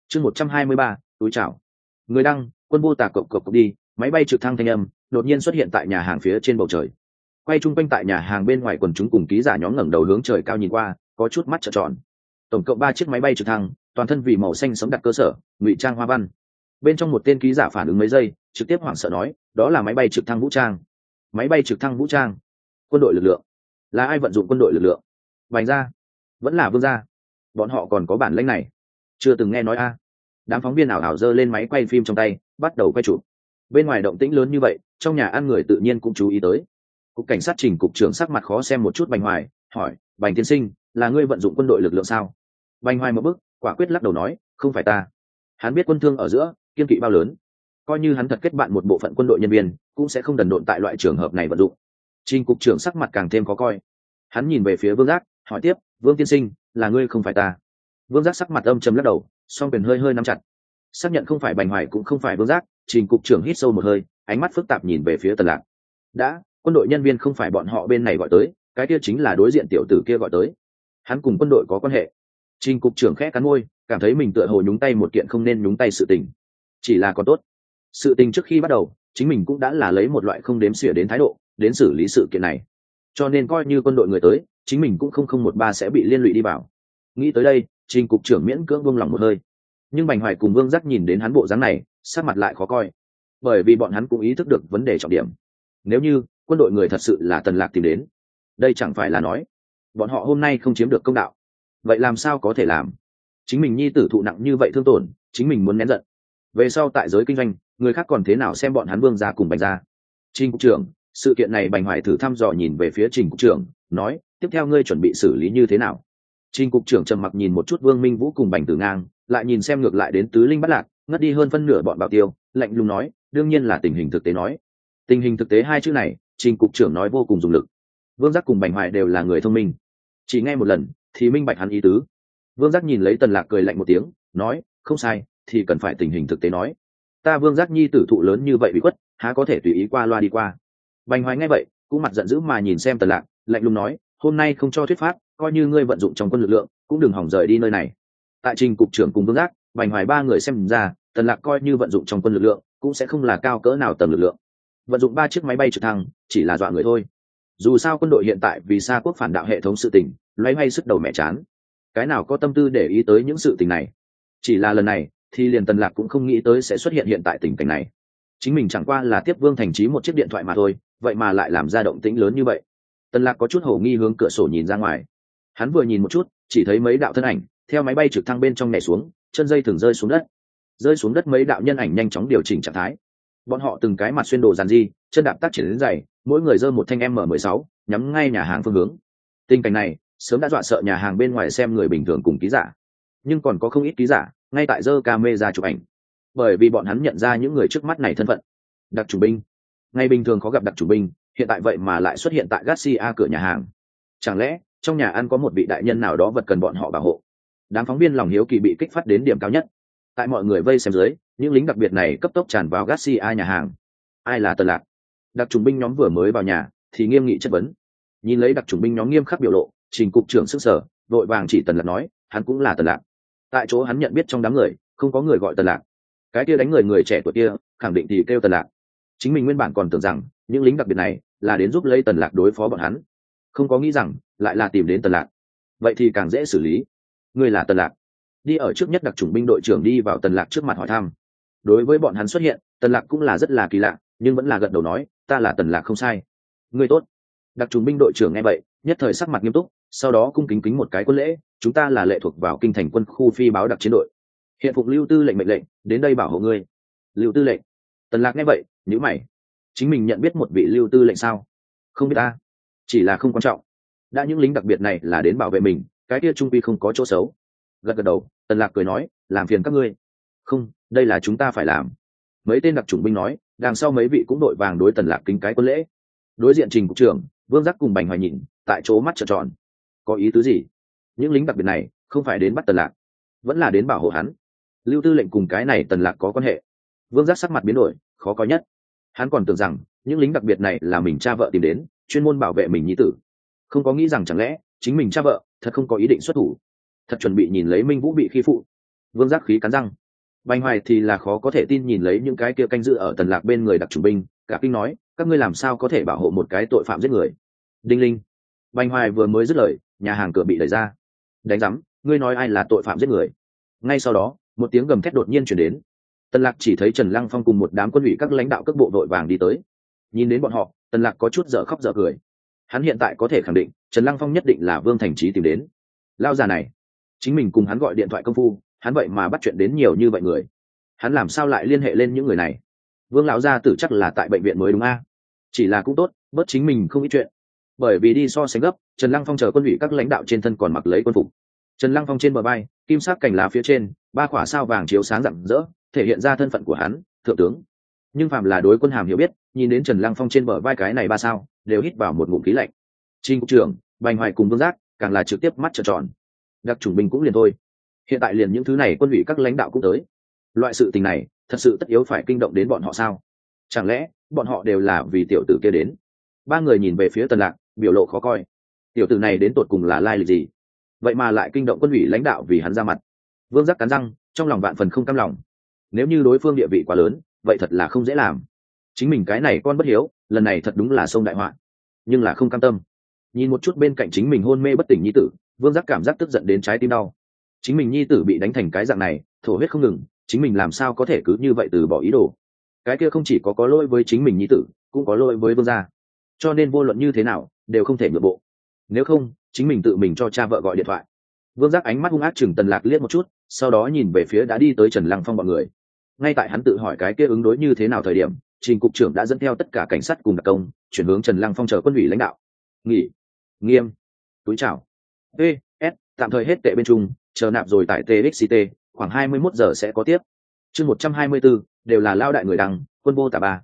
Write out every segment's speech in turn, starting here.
chương 123, túi chảo. Người đăng, quân vô tà cộc cộc cộc đi, máy bay trực thăng thanh âm đột nhiên xuất hiện tại nhà hàng phía trên bầu trời. Quay chung quanh tại nhà hàng bên ngoài, quần chúng cùng ký giả nhóm ngẩng đầu hướng trời cao nhìn qua, có chút mắt trợn tròn. Tổng cộng 3 chiếc máy bay trực thăng, toàn thân vì màu xanh sẫm đặt cơ sở, ngụy trang hoa văn. Bên trong một tên ký giả phản ứng mấy giây, trực tiếp hoảng sợ nói, đó là máy bay trực thăng vũ trang. Máy bay trực thăng vũ trang, quân đội lực lượng. Là ai vận dụng quân đội lực lượng? Bành gia, vẫn là Vương gia? Bọn họ còn có bản lĩnh này? Chưa từng nghe nói a. Đám phóng viên ảo ảo giơ lên máy quay phim trong tay, bắt đầu quay chụp. Bên ngoài động tĩnh lớn như vậy, trong nhà ăn người tự nhiên cũng chú ý tới. Cục cảnh sát Trình cục trưởng sắc mặt khó xem một chút Bành Hoài, hỏi, Bành tiên sinh, là ngươi vận dụng quân đội lực lượng sao? Bành Hoài một bước, quả quyết lắc đầu nói, không phải ta. Hắn biết quân thương ở giữa kiên kỵ bao lớn, coi như hắn thật kết bạn một bộ phận quân đội nhân viên, cũng sẽ không đần độn tại loại trường hợp này vận dụng. Trình cục trưởng sắc mặt càng thêm khó coi. Hắn nhìn về phía Vương Giác, hỏi tiếp, Vương tiên sinh, là ngươi không phải ta? Vương Giác sắc mặt âm trầm lắc đầu, song quyền hơi hơi nắm chặt. Xác nhận không phải Bành Hoài cũng không phải Vương Giác, Trình cục trưởng hít sâu một hơi, ánh mắt phức tạp nhìn về phía Tần Lạc. Đã, quân đội nhân viên không phải bọn họ bên này gọi tới, cái kia chính là đối diện tiểu tử kia gọi tới. Hắn cùng quân đội có quan hệ. Trình cục trưởng khẽ cắn môi, cảm thấy mình tựa hồ nhúng tay một kiện không nên nhúng tay sự tình. Chỉ là còn tốt, sự tình trước khi bắt đầu, chính mình cũng đã là lấy một loại không đếm xỉa đến thái độ đến xử lý sự kiện này, cho nên coi như quân đội người tới, chính mình cũng không một ba sẽ bị liên lụy đi vào. Nghĩ tới đây, Trình cục trưởng miễn cưỡng buông lòng một hơi. Nhưng Bành Hoài cùng Vương Giác nhìn đến hắn bộ dáng này, sắc mặt lại khó coi, bởi vì bọn hắn cũng ý thức được vấn đề trọng điểm. Nếu như quân đội người thật sự là Tần Lạc tìm đến, đây chẳng phải là nói bọn họ hôm nay không chiếm được công đạo. Vậy làm sao có thể làm? Chính mình nhi tử thụ nặng như vậy thương tổn, chính mình muốn nén giận, về sau tại giới kinh doanh, người khác còn thế nào xem bọn hắn Vương gia cùng Bành gia? Trình cục trưởng, sự kiện này Bành Hoài thử thăm dò nhìn về phía Trình cục trưởng, nói, tiếp theo ngươi chuẩn bị xử lý như thế nào? Trình cục trưởng trầm mặc nhìn một chút Vương Minh Vũ cùng Bành Tử Ngang, lại nhìn xem ngược lại đến Tứ Linh Bát Lạc, ngất đi hơn phân nửa bọn Bảo Tiêu, lạnh lùng nói, đương nhiên là tình hình thực tế nói. Tình hình thực tế hai chữ này, Trình cục trưởng nói vô cùng dùng lực. Vương Giác cùng Bành Hoài đều là người thông minh, chỉ nghe một lần thì minh bạch hắn ý tứ. Vương Giác nhìn lấy Tần Lạc cười lạnh một tiếng, nói, không sai, thì cần phải tình hình thực tế nói. Ta Vương Giác nhi tử thụ lớn như vậy bị quất, há có thể tùy ý qua loa đi qua. Bành Hoài nghe vậy, cũng mặt giận dữ mà nhìn xem Tần Lạc, lạnh lùng nói, hôm nay không cho thuyết pháp, coi như ngươi vận dụng trong quân lực lượng, cũng đừng hỏng rời đi nơi này. Tại Trình cục trưởng cùng Vương Giác, Bành Hoài ba người xem ra, Tần Lạc coi như vận dụng trong quân lực lượng, cũng sẽ không là cao cỡ nào tầm lực lượng. Vận dụng 3 chiếc máy bay trực thăng, chỉ là dọa người thôi. Dù sao quân đội hiện tại vì xa quốc phản đạo hệ thống sự tình, loay hoay sức đầu mẹ chán. Cái nào có tâm tư để ý tới những sự tình này? Chỉ là lần này, thì liền Tần Lạc cũng không nghĩ tới sẽ xuất hiện tại tình cảnh này. Chính mình chẳng qua là tiếp Vương Thành Chí một chiếc điện thoại mà thôi, vậy mà lại làm ra động tĩnh lớn như vậy. Tần Lạc có chút hồ nghi hướng cửa sổ nhìn ra ngoài. Hắn vừa nhìn một chút, chỉ thấy mấy đạo thân ảnh theo máy bay trực thăng bên trong nhảy xuống, chân dây thường rơi xuống đất. Rơi xuống đất mấy đạo nhân ảnh nhanh chóng điều chỉnh trạng thái. Bọn họ từng cái mặt xuyên đồ giản dị, chân đạp tác triển đến giày, mỗi người giơ một thanh M16, nhắm ngay nhà hàng phương hướng. Tình cảnh này sớm đã dọa sợ nhà hàng bên ngoài xem người bình thường cùng ký giả, nhưng còn có không ít ký giả ngay tại giơ camera chụp ảnh, bởi vì bọn hắn nhận ra những người trước mắt này thân phận. Đặc chủng binh, ngày bình thường khó gặp đặc chủng binh, hiện tại vậy mà lại xuất hiện tại Garcia cửa nhà hàng. Chẳng lẽ trong nhà ăn có một vị đại nhân nào đó vật cần bọn họ bảo hộ? Đám phóng viên lòng hiếu kỳ bị kích phát đến điểm cao nhất. Tại mọi người vây xem dưới, những lính đặc biệt này cấp tốc tràn vào Garcia nhà hàng. Ai là Tần Lạc? Đặc chủng binh nhóm vừa mới vào nhà thì nghiêm nghị chất vấn. Nhìn lấy đặc chủng binh nhóm nghiêm khắc biểu lộ, Trình cục trưởng sức sở vội vàng chỉ Tần Lạc nói, hắn cũng là Tần Lạc. Tại chỗ hắn nhận biết trong đám người không có người gọi Tần Lạc. Cái kia đánh người trẻ tuổi kia khẳng định thì kêu Tần Lạc. Chính mình nguyên bản còn tưởng rằng những lính đặc biệt này là đến giúp lấy Tần Lạc đối phó bọn hắn, không có nghĩ rằng lại là tìm đến Tần Lạc. Vậy thì càng dễ xử lý. Ngươi là Tần Lạc? Đi ở trước nhất đặc chủng binh đội trưởng đi vào Tần Lạc trước mặt hỏi thăm. Đối với bọn hắn xuất hiện, Tần Lạc cũng là rất là kỳ lạ, nhưng vẫn là gật đầu nói, ta là Tần Lạc không sai. Ngươi tốt. Đặc chủng binh đội trưởng nghe vậy, nhất thời sắc mặt nghiêm túc, sau đó cung kính kính một cái quân lễ, chúng ta là lệ thuộc vào kinh thành quân khu phi báo đặc chiến đội, hiện phục Lưu Tư lệnh mệnh lệnh đến đây bảo hộ ngươi. Lưu Tư lệnh? Tần Lạc nghe vậy nhíu mày, chính mình nhận biết một vị Lưu Tư lệnh sao? Không biết ta, chỉ là không quan trọng. Đã những lính đặc biệt này là đến bảo vệ mình, cái kia trung quy không có chỗ xấu. Gật gật đầu, Tần Lạc cười nói, làm phiền các ngươi. Không, đây là chúng ta phải làm. Mấy tên đặc chủng binh nói, đằng sau mấy vị cũng đội vàng đối Tần Lạc kính cái quân lễ. Đối diện Trình cục trưởng, Vương Giác cùng Bành Hoài nhìn, tại chỗ mắt trợn tròn. Có ý tứ gì? Những lính đặc biệt này không phải đến bắt Tần Lạc, vẫn là đến bảo hộ hắn. Lưu Tư lệnh cùng cái này Tần Lạc có quan hệ. Vương Giác sắc mặt biến đổi, khó coi nhất. Hắn còn tưởng rằng những lính đặc biệt này là mình cha vợ tìm đến, chuyên môn bảo vệ mình nhi tử. Không có nghĩ rằng chẳng lẽ chính mình cha vợ thật không có ý định xuất thủ, thật chuẩn bị nhìn lấy Minh Vũ bị khi phụ. Vương Giác khí cắn răng. Bành Hoài thì là khó có thể tin nhìn lấy những cái kia canh giữ ở Tần Lạc bên người đặc chủng binh, cả kinh nói, các ngươi làm sao có thể bảo hộ một cái tội phạm giết người? Đinh linh. Bành Hoài vừa mới dứt lời, nhà hàng cửa bị đẩy ra. Đánh rắm, ngươi nói ai là tội phạm giết người? Ngay sau đó, một tiếng gầm thét đột nhiên truyền đến. Tần Lạc chỉ thấy Trần Lăng Phong cùng một đám quân ủy các lãnh đạo cấp bộ đội vàng đi tới. Nhìn đến bọn họ, Tần Lạc có chút dở khóc dở cười. Hắn hiện tại có thể khẳng định, Trần Lăng Phong nhất định là Vương Thành Chí tìm đến. Lao già này, chính mình cùng hắn gọi điện thoại công phu, hắn vậy mà bắt chuyện đến nhiều như vậy người. Hắn làm sao lại liên hệ lên những người này? Vương lão gia tử chắc là tại bệnh viện mới đúng a? Chỉ là cũng tốt, bớt chính mình không ít chuyện. Bởi vì đi so sánh gấp, Trần Lăng Phong chờ quân ủy các lãnh đạo trên thân còn mặc lấy quân phục. Trần Lăng Phong trên bờ vai, kim sắc cành lá phía trên, ba quả sao vàng chiếu sáng rạng rỡ, thể hiện ra thân phận của hắn, thượng tướng. Nhưng phàm là đối quân hàm hiểu biết, nhìn đến Trần Lăng Phong trên bờ vai cái này ba sao, đều hít vào một ngụm khí lạnh. Trình cục trưởng, Bành Hoài cùng Vương Giác, càng là trực tiếp mắt trợn tròn. Đặc chủng binh cũng liền thôi, hiện tại liền những thứ này quân ủy các lãnh đạo cũng tới. Loại sự tình này, thật sự tất yếu phải kinh động đến bọn họ sao? Chẳng lẽ bọn họ đều là vì tiểu tử kia đến? Ba người nhìn về phía Tần Lạc, biểu lộ khó coi. Tiểu tử này đến tột cùng là lai lịch gì? Vậy mà lại kinh động quân ủy lãnh đạo vì hắn ra mặt. Vương Giác cắn răng, trong lòng vạn phần không cam lòng. Nếu như đối phương địa vị quá lớn, vậy thật là không dễ làm. Chính mình cái này con bất hiếu, lần này thật đúng là sông đại họa. Nhưng là không cam tâm. Nhìn một chút bên cạnh chính mình hôn mê bất tỉnh nhi tử, Vương Giác cảm giác tức giận đến trái tim đau. Chính mình nhi tử bị đánh thành cái dạng này, thổ huyết không ngừng, chính mình làm sao có thể cứ như vậy từ bỏ ý đồ? Cái kia không chỉ có lỗi với chính mình nhi tử, cũng có lỗi với Vương gia. Cho nên vô luận như thế nào, đều không thể nhượng bộ. Nếu không, chính mình tự mình cho cha vợ gọi điện thoại. Vương Giác ánh mắt hung ác chừng Tần Lạc liếc một chút, sau đó nhìn về phía đã đi tới Trần Lăng Phong bọn người. Ngay tại hắn tự hỏi cái kia ứng đối như thế nào thời điểm, Trình cục trưởng đã dẫn theo tất cả cảnh sát cùng đặc công, chuyển hướng Trần Lăng Phong chờ quân ủy lãnh đạo. Nghỉ. Nghiêm. Túi chào. S, tạm thời hết tệ bên trung, chờ nạp rồi tại TXT, khoảng 21 giờ sẽ có tiếp. Chương 124, đều là lao đại người đăng, quân vô tả ba.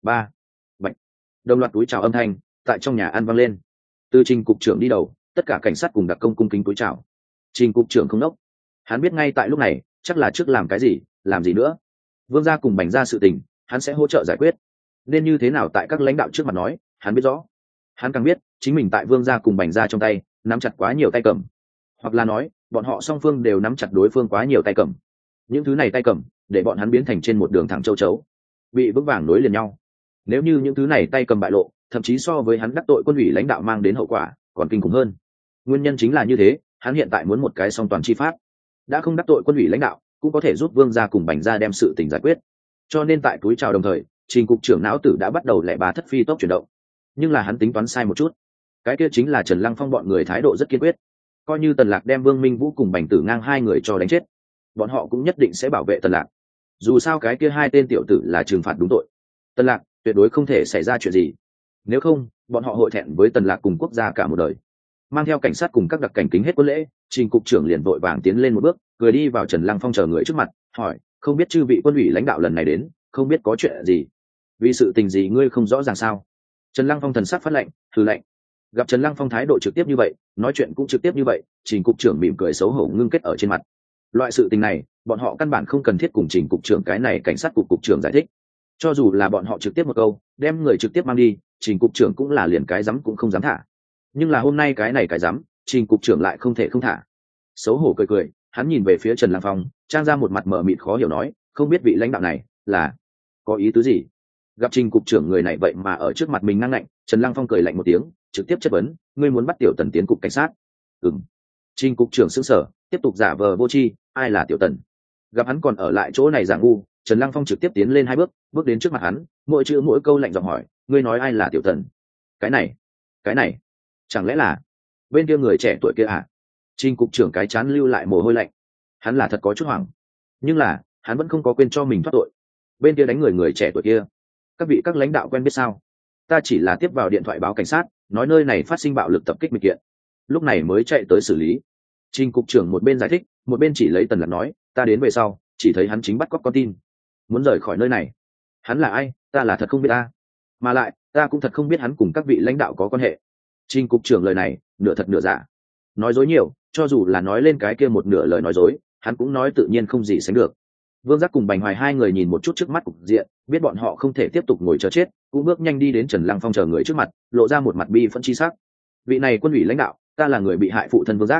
Bạch. Đồng loạt túi chào âm thanh, tại trong nhà ăn vang lên. Từ Trình cục trưởng đi đầu, tất cả cảnh sát cùng đặc công cung kính túi chào. Trình cục trưởng không nốc. Hắn biết ngay tại lúc này, chắc là trước làm cái gì, làm gì nữa. Vương gia cùng Bành gia sự tình, hắn sẽ hỗ trợ giải quyết. Nên như thế nào tại các lãnh đạo trước mặt nói, hắn biết rõ. Hắn càng biết, chính mình tại Vương gia cùng Bành gia trong tay, nắm chặt quá nhiều tay cầm. Hoặc là nói, bọn họ song phương đều nắm chặt đối phương quá nhiều tay cầm. Những thứ này tay cầm, để bọn hắn biến thành trên một đường thẳng châu chấu, bị vững vàng nối liền nhau. Nếu như những thứ này tay cầm bại lộ, thậm chí so với hắn đắc tội quân ủy lãnh đạo mang đến hậu quả còn kinh khủng hơn. Nguyên nhân chính là như thế, hắn hiện tại muốn một cái song toàn chi pháp, đã không đắc tội quân ủy lãnh đạo, cũng có thể giúp Vương gia cùng Bành gia đem sự tình giải quyết. Cho nên tại túi chào đồng thời, Trình cục trưởng não tử đã bắt đầu lẻ bá thất phi tốc chuyển động. Nhưng là hắn tính toán sai một chút. Cái kia chính là Trần Lăng Phong bọn người thái độ rất kiên quyết. Coi như Tần Lạc đem Vương Minh Vũ cùng Bành Tử Ngang hai người cho đánh chết, bọn họ cũng nhất định sẽ bảo vệ Tần Lạc. Dù sao cái kia hai tên tiểu tử là trừng phạt đúng tội. Tần Lạc tuyệt đối không thể xảy ra chuyện gì. Nếu không, bọn họ hội thẹn với Tần Lạc cùng quốc gia cả một đời. Mang theo cảnh sát cùng các đặc cảnh kính hết quân lễ, Trình cục trưởng liền vội vàng tiến lên một bước, cười đi vào Trần Lăng Phong chờ người trước mặt, hỏi: "Không biết chư vị quân ủy lãnh đạo lần này đến, không biết có chuyện gì? Vì sự tình gì ngươi không rõ ràng sao?" Trần Lăng Phong thần sắc phát lạnh, hừ lạnh. Gặp Trần Lăng Phong thái độ trực tiếp như vậy, nói chuyện cũng trực tiếp như vậy, Trình cục trưởng mỉm cười xấu hổ ngưng kết ở trên mặt. Loại sự tình này, bọn họ căn bản không cần thiết cùng Trình cục trưởng cái này cảnh sát cục trưởng giải thích. Cho dù là bọn họ trực tiếp một câu, đem người trực tiếp mang đi, Trình cục trưởng cũng là liền cái dám cũng không dám thả. Nhưng là hôm nay cái này cái dám, Trình cục trưởng lại không thể không thả. Xấu hổ cười cười, hắn nhìn về phía Trần Lăng Phong, trang ra một mặt mờ mịt khó hiểu nói: "Không biết vị lãnh đạo này là có ý tứ gì?" Gặp Trình cục trưởng người này vậy mà ở trước mặt mình năng lạnh, Trần Lăng Phong cười lạnh một tiếng, trực tiếp chất vấn: "Ngươi muốn bắt Tiểu Tần tiến cục cảnh sát?" "Ừm." Trình cục trưởng sững sờ, tiếp tục giả vờ vô tri: "Ai là Tiểu Tần?" Gặp hắn còn ở lại chỗ này giả ngu, Trần Lăng Phong trực tiếp tiến lên hai bước, bước đến trước mặt hắn, mỗi chữ mỗi câu lạnh giọng hỏi: "Ngươi nói ai là Tiểu Tần?" Cái này, chẳng lẽ là bên kia người trẻ tuổi kia à?" Trình cục trưởng cái chán lưu lại mồ hôi lạnh. Hắn là thật có chút hoảng, nhưng là hắn vẫn không có quên cho mình thoát tội. Bên kia đánh người trẻ tuổi kia, các lãnh đạo quen biết sao? Ta chỉ là tiếp vào điện thoại báo cảnh sát, nói nơi này phát sinh bạo lực tập kích sự kiện, lúc này mới chạy tới xử lý. Trình cục trưởng một bên giải thích, một bên chỉ lấy Tần Lạc nói: "Ta đến về sau, chỉ thấy hắn chính bắt cóc con tin, muốn rời khỏi nơi này. Hắn là ai, ta là thật không biết ta. Mà lại, ta cũng thật không biết hắn cùng các vị lãnh đạo có quan hệ." Trình cục trưởng lời này, nửa thật nửa giả. Nói dối nhiều, cho dù là nói lên cái kia một nửa lời nói dối, hắn cũng nói tự nhiên không gì sánh được. Vương Giác cùng Bành Hoài hai người nhìn một chút trước mắt cục diện, biết bọn họ không thể tiếp tục ngồi chờ chết, cũng bước nhanh đi đến Trần Lăng Phong chờ người trước mặt, lộ ra một mặt bi phẫn chi sắc. "Vị này quân ủy lãnh đạo, ta là người bị hại phụ thân Vương Giác."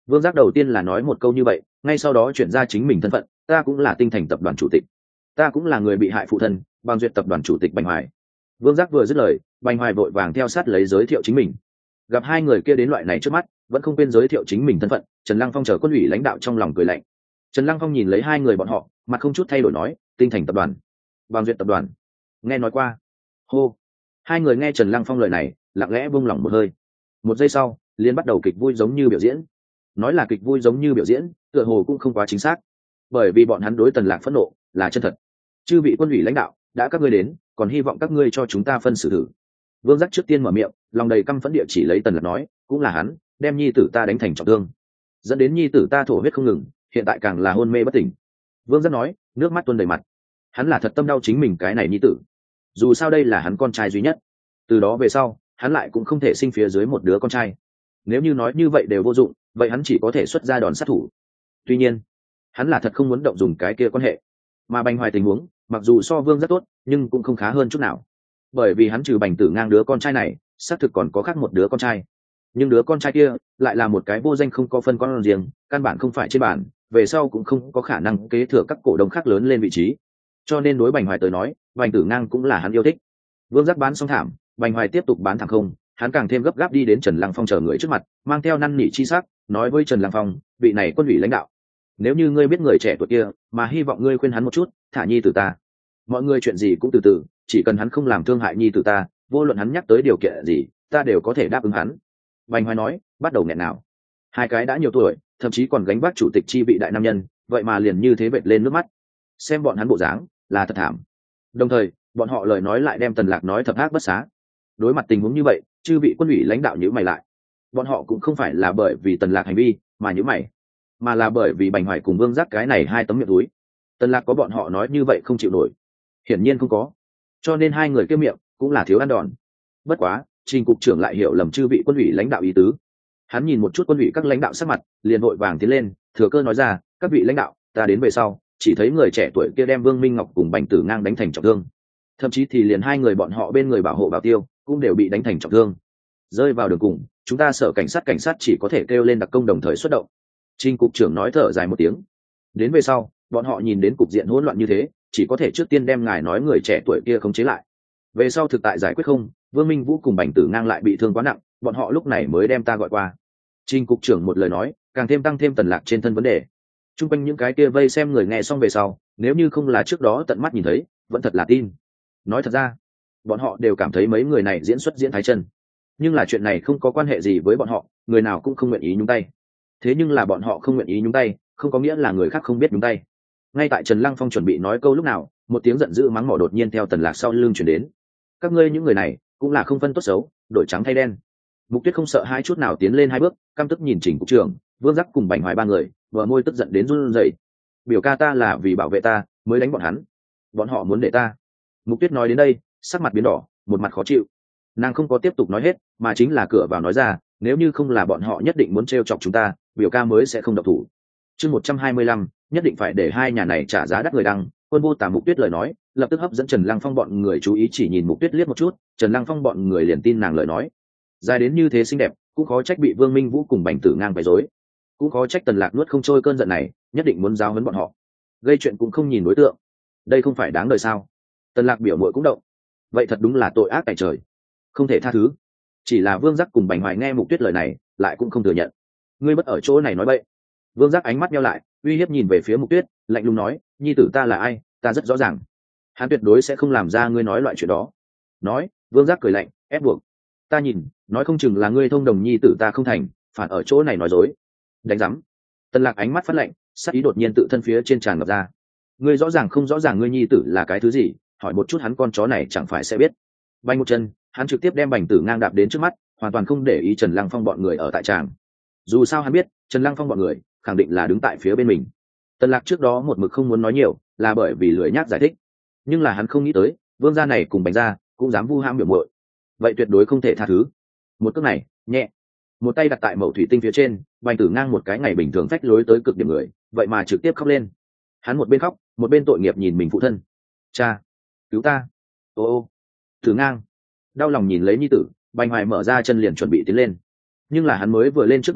Vương Giác đầu tiên là nói một câu như vậy, ngay sau đó chuyển ra chính mình thân phận, ta cũng là Tinh Thành tập đoàn chủ tịch, ta cũng là người bị hại phụ thân, Bàng Duyệt tập đoàn chủ tịch Bành Hoài. Vương Giác vừa dứt lời, Bành Hoài vội vàng theo sát lấy giới thiệu chính mình. Gặp hai người kia đến loại này trước mắt, vẫn không quên giới thiệu chính mình thân phận, Trần Lăng Phong chờ quân ủy lãnh đạo trong lòng cười lạnh. Trần Lăng Phong nhìn lấy hai người bọn họ, mặt không chút thay đổi nói, Tinh Thành tập đoàn, Bàng Duyệt tập đoàn, nghe nói qua. Hô. Hai người nghe Trần Lăng Phong lời này, lặng lẽ buông lỏng một hơi. Một giây sau, liền bắt đầu kịch vui giống như biểu diễn. Nói là kịch vui giống như biểu diễn, tựa hồ cũng không quá chính xác, bởi vì bọn hắn đối Tần Lạc phẫn nộ là chân thật. Chư vị quân ủy lãnh đạo, đã các ngươi đến, còn hy vọng các ngươi cho chúng ta phân xử thử. Vương Giác trước tiên mở miệng, lòng đầy căm phẫn địa chỉ lấy Tần Lạc nói, cũng là hắn đem nhi tử ta đánh thành trọng thương, dẫn đến nhi tử ta thổ huyết không ngừng, hiện tại càng là hôn mê bất tỉnh. Vương Giác nói, nước mắt tuôn đầy mặt. Hắn là thật tâm đau chính mình cái này nhi tử, dù sao đây là hắn con trai duy nhất. Từ đó về sau, hắn lại cũng không thể sinh phía dưới một đứa con trai. Nếu như nói như vậy đều vô dụng, vậy hắn chỉ có thể xuất ra đòn sát thủ. Tuy nhiên, hắn là thật không muốn động dùng cái kia quan hệ. Mà Bành Hoài tình huống, mặc dù so Vương rất tốt, nhưng cũng không khá hơn chút nào. Bởi vì hắn trừ Bành Tử Ngang đứa con trai này, xác thực còn có khác một đứa con trai. Nhưng đứa con trai kia lại là một cái vô danh không có phân con riêng, căn bản không phải trên bản, về sau cũng không có khả năng kế thừa các cổ đông khác lớn lên vị trí. Cho nên đối Bành Hoài tới nói, Bành Tử Ngang cũng là hắn yêu thích. Vương Giác bán xong thảm, Bành Hoài tiếp tục bán thảm không, hắn càng thêm gấp gáp đi đến Trần Lăng Phong chờ người trước mặt, mang theo năn nỉ chi sắc, nói với Trần Lăng Phong, vị này quân ủy lãnh đạo, nếu như ngươi biết người trẻ tuổi kia, mà hy vọng ngươi khuyên hắn một chút, thả nhi tử ta. Mọi người chuyện gì cũng từ từ, chỉ cần hắn không làm thương hại nhi tử ta, vô luận hắn nhắc tới điều kiện gì, ta đều có thể đáp ứng hắn. Bành Hoài nói, bắt đầu nghẹn nào. Hai cái đã nhiều tuổi, thậm chí còn gánh vác chủ tịch chi vị đại nam nhân, vậy mà liền như thế vệt lên nước mắt. Xem bọn hắn bộ dáng, là thật thảm. Đồng thời, bọn họ lời nói lại đem Tần Lạc nói thập ác bất xá. Đối mặt tình huống như vậy, chư vị quân ủy lãnh đạo nhíu mày lại. Bọn họ cũng không phải là bởi vì Tần Lạc hành vi mà nhíu mày, mà là bởi vì Bành Hoài cùng Vương Giác cái này hai tấm miệng túi. Tần Lạc có bọn họ nói như vậy không chịu nổi? Hiển nhiên không có. Cho nên hai người kia miệng cũng là thiếu ăn đòn. Bất quá, Trình cục trưởng lại hiểu lầm chư vị quân ủy lãnh đạo ý tứ. Hắn nhìn một chút quân ủy các lãnh đạo sắc mặt, liền vội vàng tiến lên, thừa cơ nói ra, các vị lãnh đạo, ta đến về sau, chỉ thấy người trẻ tuổi kia đem Vương Minh Ngọc cùng Bành Tử Ngang đánh thành trọng thương. Thậm chí thì liền hai người bọn họ bên người bảo hộ bảo tiêu cũng đều bị đánh thành trọng thương. Rơi vào đường cùng, chúng ta sợ cảnh sát chỉ có thể kêu lên đặc công đồng thời xuất động. Trình cục trưởng nói thở dài một tiếng. Đến về sau, bọn họ nhìn đến cục diện hỗn loạn như thế, chỉ có thể trước tiên đem ngài nói người trẻ tuổi kia khống chế lại. Về sau thực tại giải quyết không, Vương Minh Vũ cùng Bành Tử Ngang lại bị thương quá nặng, bọn họ lúc này mới đem ta gọi qua. Trình cục trưởng một lời nói, càng thêm tăng thêm Tần Lạc trên thân vấn đề. Trung quanh những cái kia vây xem người nghe xong về sau, nếu như không là trước đó tận mắt nhìn thấy, vẫn thật là tin. Nói thật ra, bọn họ đều cảm thấy mấy người này diễn xuất diễn thái chân. Nhưng là chuyện này không có quan hệ gì với bọn họ, người nào cũng không nguyện ý nhúng tay. Thế nhưng là bọn họ không nguyện ý nhúng tay, không có nghĩa là người khác không biết nhúng tay. Ngay tại Trần Lăng Phong chuẩn bị nói câu lúc nào, một tiếng giận dữ mắng mỏ đột nhiên theo Tần Lạc sau lưng truyền đến. Các ngươi những người này cũng là không phân tốt xấu, đổi trắng thay đen. Mục Tuyết không sợ hai chút nào tiến lên hai bước, căm tức nhìn Trình cục trưởng, Vương Giác cùng Bành Hoài ba người, bờ môi tức giận đến run rẩy. Biểu ca ta là vì bảo vệ ta mới đánh bọn hắn, bọn họ muốn để ta. Mục Tuyết nói đến đây, sắc mặt biến đỏ, một mặt khó chịu. Nàng không có tiếp tục nói hết, mà chính là cửa vào nói ra, nếu như không là bọn họ nhất định muốn trêu chọc chúng ta, biểu ca mới sẽ không động thủ. Chương 125, nhất định phải để hai nhà này trả giá đắt người đăng. Quân vô tả Mục Tuyết lời nói, lập tức hấp dẫn Trần Lăng Phong bọn người chú ý, chỉ nhìn Mục Tuyết liếc một chút, Trần Lăng Phong bọn người liền tin nàng lời nói. Dài đến như thế xinh đẹp, cũng khó trách bị Vương Minh Vũ cùng Bành Tử Ngang bày rối, cũng khó trách Tần Lạc nuốt không trôi cơn giận này, nhất định muốn giáo huấn bọn họ. Gây chuyện cũng không nhìn đối tượng, đây không phải đáng đời sao? Tần Lạc biểu muội cũng động, vậy thật đúng là tội ác tại trời, không thể tha thứ. Chỉ là Vương Giác cùng Bành Hoài nghe Mục Tuyết lời này, lại cũng không thừa nhận. Ngươi bất ở chỗ này nói bậy. Vương Giác ánh mắt nheo lại, uy hiếp nhìn về phía Mục Tuyết, lạnh lùng nói, nhi tử ta là ai, ta rất rõ ràng. Hắn tuyệt đối sẽ không làm ra ngươi nói loại chuyện đó. Nói, Vương Giác cười lạnh, ép buộc. Ta nhìn, nói không chừng là ngươi thông đồng nhi tử ta không thành, phản ở chỗ này nói dối. Đánh rắm. Tần Lạc ánh mắt phát lạnh, sắc ý đột nhiên tự thân phía trên tràn ngập ra. Ngươi rõ ràng không rõ ràng ngươi nhi tử là cái thứ gì, hỏi một chút hắn con chó này chẳng phải sẽ biết. Bay một chân, hắn trực tiếp đem Bành Tử Ngang đạp đến trước mắt, hoàn toàn không để ý Trần Lăng Phong bọn người ở tại tràng. Dù sao hắn biết, Trần Lăng Phong bọn người khẳng định là đứng tại phía bên mình. Tần Lạc trước đó một mực không muốn nói nhiều, là bởi vì lười nhác giải thích. Nhưng là hắn không nghĩ tới, Vương gia này cùng Bành gia cũng dám vu hãm biểu muội. Vậy tuyệt đối không thể tha thứ. Một cước này, nhẹ, một tay đặt tại mẩu thủy tinh phía trên, Bành Tử Ngang một cái ngày bình thường phách lối tới cực điểm người, vậy mà trực tiếp khóc lên. Hắn một bên khóc, một bên tội nghiệp nhìn mình phụ thân. Cha, cứu ta! Ô ô, Tử Ngang! Đau lòng nhìn lấy nhi tử, Bành Hoài mở ra chân liền chuẩn bị tiến lên. Nhưng là hắn mới vừa lên trước một bước,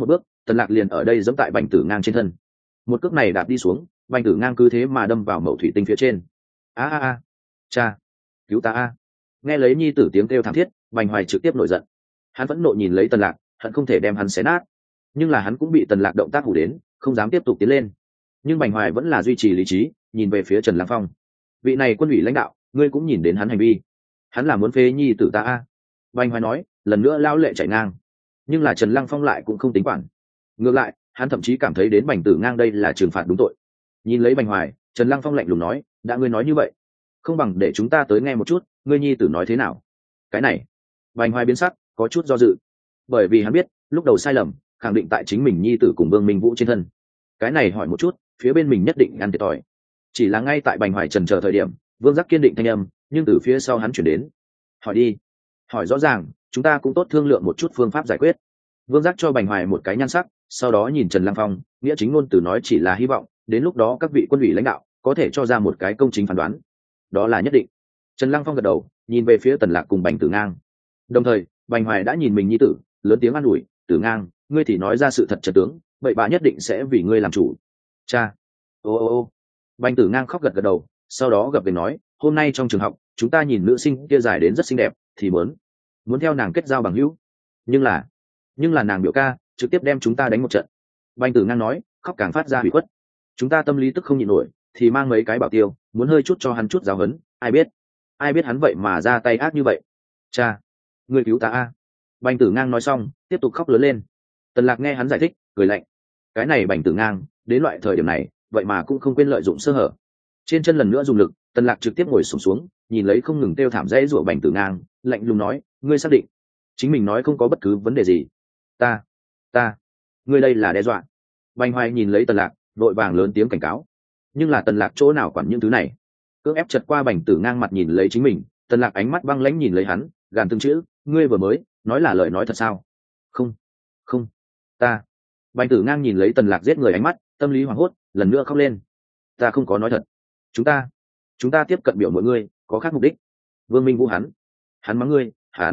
Tần Lạc liền ở đây giẫm tại Bành Tử Ngang trên thân. Một cước này đạp đi xuống, Bành Tử Ngang cứ thế mà đâm vào mẩu thủy tinh phía trên. A, cha, cứu ta a. Nghe lấy nhi tử tiếng kêu thảm thiết, Bành Hoài trực tiếp nổi giận. Hắn vẫn nộ nhìn lấy Tần Lạc, hận không thể đem hắn xé nát. Nhưng là hắn cũng bị Tần Lạc động tác hù đến, không dám tiếp tục tiến lên. Nhưng Bành Hoài vẫn là duy trì lý trí, nhìn về phía Trần Lăng Phong. Vị này quân ủy lãnh đạo, ngươi cũng nhìn đến hắn hành vi. Hắn là muốn phế nhi tử ta a. Bành Hoài nói, lần nữa lao lệ chảy ngang. Nhưng là Trần Lăng Phong lại cũng không tính quản. Ngược lại, hắn thậm chí cảm thấy đến Bành Tử Ngang đây là trừng phạt đúng tội. Nhìn lấy Bành Hoài, Trần Lăng Phong lạnh lùng nói, đã ngươi nói như vậy, không bằng để chúng ta tới nghe một chút, ngươi nhi tử nói thế nào. Cái này, Bành Hoài biến sắc, có chút do dự, bởi vì hắn biết lúc đầu sai lầm khẳng định tại chính mình nhi tử cùng Vương Minh Vũ trên thân. Cái này hỏi một chút, phía bên mình nhất định ăn thiệt thòi. Chỉ là ngay tại Bành Hoài trần chờ thời điểm, Vương Giác kiên định thanh âm, nhưng từ phía sau hắn chuyển đến, hỏi đi, hỏi rõ ràng, chúng ta cũng tốt thương lượng một chút phương pháp giải quyết. Vương Giác cho Bành Hoài một cái nhan sắc, sau đó nhìn Trần Lăng Phong, nghĩa chính ngôn từ nói chỉ là hy vọng đến lúc đó các vị quân ủy lãnh đạo có thể cho ra một cái công chính phán đoán, đó là nhất định. Trần Lăng Phong gật đầu, nhìn về phía Tần Lạc cùng Bành Tử Ngang. Đồng thời, Bành Hoài đã nhìn mình nhi tử, lớn tiếng an ủi, Tử Ngang, ngươi thì nói ra sự thật trận tướng, vậy bà nhất định sẽ vì ngươi làm chủ. Cha. Ô. Bành Tử Ngang khóc gật đầu, sau đó gập gành nói, hôm nay trong trường học, chúng ta nhìn nữ sinh kia dài đến rất xinh đẹp, thì muốn theo nàng kết giao bằng hữu. Nhưng là nàng biểu ca trực tiếp đem chúng ta đánh một trận. Bành Tử Ngang nói, khóc càng phát ra hủy khuất. Chúng ta tâm lý tức không nhịn nổi, thì mang mấy cái bảo tiêu, muốn hơi chút cho hắn chút giáo huấn, ai biết hắn vậy mà ra tay ác như vậy. Cha, ngươi cứu ta a. Bành Tử Ngang nói xong, tiếp tục khóc lớn lên. Tần Lạc nghe hắn giải thích, cười lạnh. Cái này Bành Tử Ngang, đến loại thời điểm này, vậy mà cũng không quên lợi dụng sơ hở. Trên chân lần nữa dùng lực, Tần Lạc trực tiếp ngồi xổm xuống, nhìn lấy không ngừng kêu thảm dãy rủa Bành Tử Ngang, lạnh lùng nói, ngươi xác định? Chính mình nói không có bất cứ vấn đề gì. Ta, ngươi đây là đe dọa. Bành Hoài nhìn lấy Tần Lạc, vội vàng lớn tiếng cảnh cáo. Nhưng là Tần Lạc chỗ nào quản những thứ này. Cưỡng ép chật qua Bành Tử Ngang mặt nhìn lấy chính mình, Tần Lạc ánh mắt băng lãnh nhìn lấy hắn, gàn từng chữ, ngươi vừa mới nói là lời nói thật sao? Không, ta. Bành Tử Ngang nhìn lấy Tần Lạc giết người ánh mắt, tâm lý hoảng hốt, lần nữa khóc lên. Ta không có nói thật. Chúng ta tiếp cận biểu mọi người, có khác mục đích. Vương Minh Vũ hắn mắng ngươi,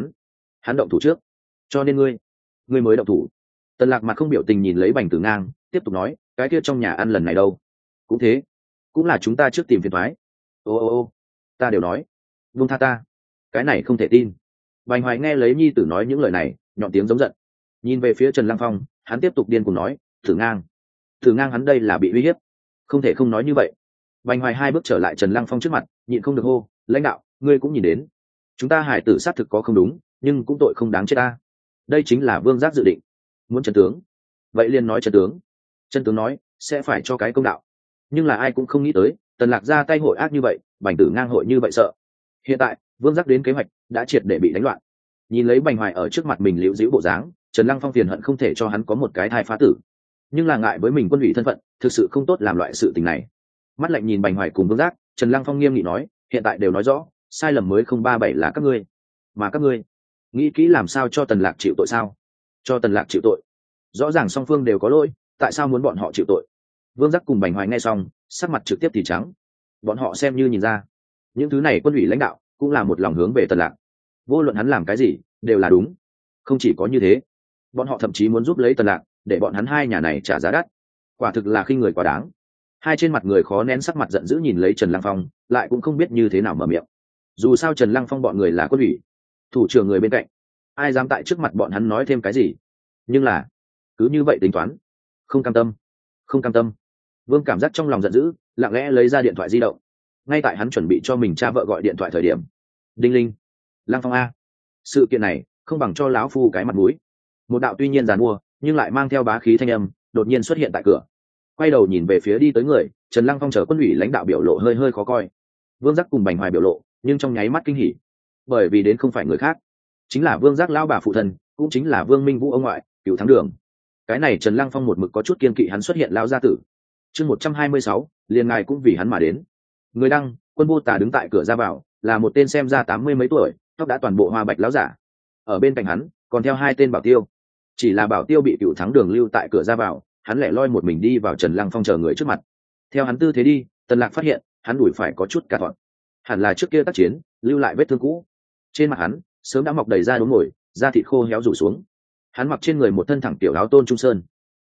hắn động thủ trước, cho nên ngươi mới động thủ. Tần Lạc mặt không biểu tình nhìn lấy Bành Tử Ngang, tiếp tục nói, cái kia trong nhà ăn lần này đâu? Cũng thế, cũng là chúng ta trước tìm phiền toái. Ô, ta đều nói, buông tha ta. Cái này không thể tin. Bành Hoài nghe lấy nhi tử nói những lời này, nhọn tiếng giống giận. Nhìn về phía Trần Lăng Phong, hắn tiếp tục điên cuồng nói, Tử Ngang hắn đây là bị uy hiếp, không thể không nói như vậy. Bành Hoài hai bước trở lại Trần Lăng Phong trước mặt, nhịn không được hô, lãnh đạo, ngươi cũng nhìn đến, chúng ta hải tử xác thực có không đúng, nhưng cũng tội không đáng chết ta. Đây chính là Vương Giác dự định. Muốn chân tướng, vậy liền nói chân tướng nói sẽ phải cho cái công đạo. Nhưng là ai cũng không nghĩ tới, Tần Lạc ra tay hội ác như vậy, Bành Tử Ngang hội như vậy sợ. Hiện tại Vương Giác đến kế hoạch đã triệt để bị đánh loạn. Nhìn lấy Bành Hoài ở trước mặt mình liễu díu bộ dáng, Trần Lăng Phong phiền hận không thể cho hắn có một cái thai phá tử. Nhưng là ngại với mình quân ủy thân phận, thực sự không tốt làm loại sự tình này. Mắt lạnh nhìn Bành Hoài cùng Vương Giác, Trần Lăng Phong nghiêm nghị nói, hiện tại đều nói rõ, sai lầm mới 037 là các ngươi, mà các ngươi nghĩ kỹ làm sao cho Tần Lạc chịu tội sao? Cho Tần Lạc chịu tội? Rõ ràng song phương đều có lỗi, tại sao muốn bọn họ chịu tội? Vương Giác cùng Bành Hoài nghe xong, sắc mặt trực tiếp thì trắng. Bọn họ xem như nhìn ra, những thứ này quân ủy lãnh đạo cũng là một lòng hướng về Tần Lạc. Vô luận hắn làm cái gì, đều là đúng. Không chỉ có như thế, bọn họ thậm chí muốn giúp lấy Tần Lạc, để bọn hắn hai nhà này trả giá đắt. Quả thực là khinh người quá đáng. Hai trên mặt người khó nén sắc mặt giận dữ nhìn lấy Trần Lăng Phong, lại cũng không biết như thế nào mở miệng. Dù sao Trần Lăng Phong bọn người là quân ủy, thủ trưởng người bên cạnh, ai dám tại trước mặt bọn hắn nói thêm cái gì? Nhưng là cứ như vậy tính toán, không cam tâm. Vương cảm giác trong lòng giận dữ, lặng lẽ lấy ra điện thoại di động. Ngay tại hắn chuẩn bị cho mình cha vợ gọi điện thoại thời điểm, đinh linh, Lăng Phong a, sự kiện này không bằng cho lão phu cái mặt mũi. Một đạo tuy nhiên giàn mua, nhưng lại mang theo bá khí thanh âm, đột nhiên xuất hiện tại cửa. Quay đầu nhìn về phía đi tới người, Trần Lăng Phong chờ quân ủy lãnh đạo biểu lộ hơi khó coi. Vương Giác cùng Bành Hoài biểu lộ, nhưng trong nháy mắt kinh hỉ, bởi vì đến không phải người khác, chính là Vương Giác lão bà phụ thân, cũng chính là Vương Minh Vũ ông ngoại, Cửu Thắng Đường. Cái này Trần Lăng Phong một mực có chút kiên kỵ hắn xuất hiện lão gia tử. Chương 126, liền ngài cũng vì hắn mà đến. Người đăng, Quân Vô Tà đứng tại cửa ra vào, là một tên xem ra 80 mấy tuổi, tóc đã toàn bộ hoa bạch lão giả. Ở bên cạnh hắn, còn theo hai tên bảo tiêu. Chỉ là bảo tiêu bị Cửu Thắng Đường lưu tại cửa ra vào, hắn lẻ loi một mình đi vào Trần Lăng Phong chờ người trước mặt. Theo hắn tư thế đi, Tần Lạc phát hiện, hắn đùi phải có chút cả thọn. Hẳn là trước kia tác chiến, lưu lại vết thương cũ. Trên mặt hắn, sớm đã mọc đầy da đốm ngồi, da thịt khô héo rủ xuống. Hắn mặc trên người một thân thẳng tiểu áo tôn trung sơn,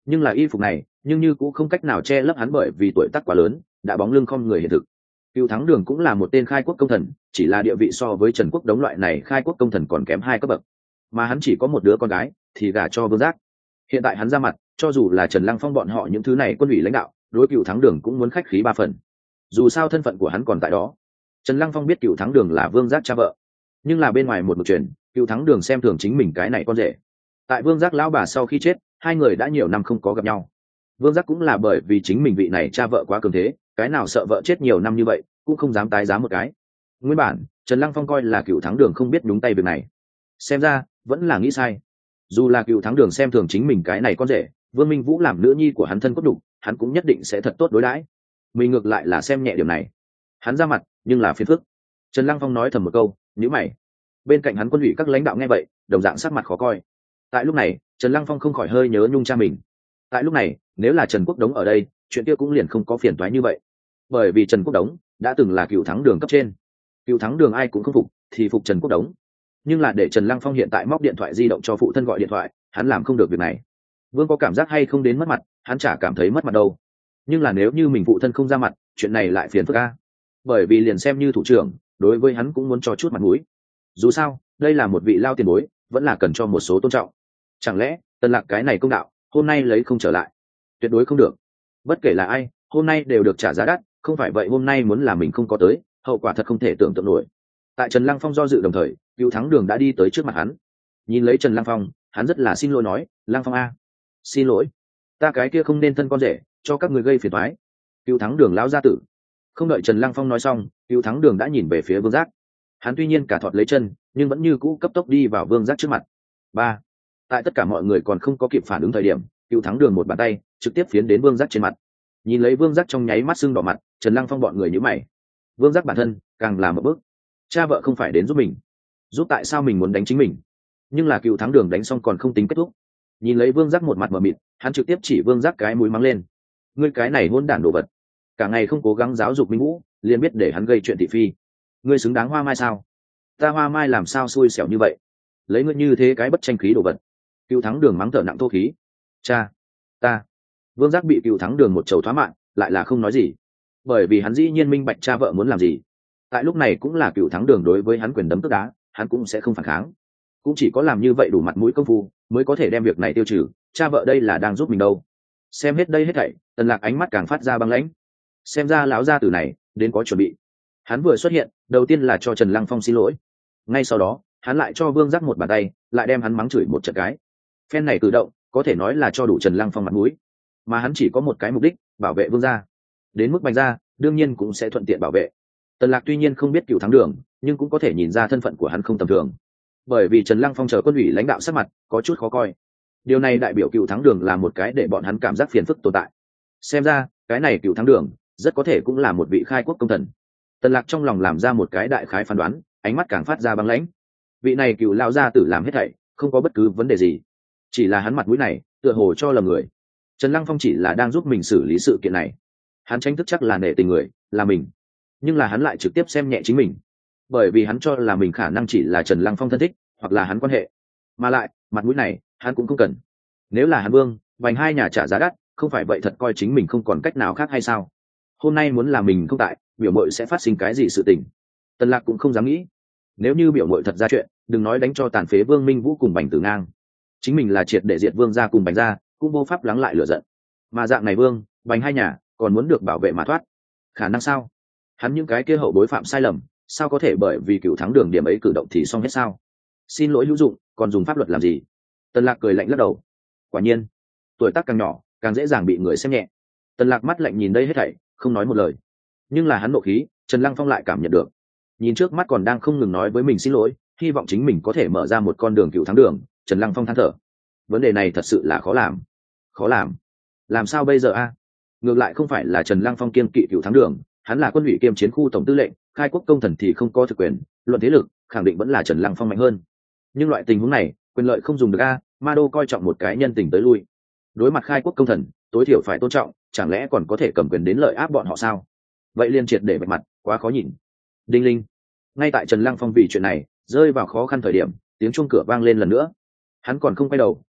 nhưng là y phục này nhưng như cũng không cách nào che lấp hắn bởi vì tuổi tác quá lớn đã bóng lưng không người hiện thực. Cựu Thắng Đường cũng là một tên khai quốc công thần, chỉ là địa vị so với Trần Quốc Đống loại này khai quốc công thần còn kém 2 cấp bậc, mà hắn chỉ có một đứa con gái thì gả cho Vương Giác. Hiện tại hắn ra mặt, cho dù là Trần Lăng Phong bọn họ những thứ này quân ủy lãnh đạo, đối Cựu Thắng Đường cũng muốn khách khí 3 phần. Dù sao thân phận của hắn còn tại đó. Trần Lăng Phong biết Cựu Thắng Đường là Vương Giác cha vợ, nhưng là bên ngoài một chuyện, Cựu Thắng Đường xem thường chính mình cái này con rể. Tại Vương Giác lão bà sau khi chết, hai người đã nhiều năm không có gặp nhau. Vương Giác cũng là bởi vì chính mình vị này cha vợ quá cường thế, cái nào sợ vợ chết nhiều năm như vậy cũng không dám tái giá một cái. Nguyên bản Trần Lăng Phong coi là Cựu Thắng Đường không biết đúng tay việc này, xem ra vẫn là nghĩ sai. Dù là Cựu Thắng Đường xem thường chính mình cái này con rể, Vương Minh Vũ làm nữ nhi của hắn thân cốt đục, hắn cũng nhất định sẽ thật tốt đối đãi. Mình ngược lại là xem nhẹ điểm này, hắn ra mặt nhưng là phiền phức. Trần Lăng Phong nói thầm một câu, nhíu mày. Bên cạnh hắn quân ủy các lãnh đạo nghe vậy đồng dạng sắc mặt khó coi. Tại lúc này Trần Lăng Phong không khỏi hơi nhớ nhung cha mình. Tại lúc này nếu là Trần Quốc Đống ở đây, chuyện kia cũng liền không có phiền toái như vậy, bởi vì Trần Quốc Đống đã từng là Cựu Thắng Đường cấp trên. Cựu Thắng Đường ai cũng không phục thì phục Trần Quốc Đống, nhưng là để Trần Lăng Phong hiện tại móc điện thoại di động cho phụ thân gọi điện thoại, hắn làm không được việc này. Vương có cảm giác hay không đến mất mặt, hắn chả cảm thấy mất mặt đâu, nhưng là nếu như mình phụ thân không ra mặt, chuyện này lại phiền phức a. Bởi vì liền xem như thủ trưởng, đối với hắn cũng muốn cho chút mặt mũi. Dù sao đây là một vị lao tiền bối, vẫn là cần cho một số tôn trọng. Chẳng lẽ Tân Lạc cái này công đạo hôm nay lấy không trở lại? Tuyệt đối không được. Bất kể là ai, hôm nay đều được trả giá đắt, không phải vậy hôm nay muốn là mình không có tới, hậu quả thật không thể tưởng tượng nổi. Tại Trần Lăng Phong do dự đồng thời, Cựu Thắng Đường đã đi tới trước mặt hắn. Nhìn lấy Trần Lăng Phong, hắn rất là xin lỗi nói, Lăng Phong a, xin lỗi, ta cái kia không nên thân con rể, cho các người gây phiền toái. Cựu Thắng Đường lão gia tử. Không đợi Trần Lăng Phong nói xong, Cựu Thắng Đường đã nhìn về phía Vương Giác. Hắn tuy nhiên cả thọt lấy chân, nhưng vẫn như cũ cấp tốc đi vào Vương Giác trước mặt. Ba. Tại tất cả mọi người còn không có kịp phản ứng thời điểm, Cựu Thắng Đường một bàn tay trực tiếp phiến đến Vương Giác trên mặt. Nhìn lấy Vương Giác trong nháy mắt sưng đỏ mặt, Trần Lăng Phong bọn người nhíu mày. Vương Giác bản thân càng làm một bước, cha vợ không phải đến giúp mình, giúp tại sao mình muốn đánh chính mình? Nhưng là Cựu Thắng Đường đánh xong còn không tính kết thúc. Nhìn lấy Vương Giác một mặt mờ mịt, hắn trực tiếp chỉ Vương Giác cái mũi mắng lên, ngươi cái này hỗn đản đồ vật, cả ngày không cố gắng giáo dục Minh Vũ, liền biết để hắn gây chuyện thị phi. Ngươi xứng đáng Hoa Mai sao? Ta Hoa Mai làm sao xui xẻo như vậy, lấy ngươi như thế cái bất tranh khí đồ vật. Cựu Thắng Đường mắng thở nặng thô khí. Cha, ta. Vương Giác bị Cựu Thắng Đường một chầu thoá mạng, lại là không nói gì, bởi vì hắn dĩ nhiên minh bạch cha vợ muốn làm gì. Tại lúc này cũng là Cựu Thắng Đường đối với hắn quyền đấm tức đá, hắn cũng sẽ không phản kháng, cũng chỉ có làm như vậy đủ mặt mũi công phu mới có thể đem việc này tiêu trừ. Cha vợ đây là đang giúp mình đâu. Xem hết đây hết thảy, Tần Lạc ánh mắt càng phát ra băng lãnh. Xem ra lão gia tử này đến có chuẩn bị. Hắn vừa xuất hiện, đầu tiên là cho Trần Lăng Phong xin lỗi, ngay sau đó hắn lại cho Vương Giác một bàn tay, lại đem hắn mắng chửi một trận cái. Phen này cử động có thể nói là cho đủ Trần Lăng Phong mặt mũi, mà hắn chỉ có một cái mục đích, bảo vệ Vương gia. Đến mức Bành gia đương nhiên cũng sẽ thuận tiện bảo vệ. Tần Lạc tuy nhiên không biết Cựu Thắng Đường, nhưng cũng có thể nhìn ra thân phận của hắn không tầm thường, bởi vì Trần Lăng Phong chờ quân ủy lãnh đạo sắc mặt có chút khó coi. Điều này đại biểu Cựu Thắng Đường là một cái để bọn hắn cảm giác phiền phức tồn tại. Xem ra cái này Cựu Thắng Đường rất có thể cũng là một vị khai quốc công thần. Tần Lạc trong lòng làm ra một cái đại khái phán đoán, ánh mắt càng phát ra băng lãnh. Vị này Cựu lão gia tử làm hết thảy không có bất cứ vấn đề gì, chỉ là hắn mặt mũi này tựa hồ cho lầm người. Trần Lăng Phong chỉ là đang giúp mình xử lý sự kiện này, hắn tranh thức chắc là nể tình người là mình, nhưng là hắn lại trực tiếp xem nhẹ chính mình, bởi vì hắn cho là mình khả năng chỉ là Trần Lăng Phong thân thích hoặc là hắn quan hệ, mà lại mặt mũi này hắn cũng không cần. Nếu là hắn Vương Bành hai nhà trả giá đắt, không phải vậy thật coi chính mình không còn cách nào khác hay sao? Hôm nay muốn là mình không tại, biểu mội sẽ phát sinh cái gì sự tình? Tần Lạc cũng không dám nghĩ. Nếu như biểu mội thật ra chuyện, đừng nói đánh cho tàn phế Vương Minh Vũ cùng Bành Tử Ngang, chính mình là triệt để diệt Vương gia cùng Bành gia, cũng vô pháp lắng lại lửa giận. Mà dạng này Vương Bành hai nhà còn muốn được bảo vệ mà thoát, khả năng sao? Hắn những cái kia hậu bối phạm sai lầm, sao có thể bởi vì Cựu Thắng Đường điểm ấy cử động thì xong hết sao? Xin lỗi hữu dụng, còn dùng pháp luật làm gì? Tần Lạc cười lạnh lắc đầu. Quả nhiên, tuổi tác càng nhỏ càng dễ dàng bị người xem nhẹ. Tần Lạc mắt lạnh nhìn đây hết thảy, không nói một lời. Nhưng là hắn nộ khí, Trần Lăng Phong lại cảm nhận được. Nhìn trước mắt còn đang không ngừng nói với mình xin lỗi, hy vọng chính mình có thể mở ra một con đường Cựu Thắng Đường, Trần Lăng Phong than thở. Vấn đề này thật sự là khó làm. Khó làm sao bây giờ a? Ngược lại không phải là Trần Lăng Phong kiêng kỵ Cựu Thắng Đường, hắn là quân ủy kiêm chiến khu tổng tư lệnh, khai quốc công thần thì không có thực quyền, luận thế lực khẳng định vẫn là Trần Lăng Phong mạnh hơn. Nhưng loại tình huống này quyền lợi không dùng được a, Ma Đô coi trọng một cái nhân tình tới lui, đối mặt khai quốc công thần tối thiểu phải tôn trọng, chẳng lẽ còn có thể cầm quyền đến lợi áp bọn họ sao? Vậy liên triệt để bạch mặt, quá khó nhìn. Đinh linh. Ngay tại Trần Lăng Phong vì chuyện này rơi vào khó khăn thời điểm, tiếng chuông cửa vang lên lần nữa. Hắn còn không quay đầu,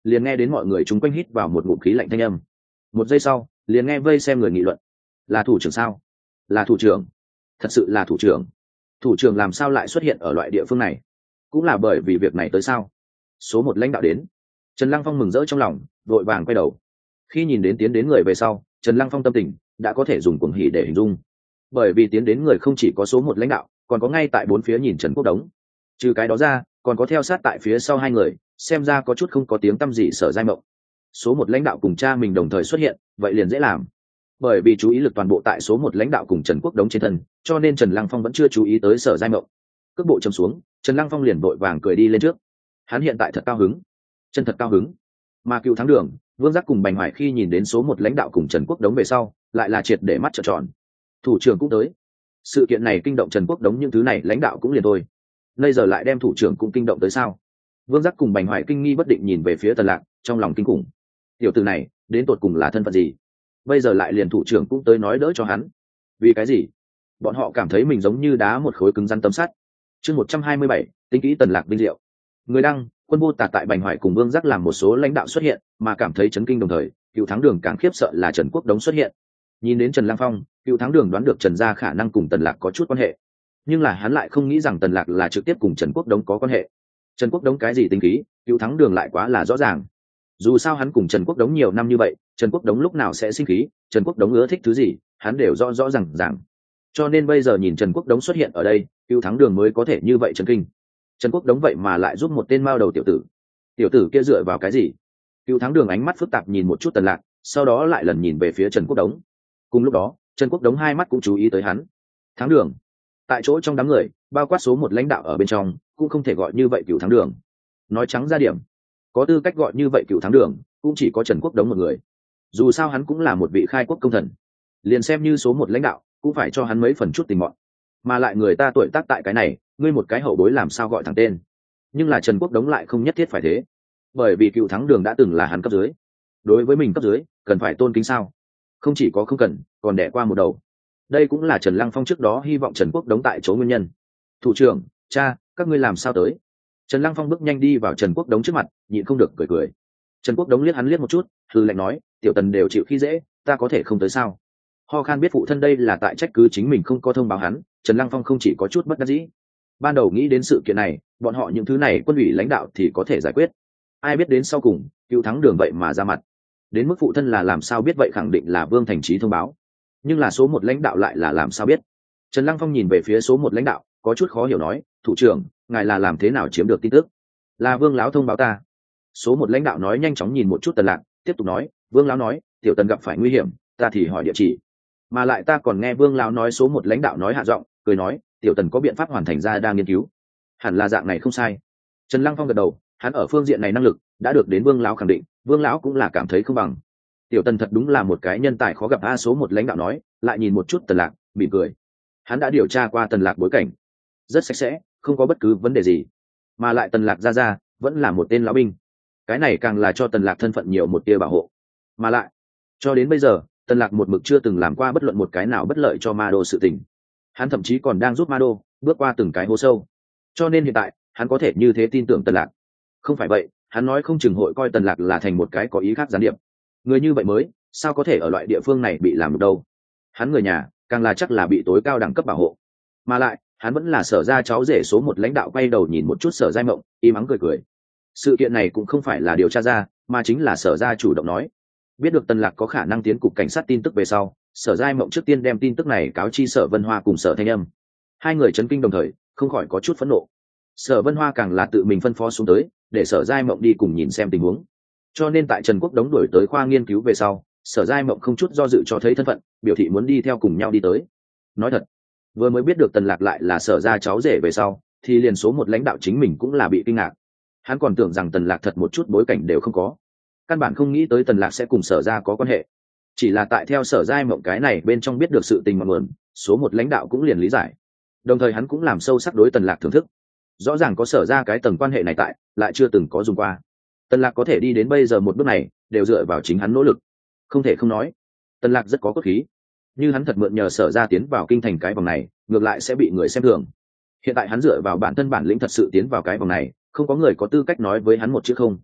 liền nghe đến mọi người chung quanh hít vào một ngụm khí lạnh thanh âm. Một giây sau liền nghe vây xem người nghị luận, là thủ trưởng sao? Là thủ trưởng? Thật sự là thủ trưởng? Thủ trưởng làm sao lại xuất hiện ở loại địa phương này? Cũng là bởi vì việc này tới sao? Số một lãnh đạo đến. Trần Lăng Phong mừng rỡ trong lòng, vội vàng quay đầu. Khi nhìn đến tiến đến người về sau, Trần Lăng Phong tâm tình đã có thể dùng cuồng hỉ để hình dung. Bởi vì tiến đến người không chỉ có số một lãnh đạo, còn có ngay tại bốn phía nhìn Trần Quốc Đống. Trừ cái đó ra, còn có theo sát tại phía sau hai người, xem ra có chút không có tiếng tăm gì Sở Giai Mộng. Số một lãnh đạo cùng cha mình đồng thời xuất hiện, vậy liền dễ làm. Bởi vì chú ý lực toàn bộ tại số một lãnh đạo cùng Trần Quốc Đống trên thân, cho nên Trần Lăng Phong vẫn chưa chú ý tới Sở Giai Mộng. Cước bộ chầm xuống, Trần Lăng Phong liền vội vàng cười đi lên trước. Hắn hiện tại thật cao hứng, chân thật cao hứng. Mà Cựu Thắng Đường, Vương Giác cùng Bành Hoài khi nhìn đến số một lãnh đạo cùng Trần Quốc Đống về sau, lại là triệt để mắt trợn tròn. Thủ trưởng cũng tới. Sự kiện này kinh động Trần Quốc Đống, những thứ này lãnh đạo cũng liền thôi. Bây giờ lại đem thủ trưởng cũng kinh động tới sao? Vương Giác cùng Bành Hoài kinh nghi bất định nhìn về phía Tần Lạc, trong lòng kinh khủng. Tiểu tử này, đến tột cùng là thân phận gì? Bây giờ lại liền thủ trưởng cũng tới nói đỡ cho hắn. Vì cái gì? Bọn họ cảm thấy mình giống như đá một khối cứng rắn tấm sắt. Chương 127, tính kỹ Tần Lạc vinh diệu. Người đăng, Quân Vô Tà tại Bành Hoài cùng Vương Giác làm một số lãnh đạo xuất hiện, mà cảm thấy chấn kinh đồng thời, Cựu Thắng Đường càng khiếp sợ là Trần Quốc Đống xuất hiện. Nhìn đến Trần Lăng Phong, Cựu Thắng Đường đoán được Trần gia khả năng cùng Tần Lạc có chút quan hệ, nhưng là hắn lại không nghĩ rằng Tần Lạc là trực tiếp cùng Trần Quốc Đống có quan hệ. Trần Quốc Đống cái gì tính khí, Cựu Thắng Đường lại quá là rõ ràng. Dù sao hắn cùng Trần Quốc Đống nhiều năm như vậy, Trần Quốc Đống lúc nào sẽ sinh khí, Trần Quốc Đống ưa thích thứ gì, hắn đều rõ rõ ràng. Cho nên bây giờ nhìn Trần Quốc Đống xuất hiện ở đây, Cựu Thắng Đường mới có thể như vậy chấn kinh. Trần Quốc Đống vậy mà lại giúp một tên mao đầu tiểu tử kia dựa vào cái gì? Cựu Thắng Đường ánh mắt phức tạp nhìn một chút Tần Lạc, sau đó lại lần nhìn về phía Trần Quốc Đống. Cùng lúc đó, Trần Quốc Đống hai mắt cũng chú ý tới hắn. Thắng Đường. Tại chỗ trong đám người, bao quát số một lãnh đạo ở bên trong, cũng không thể gọi như vậy Cựu Thắng Đường. Nói trắng ra điểm, có tư cách gọi như vậy Cựu Thắng Đường, cũng chỉ có Trần Quốc Đống một người. Dù sao hắn cũng là một vị khai quốc công thần, liền xem như số một lãnh đạo, cũng phải cho hắn mấy phần chút tình mọn. Mà lại người ta tuổi tác tại cái này, ngươi một cái hậu bối làm sao gọi thẳng tên? Nhưng là Trần Quốc Đống lại không nhất thiết phải thế, bởi vì Cựu Thắng Đường đã từng là hắn cấp dưới. Đối với mình cấp dưới, cần phải tôn kính sao? Không chỉ có không cần, còn đẻ qua một đầu. Đây cũng là Trần Lăng Phong trước đó hy vọng Trần Quốc Đống tại chỗ nguyên nhân. Thủ trưởng, cha, các ngươi làm sao tới? Trần Lăng Phong bước nhanh đi vào Trần Quốc Đống trước mặt, nhịn không được cười. Trần Quốc Đống liếc hắn liếc một chút, hừ lạnh nói, tiểu Tần đều chịu khi dễ, ta có thể không tới sao? Ho khan biết phụ thân đây là tại trách cứ chính mình không có thông báo hắn, Trần Lăng Phong không chỉ có chút bất đắc dĩ. Ban đầu nghĩ đến sự kiện này, bọn họ những thứ này quân ủy lãnh đạo thì có thể giải quyết. Ai biết đến sau cùng, Cựu Thắng Đường vậy mà ra mặt. Đến mức phụ thân là làm sao biết vậy khẳng định là Vương Thành Trí thông báo. Nhưng là số một lãnh đạo lại là làm sao biết? Trần Lăng Phong nhìn về phía số một lãnh đạo, có chút khó hiểu nói, thủ trưởng, ngài là làm thế nào chiếm được tin tức? Là Vương lão thông báo ta. Số một lãnh đạo nói nhanh chóng nhìn một chút Tần Lạc, tiếp tục nói, Vương lão nói, tiểu Tần gặp phải nguy hiểm, ta thì hỏi địa chỉ. Mà lại ta còn nghe Vương lão nói số một lãnh đạo nói hạ giọng, cười nói, tiểu Tần có biện pháp hoàn thành ra đang nghiên cứu. Hẳn là dạng này không sai. Trần Lăng Phong gật đầu, hắn ở phương diện này năng lực đã được đến Vương lão khẳng định, Vương lão cũng là cảm thấy không bằng. Tiểu Tần thật đúng là một cái nhân tài khó gặp a. Số một lãnh đạo nói, lại nhìn một chút Tần Lạc, mỉm cười. Hắn đã điều tra qua Tần Lạc bối cảnh, rất sạch sẽ, không có bất cứ vấn đề gì. Mà lại Tần Lạc ra vẫn là một tên lão binh, cái này càng là cho Tần Lạc thân phận nhiều một tia bảo hộ. Mà lại, cho đến bây giờ, Tần Lạc một mực chưa từng làm qua bất luận một cái nào bất lợi cho Ma Đô sự tình. Hắn thậm chí còn đang giúp Ma Đô bước qua từng cái hố sâu. Cho nên hiện tại, hắn có thể như thế tin tưởng Tần Lạc. Không phải vậy, hắn nói không chừng hội coi Tần Lạc là thành một cái có ý khác gián điệp. Người như vậy mới, sao có thể ở loại địa phương này bị làm được đâu? Hắn người nhà, càng là chắc là bị tối cao đẳng cấp bảo hộ. Mà lại, hắn vẫn là Sở gia cháu rể số một lãnh đạo quay đầu nhìn một chút Sở Giai Mộng, im ắng cười. Sự kiện này cũng không phải là điều tra ra, mà chính là Sở gia chủ động nói. Biết được Tần Lạc có khả năng tiến cục cảnh sát tin tức về sau, Sở Giai Mộng trước tiên đem tin tức này cáo chi Sở Vân Hoa cùng Sở Thanh Âm. Hai người chấn kinh đồng thời, không khỏi có chút phẫn nộ. Sở Vân Hoa càng là tự mình phân phó xuống tới, để Sở Giai Mộng đi cùng nhìn xem tình huống. Cho nên tại Trần Quốc Đống đuổi tới khoa nghiên cứu về sau, Sở Giai Mộng không chút do dự cho thấy thân phận, biểu thị muốn đi theo cùng nhau đi tới. Nói thật, vừa mới biết được Tần Lạc lại là Sở gia cháu rể về sau, thì liền số một lãnh đạo chính mình cũng là bị kinh ngạc. Hắn còn tưởng rằng Tần Lạc thật một chút bối cảnh đều không có, căn bản không nghĩ tới Tần Lạc sẽ cùng Sở gia có quan hệ. Chỉ là tại theo Sở Giai Mộng cái này bên trong biết được sự tình ngọn nguồn, số một lãnh đạo cũng liền lý giải. Đồng thời hắn cũng làm sâu sắc đối Tần Lạc thưởng thức. Rõ ràng có Sở gia cái tầng quan hệ này tại, lại chưa từng có dùng qua. Tần Lạc có thể đi đến bây giờ một bước này, đều dựa vào chính hắn nỗ lực. Không thể không nói, Tần Lạc rất có cốt khí. Như hắn thật mượn nhờ Sở gia tiến vào kinh thành cái vòng này, ngược lại sẽ bị người xem thường. Hiện tại hắn dựa vào bản thân bản lĩnh thật sự tiến vào cái vòng này, không có người có tư cách nói với hắn một chữ không.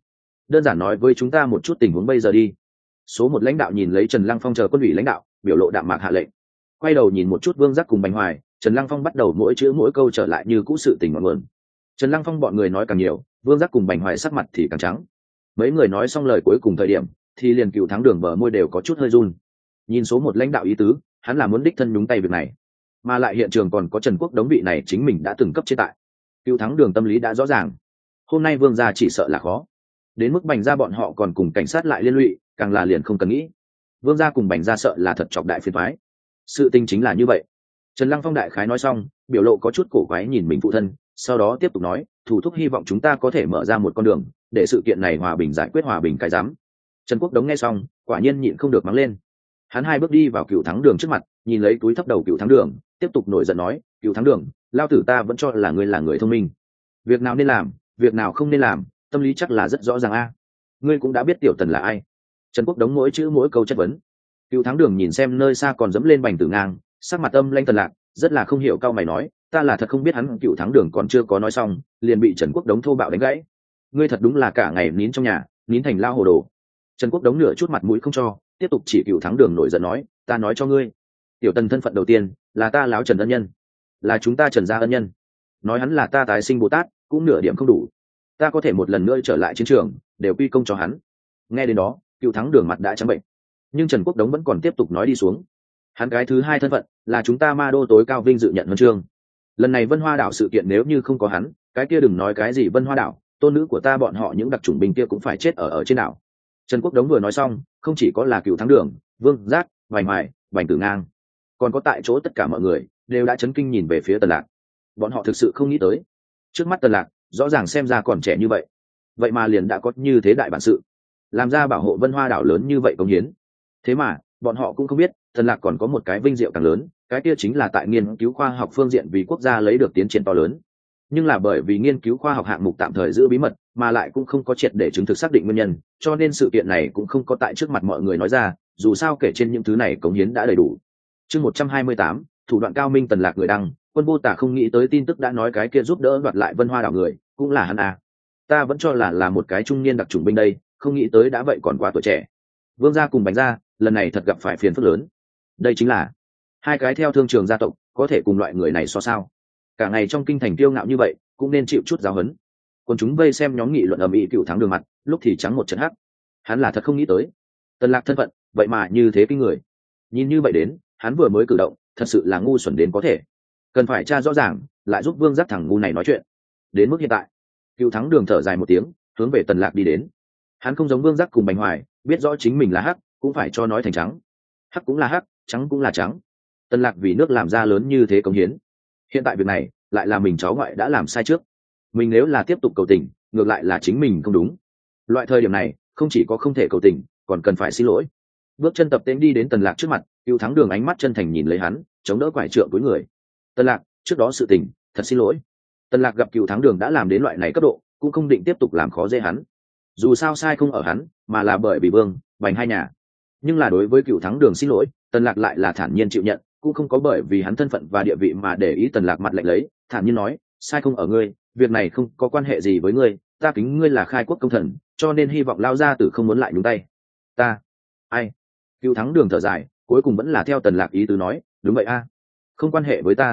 đơn giản nói với chúng ta một chút tình huống bây giờ đi. Số một lãnh đạo nhìn lấy Trần Lăng Phong chờ quân ủy lãnh đạo, biểu lộ đạm mạc hạ lệnh. Quay đầu nhìn một chút Vương Giác cùng Bành Hoài, Trần Lăng Phong bắt đầu mỗi chữ mỗi câu trở lại như cũ sự tình ngọn nguồn. Trần Lăng Phong bọn người nói càng nhiều, Vương Giác cùng Bành Hoài sắc mặt thì càng trắng. Mấy người nói xong lời cuối cùng thời điểm, thì liền Cựu Thắng Đường bờ môi đều có chút hơi run. Nhìn số một lãnh đạo ý tứ, hắn là muốn đích thân nhúng tay việc này, mà lại hiện trường còn có Trần Quốc Đống vị này chính mình đã từng cấp chế tại. Cựu Thắng Đường tâm lý đã rõ ràng, hôm nay Vương gia chỉ sợ là khó. Đến mức Bành gia bọn họ còn cùng cảnh sát lại liên lụy, càng là liền không cần nghĩ. Vương gia cùng Bành gia sợ là thật chọc đại phiền toái. Sự tình chính là như vậy. Trần Lăng Phong đại khái nói xong, biểu lộ có chút cổ quái nhìn mình phụ thân, sau đó tiếp tục nói, thủ thúc hy vọng chúng ta có thể mở ra một con đường, để sự kiện này hòa bình giải quyết hòa bình cái rắm. Trần Quốc Đống nghe xong, quả nhiên nhịn không được mắng lên. Hắn hai bước đi vào Cựu Thắng Đường trước mặt, nhìn lấy túi thấp đầu Cựu Thắng Đường, tiếp tục nổi giận nói, Cựu Thắng Đường, lao tử ta vẫn cho là ngươi là người thông minh. Việc nào nên làm, việc nào không nên làm, tâm lý chắc là rất rõ ràng a. Ngươi cũng đã biết Tiểu Tần là ai. Trần Quốc Đống mỗi chữ mỗi câu chất vấn. Cựu Thắng Đường nhìn xem nơi xa còn dẫm lên Bành Tử Ngang, sắc mặt âm lanh Tần Lạc, rất là không hiểu cao mày nói, ta là thật không biết hắn Cựu Thắng Đường còn chưa có nói xong, liền bị Trần Quốc Đống thô bạo đánh gãy. Ngươi thật đúng là cả ngày nín trong nhà, nín thành lao hồ đồ. Trần Quốc Đống nửa chút mặt mũi không cho, tiếp tục chỉ Cựu Thắng Đường nổi giận nói, ta nói cho ngươi, Tiểu Tần thân phận đầu tiên là ta láo Trần ân nhân, là chúng ta Trần gia ân nhân. Nói hắn là ta tái sinh Bồ Tát, cũng nửa điểm không đủ. Ta có thể một lần nữa trở lại chiến trường, đều quy công cho hắn. Nghe đến đó, Cựu Thắng Đường mặt đã trắng bệnh, nhưng Trần Quốc Đống vẫn còn tiếp tục nói đi xuống. Hắn cái thứ hai thân phận là chúng ta ma đô tối cao vinh dự nhận huân chương. Lần này Vân Hoa đảo sự kiện nếu như không có hắn, cái kia đừng nói cái gì Vân Hoa đảo, tôn nữ của ta bọn họ những đặc chủng binh kia cũng phải chết ở trên đảo. Trần Quốc Đống vừa nói xong, không chỉ có là Cựu Thắng Đường, Vương Giác, Bành Hoài, Bành Tử Ngang, còn có tại chỗ tất cả mọi người đều đã chấn kinh nhìn về phía Tần Lạc. Bọn họ thực sự không nghĩ tới, trước mắt Tần Lạc rõ ràng xem ra còn trẻ như vậy mà liền đã có như thế đại bản sự, làm ra bảo hộ Vân Hoa đảo lớn như vậy công hiến. Thế mà bọn họ cũng không biết, Tần Lạc còn có một cái vinh diệu càng lớn, cái kia chính là tại nghiên cứu khoa học phương diện vì quốc gia lấy được tiến triển to lớn. Nhưng là bởi vì nghiên cứu khoa học hạng mục tạm thời giữ bí mật, mà lại cũng không có triệt để chứng thực xác định nguyên nhân, cho nên sự kiện này cũng không có tại trước mặt mọi người nói ra, dù sao kể trên những thứ này cống hiến đã đầy đủ. Chương 128, thủ đoạn cao minh. Tần Lạc người đăng, Quân Vô Tả không nghĩ tới tin tức đã nói cái kia giúp đỡ đoạt lại Vân Hoa đảo người cũng là hắn à. Ta vẫn cho là một cái trung niên đặc chủng binh đây, không nghĩ tới đã vậy còn quá tuổi trẻ. Vương gia cùng Bành gia lần này thật gặp phải phiền phức lớn. Đây chính là hai cái theo thương trường gia tộc, có thể cùng loại người này so sao? Cả ngày trong kinh thành kiêu ngạo như vậy, cũng nên chịu chút giáo huấn. Còn chúng vây xem nhóm nghị luận ầm ĩ Cựu Thắng Đường mặt, lúc thì trắng một trận hắc. Hắn là thật không nghĩ tới, Tần Lạc thân phận vậy mà như thế kinh người. Nhìn như vậy đến, hắn vừa mới cử động, thật sự là ngu xuẩn đến có thể. Cần phải tra rõ ràng, lại giúp Vương Giác thằng ngu này nói chuyện. Đến mức hiện tại, Cựu Thắng Đường thở dài một tiếng, hướng về Tần Lạc đi đến. Hắn không giống Vương Giác cùng Bành Hoài, biết rõ chính mình là hắc, cũng phải cho nói thành trắng. Hắc cũng là hắc, trắng cũng là trắng. Tần Lạc vì nước làm ra lớn như thế cống hiến. Hiện tại việc này, lại là mình cháu ngoại đã làm sai trước. Mình nếu là tiếp tục cầu tình, ngược lại là chính mình không đúng. Loại thời điểm này, không chỉ có không thể cầu tình, còn cần phải xin lỗi. Bước chân tập tễnh đi đến Tần Lạc trước mặt, Cựu Thắng Đường ánh mắt chân thành nhìn lấy hắn, chống đỡ quải trượng túi người. Tần Lạc, trước đó sự tình, thật xin lỗi. Tần Lạc gặp Cựu Thắng Đường đã làm đến loại này cấp độ, cũng không định tiếp tục làm khó dễ hắn. Dù sao sai không ở hắn, mà là bởi vì Vương, Bành hai nhà. Nhưng là đối với Cựu Thắng Đường xin lỗi, Tần Lạc lại là thản nhiên chịu nhận, cũng không có bởi vì hắn thân phận và địa vị mà để ý. Tần Lạc mặt lạnh lấy, thản nhiên nói, sai không ở ngươi, việc này không có quan hệ gì với ngươi, ta kính ngươi là khai quốc công thần, cho nên hy vọng lao gia tử không muốn lại nhúng tay. Ta, ai? Cựu Thắng Đường thở dài, cuối cùng vẫn là theo Tần Lạc ý tứ nói, đúng vậy a, không quan hệ với ta,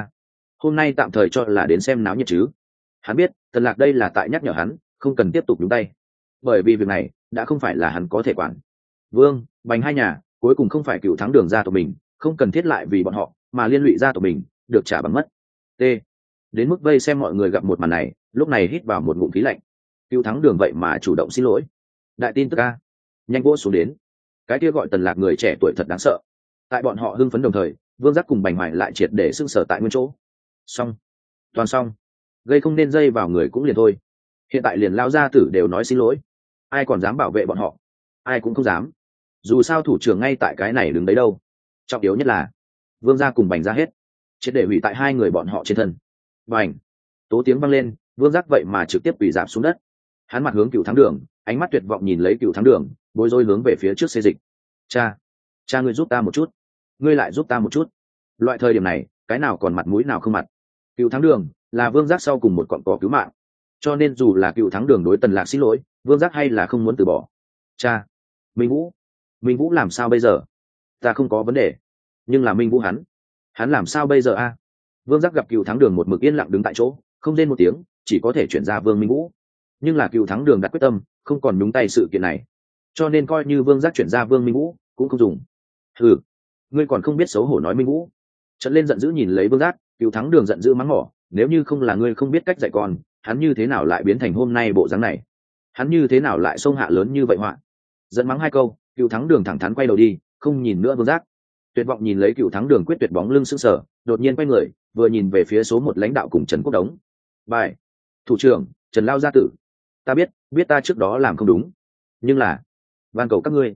hôm nay tạm thời cho là đến xem náo nhiệt chứ. Hắn biết Tần Lạc đây là tại nhắc nhở hắn, không cần tiếp tục nhúng tay, bởi vì việc này đã không phải là hắn có thể quản. Vương, Bành hai nhà cuối cùng không phải Cựu Thắng Đường gia tộc mình, không cần thiết lại vì bọn họ mà liên lụy gia tộc mình, được trả bằng mất. T. Đến mức vây xem mọi người gặp một màn này, lúc này hít vào một ngụm khí lạnh. Cựu Thắng Đường vậy mà chủ động xin lỗi. Đại tin tức a, nhanh vỗ xuống đến. Cái kia gọi Tần Lạc người trẻ tuổi thật đáng sợ. Tại bọn họ hưng phấn đồng thời, Vương Giác cùng Bành Hoài lại triệt để sưng sở tại nguyên chỗ. Xong, toàn xong, gây không nên dây vào người cũng liền thôi. Hiện tại liền lao gia tử đều nói xin lỗi, ai còn dám bảo vệ bọn họ? Ai cũng không dám. Dù sao thủ trưởng ngay tại cái này đứng đấy đâu. Trọng yếu nhất là Vương gia cùng Bành gia hết, triệt để hủy tại hai người bọn họ trên thân. Bành, tố tiếng vang lên, Vương Giác vậy mà trực tiếp quỳ rạp xuống đất. Hắn mặt hướng Cựu Thắng Đường, ánh mắt tuyệt vọng nhìn lấy Cựu Thắng Đường, bối rối hướng về phía trước xê dịch. Cha, ngươi giúp ta một chút, ngươi lại giúp ta một chút. Loại thời điểm này, cái nào còn mặt mũi nào không mặt. Cựu Thắng Đường là Vương Giác sau cùng một cọng cỏ cứu mạng, cho nên dù là Cựu Thắng Đường đối Tần Lạc xin lỗi, Vương Giác hay là không muốn từ bỏ. Cha, Minh Vũ làm sao bây giờ? Ta không có vấn đề, nhưng là Minh Vũ hắn làm sao bây giờ a? Vương Giác gặp Cựu Thắng Đường một mực yên lặng đứng tại chỗ, không rên một tiếng, chỉ có thể chuyển ra Vương Minh Vũ. Nhưng là Cựu Thắng Đường đặt quyết tâm, không còn nhúng tay sự kiện này, cho nên coi như Vương Giác chuyển ra Vương Minh Vũ cũng không dùng. Ừ, ngươi còn không biết xấu hổ nói Minh Vũ. Trận lên giận dữ nhìn lấy Vương Giác, Cựu Thắng Đường giận dữ mắng mỏ, nếu như không là ngươi không biết cách dạy con, hắn như thế nào lại biến thành hôm nay bộ dáng này? Hắn như thế nào lại xông hạ lớn như vậy họa? Giận mắng hai câu, Cựu Thắng Đường thẳng thắn quay đầu đi, không nhìn nữa Vương Giác. Tuyệt vọng nhìn lấy Cựu Thắng Đường quyết tuyệt bóng lưng sững sờ, đột nhiên quay người, vừa nhìn về phía số một lãnh đạo cùng Trần Quốc Đống. Bài, thủ trưởng Trần Lao gia tử, ta biết ta trước đó làm không đúng, nhưng là van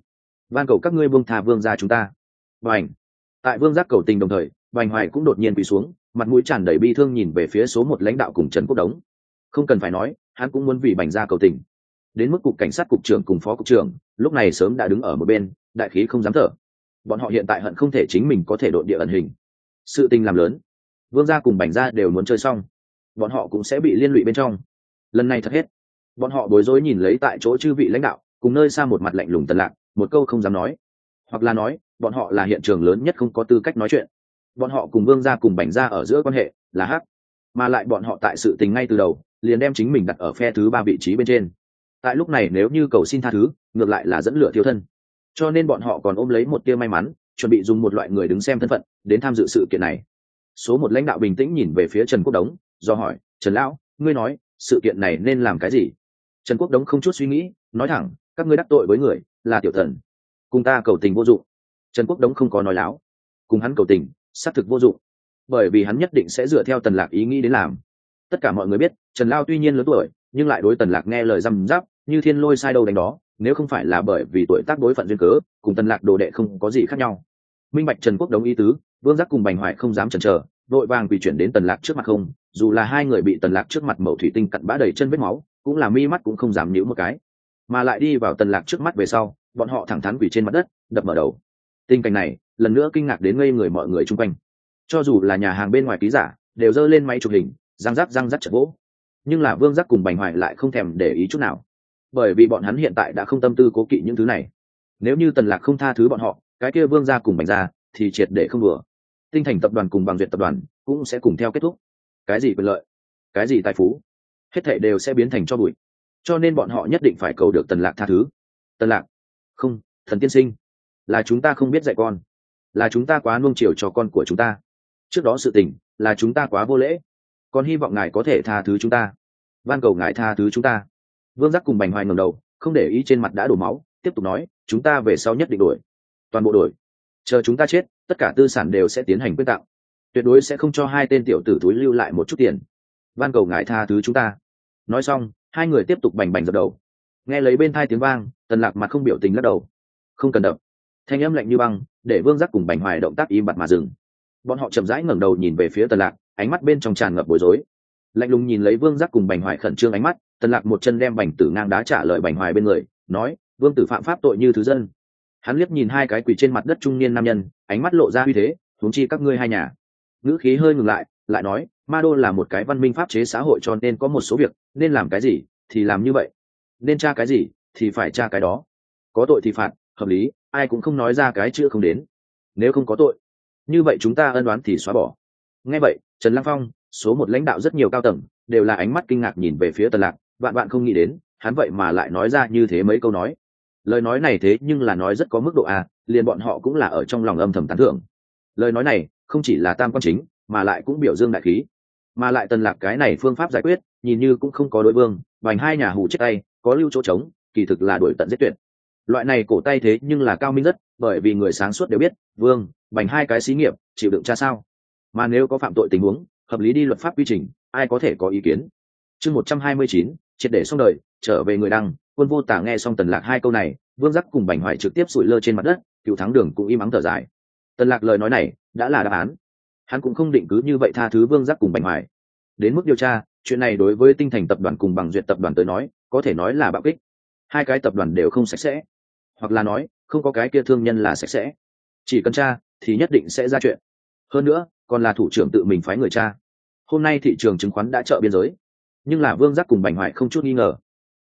cầu các ngươi buông tha Vương gia chúng ta. Bành. Tại Vương Giác cầu tình đồng thời, Bành Hoài cũng đột nhiên quỳ xuống, mặt mũi tràn đầy bi thương nhìn về phía số một lãnh đạo cùng Trần Quốc Đống. Không cần phải nói, hắn cũng muốn vì Bành gia cầu tình. Đến mức cục cảnh sát cục trưởng cùng phó cục trưởng lúc này sớm đã đứng ở một bên, đại khí không dám thở. Bọn họ hiện tại hận không thể chính mình có thể đội địa ẩn hình. Sự tình làm lớn, Vương gia cùng Bành gia đều muốn chơi xong, bọn họ cũng sẽ bị liên lụy bên trong. Lần này thật hết. Bọn họ bối rối nhìn lấy tại chỗ chư vị lãnh đạo, cùng nơi xa một mặt lạnh lùng Tần Lạc, một câu không dám nói, hoặc là nói bọn họ là hiện trường lớn nhất không có tư cách nói chuyện. Bọn họ cùng Vương gia cùng Bành gia ở giữa quan hệ là hắc, mà lại bọn họ tại sự tình ngay từ đầu liền đem chính mình đặt ở phe thứ ba vị trí bên trên. Tại lúc này nếu như cầu xin tha thứ, ngược lại là dẫn lửa thiêu thân. Cho nên bọn họ còn ôm lấy một tia may mắn, chuẩn bị dùng một loại người đứng xem thân phận đến tham dự sự kiện này. Số một lãnh đạo bình tĩnh nhìn về phía Trần Quốc Đống, do hỏi: Trần lão, ngươi nói sự kiện này nên làm cái gì? Trần Quốc Đống không chút suy nghĩ, nói thẳng: các ngươi đắc tội với người là tiểu thần, cùng ta cầu tình vô dụng. Trần Quốc Đống không có nói láo, cùng hắn cầu tình xác thực vô dụng, bởi vì hắn nhất định sẽ dựa theo Tần Lạc ý nghĩ đến làm. Tất cả mọi người biết Trần Lao tuy nhiên lớn tuổi, nhưng lại đối Tần Lạc nghe lời răm rắp như thiên lôi sai đâu đánh đó, nếu không phải là bởi vì tuổi tác đối phận duyên cớ, cùng Tần Lạc đồ đệ không có gì khác nhau. Minh bạch Trần Quốc Đống ý tứ, Vương Giác cùng Bành Hoài không dám chần chờ, đội vàng quỳ chuyển đến Tần Lạc trước mặt. Không, dù là hai người bị Tần Lạc trước mặt mẩu thủy tinh cặn bã đầy chân vết máu, cũng là mi mắt cũng không dám nhíu một cái. Mà lại đi vào Tần Lạc trước mắt về sau, bọn họ thẳng thắn quỳ trên mặt đất, đập mở đầu. Tình cảnh này lần nữa kinh ngạc đến ngây người mọi người chung quanh. Cho dù là nhà hàng bên ngoài ký giả đều giơ lên máy chụp hình, răng rắc chật vỗ. Nhưng là Vương Giác cùng Bành Hoài lại không thèm để ý chút nào, bởi vì bọn hắn hiện tại đã không tâm tư cố kỵ những thứ này. Nếu như Tần Lạc không tha thứ bọn họ, cái kia Vương gia cùng Bành gia thì triệt để không đùa. Tinh Thành tập đoàn cùng Bằng Duyệt tập đoàn cũng sẽ cùng theo kết thúc. Cái gì quyền lợi, cái gì tài phú, hết thảy đều sẽ biến thành tro bụi. Cho nên bọn họ nhất định phải cầu được Tần Lạc tha thứ. Tần Lạc, không, Thần tiên sinh, là chúng ta không biết dạy con, là chúng ta quá nuông chiều cho con của chúng ta. Trước đó sự tình là chúng ta quá vô lễ, con hy vọng ngài có thể tha thứ chúng ta, van cầu ngài tha thứ chúng ta. Vương Giác cùng Bành Hoài ngẩng đầu, không để ý trên mặt đã đổ máu, tiếp tục nói: chúng ta về sau nhất định đổi, toàn bộ đổi. Chờ chúng ta chết, tất cả tư sản đều sẽ tiến hành quyên tặng, tuyệt đối sẽ không cho hai tên tiểu tử túi lưu lại một chút tiền. Van cầu ngài tha thứ chúng ta. Nói xong, hai người tiếp tục bành bành dập đầu. Nghe lấy bên tai tiếng vang, Tần Lạc mặt không biểu tình lắc đầu. Không cần đập. Thanh âm lạnh như băng, để Vương Giác cùng Bành Hoài động tác im bặt mà dừng. Bọn họ chậm rãi ngẩng đầu nhìn về phía Tần Lạc, ánh mắt bên trong tràn ngập bối rối. Lạnh lùng nhìn lấy Vương Giác cùng Bành Hoài khẩn trương ánh mắt, Tần Lạc một chân đem Bành Tử ngang đá trả lời Bành Hoài bên người, nói: Vương Tử phạm pháp tội như thứ dân. Hắn liếc nhìn hai cái quỳ trên mặt đất trung niên nam nhân, ánh mắt lộ ra uy thế, huống chi các ngươi hai nhà. Ngữ khí hơi ngừng lại, lại nói: Ma Đô là một cái văn minh pháp chế xã hội, cho nên có một số việc nên làm cái gì thì làm như vậy, nên tra cái gì thì phải tra cái đó, có tội thì phạt, hợp lý, ai cũng không nói ra cái chữ không đến. Nếu không có tội, như vậy chúng ta ân oán thì xóa bỏ. Nghe vậy, Trần Lăng Phong, số một lãnh đạo rất nhiều cao tầng đều là ánh mắt kinh ngạc nhìn về phía Tần Lạc, vạn vạn không nghĩ đến hắn vậy mà lại nói ra như thế mấy câu nói. Lời nói này thế nhưng là nói rất có mức độ à, liền bọn họ cũng là ở trong lòng âm thầm tán thưởng. Lời nói này không chỉ là tam quan chính, mà lại cũng biểu dương đại khí. Mà lại Tần Lạc cái này phương pháp giải quyết, nhìn như cũng không có đối Vương Bành hai nhà hù chết tay, có lưu chỗ trống, kỳ thực là đuổi tận giết tuyệt. Loại này cổ tay thế nhưng là cao minh rất, bởi vì người sáng suốt đều biết, Vương Bành hai cái xí nghiệp chịu đựng tra sao. Mà nếu có phạm tội tình huống, hợp lý đi luật pháp quy trình, ai có thể có ý kiến. Chương 129, triệt để xong đời, trở về người đăng. Quân Vô Tả nghe xong Tần Lạc hai câu này, Vương Giác cùng Bành Hoài trực tiếp sụi lơ trên mặt đất, Cựu Thắng Đường cũng im ắng thở dài. Tần Lạc lời nói này đã là đáp án, hắn cũng không định cứ như vậy tha thứ Vương Giác cùng Bành Hoài. Đến mức điều tra, chuyện này đối với Tinh Thành tập đoàn cùng Bằng Duyệt tập đoàn tới nói, có thể nói là bạo kích. Hai cái tập đoàn đều không sạch sẽ, hoặc là nói không có cái kia thương nhân là sạch sẽ. Chỉ cần tra thì nhất định sẽ ra chuyện. Hơn nữa còn là thủ trưởng tự mình phái người tra. Hôm nay thị trường chứng khoán đã trợ biên giới, nhưng là Vương Giác cùng Bành Hoài không chút nghi ngờ,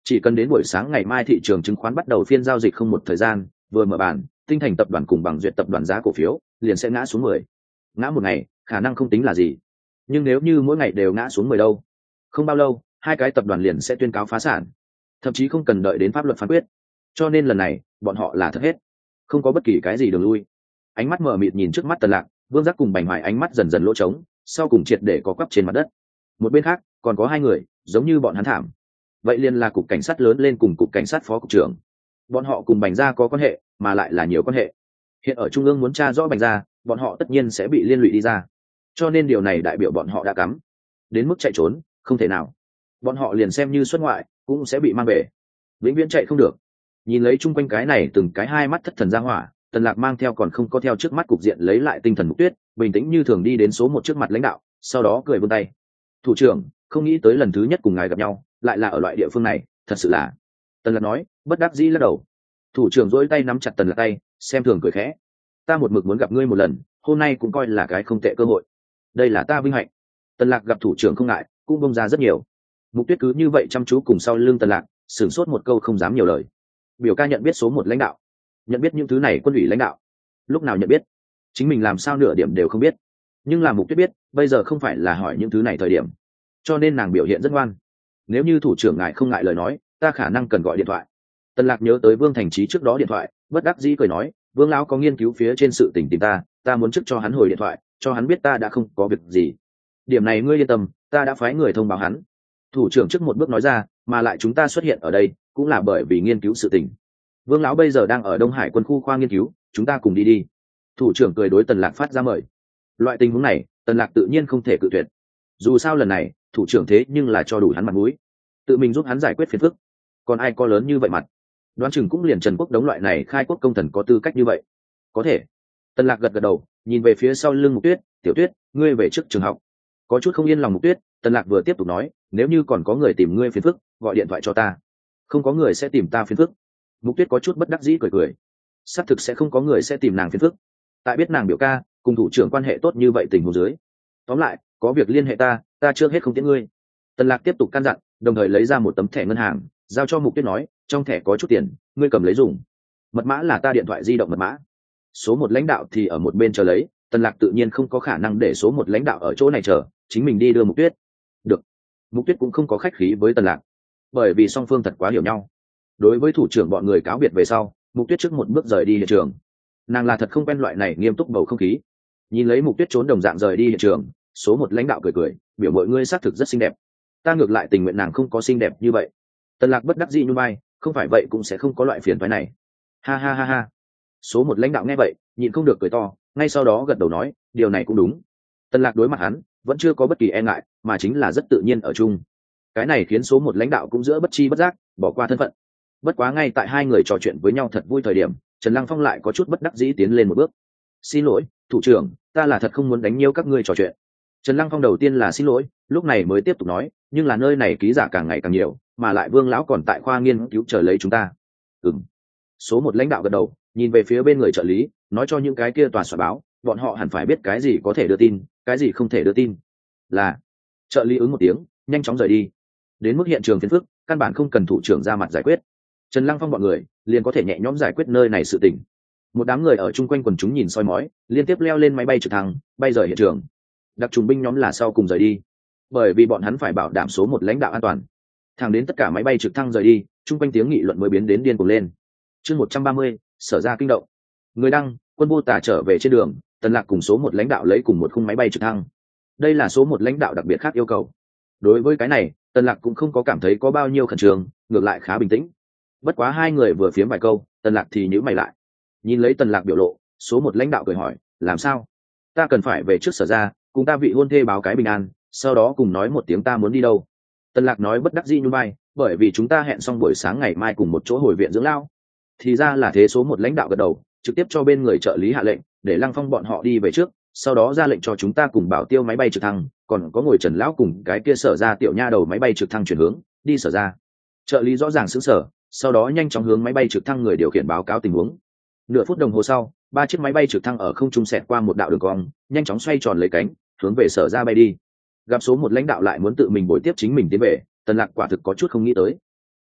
Chỉ cần đến buổi sáng ngày mai thị trường chứng khoán bắt đầu phiên giao dịch không một thời gian, vừa mở bàn, Tinh Thành tập đoàn cùng Bằng Duyệt tập đoàn giá cổ phiếu liền sẽ ngã xuống 10. Ngã một ngày, khả năng không tính là gì. Nhưng nếu như mỗi ngày đều ngã xuống 10 đâu? Không bao lâu, hai cái tập đoàn liền sẽ tuyên cáo phá sản. Thậm chí không cần đợi đến pháp luật phán quyết. Cho nên lần này, bọn họ là thật hết. Không có bất kỳ cái gì đường lui. Ánh mắt mờ mịt nhìn trước mắt Tần Lạc, Vương Giác cùng Bành Hoài ánh mắt dần dần lỗ trống, sau cùng triệt để có quắp trên mặt đất. Một bên khác, còn có hai người, giống như bọn hắn thảm. Vậy liền là cục cảnh sát lớn lên cùng cục cảnh sát phó cục trưởng. Bọn họ cùng Bành gia có quan hệ, mà lại là nhiều quan hệ. Hiện ở trung ương muốn tra rõ Bành gia, bọn họ tất nhiên sẽ bị liên lụy đi ra. Cho nên điều này đại biểu bọn họ đã cắm. Đến mức chạy trốn, không thể nào. Bọn họ liền xem như xuất ngoại, cũng sẽ bị mang về. Vĩnh viễn chạy không được. Nhìn lấy chung quanh cái này từng cái hai mắt thất thần ra hỏa, Tần Lạc mang theo còn không có theo trước mắt cục diện lấy lại tinh thần Mục Tuyết, bình tĩnh như thường đi đến số 1 trước mặt lãnh đạo, sau đó cười vươn tay. "Thủ trưởng, không nghĩ tới lần thứ nhất cùng ngài gặp nhau, lại là ở loại địa phương này, thật sự là." Tần Lạc nói, bất đắc dĩ lắc đầu. Thủ trưởng duỗi tay nắm chặt Tần Lạc tay, xem thường cười khẽ. "Ta một mực muốn gặp ngươi một lần, hôm nay cũng coi là cái không tệ cơ hội. Đây là ta vinh hạnh." Tần Lạc gặp thủ trưởng không ngại, cũng bông ra rất nhiều. Mục Tuyết cứ như vậy chăm chú cùng sau lưng Tần Lạc, sửng sốt một câu không dám nhiều lời. Biểu ca nhận biết số 1 lãnh đạo, nhận biết những thứ này quân ủy lãnh đạo. Lúc nào nhận biết? Chính mình làm sao nửa điểm đều không biết. Nhưng là Mục Tuyết biết, bây giờ không phải là hỏi những thứ này thời điểm. Cho nên nàng biểu hiện rất ngoan. "Nếu như thủ trưởng ngài không ngại lời nói, ta khả năng cần gọi điện thoại." Tần Lạc nhớ tới Vương Thành Chí trước đó điện thoại, bất đắc dĩ cười nói, "Vương lão có nghiên cứu phía trên sự tình tìm ta muốn trước cho hắn hồi điện thoại, cho hắn biết ta đã không có việc gì. Điểm này ngươi yên tâm, ta đã phái người thông báo hắn." Thủ trưởng trước một bước nói ra, "Mà lại chúng ta xuất hiện ở đây, cũng là bởi vì nghiên cứu sự tình. Vương lão bây giờ đang ở Đông Hải quân khu khoa nghiên cứu, chúng ta cùng đi đi." Thủ trưởng cười đối Tần Lạc phát ra mời. Loại tình huống này, Tần Lạc tự nhiên không thể cự tuyệt. Dù sao lần này, thủ trưởng thế nhưng là cho đủ hắn mặt mũi, tự mình giúp hắn giải quyết phiền phức. Còn ai có lớn như vậy mặt? Đoán chừng cũng liền Trần Quốc Đống loại này khai quốc công thần có tư cách như vậy. Có thể. Tần Lạc gật gật đầu, nhìn về phía sau lưng Mục Tuyết, "Tiểu Tuyết, ngươi về trước trường học." Có chút không yên lòng Mục Tuyết, Tần Lạc vừa tiếp tục nói, "Nếu như còn có người tìm ngươi phiền phức, gọi điện thoại cho ta." "Không có người sẽ tìm ta phiền phức." Mục Tuyết có chút bất đắc dĩ cười cười. Xác thực sẽ không có người sẽ tìm nàng phiền phức. Tại biết nàng biểu ca cùng thủ trưởng quan hệ tốt như vậy tình huống dưới. Tóm lại, có việc liên hệ ta trước hết không tiễn ngươi. Tần Lạc tiếp tục căn dặn, đồng thời lấy ra một tấm thẻ ngân hàng, giao cho Mục Tuyết nói, "Trong thẻ có chút tiền, ngươi cầm lấy dùng. Mật mã là ta điện thoại di động mật mã." Số 1 lãnh đạo thì ở một bên chờ lấy, Tần Lạc tự nhiên không có khả năng để số 1 lãnh đạo ở chỗ này chờ, chính mình đi đưa Mục Tuyết. Được. Mục Tuyết cũng không có khách khí với Tần Lạc, bởi vì song phương thật quá hiểu nhau. Đối với thủ trưởng bọn người cáo biệt về sau, Mục Tuyết trước một bước rời đi hiện trường. Nàng là thật không quen loại này nghiêm túc bầu không khí. Nhìn lấy Mục Tuyết trốn đồng dạng rời đi hiện trường, số 1 lãnh đạo cười cười, biểu mọi ngươi xác thực rất xinh đẹp. Ta ngược lại tình nguyện nàng không có xinh đẹp như vậy. Tần Lạc bất đắc dĩ nhún vai, không phải vậy cũng sẽ không có loại phiền toái này. Ha ha ha ha. Số 1 lãnh đạo nghe vậy, nhịn không được cười to, ngay sau đó gật đầu nói, điều này cũng đúng. Tần Lạc đối mặt hắn, vẫn chưa có bất kỳ e ngại, mà chính là rất tự nhiên ở chung. Cái này khiến số 1 lãnh đạo cũng giữa bất chi bất giác, bỏ qua thân phận. Bất quá ngay tại hai người trò chuyện với nhau thật vui thời điểm, Trần Lăng Phong lại có chút bất đắc dĩ tiến lên một bước. "Xin lỗi, thủ trưởng, ta là thật không muốn đánh nhiễu các ngươi trò chuyện." Trần Lăng Phong đầu tiên là xin lỗi, lúc này mới tiếp tục nói, "Nhưng là nơi này ký giả càng ngày càng nhiều, mà lại Vương lão còn tại khoa nghiên cứu chờ lấy chúng ta." Ừm. Số 1 lãnh đạo gật đầu, nhìn về phía bên người trợ lý, nói cho những cái kia tòa soạn báo, bọn họ hẳn phải biết cái gì có thể đưa tin, cái gì không thể đưa tin. Là. Trợ lý ứng một tiếng, nhanh chóng rời đi. Đến mức hiện trường phiền phức, căn bản không cần thủ trưởng ra mặt giải quyết. Trần Lăng Phong bọn người liền có thể nhẹ nhõm giải quyết nơi này sự tình. Một đám người ở chung quanh quần chúng nhìn soi mói, liên tiếp leo lên máy bay trực thăng, bay rời hiện trường. Đặc trùng binh nhóm là sau cùng rời đi, bởi vì bọn hắn phải bảo đảm số 1 lãnh đạo an toàn. Thẳng đến tất cả máy bay trực thăng rời đi, chung quanh tiếng nghị luận mới biến đến điên cuồng lên. Chương 130, sở ra kinh động. Người đăng, quân vô tả trở về trên đường, Tần Lạc cùng số 1 lãnh đạo lấy cùng một khung máy bay trực thăng. Đây là số 1 lãnh đạo đặc biệt khác yêu cầu. Đối với cái này, Tần Lạc cũng không có cảm thấy có bao nhiêu khẩn trương, ngược lại khá bình tĩnh. Bất quá hai người vừa phiếm vài câu, Tần Lạc thì nhíu mày lại. Nhìn lấy Tần Lạc biểu lộ, số 1 lãnh đạo cười hỏi, "Làm sao? Ta cần phải về trước sở ra, cùng ta vị hôn thê báo cái bình an, sau đó cùng nói một tiếng ta muốn đi đâu." Tần Lạc nói bất đắc dĩ nhún vai, "Bởi vì chúng ta hẹn xong buổi sáng ngày mai cùng một chỗ hồi viện dưỡng lao." Thì ra là thế. Số 1 lãnh đạo gật đầu, trực tiếp cho bên người trợ lý hạ lệnh, để Lăng Phong bọn họ đi về trước, sau đó ra lệnh cho chúng ta cùng bảo tiêu máy bay trực thăng, còn có ngồi Trần lão cùng cái kia sở ra tiểu nha đầu máy bay trực thăng chuyển hướng, đi sở ra. Trợ lý rõ ràng sững sờ, sau đó nhanh chóng hướng máy bay trực thăng người điều khiển báo cáo tình huống. Nửa phút đồng hồ sau, 3 chiếc máy bay trực thăng ở không trung xẹt qua một đạo đường cong, nhanh chóng xoay tròn lấy cánh, hướng về sở ra bay đi. Gặp số 1 lãnh đạo lại muốn tự mình bồi tiếp chính mình tiến về, Tần Lạc quả thực có chút không nghĩ tới.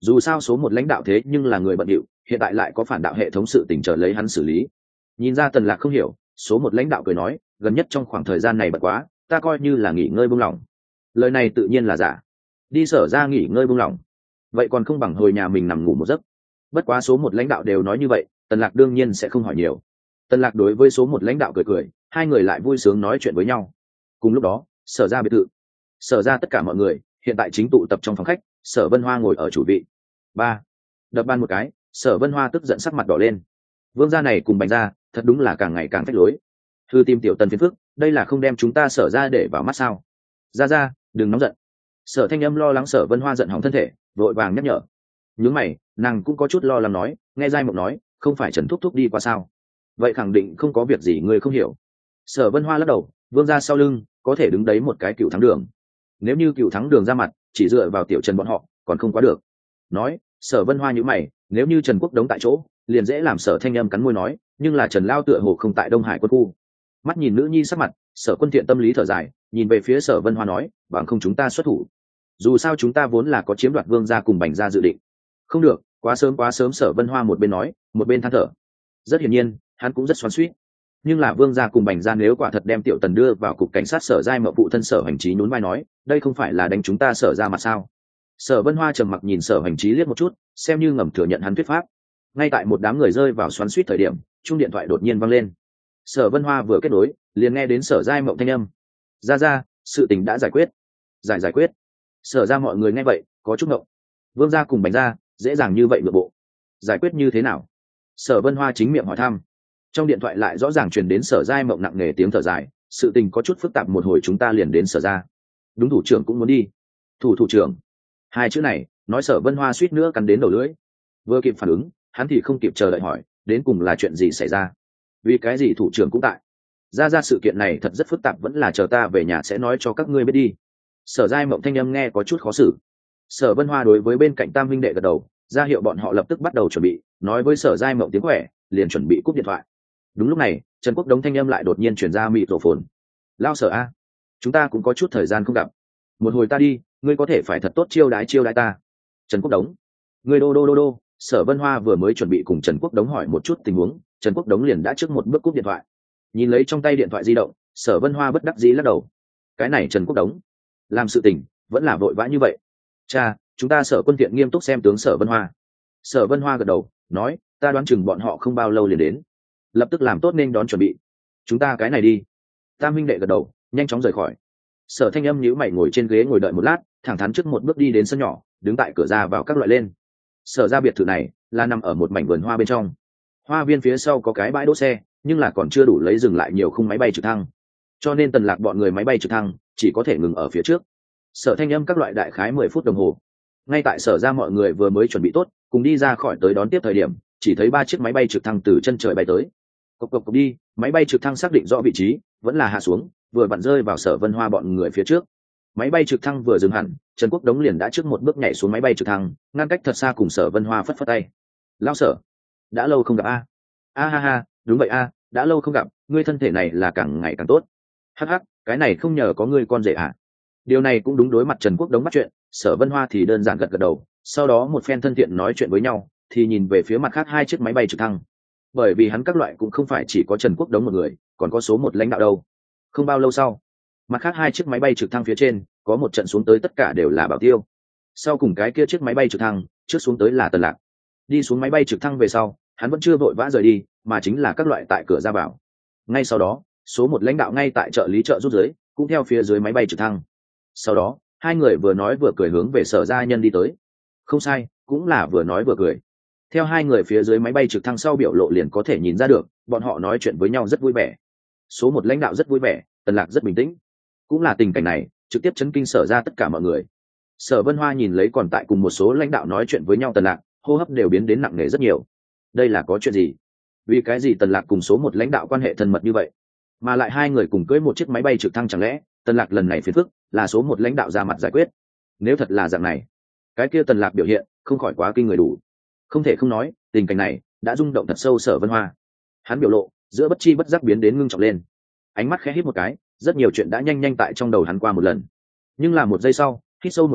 dù sao số một lãnh đạo thế nhưng là người bận điệu, hiện tại lại có phản đạo hệ thống sự tình trở lấy hắn xử lý. Nhìn ra Tần Lạc không hiểu, số một lãnh đạo cười nói, gần nhất trong khoảng thời gian này bận quá, ta coi như là nghỉ ngơi buông lỏng. Lời này tự nhiên là giả. Đi Sở ra nghỉ ngơi buông lỏng, vậy còn không bằng hồi nhà mình nằm ngủ một giấc. Bất quá số một lãnh đạo đều nói như vậy, Tần Lạc đương nhiên sẽ không hỏi nhiều. Tần Lạc đối với số một lãnh đạo cười cười, hai người lại vui sướng nói chuyện với nhau. Cùng lúc đó, Sở ra biệt thự. Sở ra tất cả mọi người hiện tại chính tụ tập trong phòng khách, Sở Vân Hoa ngồi ở chủ vị. Ba, đập bàn một cái, Sở Vân Hoa tức giận sắc mặt đỏ lên. Vương gia này cùng Bành gia, thật đúng là càng ngày càng phách lối. Thư tìm tiểu Tần phiền phức, đây là không đem chúng ta Sở ra để vào mắt sao? Ra, đừng nóng giận. Sở Thanh Âm lo lắng Sở Vân Hoa giận hỏng thân thể, vội vàng nhắc nhở. Nhướng mày, nàng cũng có chút lo lắng nói, nghe Giai Mộng nói, không phải Trần Thúc Thúc đi qua sao? Vậy khẳng định không có việc gì người không hiểu. Sở Vân Hoa lắc đầu, Vương gia sau lưng có thể đứng đấy một cái cựu thắng đường. Nếu như cựu thắng đường ra mặt, chỉ dựa vào tiểu Trần bọn họ, còn không quá được. Nói, Sở Vân Hoa nhíu mày, nếu như Trần Quốc Đống tại chỗ, liền dễ làm Sở Thanh Âm cắn môi nói, nhưng là Trần Lao tựa hồ không tại Đông Hải quân khu. Mắt nhìn nữ nhi sắc mặt, Sở Quân Thiện tâm lý thở dài, nhìn về phía Sở Vân Hoa nói, bằng không chúng ta xuất thủ. Dù sao chúng ta vốn là có chiếm đoạt Vương gia cùng Bành gia dự định. Không được, quá sớm. Sở Vân Hoa một bên nói, một bên than thở. Rất hiển nhiên, hắn cũng rất xoắn xuýt. Nhưng là Vương gia cùng Bành gia nếu quả thật đem tiểu Tần đưa vào cục cảnh sát Sở Giai Mậu phụ thân Sở Hành Chí nhún vai nói, đây không phải là đánh chúng ta Sở ra mặt sao? Sở Vân Hoa trầm mặc nhìn Sở Hành Chí liếc một chút, xem như ngầm thừa nhận hắn thuyết pháp. Ngay tại một đám người rơi vào xoắn xuýt thời điểm, chuông điện thoại đột nhiên vang lên. Sở Vân Hoa vừa kết nối, liền nghe đến Sở Giai Mậu thanh âm. Ra, sự tình đã giải quyết. Giải quyết. Sở ra mọi người nghe vậy, có chút ngộng. Vương gia cùng Bành gia, dễ dàng như vậy ngược bộ. Giải quyết như thế nào? Sở Vân Hoa chính miệng hỏi thăm. Trong điện thoại lại rõ ràng truyền đến Sở Giai Mộng nặng nề tiếng thở dài, sự tình có chút phức tạp, một hồi chúng ta liền đến Sở ra. Đúng, thủ trưởng cũng muốn đi. Thủ trưởng. Hai chữ này, nói Sở Vân Hoa suýt nữa cắn đến đầu lưỡi. Vừa kịp phản ứng, hắn thì không kịp chờ đợi hỏi, đến cùng là chuyện gì xảy ra? Vì cái gì thủ trưởng cũng tại? Ra sự kiện này thật rất phức tạp, vẫn là chờ ta về nhà sẽ nói cho các ngươi biết đi. Sở Giai Mộng thanh âm nghe có chút khó xử. Sở Vân Hoa đối với bên cạnh Tam huynh đệ gật đầu, ra hiệu bọn họ lập tức bắt đầu chuẩn bị, nói với Sở Giai Mộng tiếng khỏe, liền chuẩn bị cúp điện thoại. Đúng lúc này, Trần Quốc Đống thanh âm lại đột nhiên chuyển ra mịt rổ phồn. Lao Sở a, chúng ta cũng có chút thời gian không gặp, một hồi ta đi, ngươi có thể phải thật tốt chiêu đái ta. Trần Quốc Đống, ngươi đô. Sở Vân Hoa vừa mới chuẩn bị cùng Trần Quốc Đống hỏi một chút tình huống, Trần Quốc Đống liền đã trước một bước cúp điện thoại. Nhìn lấy trong tay điện thoại di động, Sở Vân Hoa bất đắc dĩ lắc đầu. Cái này Trần Quốc Đống, làm sự tình vẫn là vội vã như vậy. Cha, chúng ta Sở Quân Thiện nghiêm túc xem tướng Sở Vân Hoa. Sở Vân Hoa gật đầu, nói, ta đoán chừng bọn họ không bao lâu liền đến, lập tức làm tốt nên đón chuẩn bị. Chúng ta cái này đi. Tam huynh đệ gật đầu, nhanh chóng rời khỏi. Sở Thanh Âm nhíu mày ngồi trên ghế ngồi đợi một lát, thẳng thắn trước một bước đi đến sân nhỏ, đứng tại cửa ra vào các loại lên. Sở ra biệt thự này là nằm ở một mảnh vườn hoa bên trong. Hoa viên phía sau có cái bãi đỗ xe, nhưng là còn chưa đủ lấy dừng lại nhiều khung máy bay trực thăng, cho nên Tần Lạc bọn người máy bay trực thăng chỉ có thể ngừng ở phía trước. Sở Thanh Âm các loại đại khái 10 phút đồng hồ. Ngay tại Sở ra mọi người vừa mới chuẩn bị tốt, cùng đi ra khỏi tới đón tiếp thời điểm, chỉ thấy 3 chiếc máy bay trực thăng từ chân trời bay tới. Cộc đi, máy bay trực thăng xác định rõ vị trí, vẫn là hạ xuống, vừa vặn rơi vào Sở Vân Hoa bọn người phía trước. Máy bay trực thăng vừa dừng hẳn, Trần Quốc Đống liền đã trước một bước nhảy xuống máy bay trực thăng, ngăn cách thật xa cùng Sở Vân Hoa phất phất tay. Lão Sở, đã lâu không gặp a. Ha, đúng vậy a, đã lâu không gặp, ngươi thân thể này là càng ngày càng tốt. Hắc, cái này không nhờ có ngươi con rể à? Điều này cũng đúng, đối mặt Trần Quốc Đống bắt chuyện, Sở Vân Hoa thì đơn giản gật đầu, sau đó một phen thân thiện nói chuyện với nhau, thì nhìn về phía mặt khác 2 chiếc máy bay trực thăng. Bởi vì hắn các loại cũng không phải chỉ có Trần Quốc Đống một người, còn có số một lãnh đạo đâu. Không bao lâu sau, mặt khác 2 chiếc máy bay trực thăng phía trên có một trận xuống tới, tất cả đều là bảo tiêu. Sau cùng cái kia chiếc máy bay trực thăng trước xuống tới là Tần Lạc. Đi xuống máy bay trực thăng về sau, hắn vẫn chưa vội vã rời đi, mà chính là các loại tại cửa ra vào. Ngay sau đó, số một lãnh đạo ngay tại trợ lý trợ rút dưới, cũng theo phía dưới máy bay trực thăng. Sau đó, 2 người vừa nói vừa cười hướng về Sở gia nhân đi tới. Không sai, cũng là vừa nói vừa cười. Theo 2 người phía dưới máy bay trực thăng sau biểu lộ liền có thể nhìn ra được, bọn họ nói chuyện với nhau rất vui vẻ. Số một lãnh đạo rất vui vẻ, Tần Lạc rất bình tĩnh. Cũng là tình cảnh này, trực tiếp chấn kinh Sở ra tất cả mọi người. Sở Vân Hoa nhìn lấy còn tại cùng một số lãnh đạo nói chuyện với nhau Tần Lạc, hô hấp đều biến đến nặng nề rất nhiều. Đây là có chuyện gì? Vì cái gì Tần Lạc cùng số một lãnh đạo quan hệ thân mật như vậy? Mà lại 2 người cùng cưỡi một chiếc máy bay trực thăng, chẳng lẽ Tần Lạc lần này phiền phức là số một lãnh đạo ra mặt giải quyết? Nếu thật là dạng này, cái kia Tần Lạc biểu hiện không khỏi quá kinh người đủ. Không thể không nói, tình cảnh này đã rung động thật sâu Sở Vân Hoa. Hắn biểu lộ giữa bất chi bất giác biến đến ngưng trọng lên, ánh mắt khẽ hít một cái, rất nhiều chuyện đã nhanh tại trong đầu hắn qua một lần. Nhưng là một giây sau, hít sâu một hơi,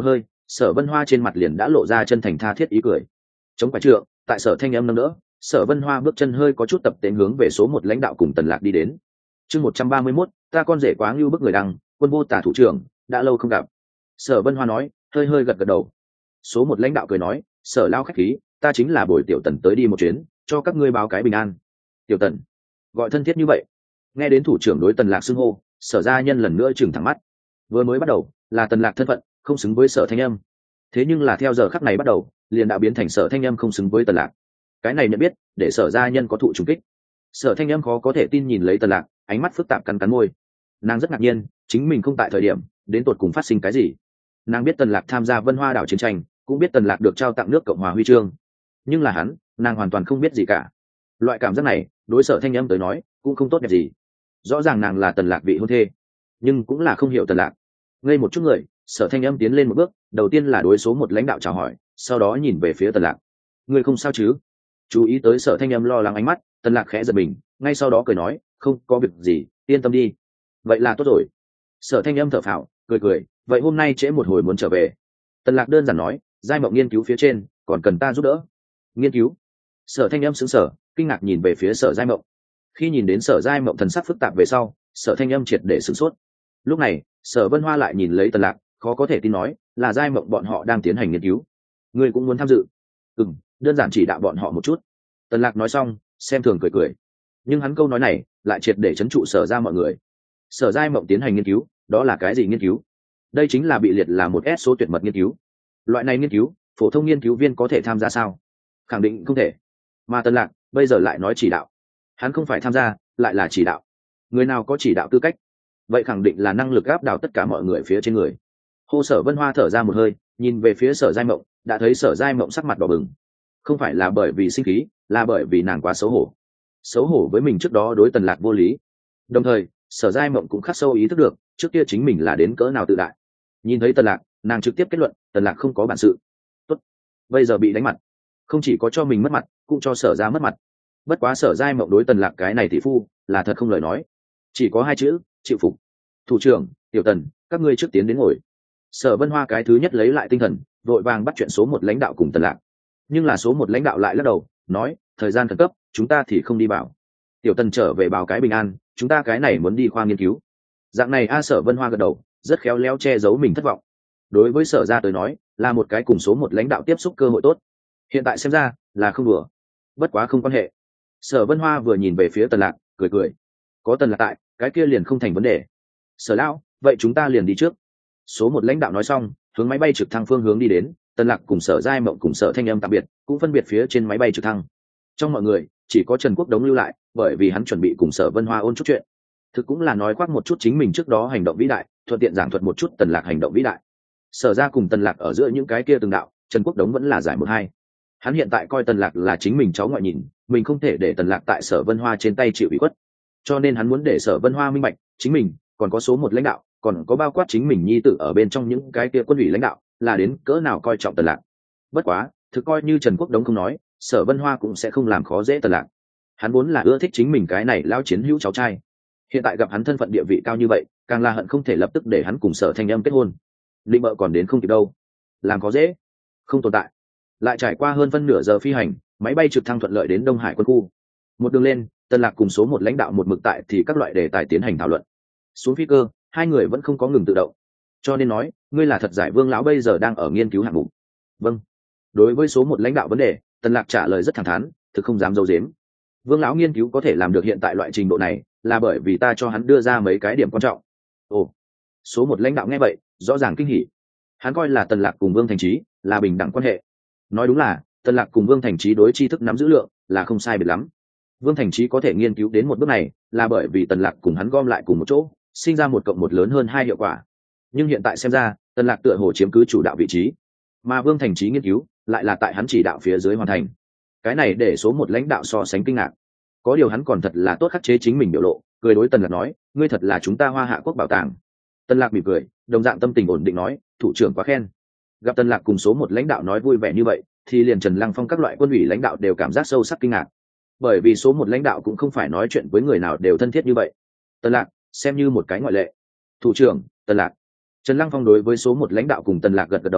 Sở Vân Hoa trên mặt liền đã lộ ra chân thành tha thiết ý cười. Chống quái trượng, tại Sở Thanh Âm nâng đỡ, Sở Vân Hoa bước chân hơi có chút tập tễnh hướng về số một lãnh đạo cùng Tần Lạc đi đến. Chương 131, ta con rể quá ngưu bức người đăng, Quân Vô Tả thủ trưởng, đã lâu không gặp. Sở Vân Hoa nói, hơi hơi gật gật đầu. Số một lãnh đạo cười nói, Sở lao khách khí, ta chính là bồi Tiểu Tần tới đi một chuyến, cho các ngươi báo cái bình an. Tiểu Tần, gọi thân thiết như vậy. Nghe đến thủ trưởng đối Tần Lạc xưng hô, Sở gia nhân lần nữa trừng thẳng mắt. Vừa mới bắt đầu, là Tần Lạc thân phận không xứng với Sở Thanh Âm. Thế nhưng là theo giờ khắc này bắt đầu, liền đã biến thành Sở Thanh Âm không xứng với Tần Lạc. Cái này nhận biết, để Sở gia nhân có thụ trùng kích. Sở Thanh Âm khó có thể tin nhìn lấy Tần Lạc, ánh mắt phức tạp cắn cắn môi. Nàng rất ngạc nhiên, chính mình không tại thời điểm, đến tột cùng phát sinh cái gì. Nàng biết Tần Lạc tham gia Vân Hoa đảo chiến tranh, cũng biết Tần Lạc được trao tặng nước Cộng hòa huy chương, nhưng là nàng hoàn toàn không biết gì cả. Loại cảm giác này, đối Sở Thanh Âm tới nói, cũng không tốt đẹp gì. Rõ ràng nàng là Tần Lạc vị hôn thê, nhưng cũng là không hiểu Tần Lạc. Ngây một chút người, Sở Thanh Âm tiến lên một bước, đầu tiên là đối số một lãnh đạo chào hỏi, sau đó nhìn về phía Tần Lạc. Người không sao chứ? Chú ý tới Sở Thanh Âm lo lắng ánh mắt, Tần Lạc khẽ giật mình, ngay sau đó cười nói, không có việc gì, yên tâm đi. Vậy là tốt rồi. Sở Thanh Âm thở phào, cười, vậy hôm nay trễ một hồi muốn trở về. Tần Lạc đơn giản nói, giai mộng nghiên cứu phía trên, còn cần ta giúp đỡ. Nghiên cứu? Sở Thanh Âm sững sờ, kinh ngạc nhìn về phía Sở giai mộng. Khi nhìn đến Sở giai mộng thần sắc phức tạp về sau, Sở Thanh Âm triệt để sửng sốt. Lúc này, Sở Vân Hoa lại nhìn lấy Tần Lạc, khó có thể tin nói, là giai mộng bọn họ đang tiến hành nghiên cứu. Ngươi cũng muốn tham dự? Đơn giản chỉ đạo bọn họ một chút. Tần Lạc nói xong, xem thường cười, nhưng hắn câu nói này lại triệt để chấn trụ Sở ra mọi người. Sở giai mộng tiến hành nghiên cứu, đó là cái gì nghiên cứu? Đây chính là bị liệt là một S số tuyệt mật nghiên cứu. Loại này nghiên cứu, phổ thông nghiên cứu viên có thể tham gia sao? Khẳng định không thể. Mà Tần Lạc bây giờ lại nói chỉ đạo. Hắn không phải tham gia, lại là chỉ đạo. Người nào có chỉ đạo tư cách, vậy khẳng định là năng lực áp đảo tất cả mọi người phía trên người. Hô Sở Vân Hoa thở ra một hơi, nhìn về phía Sở giai mộng, đã thấy Sở giai mộng sắc mặt đỏ bừng. Không phải là bởi vì sinh khí, là bởi vì nàng quá xấu hổ với mình trước đó đối Tần Lạc vô lý. Đồng thời, Sở giai mộng cũng khắc sâu ý thức được, trước kia chính mình là đến cỡ nào tự đại. Nhìn thấy Tần Lạc, nàng trực tiếp kết luận, Tần Lạc không có bản sự. Tốt, bây giờ bị đánh mặt, không chỉ có cho mình mất mặt, cũng cho Sở gia mất mặt. Bất quá Sở giai mộng đối Tần Lạc cái này tỷ phu, là thật không lời nói, chỉ có hai chữ, chịu phục. Thủ trưởng, Tiểu Tần, các ngươi trước tiến đến ngồi. Sở Vân Hoa cái thứ nhất lấy lại tinh thần, vội vàng bắt chuyện số một lãnh đạo cùng Tần Lạc. Nhưng là số một lãnh đạo lại lắc đầu, nói, thời gian khẩn cấp, chúng ta thì không đi bảo. Tiểu Tần trở về báo cái bình an, chúng ta cái này muốn đi khoa nghiên cứu. Dạng này Sở Vân Hoa gật đầu, rất khéo léo che giấu mình thất vọng. Đối với Sở gia tới nói, là một cái cùng số một lãnh đạo tiếp xúc cơ hội tốt. Hiện tại xem ra là không đùa. Bất quá không quan hệ. Sở Vân Hoa vừa nhìn về phía Tần Lạc, cười. Có Tần Lạc tại, cái kia liền không thành vấn đề. Sở lão, vậy chúng ta liền đi trước. Số một lãnh đạo nói xong, hướng máy bay trực thăng phương hướng đi đến. Tần Lạc cùng Sở giai mộng cùng Sở Thanh Âm tạm biệt, cũng phân biệt phía trên máy bay trực thăng. Trong mọi người, chỉ có Trần Quốc Đống lưu lại, bởi vì hắn chuẩn bị cùng Sở Vân Hoa ôn chút chuyện. Thực cũng là nói khoác một chút chính mình trước đó hành động vĩ đại, thuận tiện giảng thuật một chút Tần Lạc hành động vĩ đại. Sở ra cùng Tần Lạc ở giữa những cái kia từng đạo, Trần Quốc Đống vẫn là giải một hai. Hắn hiện tại coi Tần Lạc là chính mình cháu ngoại nhìn, mình không thể để Tần Lạc tại Sở Vân Hoa trên tay chịu ủy khuất. Cho nên hắn muốn để Sở Vân Hoa minh bạch, chính mình còn có số một lãnh đạo, còn có bao quát chính mình nhi tử ở bên trong những cái kia quân ủy lãnh đạo, là đến cỡ nào coi trọng Tần Lạc. Bất quá, thực coi như Trần Quốc Đống không nói, Sở Vân Hoa cũng sẽ không làm khó dễ Tần Lạc. Hắn vốn là ưa thích chính mình cái này lao chiến hữu cháu trai. Hiện tại gặp hắn thân phận địa vị cao như vậy, càng là hận không thể lập tức để hắn cùng Sở Thanh Âm kết hôn. Định bợ còn đến không kịp đâu, làm có dễ không tồn tại. Lại trải qua hơn phân nửa giờ phi hành, máy bay trực thăng thuận lợi đến Đông Hải quân khu. Một đường lên, Tần Lạc cùng số một lãnh đạo một mực tại thì các loại đề tài tiến hành thảo luận. Xuống phi cơ, hai người vẫn không có ngừng tự động. Cho nên nói, ngươi là thật giải Vương lão bây giờ đang ở nghiên cứu hạng mục. Vâng. Đối với số một lãnh đạo vấn đề, Tần Lạc trả lời rất thẳng thắn, thực không dám giấu giếm. Vương lão nghiên cứu có thể làm được hiện tại loại trình độ này, là bởi vì ta cho hắn đưa ra mấy cái điểm quan trọng. Ồ. Số một lãnh đạo nghe vậy, rõ ràng kinh hỉ. Hắn coi là Tần Lạc cùng Vương Thành Chí là bình đẳng quan hệ. Nói đúng là, Tần Lạc cùng Vương Thành Chí đối tri thức nắm giữ lượng là không sai biệt lắm. Vương Thành Chí có thể nghiên cứu đến một bước này, là bởi vì Tần Lạc cùng hắn gom lại cùng một chỗ, sinh ra 1+1 lớn hơn 2 hiệu quả. Nhưng hiện tại xem ra, Tần Lạc tựa hồ chiếm cứ chủ đạo vị trí, mà Vương Thành Chí nghiên cứu lại là tại hắn chỉ đạo phía dưới hoàn thành. Cái này để số một lãnh đạo so sánh kinh ngạc. Có điều hắn còn thật là tốt khắc chế chính mình biểu lộ, cười đối Tần Lạc nói, ngươi thật là chúng ta Hoa Hạ quốc bảo tàng. Tần Lạc mỉm cười, đồng dạng tâm tình ổn định nói, thủ trưởng quá khen. Gặp Tần Lạc cùng số một lãnh đạo nói vui vẻ như vậy, thì liền Trần Lăng Phong các loại quân ủy lãnh đạo đều cảm giác sâu sắc kinh ngạc. Bởi vì số một lãnh đạo cũng không phải nói chuyện với người nào đều thân thiết như vậy. Tần Lạc xem như một cái ngoại lệ. Thủ trưởng, Tần Lạc. Trần Lăng Phong đối với số một lãnh đạo cùng Tần Lạc gật gật đầu,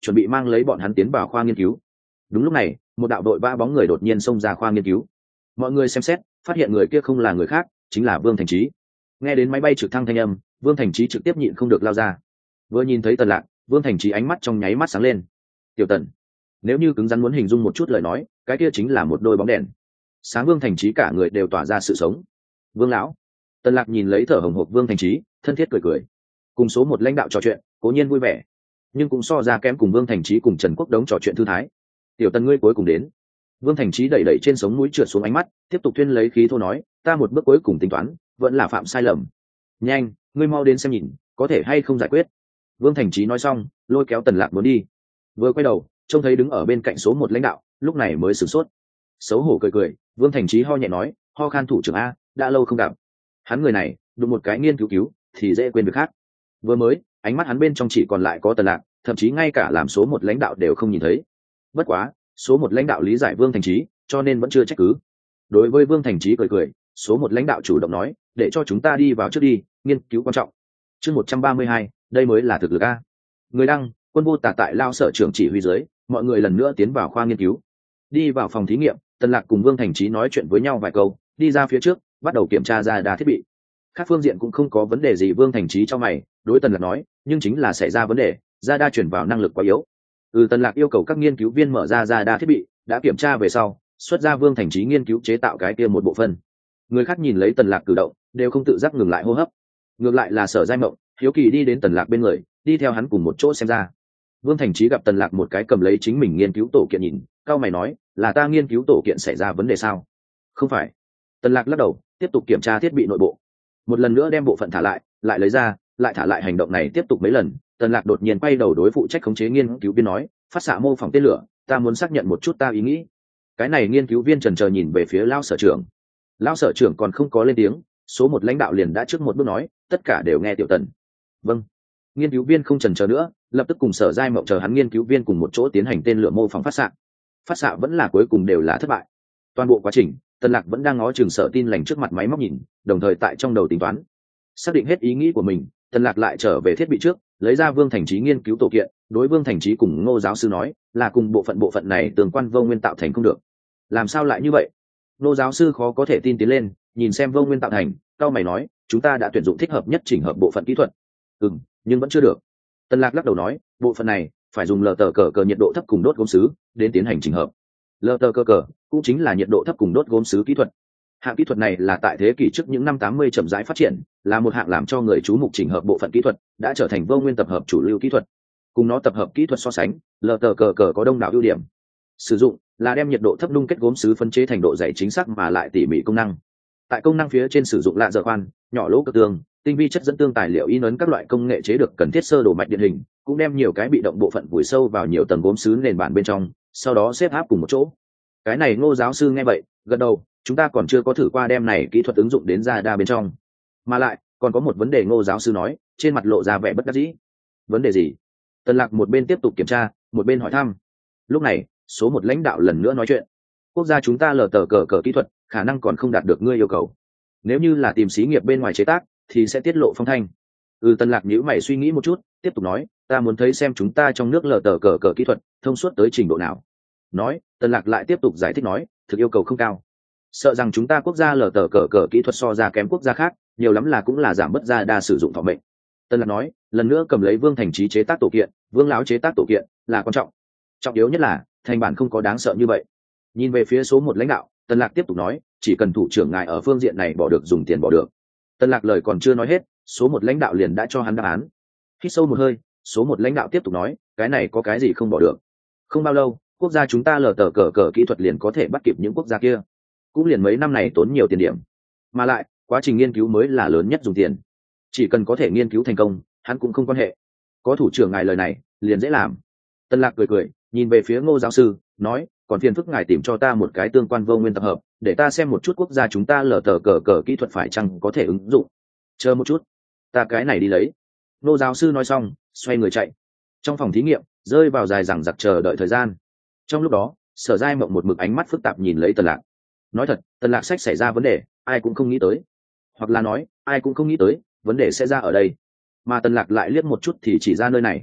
chuẩn bị mang lấy bọn hắn tiến vào khoa nghiên cứu. Đúng lúc này, một đạo đội vã bóng người đột nhiên xông ra khoa nghiên cứu. Mọi người xem xét, phát hiện người kia không là người khác, chính là Vương Thành Trí. Nghe đến máy bay trực thăng thanh âm, Vương Thành Trí trực tiếp nhịn không được lao ra. Vừa nhìn thấy Tần Lạc, Vương Thành Trí ánh mắt trong nháy mắt sáng lên. Tiểu Tần, nếu như cứng rắn muốn hình dung một chút lời nói, cái kia chính là một đôi bóng đèn. Sáng Vương Thành Trí cả người đều tỏa ra sự sống. Vương lão. Tần Lạc nhìn lấy thở hổn hộc Vương Thành Trí, thân thiết cười cười. Cùng số một lãnh đạo trò chuyện, cố nhiên vui vẻ, nhưng cũng so ra kém cùng Vương Thành Trí cùng Trần Quốc Đống trò chuyện thư thái. Tiểu Tần ngươi cuối cùng đến. Vương Thành Trí đẩy đẩy trên sống mũi trượt xuống ánh mắt, tiếp tục thuyên lấy khí thô nói, ta một bước cuối cùng tính toán, vẫn là phạm sai lầm. Nhanh, ngươi mau đến xem nhìn, có thể hay không giải quyết. Vương Thành Trí nói xong, lôi kéo Tần Lạc muốn đi. Vừa quay đầu, trông thấy đứng ở bên cạnh số một lãnh đạo, lúc này mới sửng sốt. Xấu hổ cười cười, Vương Thành Trí ho nhẹ nói, ho khan thủ trưởng a, đã lâu không gặp. Hắn người này, đụng một cái nghiên cứu thì dễ quên việc khác. Vừa mới, ánh mắt hắn bên trong chỉ còn lại có Tần Lạc, thậm chí ngay cả làm số một lãnh đạo đều không nhìn thấy. Bất quá, số một lãnh đạo lý giải Vương Thành Trí, cho nên vẫn chưa trách cứ. Đối với Vương Thành Trí cười cười, số một lãnh đạo chủ động nói, để cho chúng ta đi vào trước đi, nghiên cứu quan trọng. Chương 132, đây mới là thực lực a. Người đăng, Quân Vô Tà tại Lao sở trưởng chỉ huy dưới, mọi người lần nữa tiến vào khoa nghiên cứu. Đi vào phòng thí nghiệm, Tần Lạc cùng Vương Thành Trí nói chuyện với nhau vài câu, đi ra phía trước, bắt đầu kiểm tra ra đa thiết bị. Các phương diện cũng không có vấn đề gì. Vương Thành Trí cho mày, đối Tần Lạc nói, nhưng chính là xảy ra vấn đề, ra đa chuyển vào năng lực quá yếu. Tần Lạc yêu cầu các nghiên cứu viên mở ra đa thiết bị, đã kiểm tra về sau, xuất ra Vương Thành Trí nghiên cứu chế tạo cái kia một bộ phận. Người khác nhìn lấy Tần Lạc cử động, đều không tự giác ngừng lại hô hấp. Ngược lại là Sở Giai Mộng, hiếu kỳ đi đến Tần Lạc bên người, đi theo hắn cùng một chỗ xem ra. Vương Thành Trí gặp Tần Lạc một cái cầm lấy chính mình nghiên cứu tổ kiện nhìn, cao mày nói, là ta nghiên cứu tổ kiện xảy ra vấn đề sao? Không phải. Tần Lạc lắc đầu, tiếp tục kiểm tra thiết bị nội bộ. Một lần nữa đem bộ phận thả lại, lại lấy ra, lại thả lại, hành động này tiếp tục mấy lần. Tần Lạc đột nhiên quay đầu đối phụ trách khống chế nghiên cứu viên nói, phát xạ mô phỏng tên lửa, ta muốn xác nhận một chút ta ý nghĩ. Cái này nghiên cứu viên chần chờ nhìn về phía Lão sở trưởng. Lão sở trưởng còn không có lên tiếng, số một lãnh đạo liền đã trước một bước nói, tất cả đều nghe Tiểu Tần. Vâng. Nghiên cứu viên không chần chờ nữa, lập tức cùng Sở Giai Mộng chờ hắn nghiên cứu viên cùng một chỗ tiến hành tên lửa mô phỏng phát xạ. Phát xạ vẫn là cuối cùng đều là thất bại. Toàn bộ quá trình, Tần Lạc vẫn đang ngó chừng Sở Tin lành trước mặt máy móc nhìn, đồng thời tại trong đầu tính toán. Xác định hết ý nghĩ của mình, Tần Lạc lại trở về thiết bị trước, lấy ra Vương Thành Trí nghiên cứu tổ kiện, đối Vương Thành Trí cùng Ngô giáo sư nói, là cùng bộ phận này tương quan vô nguyên tạo thành không được. Làm sao lại như vậy? Ngô giáo sư khó có thể tin tiến lên, nhìn xem vô nguyên tạo thành, cau mày nói, chúng ta đã tuyển dụng thích hợp nhất chỉnh hợp bộ phận kỹ thuật. Nhưng vẫn chưa được. Tần Lạc lắc đầu nói, bộ phận này phải dùng lờ tờ cờ nhiệt độ thấp cùng đốt gốm sứ đến tiến hành chỉnh hợp. Lờ tờ cờ cũng chính là nhiệt độ thấp cùng đốt gốm sứ kỹ thuật. Hạng kỹ thuật này là tại thế kỷ trước những năm 80 chậm rãi phát triển, là một hạng làm cho người chú mục chỉnh hợp bộ phận kỹ thuật, đã trở thành vô nguyên tập hợp chủ lưu kỹ thuật. Cùng nó tập hợp kỹ thuật so sánh, lờ tờ cờ có đông đảo ưu điểm. Sử dụng là đem nhiệt độ thấp nung kết gốm sứ phân chế thành độ dày chính xác mà lại tỉ mỉ công năng. Tại công năng phía trên sử dụng lạ dở khoan, nhỏ lỗ cực tường, tinh vi chất dẫn tương tài liệu in ấn các loại công nghệ chế được cần thiết sơ đồ mạch điện hình, cũng đem nhiều cái bị động bộ phận vùi sâu vào nhiều tầng gốm sứ nền bản bên trong, sau đó xếp áp cùng một chỗ. Cái này Ngô giáo sư nghe vậy, gật đầu, chúng ta còn chưa có thử qua đem này kỹ thuật ứng dụng đến radar bên trong. Mà lại, còn có một vấn đề. Ngô giáo sư nói, trên mặt lộ ra vẻ bất đắc dĩ. Vấn đề gì? Tần Lạc một bên tiếp tục kiểm tra, một bên hỏi thăm. Lúc này, số một lãnh đạo lần nữa nói chuyện. Quốc gia chúng ta lờ tờ cờ kỹ thuật, khả năng còn không đạt được ngươi yêu cầu. Nếu như là tìm xí nghiệp bên ngoài chế tác, thì sẽ tiết lộ phong thanh. Tần Lạc nhíu mày suy nghĩ một chút, tiếp tục nói, ta muốn thấy xem chúng ta trong nước lờ tờ cờ kỹ thuật thông suốt tới trình độ nào. Nói, Tần Lạc lại tiếp tục giải thích nói, thực yêu cầu không cao. Sợ rằng chúng ta quốc gia lờ tờ cờ kỹ thuật so ra kém quốc gia khác, nhiều lắm là cũng là giảm bớt ra đa sử dụng thọ mệnh. Tần Lạc nói, lần nữa cầm lấy Vương Thành Trí chế tác tổ kiện, Vương lão chế tác tổ kiện là quan trọng. Trọng yếu nhất là thành bản không có đáng sợ như vậy. Nhìn về phía số một lãnh đạo, Tần Lạc tiếp tục nói, chỉ cần thủ trưởng ngài ở phương diện này bỏ được dùng tiền bỏ được. Tần Lạc lời còn chưa nói hết, số một lãnh đạo liền đã cho hắn đáp án. Hít sâu một hơi, số một lãnh đạo tiếp tục nói, cái này có cái gì không bỏ được. Không bao lâu, quốc gia chúng ta lờ tờ cờ kỹ thuật liền có thể bắt kịp những quốc gia kia. Cũng liền mấy năm này tốn nhiều tiền điểm. Mà lại, quá trình nghiên cứu mới là lớn nhất dùng tiền. Chỉ cần có thể nghiên cứu thành công, hắn cũng không quan hệ. Có thủ trưởng ngài lời này, liền dễ làm. Tần Lạc cười cười, nhìn về phía Ngô giáo sư, nói, còn phiền phức ngài tìm cho ta một cái tương quan vô nguyên tập hợp, để ta xem một chút quốc gia chúng ta lờ tờ cờ kỹ thuật phải chăng có thể ứng dụng. Chờ một chút, ta cái này đi lấy. Ngô giáo sư nói xong, xoay người chạy. Trong phòng thí nghiệm, rơi vào dài dằng dặc chờ đợi thời gian. Trong lúc đó, Sở Giai Mộng một mực ánh mắt phức tạp nhìn lấy Tần Lạc. Nói thật, Tần Lạc sách xảy ra vấn đề, ai cũng không nghĩ tới. Hoặc là nói, ai cũng không nghĩ tới, vấn đề sẽ ra ở đây. Mà Tần Lạc lại liếc một chút thì chỉ ra nơi này.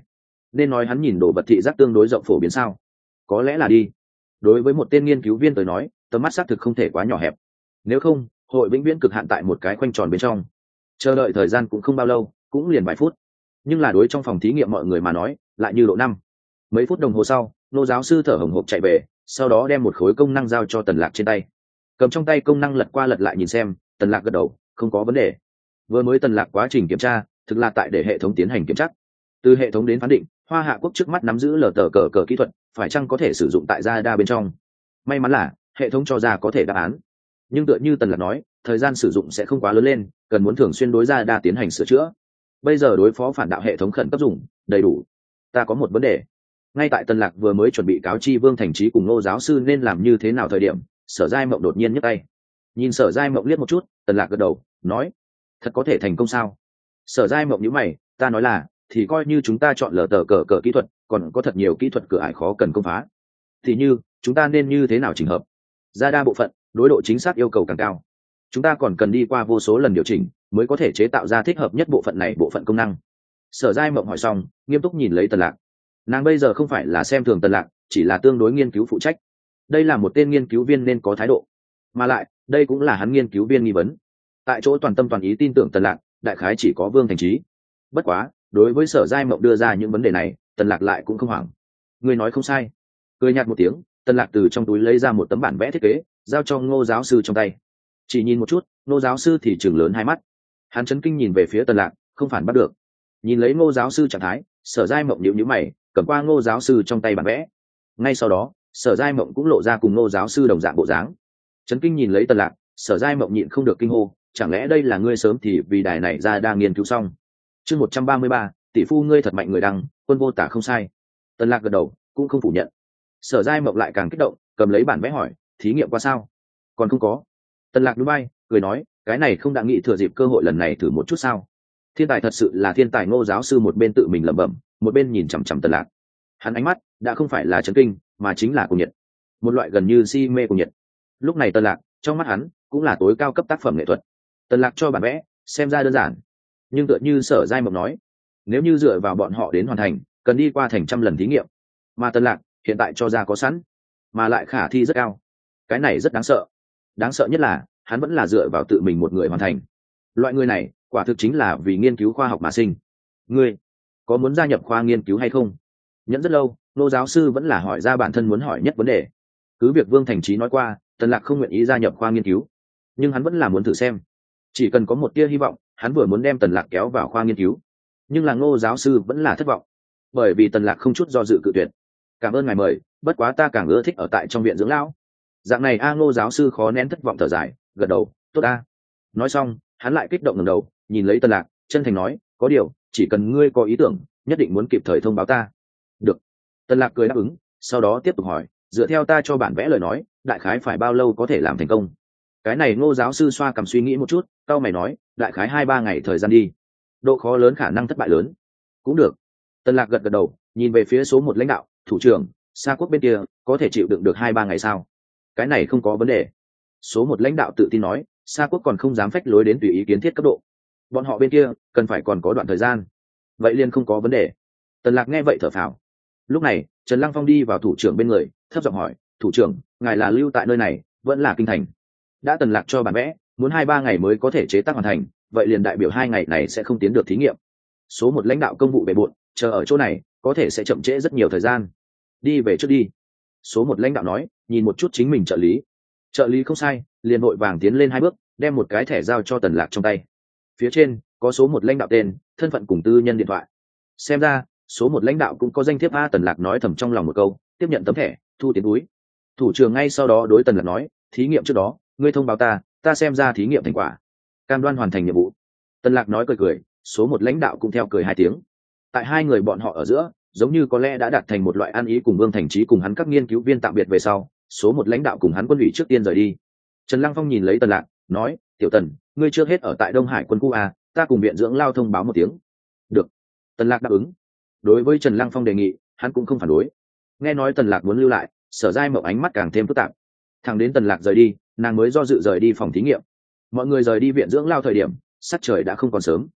nên nói hắn nhìn đồ vật thị giác tương đối rộng phổ biến sao? Có lẽ là đi. Đối với một tên nghiên cứu viên tới nói, tầm mắt xác thực không thể quá nhỏ hẹp. Nếu không, hội vĩnh viễn cực hạn tại một cái khoanh tròn bên trong. Chờ đợi thời gian cũng không bao lâu, cũng liền vài phút. Nhưng là đối trong phòng thí nghiệm mọi người mà nói, lại như độ năm. Mấy phút đồng hồ sau, Nô giáo sư thở hổn hộc chạy về, sau đó đem một khối công năng giao cho Tần Lạc trên tay. Cầm trong tay công năng lật qua lật lại nhìn xem, Tần Lạc gật đầu, không có vấn đề. Vừa mới Tần Lạc quá trình kiểm tra, thực là tại để hệ thống tiến hành kiểm tra. Từ hệ thống đến phán định, Hoa Hạ quốc trước mắt nắm giữ lờ tờ cờ kỹ thuật, phải chăng có thể sử dụng tại radar bên trong. May mắn là hệ thống cho ra có thể đáp án. Nhưng tựa như Tần Lạc nói, thời gian sử dụng sẽ không quá lớn lên, cần muốn thường xuyên đối radar tiến hành sửa chữa. Bây giờ đối phó phản đạo hệ thống khẩn cấp dùng, đầy đủ. Ta có một vấn đề. Ngay tại Tần Lạc vừa mới chuẩn bị cáo chi Vương Thành Trí cùng Ngô giáo sư nên làm như thế nào thời điểm, Sở Giai Mộng đột nhiên nhấc tay. Nhìn Sở Giai Mộng liếc một chút, Tần Lạc gật đầu, nói: "Thật có thể thành công sao?" Sở Giai Mộng nhíu mày, "Ta nói là, thì coi như chúng ta chọn lờ tờ cờ kỹ thuật, còn có thật nhiều kỹ thuật cửa ải khó cần công phá. Thì như, chúng ta nên như thế nào chỉnh hợp? Radar bộ phận, đối độ chính xác yêu cầu càng cao. Chúng ta còn cần đi qua vô số lần điều chỉnh, mới có thể chế tạo ra thích hợp nhất bộ phận này, bộ phận công năng." Sở Giai Mộng hỏi xong, nghiêm túc nhìn lấy Tần Lạc. Nàng bây giờ không phải là xem thường Tần Lạc, chỉ là tương đối nghiên cứu phụ trách. Đây là một tên nghiên cứu viên nên có thái độ, mà lại đây cũng là hắn nghiên cứu viên nghi vấn. Tại chỗ toàn tâm toàn ý tin tưởng Tần Lạc, đại khái chỉ có Vương Thành Trí. Bất quá, đối với Sở Giai Mộng đưa ra những vấn đề này, Tần Lạc lại cũng không hoảng. Người nói không sai. Cười nhạt một tiếng, Tần Lạc từ trong túi lấy ra một tấm bản vẽ thiết kế, giao cho Ngô giáo sư trong tay. Chỉ nhìn một chút, Ngô giáo sư thì trừng lớn hai mắt. Hắn chấn kinh nhìn về phía Tần Lạc, không phản bắt được. Nhìn lấy Ngô giáo sư trạng thái, Sở Giai Mộng nhíu nhíu mày, cầm qua Ngô giáo sư trong tay bản vẽ. Ngay sau đó, Sở Giai Mộng cũng lộ ra cùng Ngô giáo sư đồng dạng bộ dáng. Chấn kinh nhìn lấy Tần Lạc, Sở Giai Mộng nhịn không được kinh hô, chẳng lẽ đây là ngươi sớm thì vì đài này ra đang nghiên cứu xong. Chương 133, tỷ phu ngươi thật mạnh người đăng, quân vô tả không sai. Tần Lạc gật đầu, cũng không phủ nhận. Sở Giai Mộng lại càng kích động, cầm lấy bản vẽ hỏi, thí nghiệm qua sao? Còn không có. Tần Lạc nhún vai, cười nói, cái này không đã nghĩ thừa dịp cơ hội lần này thử một chút sao? Thiên tài thật sự là thiên tài. Ngô giáo sư một bên tự mình lẩm bẩm, một bên nhìn chằm chằm Tần Lạc. Hắn ánh mắt đã không phải là chấn kinh, mà chính là cuồng nhiệt, một loại gần như si mê cuồng nhiệt. Lúc này Tần Lạc, trong mắt hắn, cũng là tối cao cấp tác phẩm nghệ thuật. Tần Lạc cho bản vẽ, xem ra đơn giản, nhưng tựa như Sở Giai Mộng nói, nếu như dựa vào bọn họ đến hoàn thành, cần đi qua thành trăm lần thí nghiệm, mà Tần Lạc hiện tại cho ra có sẵn, mà lại khả thi rất cao. Cái này rất đáng sợ. Đáng sợ nhất là, hắn vẫn là dựa vào tự mình một người hoàn thành. Loại người này, quả thực chính là vì nghiên cứu khoa học mà sinh. Ngươi có muốn gia nhập khoa nghiên cứu hay không? Nhẫn rất lâu, Ngô giáo sư vẫn là hỏi ra bản thân muốn hỏi nhất vấn đề. Cứ việc Vương Thành Trí nói qua, Tần Lạc không nguyện ý gia nhập khoa nghiên cứu, nhưng hắn vẫn là muốn thử xem. Chỉ cần có một tia hy vọng, hắn vừa muốn đem Tần Lạc kéo vào khoa nghiên cứu. Nhưng là Ngô giáo sư vẫn là thất vọng, bởi vì Tần Lạc không chút do dự cự tuyệt. Cảm ơn ngài mời, bất quá ta càng ưa thích ở tại trong viện dưỡng lão. Dạng này Ngô giáo sư khó nén thất vọng thở dài, gật đầu, tốt a. Nói xong, hắn lại kích động ngẩng đầu, nhìn lấy Tần Lạc, chân thành nói, có điều, chỉ cần ngươi có ý tưởng, nhất định muốn kịp thời thông báo ta. Được. Tần Lạc cười đáp ứng, sau đó tiếp tục hỏi, dựa theo ta cho bản vẽ lời nói, đại khái phải bao lâu có thể làm thành công? Cái này Ngô giáo sư xoa cằm suy nghĩ một chút, cau mày nói, đại khái 2-3 ngày thời gian đi. Độ khó lớn, khả năng thất bại lớn. Cũng được. Tần Lạc gật gật đầu, nhìn về phía số 1 lãnh đạo, thủ trưởng, Sa Quốc bên kia, có thể chịu đựng được 2-3 ngày sao? Cái này không có vấn đề. Số 1 lãnh đạo tự tin nói, Sa Quốc còn không dám phách lối đến tùy ý kiến thiết cấp độ. Bọn họ bên kia, cần phải còn có đoạn thời gian. Vậy liền không có vấn đề. Tần Lạc nghe vậy thở phào. Lúc này, Trần Lăng Phong đi vào thủ trưởng bên người, thấp giọng hỏi, thủ trưởng, ngài là lưu tại nơi này, vẫn là kinh thành? Đã Tần Lạc cho bản vẽ, muốn 2-3 ngày mới có thể chế tác hoàn thành, vậy liền đại biểu 2 ngày này sẽ không tiến được thí nghiệm. Số 1 lãnh đạo công vụ bề bộn, chờ ở chỗ này, có thể sẽ chậm trễ rất nhiều thời gian. Đi về trước đi. Số 1 lãnh đạo nói, nhìn một chút chính mình trợ lý. Trợ lý không sai, liền vội vàng tiến lên 2 bước, đem một cái thẻ giao cho Tần Lạc trong tay. Phía trên có số 1 lãnh đạo tên, thân phận cùng tư nhân điện thoại. Xem ra, số 1 lãnh đạo cũng có danh thiếp a. Tần Lạc nói thầm trong lòng một câu, tiếp nhận tấm thẻ, thu tiến túi. Thủ trưởng ngay sau đó đối Tần Lạc nói, thí nghiệm trước đó, ngươi thông báo ta xem ra thí nghiệm thành quả, cam đoan hoàn thành nhiệm vụ. Tần Lạc nói cười cười, số 1 lãnh đạo cũng theo cười 2 tiếng. Tại hai người bọn họ ở giữa, giống như có lẽ đã đạt thành một loại ăn ý. Cùng Vương Thành Trí cùng hắn các nghiên cứu viên tạm biệt về sau, số 1 lãnh đạo cùng hắn quân ủy trước tiên rời đi. Trần Lăng Phong nhìn lấy Tần Lạc, nói, tiểu Tần, ngươi chưa hết ở tại Đông Hải quân khu a, ta cùng viện dưỡng lao thông báo một tiếng. Được. Tần Lạc đáp ứng. Đối với Trần Lăng Phong đề nghị, hắn cũng không phản đối. Nghe nói Tần Lạc muốn lưu lại, Sở Giai Mộng ánh mắt càng thêm phức tạp. Thẳng đến Tần Lạc rời đi, nàng mới do dự rời đi phòng thí nghiệm. Mọi người rời đi viện dưỡng lao thời điểm, sắc trời đã không còn sớm.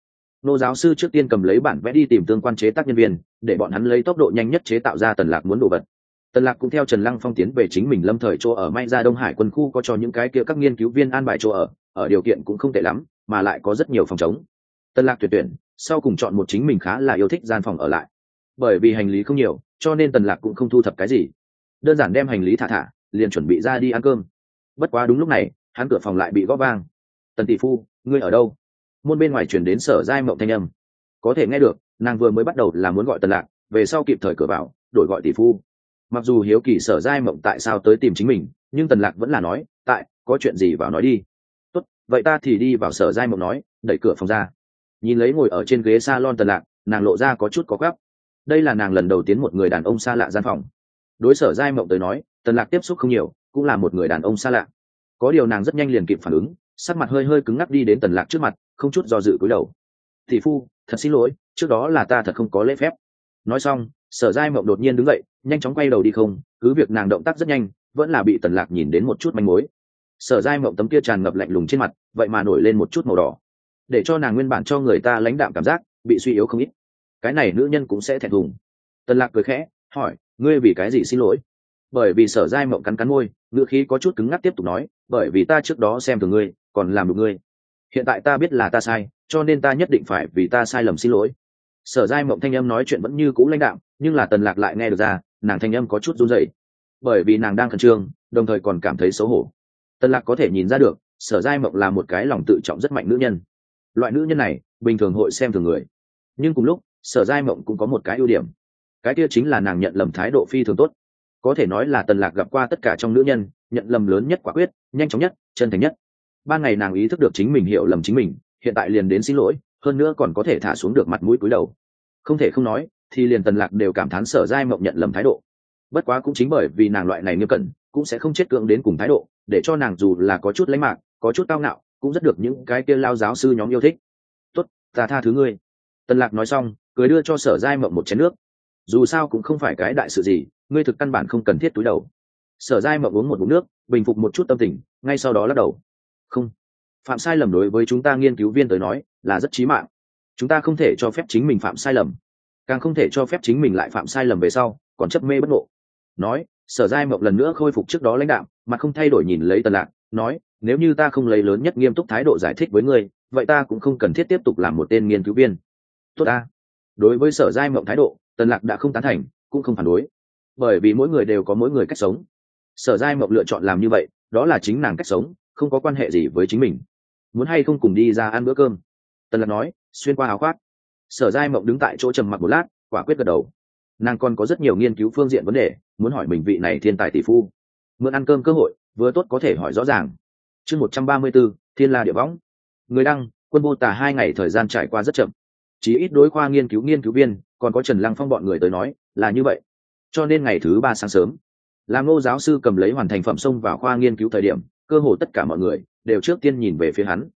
Nô giáo sư trước tiên cầm lấy bản vẽ đi tìm tương quan chế tác nhân viên, để bọn hắn lấy tốc độ nhanh nhất chế tạo ra Tần Lạc muốn đồ vật. Tần Lạc cũng theo Trần Lăng Phong tiến về chính mình lâm thời chỗ ở may ra Đông Hải quân khu, có cho những cái kia các nghiên cứu viên an bài chỗ ở điều kiện cũng không tệ lắm, mà lại có rất nhiều phòng trống. Tần Lạc tuyển sau cùng chọn một chính mình khá là yêu thích gian phòng ở lại. Bởi vì hành lý không nhiều, cho nên Tần Lạc cũng không thu thập cái gì, đơn giản đem hành lý thả, liền chuẩn bị ra đi ăn cơm. Bất quá đúng lúc này, hắn cửa phòng lại bị gõ vang. "Tần tỷ phu, ngươi ở đâu?" Môn bên ngoài truyền đến Sở Giai Mộng thanh âm. Có thể nghe được, nàng vừa mới bắt đầu là muốn gọi Tần Lạc, về sau kịp thời cửa vào, đổi gọi tỷ phu. Mặc dù hiếu kỳ Sở Giai Mộng tại sao tới tìm chính mình, nhưng Tần Lạc vẫn là nói, "Tại, có chuyện gì vào nói đi." "Tốt, vậy ta thì đi vào." Sở Giai Mộng nói, đẩy cửa phòng ra. Nhìn lấy ngồi ở trên ghế salon Tần Lạc, nàng lộ ra có chút có quắp. Đây là nàng lần đầu tiến một người đàn ông xa lạ gian phòng. Đối Sở Giai Mộng tới nói, Tần Lạc tiếp xúc không nhiều, cũng là một người đàn ông xa lạ. Có điều nàng rất nhanh liền kịp phản ứng, sắc mặt hơi cứng ngắc đi đến Tần Lạc trước mặt, không chút do dự cúi đầu. "Tỷ phu, thật xin lỗi, trước đó là ta thật không có lễ phép." Nói xong, Sở Giai Mộng đột nhiên đứng dậy, nhanh chóng quay đầu đi không, cứ việc nàng động tác rất nhanh, vẫn là bị Tần Lạc nhìn đến một chút manh mối. Sở Giai Mộng tấm kia tràn ngập lạnh lùng trên mặt, vậy mà nổi lên một chút màu đỏ, để cho nàng nguyên bản cho người ta lãnh đạm cảm giác bị suy yếu không ít. Cái này nữ nhân cũng sẽ thẹn thùng. Tần Lạc cười khẽ, hỏi, "Ngươi vì cái gì xin lỗi?" Bởi vì Sở Giai Mộng cắn môi, ngữ khí có chút cứng ngắc tiếp tục nói, "Bởi vì ta trước đó xem thường ngươi, còn làm được ngươi. Hiện tại ta biết là ta sai, cho nên ta nhất định phải vì ta sai lầm xin lỗi." Sở Giai Mộng thanh âm nói chuyện vẫn như cũ lãnh đạm, nhưng là Tần Lạc lại nghe được ra, nàng thanh âm có chút run rẩy, bởi vì nàng đang khẩn trương, đồng thời còn cảm thấy xấu hổ. Tần Lạc có thể nhìn ra được, Sở Giai Mộng là một cái lòng tự trọng rất mạnh nữ nhân. Loại nữ nhân này, bình thường hội xem thường người. Nhưng cùng lúc, Sở Giai Mộng cũng có một cái ưu điểm. Cái kia chính là nàng nhận lầm thái độ phi thường tốt. Có thể nói là Tần Lạc gặp qua tất cả trong nữ nhân, nhận lầm lớn nhất, quả quyết, nhanh chóng nhất, chân thành nhất. Ban ngày nàng ý thức được chính mình hiểu lầm chính mình, hiện tại liền đến xin lỗi, hơn nữa còn có thể thả xuống được mặt mũi cúi đầu. Không thể không nói, thì liền Tần Lạc đều cảm thán Sở Giai Mộng nhận lầm thái độ. Bất quá cũng chính bởi vì nàng loại này nghiêm cẩn, cũng sẽ không chết cưỡng đến cùng thái độ, để cho nàng dù là có chút lãnh mạc, có chút cao ngạo, cũng rất được những cái kia lao giáo sư nhóm yêu thích. "Tốt, ta tha thứ ngươi." Tần Lạc nói xong, cười đưa cho Sở Giai Mộng một chén nước. "Dù sao cũng không phải cái đại sự gì, ngươi thực căn bản không cần thiết túi đầu." Sở Giai Mộng uống một ngụm nước, bình phục một chút tâm tình, ngay sau đó lắc đầu. "Không, phạm sai lầm đối với chúng ta nghiên cứu viên tới nói là rất chí mạng. Chúng ta không thể cho phép chính mình phạm sai lầm, càng không thể cho phép chính mình lại phạm sai lầm về sau còn chấp mê bất ngộ." Nói, Sở Giai Mộng lần nữa khôi phục trước đó lãnh đạm, mà không thay đổi nhìn lấy Tần Lạc, nói, "Nếu như ta không lấy lớn nhất nghiêm túc thái độ giải thích với ngươi, vậy ta cũng không cần thiết tiếp tục làm một tên nghiên cứu viên." "Tốt ta." Đối với Sở Giai Mộng thái độ, Tần Lạc đã không tán thành, cũng không phản đối, bởi vì mỗi người đều có mỗi người cách sống. Sở Giai Mộng lựa chọn làm như vậy, đó là chính nàng cách sống, không có quan hệ gì với chính mình. "Muốn hay không cùng đi ra ăn bữa cơm?" Tần Lạc nói, xuyên qua áo khoác. Sở Giai Mộng đứng tại chỗ trầm mặc một lát, quả quyết gật đầu. Nàng còn có rất nhiều nghiên cứu phương diện vấn đề, muốn hỏi mình vị này thiên tài tỷ phu. Mượn ăn cơm cơ hội, vừa tốt có thể hỏi rõ ràng. Chương 134, Thiên La Địa Võng. Người đăng, Quân Vô Tà 2 ngày thời gian trải qua rất chậm. Chỉ ít đối khoa nghiên cứu viên, còn có Trần Lăng Phong bọn người tới nói, là như vậy. Cho nên ngày thứ 3 sáng sớm, làm Ngô giáo sư cầm lấy hoàn thành phẩm xông vào khoa nghiên cứu thời điểm, cơ hồ tất cả mọi người đều trước tiên nhìn về phía hắn.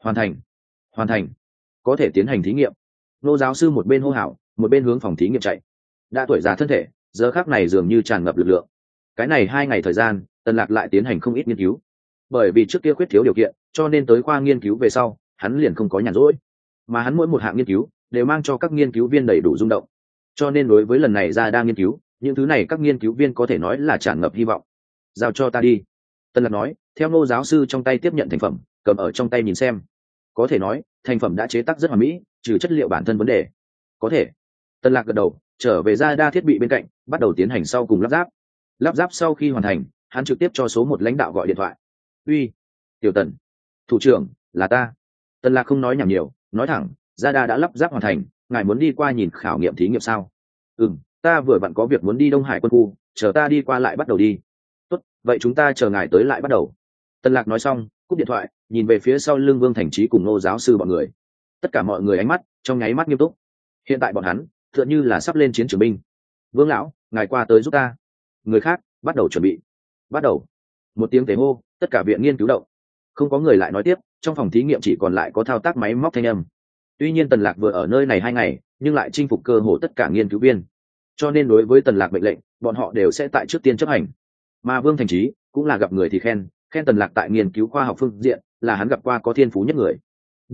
Hoàn thành, có thể tiến hành thí nghiệm. Ngô giáo sư một bên hô hào, một bên hướng phòng thí nghiệm chạy. Đã tuổi già thân thể, giờ khắc này dường như tràn ngập lực lượng. Cái này 2 ngày thời gian, Tần Lạc lại tiến hành không ít nghiên cứu. Bởi vì trước kia khuyết thiếu điều kiện, cho nên tới khoa nghiên cứu về sau, hắn liền không có nhàn rỗi. Mà hắn mỗi một hạng nghiên cứu đều mang cho các nghiên cứu viên đầy đủ rung động. Cho nên đối với lần này ra đang nghiên cứu, những thứ này các nghiên cứu viên có thể nói là tràn ngập hy vọng. "Giao cho ta đi." Tần Lạc nói, theo Ngô giáo sư trong tay tiếp nhận thành phẩm, cầm ở trong tay nhìn xem. Có thể nói, thành phẩm đã chế tác rất hoàn mỹ, trừ chất liệu bản thân vấn đề. "Có thể." Tần Lạc gật đầu, trở về ra đa thiết bị bên cạnh, bắt đầu tiến hành sau cùng lắp ráp. Lắp ráp sau khi hoàn thành, hắn trực tiếp cho số 1 lãnh đạo gọi điện thoại. "Uy, Tiểu Tần." "Thủ trưởng, là ta." Tần Lạc không nói nhảm nhiều, nói thẳng, "Ra đa đã lắp ráp hoàn thành, ngài muốn đi qua nhìn khảo nghiệm thí nghiệm sao?" Ta vừa vặn có việc muốn đi Đông Hải quân khu, chờ ta đi qua lại bắt đầu đi." "Tốt, vậy chúng ta chờ ngài tới lại bắt đầu." Tần Lạc nói xong, cúp điện thoại, nhìn về phía sau lưng Vương Thành Trí cùng Ngô giáo sư bọn người. Tất cả mọi người ánh mắt trong nháy mắt nghiêm túc. Hiện tại bọn hắn tựa như là sắp lên chiến trường binh. "Vương lão, ngài qua tới giúp ta." Người khác bắt đầu chuẩn bị. Bắt đầu. Một tiếng tế hô, tất cả viện nghiên cứu động. Không có người lại nói tiếp, trong phòng thí nghiệm chỉ còn lại có thao tác máy móc thanh âm. Tuy nhiên Tần Lạc vừa ở nơi này 2 ngày, nhưng lại chinh phục cơ hồ tất cả nghiên cứu viên. Cho nên đối với Tần Lạc mệnh lệnh, bọn họ đều sẽ tại trước tiên chấp hành. Mà Vương Thành Trí cũng là gặp người thì khen Tần Lạc tại nghiên cứu khoa học phương diện, là hắn gặp qua có thiên phú nhất người. Điểm ấy,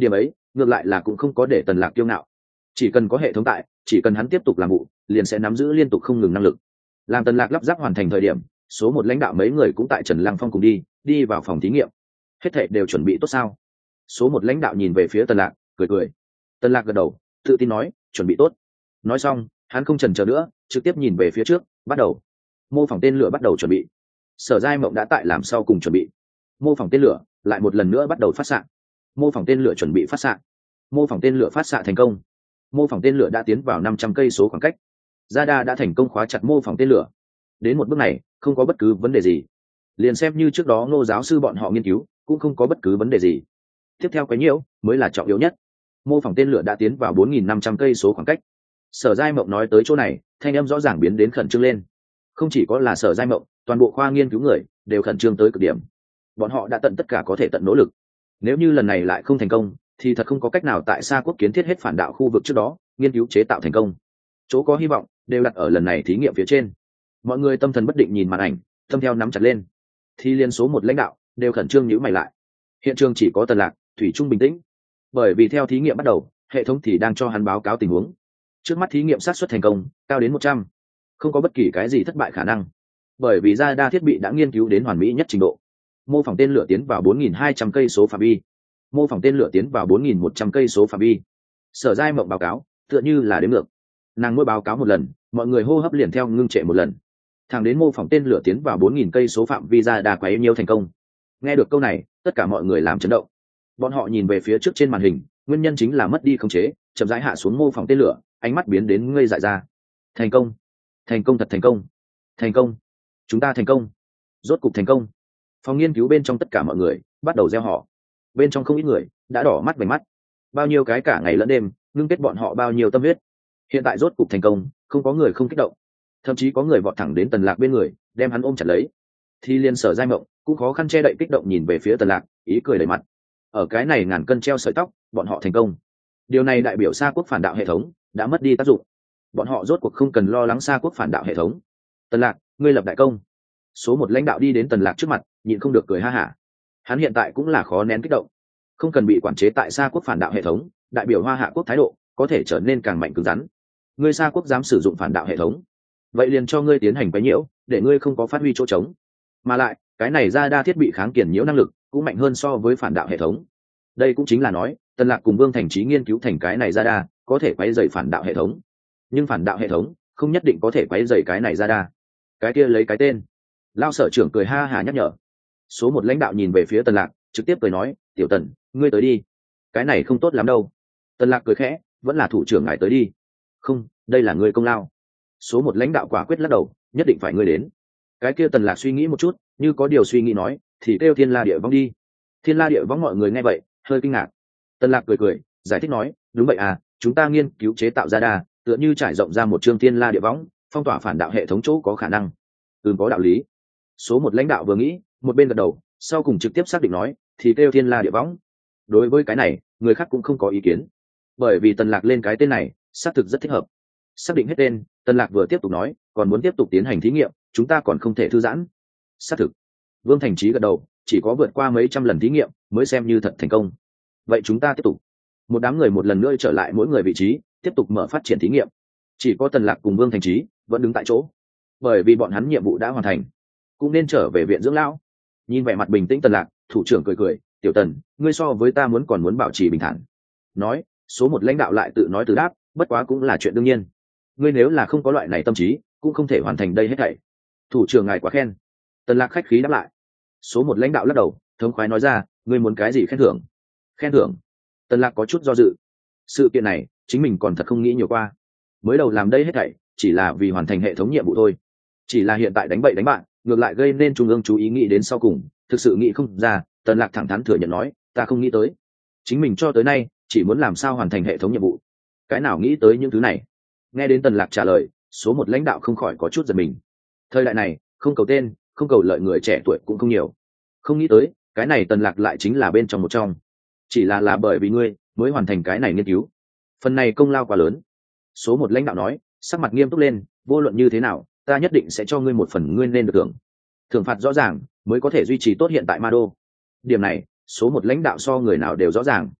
ngược lại là cũng không có để tần lạc kiêu ngạo. Chỉ cần có hệ thống tại, chỉ cần hắn tiếp tục làm vụ, liền sẽ nắm giữ liên tục không ngừng năng lực. Làm tần lạc lắp ráp hoàn thành thời điểm, số một lãnh đạo mấy người cũng tại Trần Lăng Phong cùng đi vào phòng thí nghiệm. Hết thảy đều chuẩn bị tốt sao? Số một lãnh đạo nhìn về phía tần lạc, cười cười. Tần lạc gật đầu, tự tin nói, chuẩn bị tốt. Nói xong, hắn không chần chờ nữa, trực tiếp nhìn về phía trước, bắt đầu. Mô phỏng tên lửa bắt đầu chuẩn bị. Sở Giai Mộng đã tại làm sau cùng chuẩn bị. Mô phỏng tên lửa lại một lần nữa bắt đầu phát xạ. Mô phỏng tên lửa chuẩn bị phát xạ. Mô phỏng tên lửa phát xạ thành công. Mô phỏng tên lửa đã tiến vào 500 cây số khoảng cách. Radar đã thành công khóa chặt mô phỏng tên lửa. Đến một bước này, không có bất cứ vấn đề gì. Liền xem như trước đó Ngô giáo sư bọn họ nghiên cứu, cũng không có bất cứ vấn đề gì. Tiếp theo cái nhiễu mới là trọng yếu nhất. Mô phỏng tên lửa đã tiến vào 4.500 cây số khoảng cách. Sở Giai Mộng nói tới chỗ này, thanh âm rõ ràng biến đến khẩn trương lên. Không chỉ có là Sở Giai Mộng, toàn bộ khoa nghiên cứu người đều khẩn trương tới cực điểm. Bọn họ đã tận tất cả có thể tận nỗ lực. Nếu như lần này lại không thành công, thì thật không có cách nào tại Sa Quốc kiến thiết hết phản đạo khu vực trước đó, nghiên cứu chế tạo thành công. Chỗ có hy vọng đều đặt ở lần này thí nghiệm phía trên. Mọi người tâm thần bất định nhìn màn ảnh, tâm theo nắm chặt lên. Thì liên số một lãnh đạo đều khẩn trương nhíu mày lại. Hiện trường chỉ có Tần Lạc, thủy chung bình tĩnh. Bởi vì theo thí nghiệm bắt đầu, hệ thống thì đang cho hắn báo cáo tình huống. Trước mắt thí nghiệm xác suất thành công cao đến 100, không có bất kỳ cái gì thất bại khả năng. Bởi vì radar thiết bị đã nghiên cứu đến hoàn mỹ nhất trình độ. Mô phỏng tên lửa tiến vào 4.200 cây số phạm vi. Mô phỏng tên lửa tiến vào 4.100 cây số phạm vi. Sở Giai Mộng báo cáo tựa như là đếm ngược. Nàng mỗi báo cáo một lần, mọi người hô hấp liền theo ngưng trệ một lần. Thẳng đến mô phỏng tên lửa tiến vào 4.000 cây số phạm vi radar quấy nhiêu thành công. Nghe được câu này, tất cả mọi người làm chấn động. Bọn họ nhìn về phía trước trên màn hình, nguyên nhân chính là mất đi khống chế, chậm rãi hạ xuống mô phỏng tên lửa, ánh mắt biến đến ngây dại ra. Thành công, thành công, thật thành công, thành công, chúng ta thành công, rốt cục thành công. Phòng nghiên cứu bên trong tất cả mọi người bắt đầu reo hò. Bên trong không ít người đã đỏ mắt vành mắt. Bao nhiêu cái cả ngày lẫn đêm, ngưng kết bọn họ bao nhiêu tâm huyết. Hiện tại rốt cục thành công, không có người không kích động. Thậm chí có người vọt thẳng đến Tần Lạc bên người, đem hắn ôm chặt lấy. Thì liên Sở Giai Mộng cũng khó khăn che đậy kích động nhìn về phía Tần Lạc, ý cười đầy mặt. Ở cái này ngàn cân treo sợi tóc, bọn họ thành công. Điều này đại biểu Sa Quốc phản đạo hệ thống đã mất đi tác dụng. Bọn họ rốt cuộc không cần lo lắng Sa Quốc phản đạo hệ thống. Tần Lạc, ngươi lập đại công. Số một lãnh đạo đi đến Tần Lạc trước mặt, nhịn không được cười ha hả. Hắn hiện tại cũng là khó nén kích động. Không cần bị quản chế tại Sa Quốc phản đạo hệ thống, đại biểu Hoa Hạ quốc thái độ có thể trở nên càng mạnh cứng rắn. Ngươi Sa Quốc dám sử dụng phản đạo hệ thống, vậy liền cho ngươi tiến hành quấy nhiễu, để ngươi không có phát huy chỗ trống. Mà lại, cái này ra đa thiết bị kháng kiển nhiễu năng lực cũng mạnh hơn so với phản đạo hệ thống. Đây cũng chính là nói, Tần Lạc cùng Vương Thành Chí nghiên cứu thành cái này ra đa, có thể quấy rầy phản đạo hệ thống. Nhưng phản đạo hệ thống không nhất định có thể quấy rầy cái này ra đa. Cái kia lấy cái tên. Lao sở trưởng cười ha hà nhắc nhở. Số một lãnh đạo nhìn về phía Tần Lạc, trực tiếp cười nói, "Tiểu Tần, ngươi tới đi. Cái này không tốt lắm đâu." Tần Lạc cười khẽ, "Vẫn là thủ trưởng ngài tới đi." "Không, đây là ngươi công lao." Số một lãnh đạo quả quyết lắc đầu, "Nhất định phải ngươi đến." Cái kia Tần Lạc suy nghĩ một chút, như có điều suy nghĩ nói, "Thì kêu Thiên La Địa Võng đi." Thiên La Địa Võng mọi người nghe vậy, hơi kinh ngạc. Tần Lạc cười cười, giải thích nói, "Đúng vậy à, chúng ta nghiên cứu chế tạo ra đa, tựa như trải rộng ra một chương Thiên La Địa Võng, phong tỏa phản đạo hệ thống chỗ có khả năng." Có đạo lý. Số một lãnh đạo vừa nghĩ, một bên gật đầu, sau cùng trực tiếp xác định nói, "Thì kêu Thiên La Địa Võng." Đối với cái này, người khác cũng không có ý kiến, bởi vì Tần Lạc lên cái tên này, xác thực rất thích hợp. Xác định hết tên, Tần Lạc vừa tiếp tục nói, "Còn muốn tiếp tục tiến hành thí nghiệm, chúng ta còn không thể thư giãn." Xác thực. Vương Thành Chí gật đầu, chỉ có vượt qua mấy trăm lần thí nghiệm mới xem như thật thành công. Vậy chúng ta tiếp tục. Một đám người một lần nữa trở lại mỗi người vị trí, tiếp tục mở phát triển thí nghiệm. Chỉ có Tần Lạc cùng Vương Thành Chí vẫn đứng tại chỗ, bởi vì bọn hắn nhiệm vụ đã hoàn thành, cũng nên trở về viện dưỡng lão. Nhìn vẻ mặt bình tĩnh Tần Lạc, thủ trưởng cười cười, "Tiểu Tần, ngươi so với ta còn muốn bảo trì bình thản." Nói, số một lãnh đạo lại tự nói tự đáp, "Bất quá cũng là chuyện đương nhiên. Ngươi nếu là không có loại này tâm trí, cũng không thể hoàn thành đây hết thảy." "Thủ trưởng ngài quá khen." Tần Lạc khách khí đáp lại. Số một lãnh đạo lắc đầu, thống khoái nói ra, "Ngươi muốn cái gì khen thưởng?" "Khen thưởng?" Tần Lạc có chút do dự. Sự kiện này, chính mình còn thật không nghĩ nhiều qua. Mới đầu làm đây hết thảy, chỉ là vì hoàn thành hệ thống nhiệm vụ thôi. Chỉ là hiện tại đánh bậy đánh bạn, ngược lại gây nên trung ương chú ý nghĩ đến sau cùng, thực sự nghĩ không ra. Tần Lạc thẳng thắn thừa nhận nói, "Ta không nghĩ tới. Chính mình cho tới nay, chỉ muốn làm sao hoàn thành hệ thống nhiệm vụ. Cái nào nghĩ tới những thứ này?" Nghe đến Tần Lạc trả lời, số một lãnh đạo không khỏi có chút giật mình. Thời đại này, không cầu tên, không cầu lợi người trẻ tuổi cũng không nhiều. Không nghĩ tới, cái này Tần Lạc lại chính là bên trong một trong. Chỉ là bởi vì ngươi mới hoàn thành cái này nghiên cứu. Phần này công lao quá lớn. Số một lãnh đạo nói, sắc mặt nghiêm túc lên, "Vô luận như thế nào, ta nhất định sẽ cho ngươi một phần ngươi nên được thưởng. Thưởng phạt rõ ràng, mới có thể duy trì tốt hiện tại Ma Đô." Điểm này, số một lãnh đạo so người nào đều rõ ràng.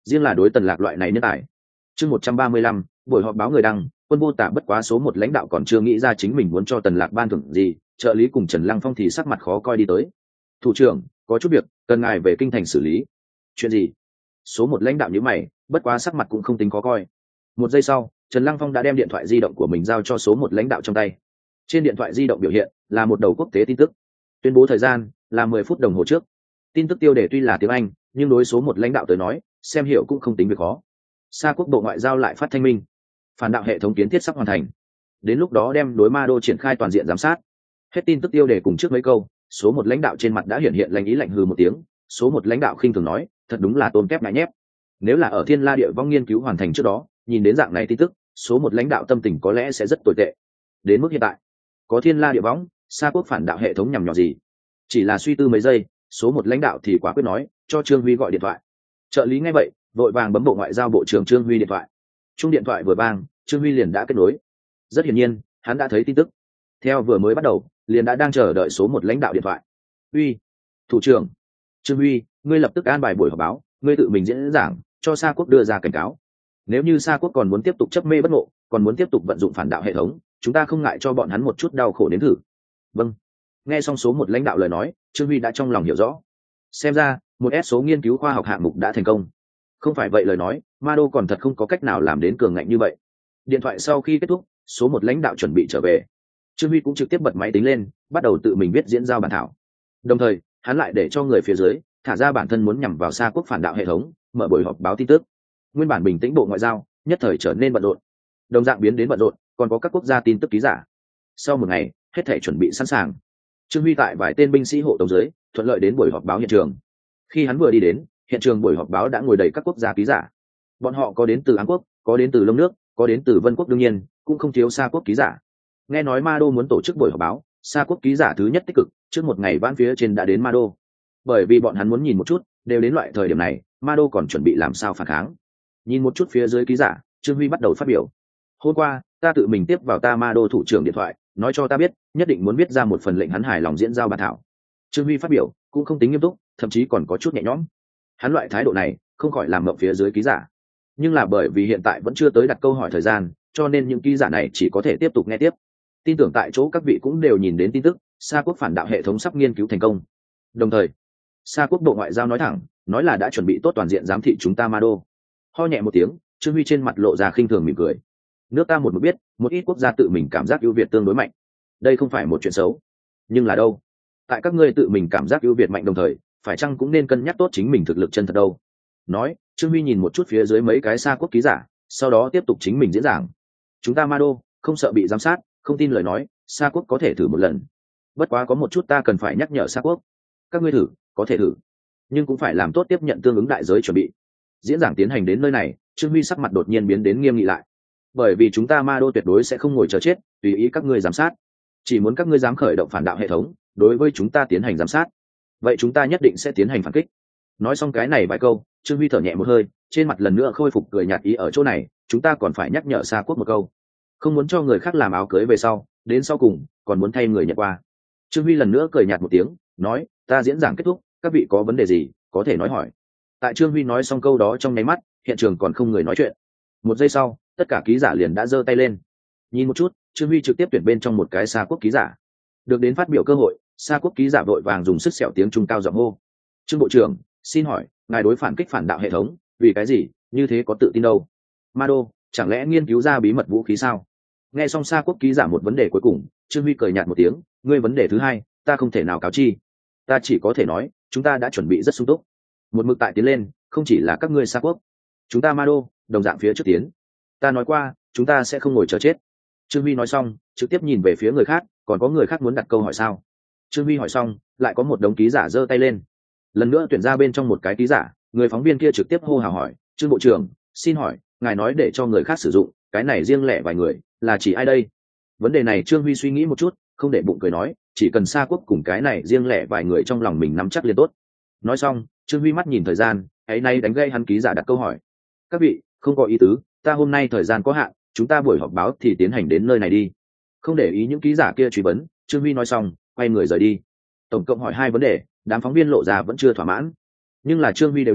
riêng là đối Tần Lạc loại này nhân tài. Chương 135, buổi họp báo người đăng, Quân Vô Tả bất quá số một lãnh đạo còn chưa nghĩ ra chính mình muốn cho Tần Lạc ban thưởng gì, trợ lý cùng Trần Lăng Phong thì sắc mặt khó coi đi tới. Thủ trưởng, có chút việc, cần ngài về kinh thành xử lý. Chuyện gì? Số một lãnh đạo nhíu mày, bất quá sắc mặt cũng không tính khó coi. Một giây sau, Trần Lăng Phong đã đem điện thoại di động của mình giao cho số một lãnh đạo trong tay. Trên điện thoại di động biểu hiện là một đầu quốc tế tin tức. Tuyên bố thời gian là 10 phút đồng hồ trước. Tin tức tiêu đề tuy là tiếng Anh, nhưng đối số một lãnh đạo tới nói, xem hiểu cũng không tính việc khó. Sa quốc bộ ngoại giao lại phát thanh minh, phản đạo hệ thống kiến thiết sắp hoàn thành. Đến lúc đó đem đối Ma Đô triển khai toàn diện giám sát. Hết tin tức tiêu đề cùng trước mấy câu, số một lãnh đạo trên mặt đã hiện hiện lạnh ý lạnh hừ một tiếng. Số một lãnh đạo khinh thường nói, thật đúng là tôn kép ngại nhép. Nếu là ở Thiên La Địa Vong nghiên cứu hoàn thành trước đó, nhìn đến dạng này tin tức, số một lãnh đạo tâm tình có lẽ sẽ rất tồi tệ. Đến mức hiện tại, có Thiên La Địa Vong, Sa quốc phản đạo hệ thống nhằm nhỏ gì? Chỉ là suy tư mấy giây, số một lãnh đạo thì quả quyết nói, cho Trương Huy gọi điện thoại. Trợ lý nghe vậy, vội vàng bấm bộ ngoại giao bộ trưởng Trương Huy điện thoại. Chung điện thoại vừa vang, Trương Huy liền đã kết nối. Rất hiển nhiên, hắn đã thấy tin tức. Theo vừa mới bắt đầu, liền đã đang chờ đợi số một lãnh đạo điện thoại. Huy, thủ trưởng, Trương Huy, ngươi lập tức an bài buổi họp báo, ngươi tự mình diễn giảng, cho Sa quốc đưa ra cảnh cáo. Nếu như Sa quốc còn muốn tiếp tục chấp mê bất ngộ, còn muốn tiếp tục vận dụng phản đạo hệ thống, chúng ta không ngại cho bọn hắn một chút đau khổ đến thử. Vâng. Nghe xong số một lãnh đạo lời nói, Trương Huy đã trong lòng hiểu rõ. Xem ra, một S số nghiên cứu khoa học hạng mục đã thành công. Không phải vậy lời nói, Ma Đô còn thật không có cách nào làm đến cường ngạnh như vậy. Điện thoại sau khi kết thúc, số một lãnh đạo chuẩn bị trở về. Trương Huy cũng trực tiếp bật máy tính lên, bắt đầu tự mình viết diễn giao bản thảo. Đồng thời, hắn lại để cho người phía dưới thả ra bản thân muốn nhằm vào Sa quốc phản đạo hệ thống, mở buổi họp báo tin tức. Nguyên bản bình tĩnh bộ ngoại giao, nhất thời trở nên bận rộn. Đồng dạng biến đến bận rộn, còn có các quốc gia tin tức ký giả. Sau một ngày, hết thảy chuẩn bị sẵn sàng. Trương Huy tại vài tên binh sĩ hộ tống dưới, thuận lợi đến buổi họp báo hiện trường. Khi hắn vừa đi đến, hiện trường buổi họp báo đã ngồi đầy các quốc gia ký giả. Bọn họ có đến từ Áng quốc, có đến từ Lông nước, có đến từ Vân quốc, đương nhiên cũng không thiếu Sa quốc ký giả. Nghe nói Ma Đô muốn tổ chức buổi họp báo, Sa quốc ký giả thứ nhất tích cực, trước một ngày vãn phía trên đã đến Ma Đô. Bởi vì bọn hắn muốn nhìn một chút, đều đến loại thời điểm này, Ma Đô còn chuẩn bị làm sao phản kháng. Nhìn một chút phía dưới ký giả, Trương Huy bắt đầu phát biểu. Hôm qua, ta tự mình tiếp vào ta Ma Đô thủ trưởng điện thoại, nói cho ta biết, nhất định muốn viết ra một phần lệnh hắn hài lòng diễn giao bản thảo. Trương Huy phát biểu cũng không tính nghiêm túc, thậm chí còn có chút nhẹ nhõm. Hắn loại thái độ này không khỏi làm mộng phía dưới ký giả, nhưng là bởi vì hiện tại vẫn chưa tới đặt câu hỏi thời gian, cho nên những ký giả này chỉ có thể tiếp tục nghe tiếp. Tin tưởng tại chỗ các vị cũng đều nhìn đến tin tức, Sa quốc phản đạo hệ thống sắp nghiên cứu thành công. Đồng thời, Sa quốc bộ ngoại giao nói thẳng, nói là đã chuẩn bị tốt toàn diện giám thị chúng ta Ma Đô. Ho nhẹ một tiếng, Trương Huy trên mặt lộ ra khinh thường mỉm cười. Nước ta một mực biết, một ít quốc gia tự mình cảm giác ưu việt tương đối mạnh. Đây không phải một chuyện xấu, nhưng là đâu? Tại các ngươi tự mình cảm giác ưu việt mạnh đồng thời, phải chăng cũng nên cân nhắc tốt chính mình thực lực chân thật đâu? Nói, Trương Huy nhìn một chút phía dưới mấy cái Sa quốc ký giả, sau đó tiếp tục chính mình diễn giảng. Chúng ta Ma Đô không sợ bị giám sát, không tin lời nói, Sa quốc có thể thử một lần. Bất quá có một chút ta cần phải nhắc nhở Sa quốc, các ngươi thử, có thể thử, nhưng cũng phải làm tốt tiếp nhận tương ứng đại giới chuẩn bị. Diễn giảng tiến hành đến nơi này, Trương Huy sắc mặt đột nhiên biến đến nghiêm nghị lại. Bởi vì chúng ta Ma Đô tuyệt đối sẽ không ngồi chờ chết, tùy ý các ngươi giám sát. Chỉ muốn các ngươi dám khởi động phản đạo hệ thống, đối với chúng ta tiến hành giám sát, vậy chúng ta nhất định sẽ tiến hành phản kích. Nói xong cái này vài câu, Trương Huy thở nhẹ một hơi, trên mặt lần nữa khôi phục cười nhạt ý. Ở chỗ này, chúng ta còn phải nhắc nhở Sa quốc một câu, không muốn cho người khác làm áo cưới về sau, đến sau cùng còn muốn thay người nhận qua. Trương Huy lần nữa cười nhạt một tiếng, nói, ta diễn giảng kết thúc, các vị có vấn đề gì có thể nói hỏi. Tại Trương Huy nói xong câu đó trong nháy mắt, hiện trường còn không người nói chuyện. Một giây sau, tất cả ký giả liền đã giơ tay lên. Nhìn một chút, Trương Huy trực tiếp tuyển bên trong một cái Sa quốc ký giả. Được đến phát biểu cơ hội, Sa quốc ký giả vội vàng dùng sức sẹo tiếng trung cao giọng hô, Trương bộ trưởng, xin hỏi ngài đối phản kích phản đạo hệ thống, vì cái gì như thế có tự tin đâu? Ma Đô chẳng lẽ nghiên cứu ra bí mật vũ khí sao? Nghe xong Sa quốc ký giả một vấn đề cuối cùng, Trương Huy cười nhạt một tiếng, ngươi vấn đề thứ hai ta không thể nào cáo chi, ta chỉ có thể nói chúng ta đã chuẩn bị rất sung túc, một mực tại tiến lên, không chỉ là các ngươi Sa quốc, chúng ta Ma Đô đồng dạng phía trước tiến. Ta nói qua, chúng ta sẽ không ngồi chờ chết. Trương Huy nói xong, trực tiếp nhìn về phía người khác, còn có người khác muốn đặt câu hỏi sao? Trương Huy hỏi xong, lại có một đống ký giả giơ tay lên. Lần nữa tuyển ra bên trong một cái ký giả, người phóng viên kia trực tiếp hô hào hỏi, Trương bộ trưởng, xin hỏi, ngài nói để cho người khác sử dụng, cái này riêng lẻ vài người, là chỉ ai đây? Vấn đề này Trương Huy suy nghĩ một chút, không để bụng cười nói, chỉ cần Sa quốc cùng cái này riêng lẻ vài người trong lòng mình nắm chắc liền tốt. Nói xong, Trương Huy mắt nhìn thời gian, ấy nay đánh gây hắn ký giả đặt câu hỏi. Các vị, không có ý tứ, ta hôm nay thời gian có hạn, chúng ta buổi họp báo thì tiến hành đến nơi này đi. Không để ý những ký giả kia truy vấn, Trương Huy nói xong, quay người rời đi. Tổng cộng hỏi 2 vấn đề, đám phóng viên lộ ra vẫn chưa thỏa mãn. Nhưng là Trương Huy đều đi,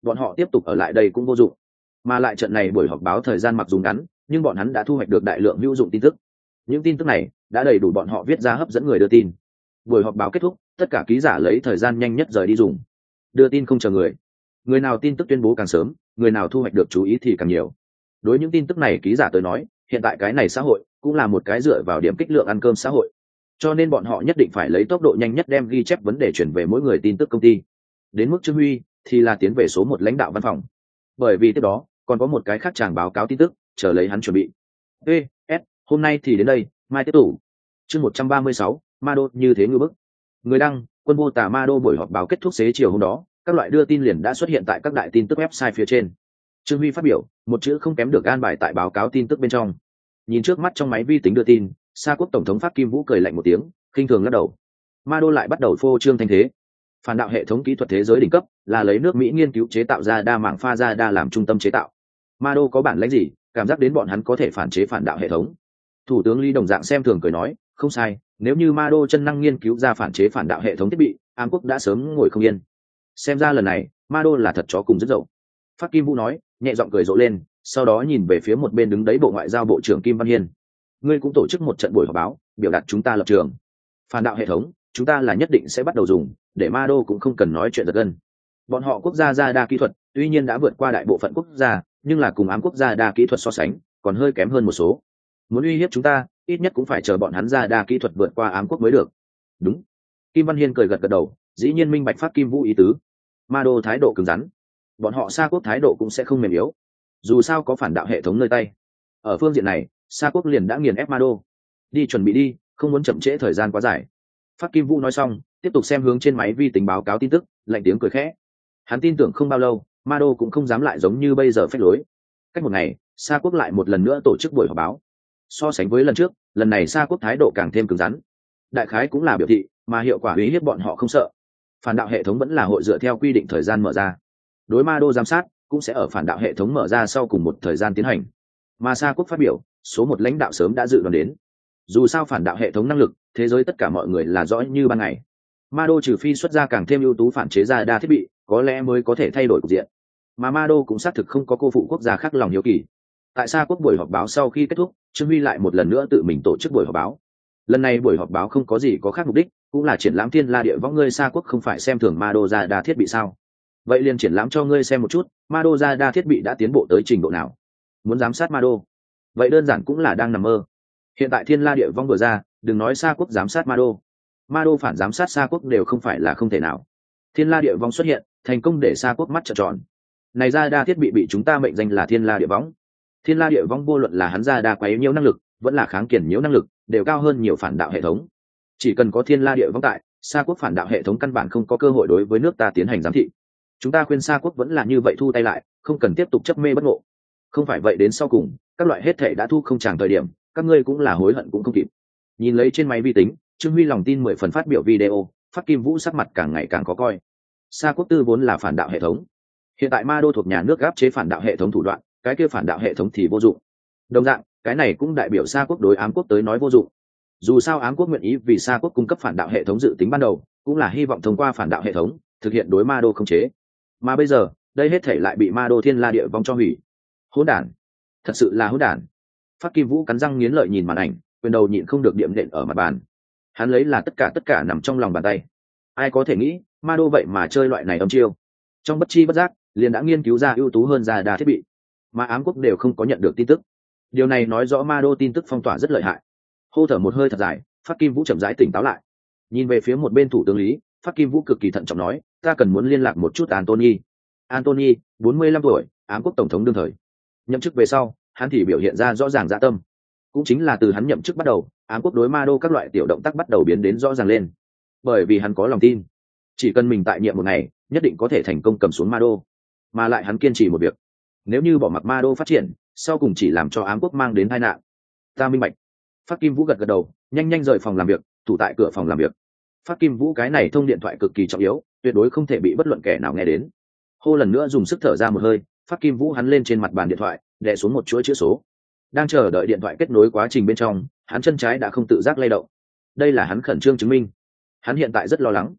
bọn họ tiếp tục ở lại đây cũng vô dụng. Mà lại trận này buổi họp báo thời gian mặc dù ngắn, nhưng bọn hắn đã thu hoạch được đại lượng hữu dụng tin tức. Những tin tức này đã đầy đủ bọn họ viết ra hấp dẫn người đưa tin. Buổi họp báo kết thúc, tất cả ký giả lấy thời gian nhanh nhất rời đi dùng. Đưa tin không chờ người. Người nào tin tức tuyên bố càng sớm, người nào thu hoạch được chú ý thì càng nhiều. Đối những tin tức này ký giả tới nói, hiện tại cái này xã hội cũng là một cái dựa vào điểm kích lượng ăn cơm xã hội. Cho nên bọn họ nhất định phải lấy tốc độ nhanh nhất đem ghi chép vấn đề chuyển về mỗi người tin tức công ty. Đến mức Trương Huy thì là tiến về số 1 lãnh đạo văn phòng. Bởi vì tiếp đó còn có một cái khác chàng báo cáo tin tức chờ lấy hắn chuẩn bị. PS, hôm nay thì đến đây, mai tiếp tục. Chương 136, Mado như thế ngư bức. Người đăng, quân vô tà Mado buổi họp báo kết thúc xế chiều hôm đó, các loại đưa tin liền đã xuất hiện tại các đại tin tức website phía trên. Trương Huy phát biểu, một chữ không kém được an bài tại báo cáo tin tức bên trong. Nhìn trước mắt trong máy vi tính đưa tin, Sa Quốc tổng thống Pháp Kim Vũ cười lạnh một tiếng, khinh thường lắc đầu. Mado lại bắt đầu phô trương thanh thế. Phản đạo hệ thống kỹ thuật thế giới đỉnh cấp, là lấy nước Mỹ nghiên cứu chế tạo ra đa mảng pha ra đa làm trung tâm chế tạo. Mado có bản lĩnh gì, cảm giác đến bọn hắn có thể phản chế phản đạo hệ thống. Thủ tướng Lý đồng dạng xem thường cười nói, không sai, nếu như Mado chân năng nghiên cứu ra phản chế phản đạo hệ thống thiết bị, Ám quốc đã sớm ngồi không yên. Xem ra lần này, Mado là thật chó cùng rất dậu. Pháp Kim Vũ nói, nhẹ giọng cười rộ lên, sau đó nhìn về phía một bên đứng đấy Bộ Ngoại giao Bộ trưởng Kim Văn Hiên. Ngươi cũng tổ chức một trận buổi họp báo, biểu đạt chúng ta lập trường. Phản đạo hệ thống, chúng ta là nhất định sẽ bắt đầu dùng, để Mado cũng không cần nói chuyện giật gân. Bọn họ quốc gia ra đa kỹ thuật, tuy nhiên đã vượt qua đại bộ phận quốc gia, nhưng là cùng Ám quốc gia đa kỹ thuật so sánh, còn hơi kém hơn một số. Muốn uy hiếp chúng ta, ít nhất cũng phải chờ bọn hắn ra đa kỹ thuật vượt qua Ám quốc mới được. Đúng. Kim Văn Hiên cười gật gật đầu, dĩ nhiên minh bạch Pháp Kim Vũ ý tứ. Mado thái độ cứng rắn, bọn họ Sa quốc thái độ cũng sẽ không mềm yếu. Dù sao có phản đạo hệ thống nơi tay. Ở phương diện này, Sa quốc liền đã nghiền ép Mado. Đi chuẩn bị đi, không muốn chậm trễ thời gian quá dài. Pháp Kim Vũ nói xong, tiếp tục xem hướng trên máy vi tính báo cáo tin tức, lạnh tiếng cười khẽ. Hắn tin tưởng không bao lâu, Mado cũng không dám lại giống như bây giờ phách lối. Cách một ngày, Sa quốc lại một lần nữa tổ chức buổi họp báo. So sánh với lần trước, lần này Sa quốc thái độ càng thêm cứng rắn. Đại khái cũng là biểu thị, mà hiệu quả uy hiếp bọn họ không sợ. Phản đạo hệ thống vẫn là hội dựa theo quy định thời gian mở ra. Đối Mado giám sát cũng sẽ ở phản đạo hệ thống mở ra sau cùng một thời gian tiến hành. Mà Sa quốc phát biểu, số 1 lãnh đạo sớm đã dự đoán đến. Dù sao phản đạo hệ thống năng lực, thế giới tất cả mọi người là rõ như ban ngày. Mado trừ phi xuất ra càng thêm ưu tú phản chế ra đa thiết bị, có lẽ mới có thể thay đổi cục diện. Mà Mado cũng xác thực không có cô phụ quốc gia khác lòng hiếu kỳ. Tại Sa quốc buổi họp báo sau khi kết thúc, Trương Huy lại một lần nữa tự mình tổ chức buổi họp báo. Lần này buổi họp báo không có gì có khác mục đích, cũng là triển lãm thiên la địa võng. Ngươi Sa quốc không phải xem thường Mado ra đa thiết bị sao? Vậy liền triển lãm cho ngươi xem một chút, Mado ra đa thiết bị đã tiến bộ tới trình độ nào. Muốn giám sát Mado, vậy đơn giản cũng là đang nằm mơ. Hiện tại thiên la địa vong vừa ra, đừng nói Sa quốc giám sát Mado phản giám sát Sa quốc đều không phải là không thể nào. Thiên la địa vong xuất hiện, thành công để Sa quốc mắt trợn tròn. Này ra đa thiết bị chúng ta mệnh danh là thiên la địa võng. Thiên la địa vong vô luận là hắn ra đa quấy nhiễu năng lực, vẫn là kháng kiển nhiễu năng lực, đều cao hơn nhiều phản đạo hệ thống. Chỉ cần có thiên la địa vong tại, Sa quốc phản đạo hệ thống căn bản không có cơ hội đối với nước ta tiến hành giám thị. Chúng ta khuyên Sa quốc vẫn là như vậy, thu tay lại, không cần tiếp tục chấp mê bất ngộ. Không phải vậy đến sau cùng, các loại hết thể đã thu không tràng thời điểm, các ngươi cũng là hối hận cũng không kịp. Nhìn lấy trên máy vi tính, Trương Huy lòng tin 10 phần phát biểu video, Pháp Kim Vũ sắc mặt càng ngày càng khó coi. Sa quốc tư vốn là phản đạo hệ thống, hiện tại Mado thuộc nhà nước áp chế phản đạo hệ thống thủ đoạn, cái kia phản đạo hệ thống thì vô dụng. Đồng dạng, cái này cũng đại biểu Sa quốc đối Ám quốc tới nói vô dụng. Dù sao Ám quốc nguyện ý vì Sa quốc cung cấp phản đạo hệ thống, dự tính ban đầu cũng là hy vọng thông qua phản đạo hệ thống thực hiện đối Mado khống chế. Mà bây giờ, đây hết thể lại bị Mado thiên la địa vong cho hủy. Hỗn đản, thật sự là hỗn đản. Pháp Kim Vũ cắn răng nghiến lợi nhìn màn ảnh, quyền đầu nhịn không được điểm nện ở mặt bàn. Hắn lấy là tất cả nằm trong lòng bàn tay. Ai có thể nghĩ, Mado vậy mà chơi loại này âm chiêu. Trong bất chi bất giác, liền đã nghiên cứu ra ưu tú hơn ra đa thiết bị, mà Ám quốc đều không có nhận được tin tức. Điều này nói rõ Mado tin tức phong tỏa rất lợi hại. Hô thở một hơi thật dài, Pháp Kim Vũ chậm rãi tỉnh táo lại. Nhìn về phía một bên thủ tướng Lý, Pháp Kim Vũ cực kỳ thận trọng nói, ta cần muốn liên lạc một chút Anthony. Anthony, 45 tuổi, Ám quốc tổng thống đương thời. Nhậm chức về sau, hắn thì biểu hiện ra rõ ràng dạ tâm. Cũng chính là từ hắn nhậm chức bắt đầu, Ám quốc đối Mado các loại tiểu động tác bắt đầu biến đến rõ ràng lên. Bởi vì hắn có lòng tin, chỉ cần mình tại nhiệm một ngày, nhất định có thể thành công cầm xuống Mado. Mà lại hắn kiên trì một việc, nếu như bỏ mặc Mado phát triển, sau cùng chỉ làm cho Ám quốc mang đến tai nạn. Ta minh bạch. Pháp Kim Vũ gật gật đầu, nhanh rời phòng làm việc, thủ tại cửa phòng làm việc. Pháp Kim Vũ cái này thông điện thoại cực kỳ trọng yếu, tuyệt đối không thể bị bất luận kẻ nào nghe đến. Hô lần nữa dùng sức thở ra một hơi, Pháp Kim Vũ hắn lên trên mặt bàn điện thoại, đè xuống một chuỗi chữ số. Đang chờ đợi điện thoại kết nối quá trình bên trong, hắn chân trái đã không tự giác lay động. Đây là hắn khẩn trương chứng minh. Hắn hiện tại rất lo lắng.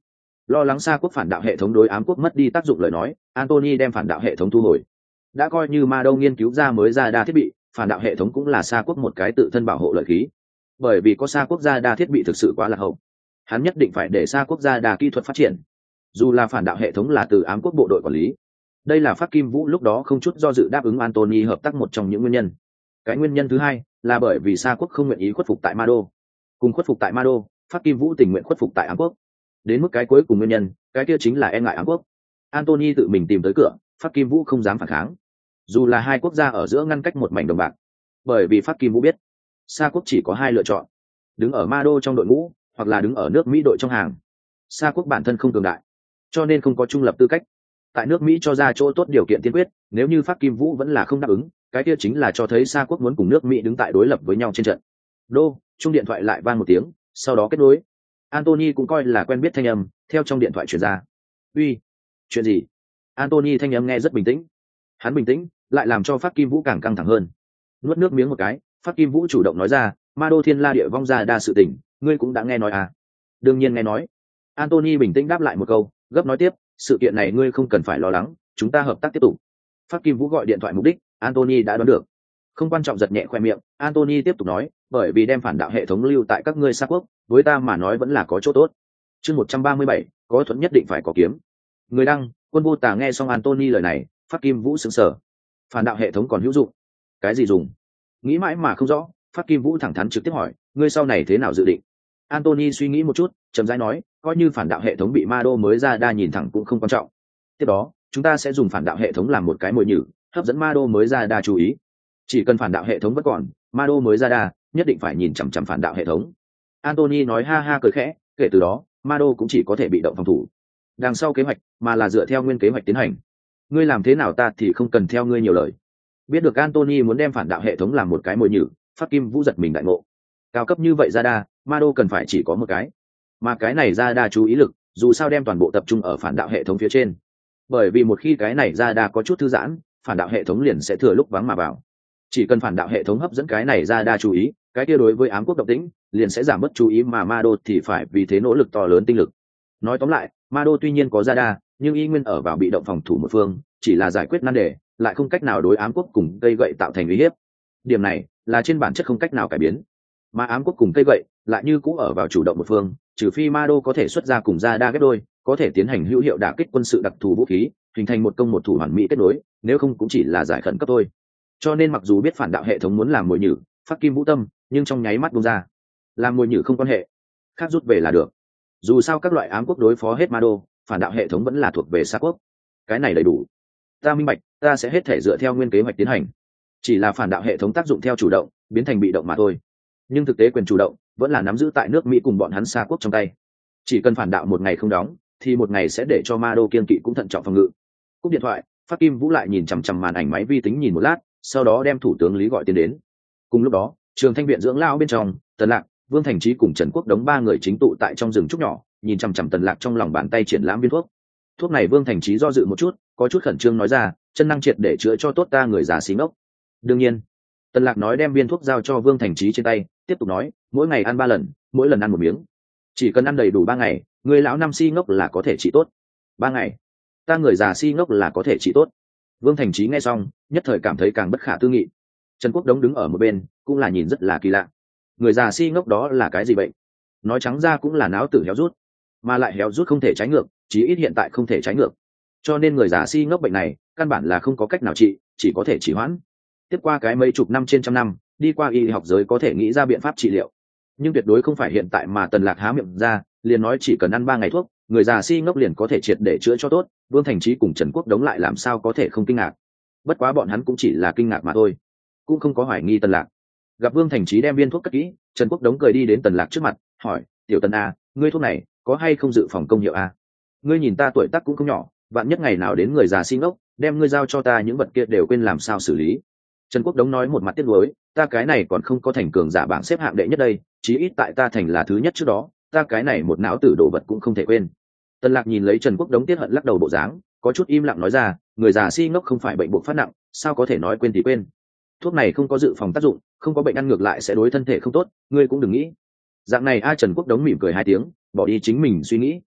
Lo lắng Sa quốc phản đạo hệ thống đối ám quốc mất đi tác dụng lời nói, Antony đem phản đạo hệ thống thu hồi. Đã coi như Ma Đô nghiên cứu ra mới ra đa thiết bị, phản đạo hệ thống cũng là Sa quốc một cái tự thân bảo hộ lợi khí. Bởi vì có Sa quốc gia đa thiết bị thực sự quá là hậu, hắn nhất định phải để Sa quốc gia đa kỹ thuật phát triển. Dù là phản đạo hệ thống là từ ám quốc bộ đội quản lý. Đây là Phác Kim Vũ lúc đó không chút do dự đáp ứng Antony hợp tác một trong những nguyên nhân. Cái nguyên nhân thứ hai là bởi vì Sa quốc không nguyện ý khuất phục tại Ma Đô. Cùng khuất phục tại Ma Đô, Phác Kim Vũ tình nguyện khuất phục tại ám quốc. Đến mức cái cuối cùng nguyên nhân, cái kia chính là e ngại ám quốc. Antony tự mình tìm tới cửa, Phác Kim Vũ không dám phản kháng. Dù là hai quốc gia ở giữa ngăn cách một mảnh đồng bạc, bởi vì Phác Kim Vũ biết, Sa quốc chỉ có hai lựa chọn: đứng ở Ma Đô trong đội ngũ, hoặc là đứng ở nước Mỹ đội trong hàng. Sa quốc bản thân không cường đại, cho nên không có trung lập tư cách. Tại nước Mỹ cho ra chỗ tốt điều kiện tiên quyết, nếu như Phác Kim Vũ vẫn là không đáp ứng, cái kia chính là cho thấy Sa quốc muốn cùng nước Mỹ đứng tại đối lập với nhau trên trận. Đô, chuông điện thoại lại vang một tiếng, sau đó kết nối. Antony cũng coi là quen biết thanh âm, theo trong điện thoại truyền ra. Uy, chuyện gì? Antony thanh âm nghe rất bình tĩnh. Hắn bình tĩnh, lại làm cho Phác Kim Vũ càng căng thẳng hơn. Nuốt nước miếng một cái, Phác Kim Vũ chủ động nói ra, Ma Đô Thiên La địa vong ra đa sự tình, ngươi cũng đã nghe nói à? Đương nhiên nghe nói. Antony bình tĩnh đáp lại một câu, gấp nói tiếp, sự kiện này ngươi không cần phải lo lắng, chúng ta hợp tác tiếp tục. Phác Kim Vũ gọi điện thoại mục đích, Antony đã đoán được. Không quan trọng, giật nhẹ khoe miệng, Antony tiếp tục nói, bởi vì đem phản đạo hệ thống lưu tại các ngươi Sa quốc, với ta mà nói vẫn là có chỗ tốt. Chương 137, có thuận nhất định phải có kiếm. Người đăng, Quân Vô Tà nghe xong Antony lời này, Phác Kim Vũ sững sờ. Phản đạo hệ thống còn hữu dụng? Cái gì dùng? Nghĩ mãi mà không rõ, Phác Kim Vũ thẳng thắn trực tiếp hỏi, ngươi sau này thế nào dự định? Antony suy nghĩ một chút, chậm rãi nói, coi như phản đạo hệ thống bị Ma Đô mới ra đa nhìn thẳng cũng không quan trọng. Tiếp đó, chúng ta sẽ dùng phản đạo hệ thống làm một cái mồi nhử, hấp dẫn Ma Đô mới ra đa chú ý. Chỉ cần phản đạo hệ thống vẫn còn, Ma Đô mới ra đa nhất định phải nhìn chằm chằm phản đạo hệ thống. Antony nói ha ha cười khẽ, kể từ đó, Ma Đô cũng chỉ có thể bị động phòng thủ. Đằng sau kế hoạch, mà là dựa theo nguyên kế hoạch tiến hành. Ngươi làm thế nào ta thì không cần theo ngươi nhiều lời. Biết được Antony muốn đem phản đạo hệ thống làm một cái mồi nhử, Phác Kim Vũ giật mình đại ngộ. Cao cấp như vậy ra đa, Ma Đô cần phải chỉ có một cái. Mà cái này ra đa chú ý lực, dù sao đem toàn bộ tập trung ở phản đạo hệ thống phía trên. Bởi vì một khi cái này ra đa có chút thư giãn, phản đạo hệ thống liền sẽ thừa lúc vắng mà vào. Chỉ cần phản đạo hệ thống hấp dẫn cái này ra đa chú ý, cái kia đối với ám quốc động tĩnh liền sẽ giảm mất chú ý, mà Ma Đô thì phải vì thế nỗ lực to lớn tinh lực. Nói tóm lại, Ma Đô tuy nhiên có ra đa, nhưng y nguyên ở vào bị động phòng thủ một phương, chỉ là giải quyết nan đề, lại không cách nào đối ám quốc cùng cây gậy tạo thành uy hiếp. Điểm này là trên bản chất không cách nào cải biến. Mà ám quốc cùng cây gậy lại như cũ ở vào chủ động một phương, trừ phi Ma Đô có thể xuất ra cùng ra đa ghép đôi, có thể tiến hành hữu hiệu đả kích quân sự đặc thù vũ khí, hình thành một công một thủ hoàn mỹ kết nối, nếu không cũng chỉ là giải khẩn cấp thôi. Cho nên mặc dù biết phản đạo hệ thống muốn làm mồi nhử, Phác Kim Vũ tâm, nhưng trong nháy mắt buông ra. Làm mồi nhử không quan hệ, khác rút về là được. Dù sao các loại ám quốc đối phó hết Ma Đô, phản đạo hệ thống vẫn là thuộc về Sa quốc. Cái này đầy đủ. Ta minh bạch, ta sẽ hết thể dựa theo nguyên kế hoạch tiến hành. Chỉ là phản đạo hệ thống tác dụng theo chủ động, biến thành bị động mà thôi. Nhưng thực tế quyền chủ động vẫn là nắm giữ tại nước Mỹ cùng bọn hắn Sa quốc trong tay. Chỉ cần phản đạo một ngày không đóng, thì một ngày sẽ để cho Ma Đô kiên kỵ cũng thận trọng phòng ngự. Cúp điện thoại, Phác Kim Vũ lại nhìn chằm chằm màn ảnh máy vi tính nhìn một lát, sau đó đem thủ tướng Lý gọi tiền đến. Cùng lúc đó, Trường Thanh viện dưỡng lao bên trong, Tần Lạc, Vương Thành Trí cùng Trần Quốc Đống ba người chính tụ tại trong rừng trúc nhỏ, nhìn chằm chằm Tần Lạc trong lòng bàn tay triển lãm viên thuốc. Thuốc này Vương Thành Trí do dự một chút, có chút khẩn trương nói ra, chân năng triệt để chữa cho tốt ta người già xí ngốc. Đương nhiên, Tần Lạc nói đem viên thuốc giao cho Vương Thành Trí trên tay, tiếp tục nói, mỗi ngày ăn 3 lần, mỗi lần ăn một miếng. Chỉ cần ăn đầy đủ 3 ngày, người lão năm si ngốc là có thể trị tốt. 3 ngày, ta người già si ngốc là có thể trị tốt. Vương Thành Trí nghe xong, nhất thời cảm thấy càng bất khả tư nghị. Trần Quốc Đống đứng ở một bên, cũng là nhìn rất là kỳ lạ. Người già si ngốc đó là cái gì bệnh? Nói trắng ra cũng là não tử héo rút, mà lại héo rút không thể trái ngược, chí ít hiện tại không thể trái ngược. Cho nên người già si ngốc bệnh này, căn bản là không có cách nào trị, chỉ có thể trì hoãn. Tiếp qua cái mấy chục năm trên trăm năm, đi qua y học giới có thể nghĩ ra biện pháp trị liệu. Nhưng tuyệt đối không phải hiện tại mà Tần Lạc há miệng ra, liền nói chỉ cần ăn 3 ngày thuốc, người già si ngốc liền có thể triệt để chữa cho tốt. Vương Thành Trí cùng Trần Quốc Đống lại làm sao có thể không kinh ngạc. Bất quá bọn hắn cũng chỉ là kinh ngạc mà thôi, cũng không có hoài nghi Tần Lạc. Gặp Vương Thành Trí đem viên thuốc cất kỹ, Trần Quốc Đống cười đi đến Tần Lạc trước mặt, hỏi, tiểu Tần a, ngươi thuốc này có hay không dự phòng công hiệu a? Ngươi nhìn ta tuổi tác cũng không nhỏ, vạn nhất ngày nào đến người già si ngốc, đem ngươi giao cho ta những vật kia đều quên làm sao xử lý. Trần Quốc Đống nói một mặt tiếc nuối, ta cái này còn không có thành cường giả bảng xếp hạng đệ nhất đây, chí ít tại ta thành là thứ nhất trước đó, ta cái này một não tử đồ vật cũng không thể quên. Tần Lạc nhìn lấy Trần Quốc Đống tiếc hận lắc đầu bộ dáng, có chút im lặng nói ra, người già si ngốc không phải bệnh buộc phát nặng, sao có thể nói quên thì quên. Thuốc này không có dự phòng tác dụng, không có bệnh ăn ngược lại sẽ đối thân thể không tốt, ngươi cũng đừng nghĩ. Dạng này Trần Quốc Đống mỉm cười 2 tiếng, bỏ đi chính mình suy nghĩ.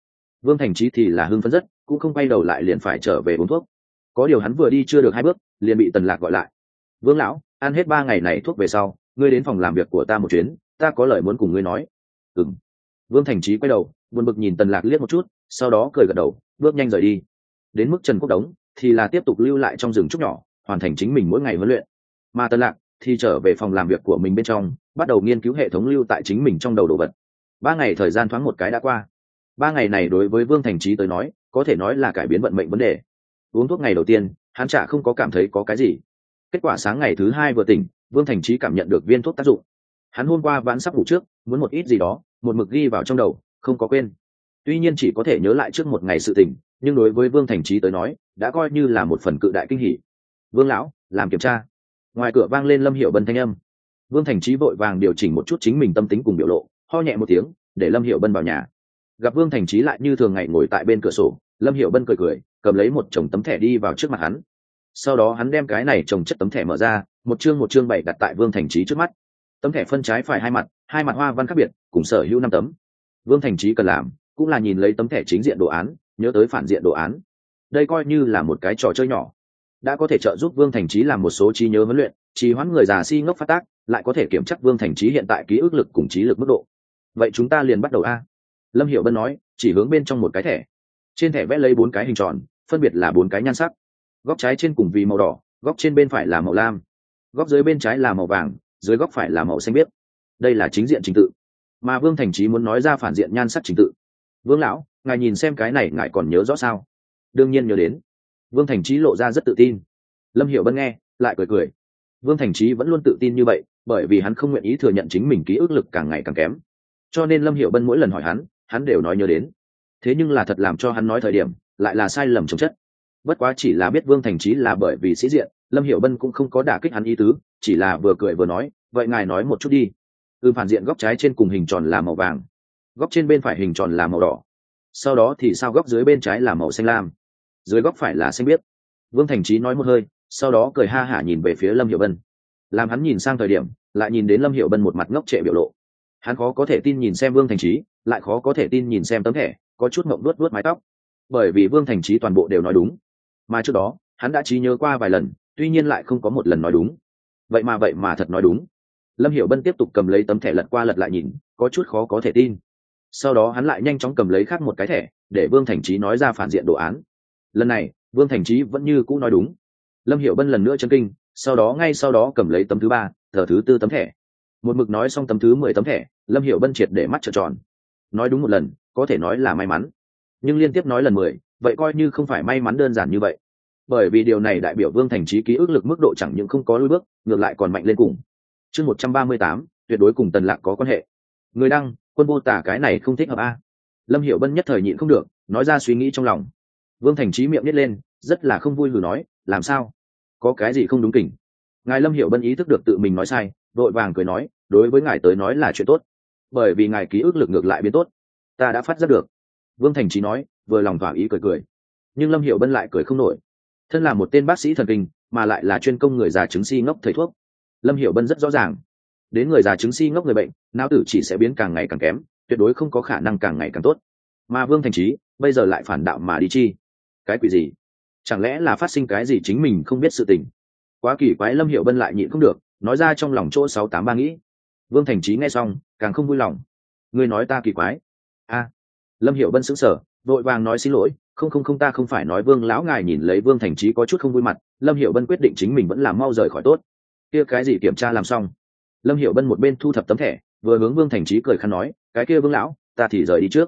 Vương Thành Chí thì là hưng phấn rất, cũng không quay đầu lại liền phải trở về uống thuốc. Có điều hắn vừa đi chưa được 2 bước liền bị Tần Lạc gọi lại. Vương lão, ăn hết 3 ngày này thuốc về sau, ngươi đến phòng làm việc của ta một chuyến, ta có lời muốn cùng ngươi nói. Ừm. Vương Thành Chí quay đầu buồn bực nhìn Tần Lạc liếc một chút, sau đó cười gật đầu bước nhanh rời đi. Đến mức Trần Quốc Đống thì là tiếp tục lưu lại trong rừng trúc nhỏ, hoàn thành chính mình mỗi ngày huấn luyện. Mà Tần Lạc thì trở về phòng làm việc của mình bên trong, bắt đầu nghiên cứu hệ thống lưu tại chính mình trong đầu đồ vật. 3 ngày thời gian thoáng một cái đã qua. 3 ngày này đối với Vương Thành Chí tới nói có thể nói là cải biến vận mệnh vấn đề. Uống thuốc ngày đầu tiên hắn chả không có cảm thấy có cái gì, kết quả sáng ngày thứ 2 vừa tỉnh, Vương Thành Chí cảm nhận được viên thuốc tác dụng. Hắn hôm qua vãn sắp ngủ trước muốn một ít gì đó, một mực ghi vào trong đầu không có quên. Tuy nhiên chỉ có thể nhớ lại trước một ngày sự tình, nhưng đối với Vương Thành Chí tới nói đã coi như là một phần cự đại kinh hỉ. Vương lão, làm kiểm tra. Ngoài cửa vang lên Lâm Hiểu Bân thanh âm. Vương Thành Chí vội vàng điều chỉnh một chút chính mình tâm tính cùng biểu lộ, ho nhẹ một tiếng để Lâm Hiểu Bân vào nhà. Gặp Vương Thành Chí lại như thường ngày ngồi tại bên cửa sổ, Lâm Hiểu Bân cười cười cầm lấy một chồng tấm thẻ đi vào trước mặt hắn. Sau đó hắn đem cái này chồng chất tấm thẻ mở ra, một chương bày đặt tại Vương Thành Chí trước mắt. Tấm thẻ phân trái phải hai mặt hoa văn khác biệt, cùng sở hữu 5 tấm. Vương Thành Chí cần làm cũng là nhìn lấy tấm thẻ chính diện đồ án, nhớ tới phản diện đồ án. Đây coi như là một cái trò chơi nhỏ, đã có thể trợ giúp Vương Thành Chí làm một số trí nhớ huấn luyện, trì hoãn người già si ngốc phát tác, lại có thể kiểm tra Vương Thành Chí hiện tại ký ức lực cùng trí lực mức độ. Vậy chúng ta liền bắt đầu a. Lâm Hiểu Bân nói, chỉ hướng bên trong một cái thẻ. Trên thẻ vẽ lấy 4 cái hình tròn, phân biệt là 4 cái nhan sắc. Góc trái trên cùng vì màu đỏ, góc trên bên phải là màu lam, góc dưới bên trái là màu vàng, dưới góc phải là màu xanh biếc. Đây là chính diện trình tự, mà Vương Thành Chí muốn nói ra phản diện nhan sắc trình tự. Vương lão, ngài nhìn xem cái này ngài còn nhớ rõ sao? Đương nhiên nhớ đến. Vương Thành Chí lộ ra rất tự tin. Lâm Hiểu Bân nghe lại cười cười. Vương Thành Chí vẫn luôn tự tin như vậy, bởi vì hắn không nguyện ý thừa nhận chính mình ký ức lực càng ngày càng kém, cho nên Lâm Hiểu Bân mỗi lần hỏi hắn đều nói nhớ đến. Thế nhưng là thật làm cho hắn nói thời điểm lại là sai lầm chồng chất. Bất quá chỉ là biết Vương Thành Chí là bởi vì sĩ diện, Lâm Hiểu Bân cũng không có đả kích hắn ý tứ, chỉ là vừa cười vừa nói, vậy ngài nói một chút đi. Phản diện góc trái trên cùng hình tròn là màu vàng, góc trên bên phải hình tròn là màu đỏ, sau đó thì sao góc dưới bên trái là màu xanh lam, dưới góc phải là xanh biếc. Vương Thành Chí nói một hơi, sau đó cười ha hả nhìn về phía Lâm Hiểu Bân. Làm hắn nhìn sang thời điểm lại nhìn đến Lâm Hiểu Bân một mặt ngốc trệ biểu lộ. Hắn khó có thể tin nhìn xem Vương Thành Chí, lại khó có thể tin nhìn xem tấm thẻ, có chút ngậm vuốt mái tóc. Bởi vì Vương Thành Chí toàn bộ đều nói đúng, mà trước đó hắn đã trí nhớ qua vài lần, tuy nhiên lại không có một lần nói đúng. Vậy mà thật nói đúng. Lâm Hiểu Bân tiếp tục cầm lấy tấm thẻ lật qua lật lại nhìn, có chút khó có thể tin. Sau đó hắn lại nhanh chóng cầm lấy khác một cái thẻ để Vương Thành Chí nói ra phản diện đồ án. Lần này Vương Thành Chí vẫn như cũ nói đúng. Lâm Hiểu Bân lần nữa chấn kinh, sau đó cầm lấy tấm thứ 3, tờ thứ 4 tấm thẻ. Một mực nói xong tấm thứ 10 tấm thẻ, Lâm Hiểu Bân triệt để mắt trợn tròn. Nói đúng một lần có thể nói là may mắn, nhưng liên tiếp nói lần 10, vậy coi như không phải may mắn đơn giản như vậy. Bởi vì điều này đại biểu Vương Thành Chí ký ức lực mức độ chẳng những không có lùi bước, ngược lại còn mạnh lên cùng. Chương 138, tuyệt đối cùng Tần Lạc có quan hệ. Người đăng, Quân Vô Tả cái này không thích hợp a. Lâm Hiểu Bân nhất thời nhịn không được, nói ra suy nghĩ trong lòng. Vương Thành Chí miệng nhếch lên, rất là không vui hừ nói, làm sao? Có cái gì không đúng kỉnh? Ngài Lâm Hiểu Bân ý thức được tự mình nói sai, vội vàng cười nói, đối với ngài tới nói là chuyện tốt, bởi vì ngài ký ức lực ngược lại biến tốt. Ta đã phát giác được. Vương Thành Chí nói, vừa lòng thỏa ý cười cười. Nhưng Lâm Hiểu Bân lại cười không nổi. Thân là một tên bác sĩ thần kinh, mà lại là chuyên công người già chứng si ngốc thầy thuốc, Lâm Hiểu Bân rất rõ ràng, đến người già chứng si ngốc người bệnh, não tử chỉ sẽ biến càng ngày càng kém, tuyệt đối không có khả năng càng ngày càng tốt. Mà Vương Thành Chí bây giờ lại phản đạo mà đi chi? Cái quỷ gì? Chẳng lẽ là phát sinh cái gì chính mình không biết sự tình? Quá kỳ quái. Lâm Hiểu Bân lại nhịn không được, nói ra trong lòng chỗ 683 nghĩ. Vương Thành Chí nghe xong càng không vui lòng. Ngươi nói ta kỳ quái? A. Lâm Hiểu Bân sững sờ, vội vàng nói xin lỗi, không ta không phải nói Vương lão ngài. Nhìn lấy Vương Thành Chí có chút không vui mặt, Lâm Hiểu Bân quyết định chính mình vẫn là mau rời khỏi tốt. Kia cái gì kiểm tra làm xong? Lâm Hiểu Bân một bên thu thập tấm thẻ, vừa hướng Vương Thành Chí cười khăn nói, cái kia Vương lão, ta thì rời đi trước.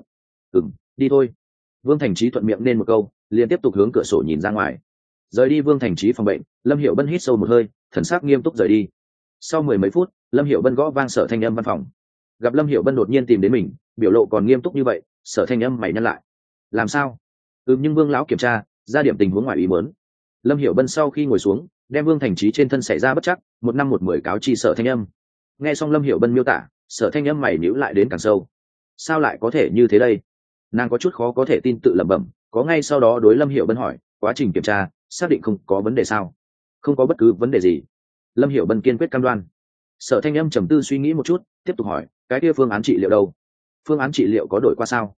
Đi thôi. Vương Thành Chí thuận miệng nên một câu, liền tiếp tục hướng cửa sổ nhìn ra ngoài. Rời đi Vương Thành Chí phòng bệnh, Lâm Hiểu Bân hít sâu một hơi, thần sắc nghiêm túc rời đi. Sau 10 mấy phút, Lâm Hiểu Bân gõ vang Sở Thanh Âm văn phòng. Gặp Lâm Hiểu Bân đột nhiên tìm đến mình, biểu lộ còn nghiêm túc như vậy, Sở Thanh Âm mày nhăn lại. Làm sao? Nhưng Vương lão kiểm tra ra điểm tình huống ngoài ý muốn. Lâm Hiểu Bân sau khi ngồi xuống, đem Vương Thành Chí trên thân xảy ra bất chắc, 1 năm 1 10 cáo chi Sở Thanh Âm. Nghe xong Lâm Hiểu Bân miêu tả, Sở Thanh Âm mày nhíu lại đến càng sâu. Sao lại có thể như thế đây? Nàng có chút khó có thể tin tự lẩm bẩm, có ngay sau đó đối Lâm Hiểu Bân hỏi, quá trình kiểm tra xác định không có vấn đề sao? Không có bất cứ vấn đề gì. Lâm Hiểu Bân kiên quyết cam đoan. Sở Thanh Âm trầm tư suy nghĩ một chút, tiếp tục hỏi, cái kia phương án trị liệu đâu? Phương án trị liệu có đổi qua sao?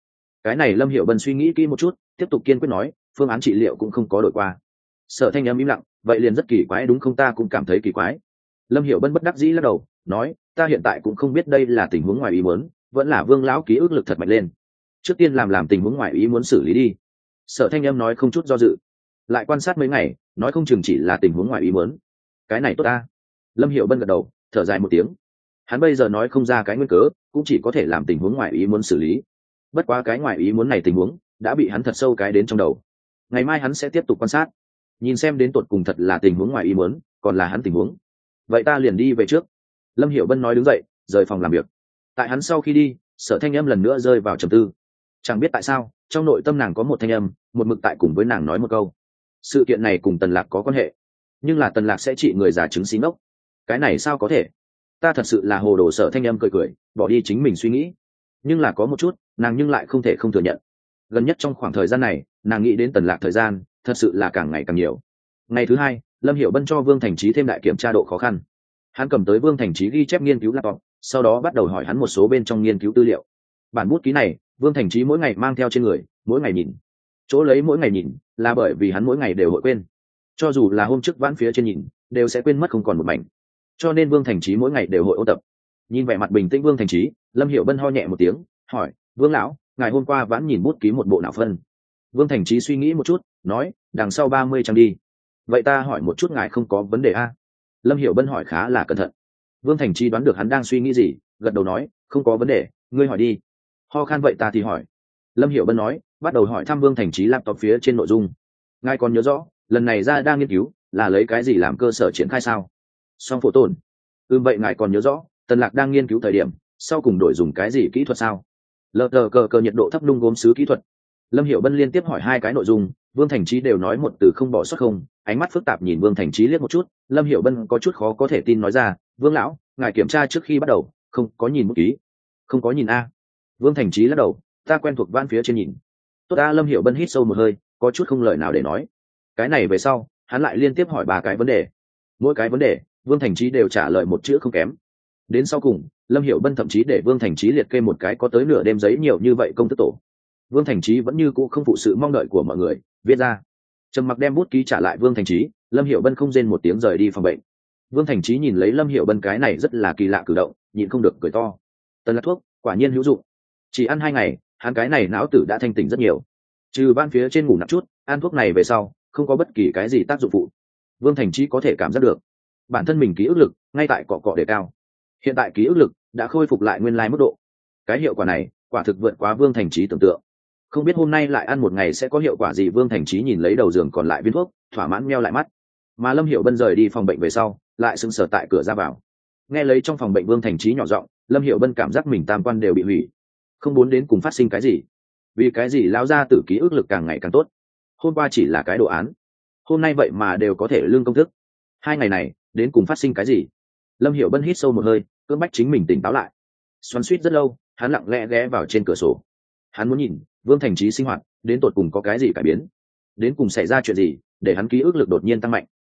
Cái này Lâm Hiểu Bân suy nghĩ kỹ một chút, tiếp tục kiên quyết nói, phương án trị liệu cũng không có đổi qua. Sở Thanh Âm im lặng, vậy liền rất kỳ quái đúng không? Ta cũng cảm thấy kỳ quái. Lâm Hiểu Bân bất đắc dĩ lắc đầu, nói, ta hiện tại cũng không biết đây là tình huống ngoài ý muốn, vẫn là Vương lão ký ức lực thật mạnh lên. Trước tiên làm tình huống ngoài ý muốn xử lý đi. Sở Thanh Âm nói không chút do dự, lại quan sát mấy ngày, nói không chừng chỉ là tình huống ngoài ý muốn. Cái này tốt ta. Lâm Hiểu Bân gật đầu, thở dài một tiếng. Hắn bây giờ nói không ra cái nguyên cớ, cũng chỉ có thể làm tình huống ngoài ý muốn xử lý. Bất quá cái ngoài ý muốn này tình huống đã bị hắn thật sâu cái đến trong đầu. Ngày mai hắn sẽ tiếp tục quan sát, nhìn xem đến tột cùng thật là tình huống ngoài ý muốn, còn là hắn tình huống. Vậy ta liền đi về trước. Lâm Hiểu Bân nói đứng dậy, rời phòng làm việc. Tại hắn sau khi đi, Sở Thanh Âm lần nữa rơi vào trầm tư. Chẳng biết tại sao, trong nội tâm nàng có một thanh âm, một mực tại cùng với nàng nói một câu. Sự kiện này cùng Tần Lạc có quan hệ, nhưng là Tần Lạc sẽ trị người già chứng xí ngốc. Cái này sao có thể? Ta thật sự là hồ đồ. Sở Thanh Âm cười cười, bỏ đi chính mình suy nghĩ. Nhưng là có một chút, nàng nhưng lại không thể không thừa nhận. Gần nhất trong khoảng thời gian này, nàng nghĩ đến Tần Lạc thời gian, thật sự là càng ngày càng nhiều. Ngày thứ hai, Lâm Hiểu Bân cho Vương Thành Chí thêm đại kiểm tra độ khó khăn. Hắn cầm tới Vương Thành Chí ghi chép nghiên cứu laptop, sau đó bắt đầu hỏi hắn một số bên trong nghiên cứu tư liệu. Bản bút ký này, Vương Thành Chí mỗi ngày mang theo trên người, mỗi ngày nhìn. Chỗ lấy mỗi ngày nhìn, là bởi vì hắn mỗi ngày đều hội quên. Cho dù là hôm trước vãn phía trên nhìn, đều sẽ quên mất không còn một mảnh. Cho nên Vương Thành Chí mỗi ngày đều hội ôn tập. Nhìn vẻ mặt bình tĩnh Vương Thành Chí, Lâm Hiểu Bân ho nhẹ một tiếng, hỏi, Vương lão, ngày hôm qua vãn nhìn bút ký một bộ nào phân? Vương Thành Chí suy nghĩ một chút, nói, đằng sau 30 trang đi. Vậy ta hỏi một chút ngài không có vấn đề a? Lâm Hiểu Bân hỏi khá là cẩn thận. Vương Thành Chí đoán được hắn đang suy nghĩ gì, gật đầu nói, không có vấn đề, ngươi hỏi đi. Ho khan vậy ta thì hỏi. Lâm Hiểu Bân nói, bắt đầu hỏi thăm Vương Thành Chí laptop phía trên nội dung. Ngài còn nhớ rõ, lần này ra đang nghiên cứu, là lấy cái gì làm cơ sở triển khai sao? Song phổ tồn. Vậy ngài còn nhớ rõ, Tần Lạc đang nghiên cứu thời điểm, sau cùng đổi dùng cái gì kỹ thuật sao? Lờ cờ nhiệt độ thấp nung gốm sứ kỹ thuật. Lâm Hiểu Bân liên tiếp hỏi hai cái nội dung, Vương Thành Chí đều nói một từ không bỏ sót không. Ánh mắt phức tạp nhìn Vương Thành Chí liếc một chút, Lâm Hiểu Bân có chút khó có thể tin nói ra, Vương lão, ngài kiểm tra trước khi bắt đầu, không có nhìn bút ký? Không có nhìn a. Vương Thành Chí lắc đầu, ta quen thuộc van phía trên nhìn. Tốt a. Lâm Hiểu Bân hít sâu một hơi, có chút không lời nào để nói. Cái này về sau, hắn lại liên tiếp hỏi ba cái vấn đề. Mỗi cái vấn đề, Vương Thành Chí đều trả lời một chữ không kém. Đến sau cùng, Lâm Hiểu Bân thậm chí để Vương Thành Chí liệt kê một cái có tới nửa đêm giấy nhiều như vậy công thức tổ. Vương Thành Chí vẫn như cũ không phụ sự mong đợi của mọi người, viết ra. Trầm mặc đem bút ký trả lại Vương Thành Chí, Lâm Hiểu Bân không rên một tiếng rời đi phòng bệnh. Vương Thành Chí nhìn lấy Lâm Hiểu Bân cái này rất là kỳ lạ cử động, nhịn không được cười to. Tần Lạc thuốc, quả nhiên hữu dụng. Chỉ ăn 2 ngày, hắn cái này não tử đã thanh tỉnh rất nhiều. Trừ ban phía trên ngủ nặng chút, ăn thuốc này về sau, không có bất kỳ cái gì tác dụng phụ. Vương Thành Chí có thể cảm giác được, bản thân mình ký ức lực ngay tại cọ cọ đề cao. Hiện tại ký ức lực đã khôi phục lại nguyên lai mức độ. Cái hiệu quả này, quả thực vượt quá Vương Thành Chí tưởng tượng. Không biết hôm nay lại ăn một ngày sẽ có hiệu quả gì. Vương Thành Chí nhìn lấy đầu giường còn lại viên thuốc, thỏa mãn meo lại mắt. Mà Lâm Hiểu Bân rời đi phòng bệnh về sau, lại sững sờ tại cửa ra vào. Nghe lấy trong phòng bệnh Vương Thành Chí nhỏ giọng, Lâm Hiểu Bân cảm giác mình tam quan đều bị hủy. Không muốn đến cùng phát sinh cái gì. Vì cái gì lão gia tử ký ức lực càng ngày càng tốt. Hôm qua chỉ là cái đồ án, hôm nay vậy mà đều có thể lương công thức. 2 ngày này đến cùng phát sinh cái gì? Lâm Hiểu Bân hít sâu một hơi, cưỡng bách chính mình tỉnh táo lại. Xoắn xuýt rất lâu, hắn lặng lẽ ghé vào trên cửa sổ. Hắn muốn nhìn Vương Thành Chí sinh hoạt đến tột cùng có cái gì cải biến, đến cùng xảy ra chuyện gì để hắn ký ức lực đột nhiên tăng mạnh.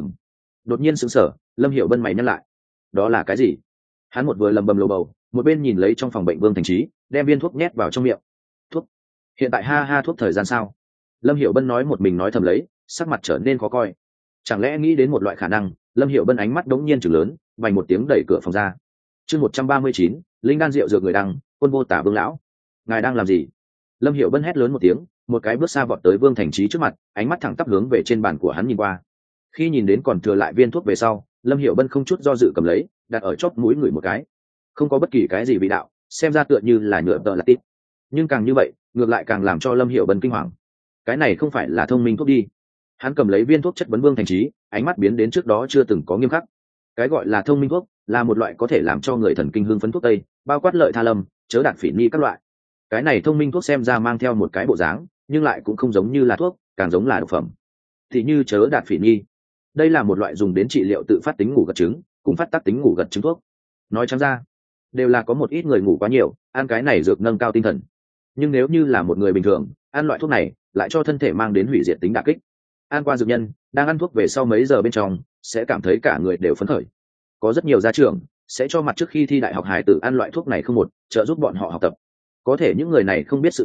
Đột nhiên sững sờ, Lâm Hiểu Bân mày nhăn lại. Đó là cái gì? Hắn một vừa lầm bầm lầu bầu, một bên nhìn lấy trong phòng bệnh Vương Thành Chí, đem viên thuốc nhét vào trong miệng. Thuốc? Hiện tại ha thuốc thời gian sao? Lâm Hiểu Bân nói một mình nói thầm lấy, sắc mặt trở nên khó coi. Chẳng lẽ nghĩ đến một loại khả năng? Lâm Hiểu Bân ánh mắt đống nhiên trừng lớn, vành một tiếng đẩy cửa phòng ra. Chương 139, linh đan rượu dược người đăng, quân vô tả Vương lão. Ngài đang làm gì? Lâm Hiểu Bân hét lớn một tiếng, một cái bước xa vọt tới Vương Thành Chí trước mặt, ánh mắt thẳng tắp hướng về trên bàn của hắn nhìn qua. Khi nhìn đến còn thừa lại viên thuốc về sau, Lâm Hiểu Bân không chút do dự cầm lấy, đặt ở chóp mũi ngửi một cái. Không có bất kỳ cái gì vị đạo, xem ra tựa như là nhựa tợ là tít. Nhưng càng như vậy, ngược lại càng làm cho Lâm Hiểu Bân kinh hoàng. Cái này không phải là thông minh thuốc đi. Hắn cầm lấy viên thuốc chất vấn Vương Thành Chí, ánh mắt biến đến trước đó chưa từng có nghiêm khắc. Cái gọi là thông minh thuốc là một loại có thể làm cho người thần kinh hưng phấn thuốc tây, bao quát lợi tha lâm, chớ đạt phỉ ni các loại. Cái này thông minh thuốc xem ra mang theo một cái bộ dáng, nhưng lại cũng không giống như là thuốc, càng giống là độc phẩm. Thì như chớ đạt phỉ ni, đây là một loại dùng đến trị liệu tự phát tính ngủ gật chứng, cùng phát tác tính ngủ gật chứng thuốc. Nói trắng ra, đều là có một ít người ngủ quá nhiều, ăn cái này dược nâng cao tinh thần. Nhưng nếu như là một người bình thường, ăn loại thuốc này lại cho thân thể mang đến hủy diệt tính đả kích. Ăn qua dược nhân, đang ăn thuốc về sau mấy giờ bên trong, sẽ cảm thấy cả người đều phấn khởi. Có rất nhiều gia trưởng sẽ cho mặt trước khi thi đại học hài tử ăn loại thuốc này không một, trợ giúp bọn họ học tập. Có thể những người này không biết sự tình,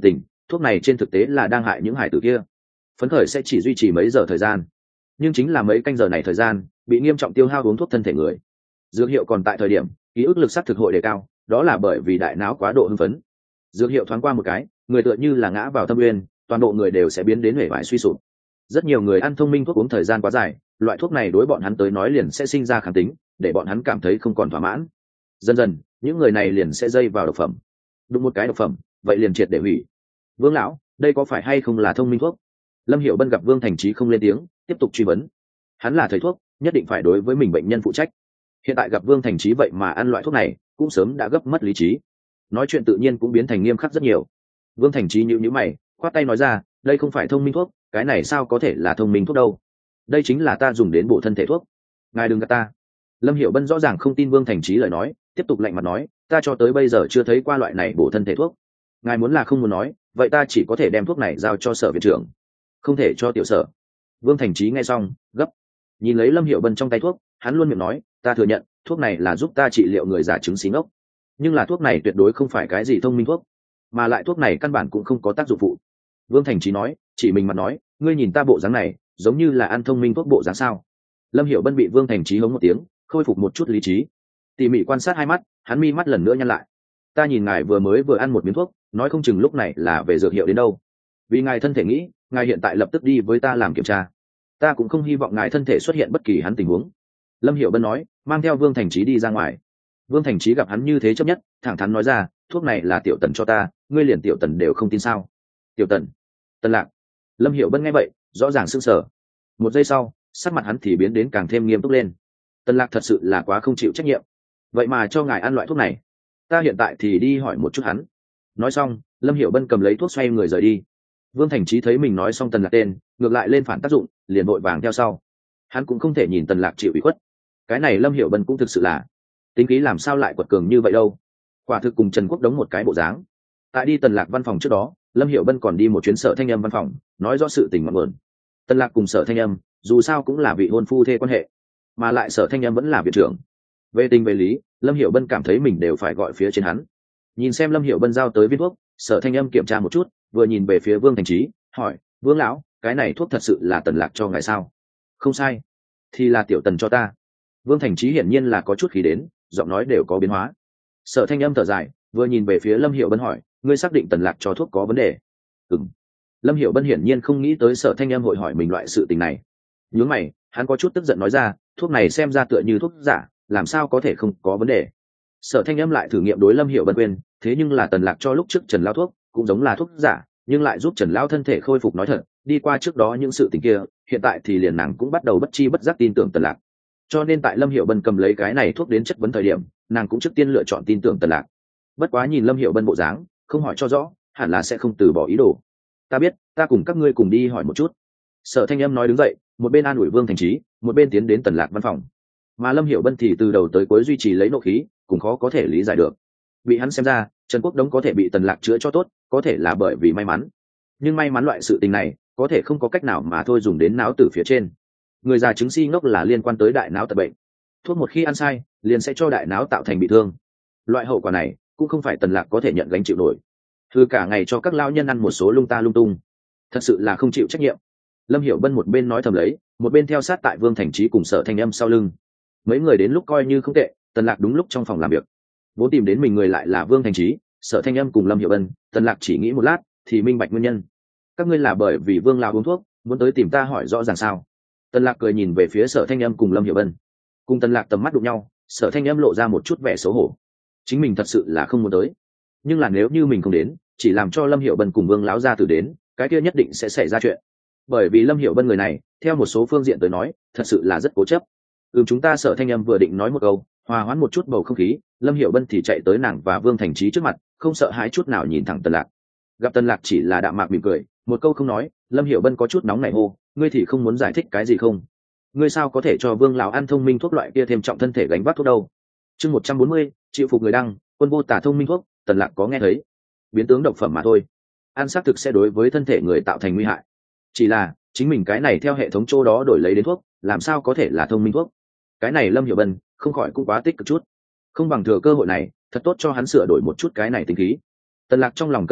thuốc này trên thực tế là đang hại những hải tử kia. Phấn khởi sẽ chỉ duy trì mấy giờ thời gian, nhưng chính là mấy canh giờ này thời gian bị nghiêm trọng tiêu hao uống thuốc thân thể người. Dược hiệu còn tại thời điểm ký ức lực sắc thực hội đề cao, đó là bởi vì đại não quá độ hưng phấn. Dược hiệu thoáng qua một cái, người tựa như là ngã vào thâm uyên, toàn bộ người đều sẽ biến đến huệ vải suy sụp. Rất nhiều người ăn thông minh thuốc uống thời gian quá dài, loại thuốc này đối bọn hắn tới nói liền sẽ sinh ra kháng tính, để bọn hắn cảm thấy không còn thỏa mãn. Dần dần những người này liền sẽ dây vào độc phẩm, đụng một cái độc phẩm vậy liền triệt để hủy. Vương lão, đây có phải hay không là thông minh thuốc? Lâm Hiểu Bân gặp Vương Thành Trí không lên tiếng, tiếp tục truy vấn. Hắn là thầy thuốc, nhất định phải đối với mình bệnh nhân phụ trách. Hiện tại gặp Vương Thành Trí vậy mà ăn loại thuốc này, cũng sớm đã gấp mất lý trí, nói chuyện tự nhiên cũng biến thành nghiêm khắc rất nhiều. Vương Thành Trí nhíu nhíu mày, khoát tay nói ra, đây không phải thông minh thuốc, cái này sao có thể là thông minh thuốc đâu? Đây chính là ta dùng đến bổ thân thể thuốc, ngài đừng gạt ta. Lâm Hiểu Bân rõ ràng không tin Vương Thành Trí lời nói, tiếp tục lạnh mặt nói, ta cho tới bây giờ chưa thấy qua loại này bổ thân thể thuốc. Ngài muốn là không muốn nói, vậy ta chỉ có thể đem thuốc này giao cho Sở viện trưởng, không thể cho tiểu Sở. Vương Thành Trí nghe xong gấp, nhìn lấy Lâm Hiểu Bân trong tay thuốc, hắn luôn miệng nói, ta thừa nhận thuốc này là giúp ta trị liệu người già chứng xí ngốc, nhưng là thuốc này tuyệt đối không phải cái gì thông minh thuốc, mà lại thuốc này căn bản cũng không có tác dụng phụ. Vương Thành Trí nói, chỉ mình mặt nói, ngươi nhìn ta bộ dáng này giống như là ăn thông minh thuốc bộ dáng sao? Lâm Hiểu Bân bị Vương Thành Trí hống một tiếng, khôi phục một chút lý trí, tỉ mỉ quan sát hai mắt, hắn mi mắt lần nữa nhăn lại. Ta nhìn ngài vừa ăn một miếng thuốc, nói không chừng lúc này là về dược hiệu đến đâu. Vì ngài thân thể nghĩ, ngài hiện tại lập tức đi với ta làm kiểm tra, ta cũng không hy vọng ngài thân thể xuất hiện bất kỳ hắn tình huống. Lâm Hiểu Bân nói, mang theo Vương Thành Trí đi ra ngoài. Vương Thành Trí gặp hắn như thế chấp nhất, thẳng thắn nói ra, thuốc này là Tiểu Tần cho ta, ngươi liền Tiểu Tần đều không tin sao? Tiểu Tần? Tần Lạc? Lâm Hiểu Bân nghe vậy rõ ràng sững sờ. Một giây sau, sắc mặt hắn thì biến đến càng thêm nghiêm túc lên. Tần Lạc thật sự là quá không chịu trách nhiệm, vậy mà cho ngài ăn loại thuốc này. Ta hiện tại thì đi hỏi một chút hắn. Nói xong, Lâm Hiểu Bân cầm lấy thuốc xoay người rời đi. Vương Thành Trí thấy mình nói xong Tần Lạc tên, ngược lại lên phản tác dụng, liền vội vàng theo sau. Hắn cũng không thể nhìn Tần Lạc chịu ủy khuất. Cái này Lâm Hiểu Bân cũng thực sự là tính khí làm sao lại quật cường như vậy đâu, quả thực cùng Trần Quốc Đống một cái bộ dáng. Tại đi Tần Lạc văn phòng trước đó, Lâm Hiểu Bân còn đi một chuyến Sở Thanh Âm văn phòng, nói rõ sự tình ngọn nguồn. Tần Lạc cùng Sở Thanh Âm dù sao cũng là vị hôn phu thê quan hệ, mà lại Sở Thanh Âm vẫn là viện trưởng. Về tình về lý, Lâm Hiểu Bân cảm thấy mình đều phải gọi phía trên hắn. Nhìn xem Lâm Hiểu Bân giao tới viên thuốc, Sở Thanh Âm kiểm tra một chút, vừa nhìn về phía Vương Thành Trí, hỏi, Vương lão, cái này thuốc thật sự là Tần Lạc cho ngài sao? Không sai, thì là Tiểu Tần cho ta. Vương Thành Trí hiển nhiên là có chút khí đến, giọng nói đều có biến hóa. Sở Thanh Âm thở dài, vừa nhìn về phía Lâm Hiểu Bân hỏi, ngươi xác định Tần Lạc cho thuốc có vấn đề? Ừm. Lâm Hiểu Bân hiển nhiên không nghĩ tới Sở Thanh Âm hội hỏi mình loại sự tình này. Nhướng mày, hắn có chút tức giận nói ra, thuốc này xem ra tựa như thuốc giả, làm sao có thể không có vấn đề? Sở Thanh Âm lại thử nghiệm đối Lâm Hiểu Bân quên, thế nhưng là Tần Lạc cho lúc trước Trần lão thuốc, cũng giống là thuốc giả, nhưng lại giúp Trần lão thân thể khôi phục nói thật, đi qua trước đó những sự tình kia, hiện tại thì liền nàng cũng bắt đầu bất chi bất giác tin tưởng Tần Lạc. Cho nên tại Lâm Hiểu Bân cầm lấy cái này thuốc đến chất vấn thời điểm, nàng cũng trước tiên lựa chọn tin tưởng Tần Lạc. Bất quá nhìn Lâm Hiểu Bân bộ dáng, không hỏi cho rõ, hẳn là sẽ không từ bỏ ý đồ. Ta biết, ta cùng các ngươi cùng đi hỏi một chút. Sở Thanh Âm nói đứng dậy, một bên an ủi Vương Thành Trí, một bên tiến đến Tần Lạc văn phòng. Mà Lâm Hiểu Bân thì từ đầu tới cuối duy trì lấy nộ khí, cũng khó có thể lý giải được. Bị hắn xem ra, Trần Quốc Đống có thể bị Tần Lạc chữa cho tốt, có thể là bởi vì may mắn. Nhưng may mắn loại sự tình này, có thể không có cách nào mà thôi dùng đến não tử phía trên. Người già chứng si ngốc là liên quan tới đại não tật bệnh. Thuốc một khi ăn sai, liền sẽ cho đại não tạo thành bị thương. Loại hậu quả này, cũng không phải Tần Lạc có thể nhận gánh chịu nổi. Thứ cả ngày cho các lão nhân ăn một số lung ta lung tung, thật sự là không chịu trách nhiệm. Lâm Hiểu Bân một bên nói thầm lấy, một bên theo sát tại Vương Thành Trí cùng Sở Thanh Âm sau lưng. Mấy người đến lúc coi như không tệ, Tần Lạc đúng lúc trong phòng làm việc. Vốn tìm đến mình người lại là Vương Thành Trí, Sở Thanh Âm cùng Lâm Hiểu Bân, Tần Lạc chỉ nghĩ một lát thì minh bạch nguyên nhân. Các ngươi là bởi vì Vương lão uống thuốc, muốn tới tìm ta hỏi rõ ràng sao? Tần Lạc cười nhìn về phía Sở Thanh Âm cùng Lâm Hiểu Bân. Cùng Tần Lạc tầm mắt đụng nhau, Sở Thanh Âm lộ ra một chút vẻ xấu hổ. Chính mình thật sự là không muốn tới, nhưng là nếu như mình không đến, chỉ làm cho Lâm Hiểu Bân cùng Vương lão gia tử đến, cái kia nhất định sẽ xảy ra chuyện. Bởi vì Lâm Hiểu Bân người này, theo một số phương diện tới nói, thật sự là rất cố chấp. Chúng ta Sở Thanh Âm vừa định nói một câu, hòa hoãn một chút bầu không khí, Lâm Hiểu Bân thì chạy tới nàng và Vương Thành Trí trước mặt, không sợ hãi chút nào nhìn thẳng Tần Lạc. Gặp Tần Lạc chỉ là đạm mạc mỉm cười, một câu không nói, Lâm Hiểu Bân có chút nóng nảy hô, ngươi thì không muốn giải thích cái gì không? Ngươi sao có thể cho Vương lão ăn thông minh thuốc loại kia thêm trọng thân thể gánh vác thuốc đâu? Chương 140, chịu phục người đăng, quân vô tả thông minh thuốc, Tần Lạc có nghe thấy. Biến tướng độc phẩm mà thôi. Ăn xác thực sẽ đối với thân thể người tạo thành nguy hại. Chỉ là, chính mình cái này theo hệ thống chỗ đó đổi lấy đến thuốc, làm sao có thể là thông minh thuốc? Cái này Lâm Hiểu Bân, không khỏi cũng quá tích cực chút. Không bằng thừa cơ hội này, thật tốt cho hắn sửa đổi một chút cái này tính khí. Tần Lạc trong lòng cân nhắc,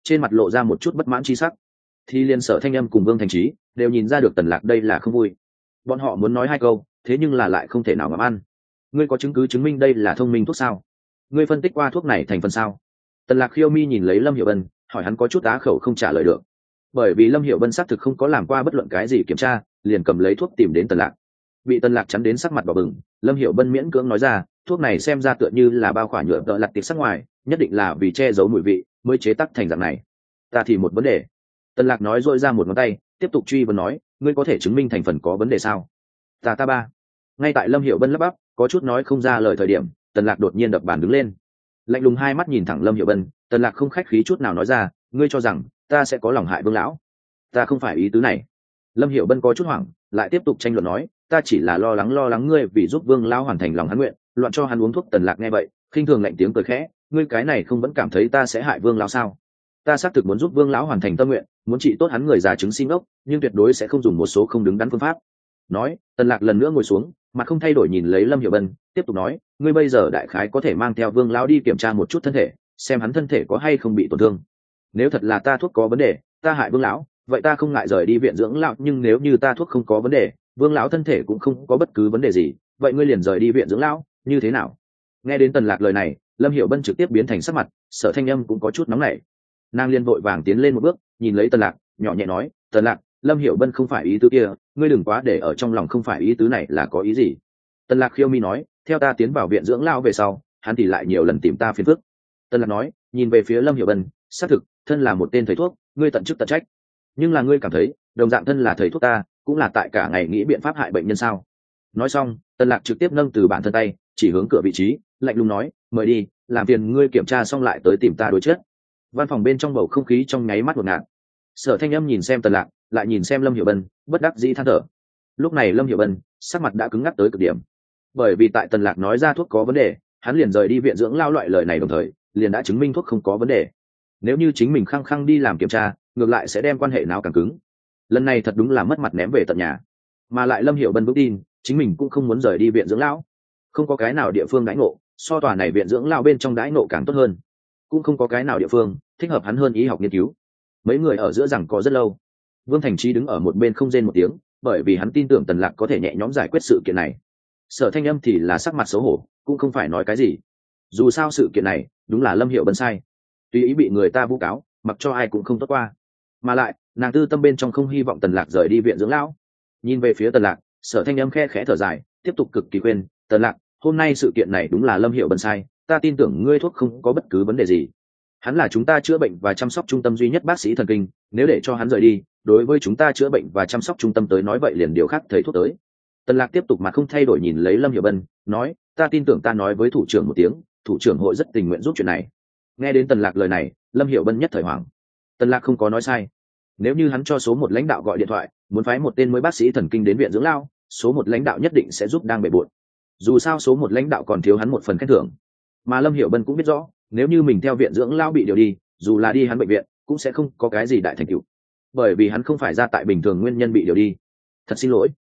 trên mặt lộ ra một chút bất mãn chi sắc. Thì liền Sở Thanh Âm cùng Vương Thành Trí đều nhìn ra được Tần Lạc đây là không vui. Bọn họ muốn nói hai câu, thế nhưng là lại không thể nào ngậm ăn. Ngươi có chứng cứ chứng minh đây là thông minh thuốc sao? Ngươi phân tích qua thuốc này thành phần sao? Tần Lạc khiêu mi nhìn lấy Lâm Hiểu Bân, hỏi hắn có chút á khẩu không trả lời được. Bởi vì Lâm Hiểu Bân xác thực không có làm qua bất luận cái gì kiểm tra, liền cầm lấy thuốc tìm đến Tần Lạc. Bị Tần Lạc chắn đến sắc mặt đỏ bừng, Lâm Hiểu Bân miễn cưỡng nói ra, thuốc này xem ra tựa như là bao khỏa nhựa tợ lặt tiệp sắc ngoài, nhất định là vì che giấu mùi vị mới chế tác thành dạng này. Ta thì một vấn đề. Tần Lạc nói dội ra một ngón tay, tiếp tục truy vấn nói, ngươi có thể chứng minh thành phần có vấn đề sao? Ta ba. Ngay tại Lâm Hiểu Bân lắp bắp, có chút nói không ra lời thời điểm, Tần Lạc đột nhiên đập bàn đứng lên, lạnh lùng hai mắt nhìn thẳng Lâm Hiểu Bân. Tần Lạc không khách khí chút nào nói ra, ngươi cho rằng ta sẽ có lòng hại Vương lão? Ta không phải ý tứ này. Lâm Hiểu Bân có chút hoảng, lại tiếp tục tranh luận nói, ta chỉ là lo lắng ngươi vì giúp Vương lão hoàn thành lòng hắn nguyện, loạn cho hắn uống thuốc. Tần Lạc nghe vậy, khinh thường lạnh tiếng cười khẽ, ngươi cái này không vẫn cảm thấy ta sẽ hại Vương lão sao? Ta xác thực muốn giúp Vương lão hoàn thành tâm nguyện, muốn trị tốt hắn người già chứng si ngốc, nhưng tuyệt đối sẽ không dùng một số không đứng đắn phương pháp. Nói, Tần Lạc lần nữa ngồi xuống, mặt không thay đổi nhìn lấy Lâm Hiểu Bân, tiếp tục nói, ngươi bây giờ đại khái có thể mang theo Vương lão đi kiểm tra một chút thân thể, xem hắn thân thể có hay không bị tổn thương. Nếu thật là ta thuốc có vấn đề, ta hại Vương lão, vậy ta không ngại rời đi viện dưỡng lão, nhưng nếu như ta thuốc không có vấn đề, Vương lão thân thể cũng không có bất cứ vấn đề gì, vậy ngươi liền rời đi viện dưỡng lão, như thế nào? Nghe đến Tần Lạc lời này, Lâm Hiểu Bân trực tiếp biến thành sắc mặt, Sở Thanh Âm cũng có chút nóng nảy. Nàng liên vội vàng tiến lên một bước, nhìn lấy Tần Lạc, nhỏ nhẹ nói, Tần Lạc, Lâm Hiểu Bân không phải ý tứ kia, ngươi đừng quá để ở trong lòng, không phải ý tứ này là có ý gì? Tần Lạc khiêu mi nói, theo ta tiến vào viện dưỡng lão về sau, hắn thì lại nhiều lần tìm ta phiền phức. Tần Lạc nói, nhìn về phía Lâm Hiểu Bân, xác thực, thân là một tên thầy thuốc, ngươi tận chức tận trách, nhưng là ngươi cảm thấy, đồng dạng thân là thầy thuốc ta, cũng là tại cả ngày nghĩ biện pháp hại bệnh nhân sao? Nói xong, Tần Lạc trực tiếp nâng từ bản thân tay, chỉ hướng cửa vị trí, lạnh lùng nói, mời đi, làm phiền ngươi kiểm tra xong lại tới tìm ta đối chất. Văn phòng bên trong bầu không khí trong nháy mắt ngột ngạt. Sở Thanh Âm nhìn xem Tần Lạc, lại nhìn xem Lâm Hiểu Bân, bất đắc dĩ than thở. Lúc này Lâm Hiểu Bân sắc mặt đã cứng ngắc tới cực điểm, bởi vì tại Tần Lạc nói ra thuốc có vấn đề, hắn liền rời đi viện dưỡng lao loại lời này, đồng thời liền đã chứng minh thuốc không có vấn đề. Nếu như chính mình khăng khăng đi làm kiểm tra, ngược lại sẽ đem quan hệ nào càng cứng. Lần này thật đúng là mất mặt ném về tận nhà. Mà lại Lâm Hiểu Bân vững tin, chính mình cũng không muốn rời đi viện dưỡng lão. Không có cái nào địa phương đãi ngộ so tòa này viện dưỡng lão bên trong đãi ngộ càng tốt hơn, cũng không có cái nào địa phương thích hợp hắn hơn y học nghiên cứu. Mấy người ở giữa rằng có rất lâu. Vương Thành Trí đứng ở một bên không rên một tiếng, bởi vì hắn tin tưởng Tần Lạc có thể nhẹ nhõm giải quyết sự kiện này. Sở Thanh Âm thì là sắc mặt xấu hổ, cũng không phải nói cái gì. Dù sao sự kiện này đúng là Lâm Hiểu Bân sai, tùy ý bị người ta vu cáo, mặc cho ai cũng không tốt qua. Mà lại, nàng tư tâm bên trong không hy vọng Tần Lạc rời đi viện dưỡng lão. Nhìn về phía Tần Lạc, Sở Thanh Âm khẽ thở dài, tiếp tục cực kỳ khuyên, Tần Lạc, hôm nay sự kiện này đúng là Lâm Hiểu Bân sai, ta tin tưởng ngươi thuốc không có bất cứ vấn đề gì. Hắn là chúng ta chữa bệnh và chăm sóc trung tâm duy nhất bác sĩ thần kinh, nếu để cho hắn rời đi, đối với chúng ta chữa bệnh và chăm sóc trung tâm tới nói vậy liền điều khác thầy thuốc tới. Tần Lạc tiếp tục mà không thay đổi nhìn lấy Lâm Hiểu Bân, nói, ta tin tưởng ta nói với thủ trưởng một tiếng, thủ trưởng hội rất tình nguyện giúp chuyện này. Nghe đến Tần Lạc lời này, Lâm Hiểu Bân nhất thời hoảng. Tần Lạc không có nói sai. Nếu như hắn cho số một lãnh đạo gọi điện thoại, muốn phái một tên mới bác sĩ thần kinh đến viện dưỡng lão, số một lãnh đạo nhất định sẽ giúp đang bể bội. Dù sao số một lãnh đạo còn thiếu hắn một phần khen thưởng. Mà Lâm Hiểu Bân cũng biết rõ, nếu như mình theo viện dưỡng lão bị điều đi, dù là đi hắn bệnh viện, cũng sẽ không có cái gì đại thành tựu, bởi vì hắn không phải ra tại bình thường nguyên nhân bị điều đi. Thật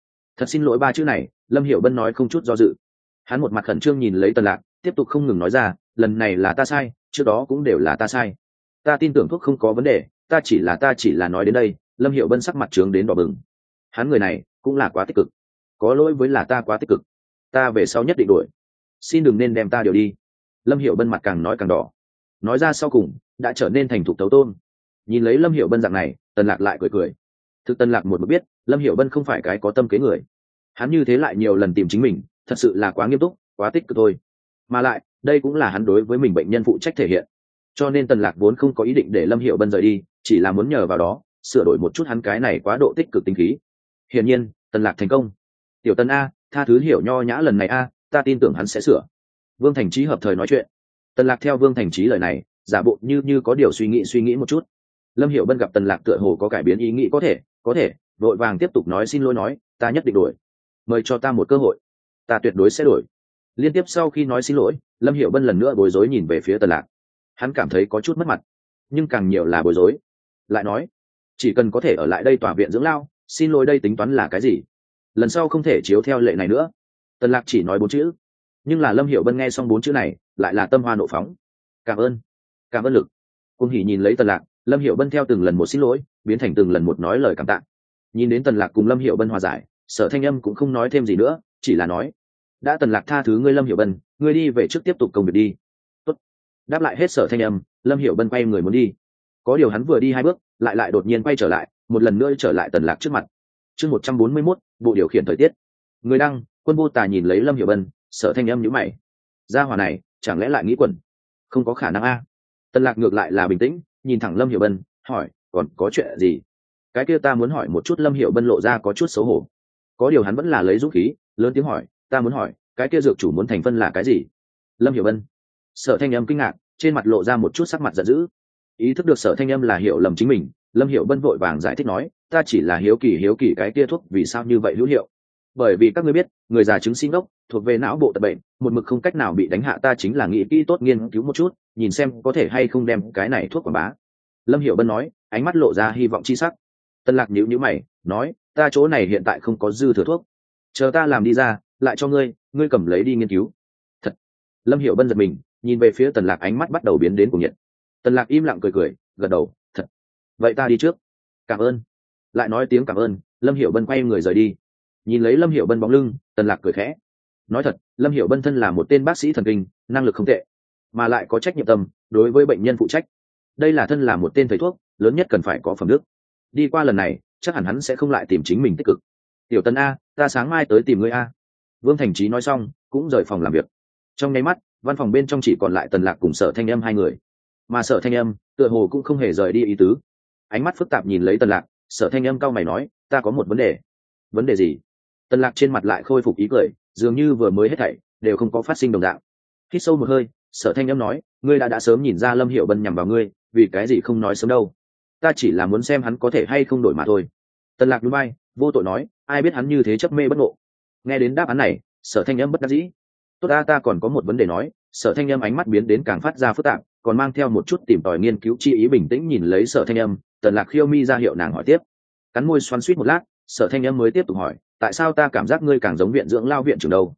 xin lỗi ba chữ này, Lâm Hiểu Bân nói không chút do dự. Hắn một mặt khẩn trương nhìn lấy Tần Lạc, tiếp tục không ngừng nói ra, lần này là ta sai, trước đó cũng đều là ta sai. Ta tin tưởng thuốc không có vấn đề, ta chỉ là nói đến đây. Lâm Hiểu Bân sắc mặt trướng đến đỏ bừng. Hắn người này cũng là quá tích cực, có lỗi với là ta quá tích cực, ta về sau nhất định đổi, xin đừng nên đem ta điều đi. Lâm Hiểu Bân mặt càng nói càng đỏ, nói ra sau cùng đã trở nên thành thục tấu tôn. Nhìn lấy Lâm Hiểu Bân dạng này, Tần Lạc lại cười. Thực Tần Lạc một mực biết, Lâm Hiểu Bân không phải cái có tâm kế người. Hắn như thế lại nhiều lần tìm chính mình, thật sự là quá nghiêm túc, quá tích cực thôi. Mà lại, đây cũng là hắn đối với mình bệnh nhân phụ trách thể hiện. Cho nên Tần Lạc vốn không có ý định để Lâm Hiểu Bân rời đi, chỉ là muốn nhờ vào đó sửa đổi một chút hắn cái này quá độ tích cực tính khí. Hiển nhiên, Tần Lạc thành công. Tiểu Tần a, tha thứ hiểu nho nhã lần này a, ta tin tưởng hắn sẽ sửa. Vương Thành Trí hợp thời nói chuyện. Tần Lạc theo Vương Thành Trí lời này, giả bộ như có điều suy nghĩ một chút. Lâm Hiểu Bân gặp Tần Lạc tựa hồ có cải biến ý nghĩ, có thể, vội vàng tiếp tục nói, xin lỗi nói, ta nhất định đổi, mời cho ta một cơ hội, ta tuyệt đối sẽ đổi. Liên tiếp sau khi nói xin lỗi, Lâm Hiểu Bân lần nữa bối rối nhìn về phía Tần Lạc. Hắn cảm thấy có chút mất mặt, nhưng càng nhiều là bối rối. Lại nói, chỉ cần có thể ở lại đây tòa viện dưỡng lao, xin lỗi đây tính toán là cái gì? Lần sau không thể chiếu theo lệ này nữa. Tần Lạc chỉ nói 4 chữ, nhưng là Lâm Hiểu Bân nghe xong 4 chữ này, lại là tâm hoa nộ phóng. Cảm ơn lực. Cung hỉ nhìn lấy Tần Lạc, Lâm Hiểu Bân theo từng lần một xin lỗi biến thành từng lần một nói lời cảm tạ. Nhìn đến Tần Lạc cùng Lâm Hiểu Bân hòa giải, Sở Thanh Âm cũng không nói thêm gì nữa, chỉ là nói: đã Tần Lạc tha thứ ngươi Lâm Hiểu Bân, ngươi đi về trước tiếp tục công việc đi. Tốt. Đáp lại hết Sở Thanh Âm, Lâm Hiểu Bân quay người muốn đi. Có điều hắn vừa đi 2 bước lại đột nhiên quay trở lại, một lần nữa trở lại Tần Lạc trước mặt. Chương 141, bộ điều khiển thời tiết. Người đăng, Quân Vô Tà nhìn lấy Lâm Hiểu Bân, Sở Thanh Âm nhíu mày. Gia hỏa này chẳng lẽ lại nghĩ quẩn? Không có khả năng a. Tần Lạc ngược lại là bình tĩnh, nhìn thẳng Lâm Hiểu Bân, hỏi: còn có chuyện gì? Cái kia ta muốn hỏi một chút. Lâm Hiểu Bân lộ ra có chút xấu hổ. Có điều hắn vẫn là lấy dũng khí, lớn tiếng hỏi: ta muốn hỏi, cái kia dược chủ muốn thành phân là cái gì? Lâm Hiểu Bân. Sở Thanh Âm kinh ngạc, trên mặt lộ ra một chút sắc mặt giận dữ. Ý thức được Sở Thanh Âm là hiểu lầm chính mình, Lâm Hiểu Bân vội vàng giải thích nói: ta chỉ là hiếu kỳ cái kia thuốc vì sao như vậy hữu hiệu. Bởi vì các ngươi biết, người già chứng sinh ốc thuộc về não bộ tật bệnh, một mực không cách nào bị đánh hạ, ta chính là nghĩ kỹ tốt nghiên cứu một chút, nhìn xem có thể hay không đem cái này thuốc quảng bá. Lâm Hiểu Bân nói, ánh mắt lộ ra hy vọng chi sắc. Tân Lạc nhíu nhíu mày, nói: ta chỗ này hiện tại không có dư thừa thuốc, chờ ta làm đi ra lại cho ngươi, ngươi cầm lấy đi nghiên cứu. Thật. Lâm Hiểu Bân giật mình, nhìn về phía Tần Lạc, ánh mắt bắt đầu biến đến cuồng nhiệt. Tần Lạc im lặng cười, gật đầu: thật. Vậy ta đi trước. Cảm ơn. Lại nói tiếng cảm ơn, Lâm Hiểu Bân quay người rời đi. Nhìn lấy Lâm Hiểu Bân bóng lưng, Tần Lạc cười khẽ. Nói thật, Lâm Hiểu Bân thân là một tên bác sĩ thần kinh, năng lực không tệ, mà lại có trách nhiệm tâm đối với bệnh nhân phụ trách. Đây là thân là một tên thầy thuốc, lớn nhất cần phải có phẩm đức. Đi qua lần này, chắc hẳn hắn sẽ không lại tìm chính mình tích cực. Tiểu Tần a, ta sáng mai tới tìm ngươi a. Vương Thành Chí nói xong, cũng rời phòng làm việc. Trong nháy mắt, văn phòng bên trong chỉ còn lại Tần Lạc cùng Sở Thanh Âm 2 người. Mà Sở Thanh Âm, tựa hồ cũng không hề rời đi ý tứ. Ánh mắt phức tạp nhìn lấy Tần Lạc, Sở Thanh Âm cau mày nói: ta có một vấn đề. Vấn đề gì? Tần Lạc trên mặt lại khôi phục ý cười, dường như vừa mới hết thảy đều không có phát sinh đồng dạng. Hít sâu một hơi, Sở Thanh Âm nói: ngươi đã sớm nhìn ra Lâm Hiểu Bân nhằm vào ngươi, vì cái gì không nói sớm đâu? Ta chỉ là muốn xem hắn có thể hay không đổi mà thôi. Tần Lạc nhún vai, vô tội nói: ai biết hắn như thế chấp mê bất ngộ. Nghe đến đáp án này, Sở Thanh Âm bất đắc dĩ. Tốt, ta còn có một vấn đề nói. Sở Thanh Âm ánh mắt biến đến càng phát ra phức tạp, còn mang theo một chút tìm tòi nghiên cứu chi ý. Bình tĩnh nhìn lấy Sở Thanh Âm, Tần Lạc khiêu mi ra hiệu nàng hỏi tiếp. Cắn môi xoắn xuýt một lát, Sở Thanh Âm mới tiếp tục hỏi: tại sao ta cảm giác ngươi càng giống viện dưỡng lao viện trưởng đâu?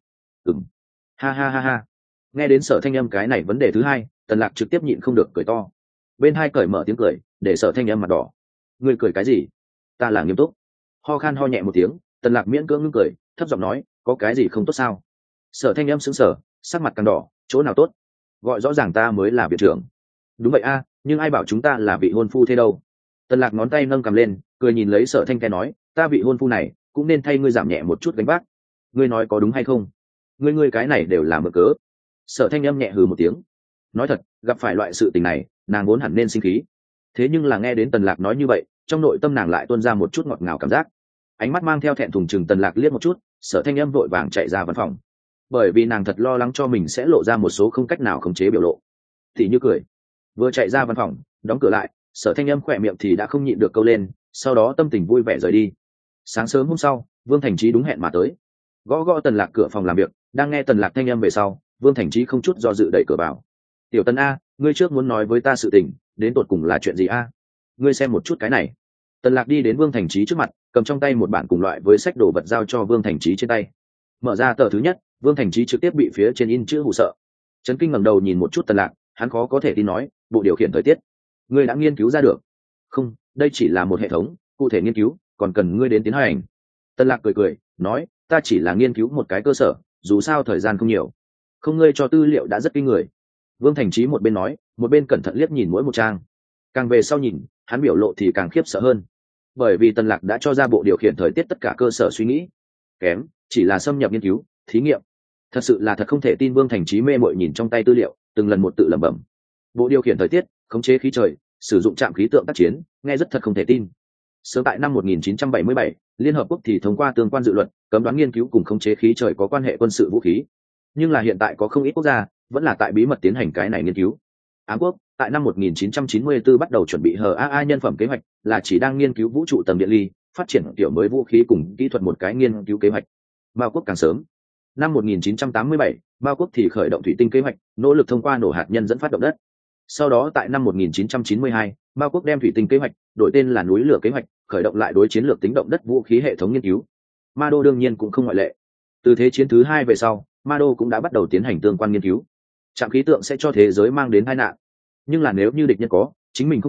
Ha ha ha ha. Nghe đến Sở Thanh Âm cái này vấn đề thứ hai, Tần Lạc trực tiếp nhịn không được cười to. Bên hai cởi mở tiếng cười, để Sở Thanh Âm mặt đỏ. Ngươi cười cái gì? Ta là nghiêm túc. Ho khan ho nhẹ một tiếng, Tần Lạc miễn cưỡng ngưng cười, thấp giọng nói: có cái gì không tốt sao? Sở Thanh Âm sững sờ, sắc mặt càng đỏ. Chỗ nào tốt? Gọi rõ ràng ta mới là viện trưởng. Đúng vậy a, nhưng ai bảo chúng ta là vị hôn phu thế đâu? Tần Lạc ngón tay nâng cầm lên, cười nhìn lấy Sở Thanh Cái nói: ta vị hôn phu này cũng nên thay ngươi giảm nhẹ một chút gánh vác. Ngươi nói có đúng hay không? Ngươi cái này đều là mượn cớ. Sở Thanh Âm nhẹ hừ một tiếng. Nói thật, gặp phải loại sự tình này, nàng vốn hẳn nên sinh khí. Thế nhưng là nghe đến Tần Lạc nói như vậy, trong nội tâm nàng lại tuôn ra một chút ngọt ngào cảm giác. Ánh mắt mang theo thẹn thùng chừng Tần Lạc liếc một chút, Sở Thanh Âm vội vàng chạy ra văn phòng. Bởi vì nàng thật lo lắng cho mình sẽ lộ ra một số không cách nào khống chế biểu lộ. Thì như cười. Vừa chạy ra văn phòng, đóng cửa lại, Sở Thanh Âm khỏe miệng thì đã không nhịn được câu lên, sau đó tâm tình vui vẻ rời đi. Sáng sớm hôm sau, Vương Thành Chí đúng hẹn mà tới. Gõ gõ Tần Lạc cửa phòng làm việc, đang nghe Tần Lạc thanh âm về sau, Vương Thành Chí không chút do dự đẩy cửa vào. Tiểu Tần a, ngươi trước muốn nói với ta sự tình, đến tột cùng là chuyện gì a? Ngươi xem một chút cái này. Tần Lạc đi đến Vương Thành Chí trước mặt, cầm trong tay một bản cùng loại với sách đồ vật giao cho Vương Thành Chí trên tay. Mở ra tờ thứ nhất, Vương Thành Chí trực tiếp bị phía trên in chữ hù sợ. Chấn kinh ngẩng đầu nhìn một chút Tần Lạc, hắn khó có thể tin nói: bộ điều khiển thời tiết, ngươi đã nghiên cứu ra được? Không, đây chỉ là một hệ thống, cụ thể nghiên cứu còn cần ngươi đến tiến hành. Tần Lạc cười, nói: ta chỉ là nghiên cứu một cái cơ sở, dù sao thời gian không nhiều. Không, ngươi cho tư liệu đã rất kinh người. Vương Thành Chí một bên nói, một bên cẩn thận liếc nhìn mỗi một trang. Càng về sau nhìn, hắn biểu lộ thì càng khiếp sợ hơn. Bởi vì Tần Lạc đã cho ra bộ điều khiển thời tiết tất cả cơ sở suy nghĩ. Kém, chỉ là xâm nhập nghiên cứu, thí nghiệm. Thật sự là thật không thể tin. Vương Thành Chí mê mội nhìn trong tay tư liệu, từng lần một tự lẩm bẩm. Bộ điều khiển thời tiết, khống chế khí trời, sử dụng trạm khí tượng tác chiến, nghe rất thật không thể tin. Sớm tại năm 1977, Liên Hợp Quốc thì thông qua tương quan dự luật, cấm đoán nghiên cứu cùng khống chế khí trời có quan hệ quân sự vũ khí. Nhưng là hiện tại có không ít quốc gia vẫn là tại bí mật tiến hành cái này nghiên cứu. Ám quốc tại năm 1994 bắt đầu chuẩn bị HAA nhân phẩm kế hoạch, là chỉ đang nghiên cứu vũ trụ tầng điện ly, phát triển kiểu mới vũ khí cùng kỹ thuật một cái nghiên cứu kế hoạch. Mao quốc càng sớm. Năm 1987, Mao quốc thì khởi động thủy tinh kế hoạch, nỗ lực thông qua nổ hạt nhân dẫn phát động đất. Sau đó tại năm 1992, Mao quốc đem thủy tinh kế hoạch đổi tên là núi lửa kế hoạch, khởi động lại đối chiến lược tính động đất vũ khí hệ thống nghiên cứu. Ma Đô đương nhiên cũng không ngoại lệ. Từ Thế chiến thứ 2 về sau, Ma Đô cũng đã bắt đầu tiến hành tương quan nghiên cứu. Trạm khí tượng sẽ cho thế giới mang đến tai nạn, nhưng là nếu như địch nhân có, chính mình không có,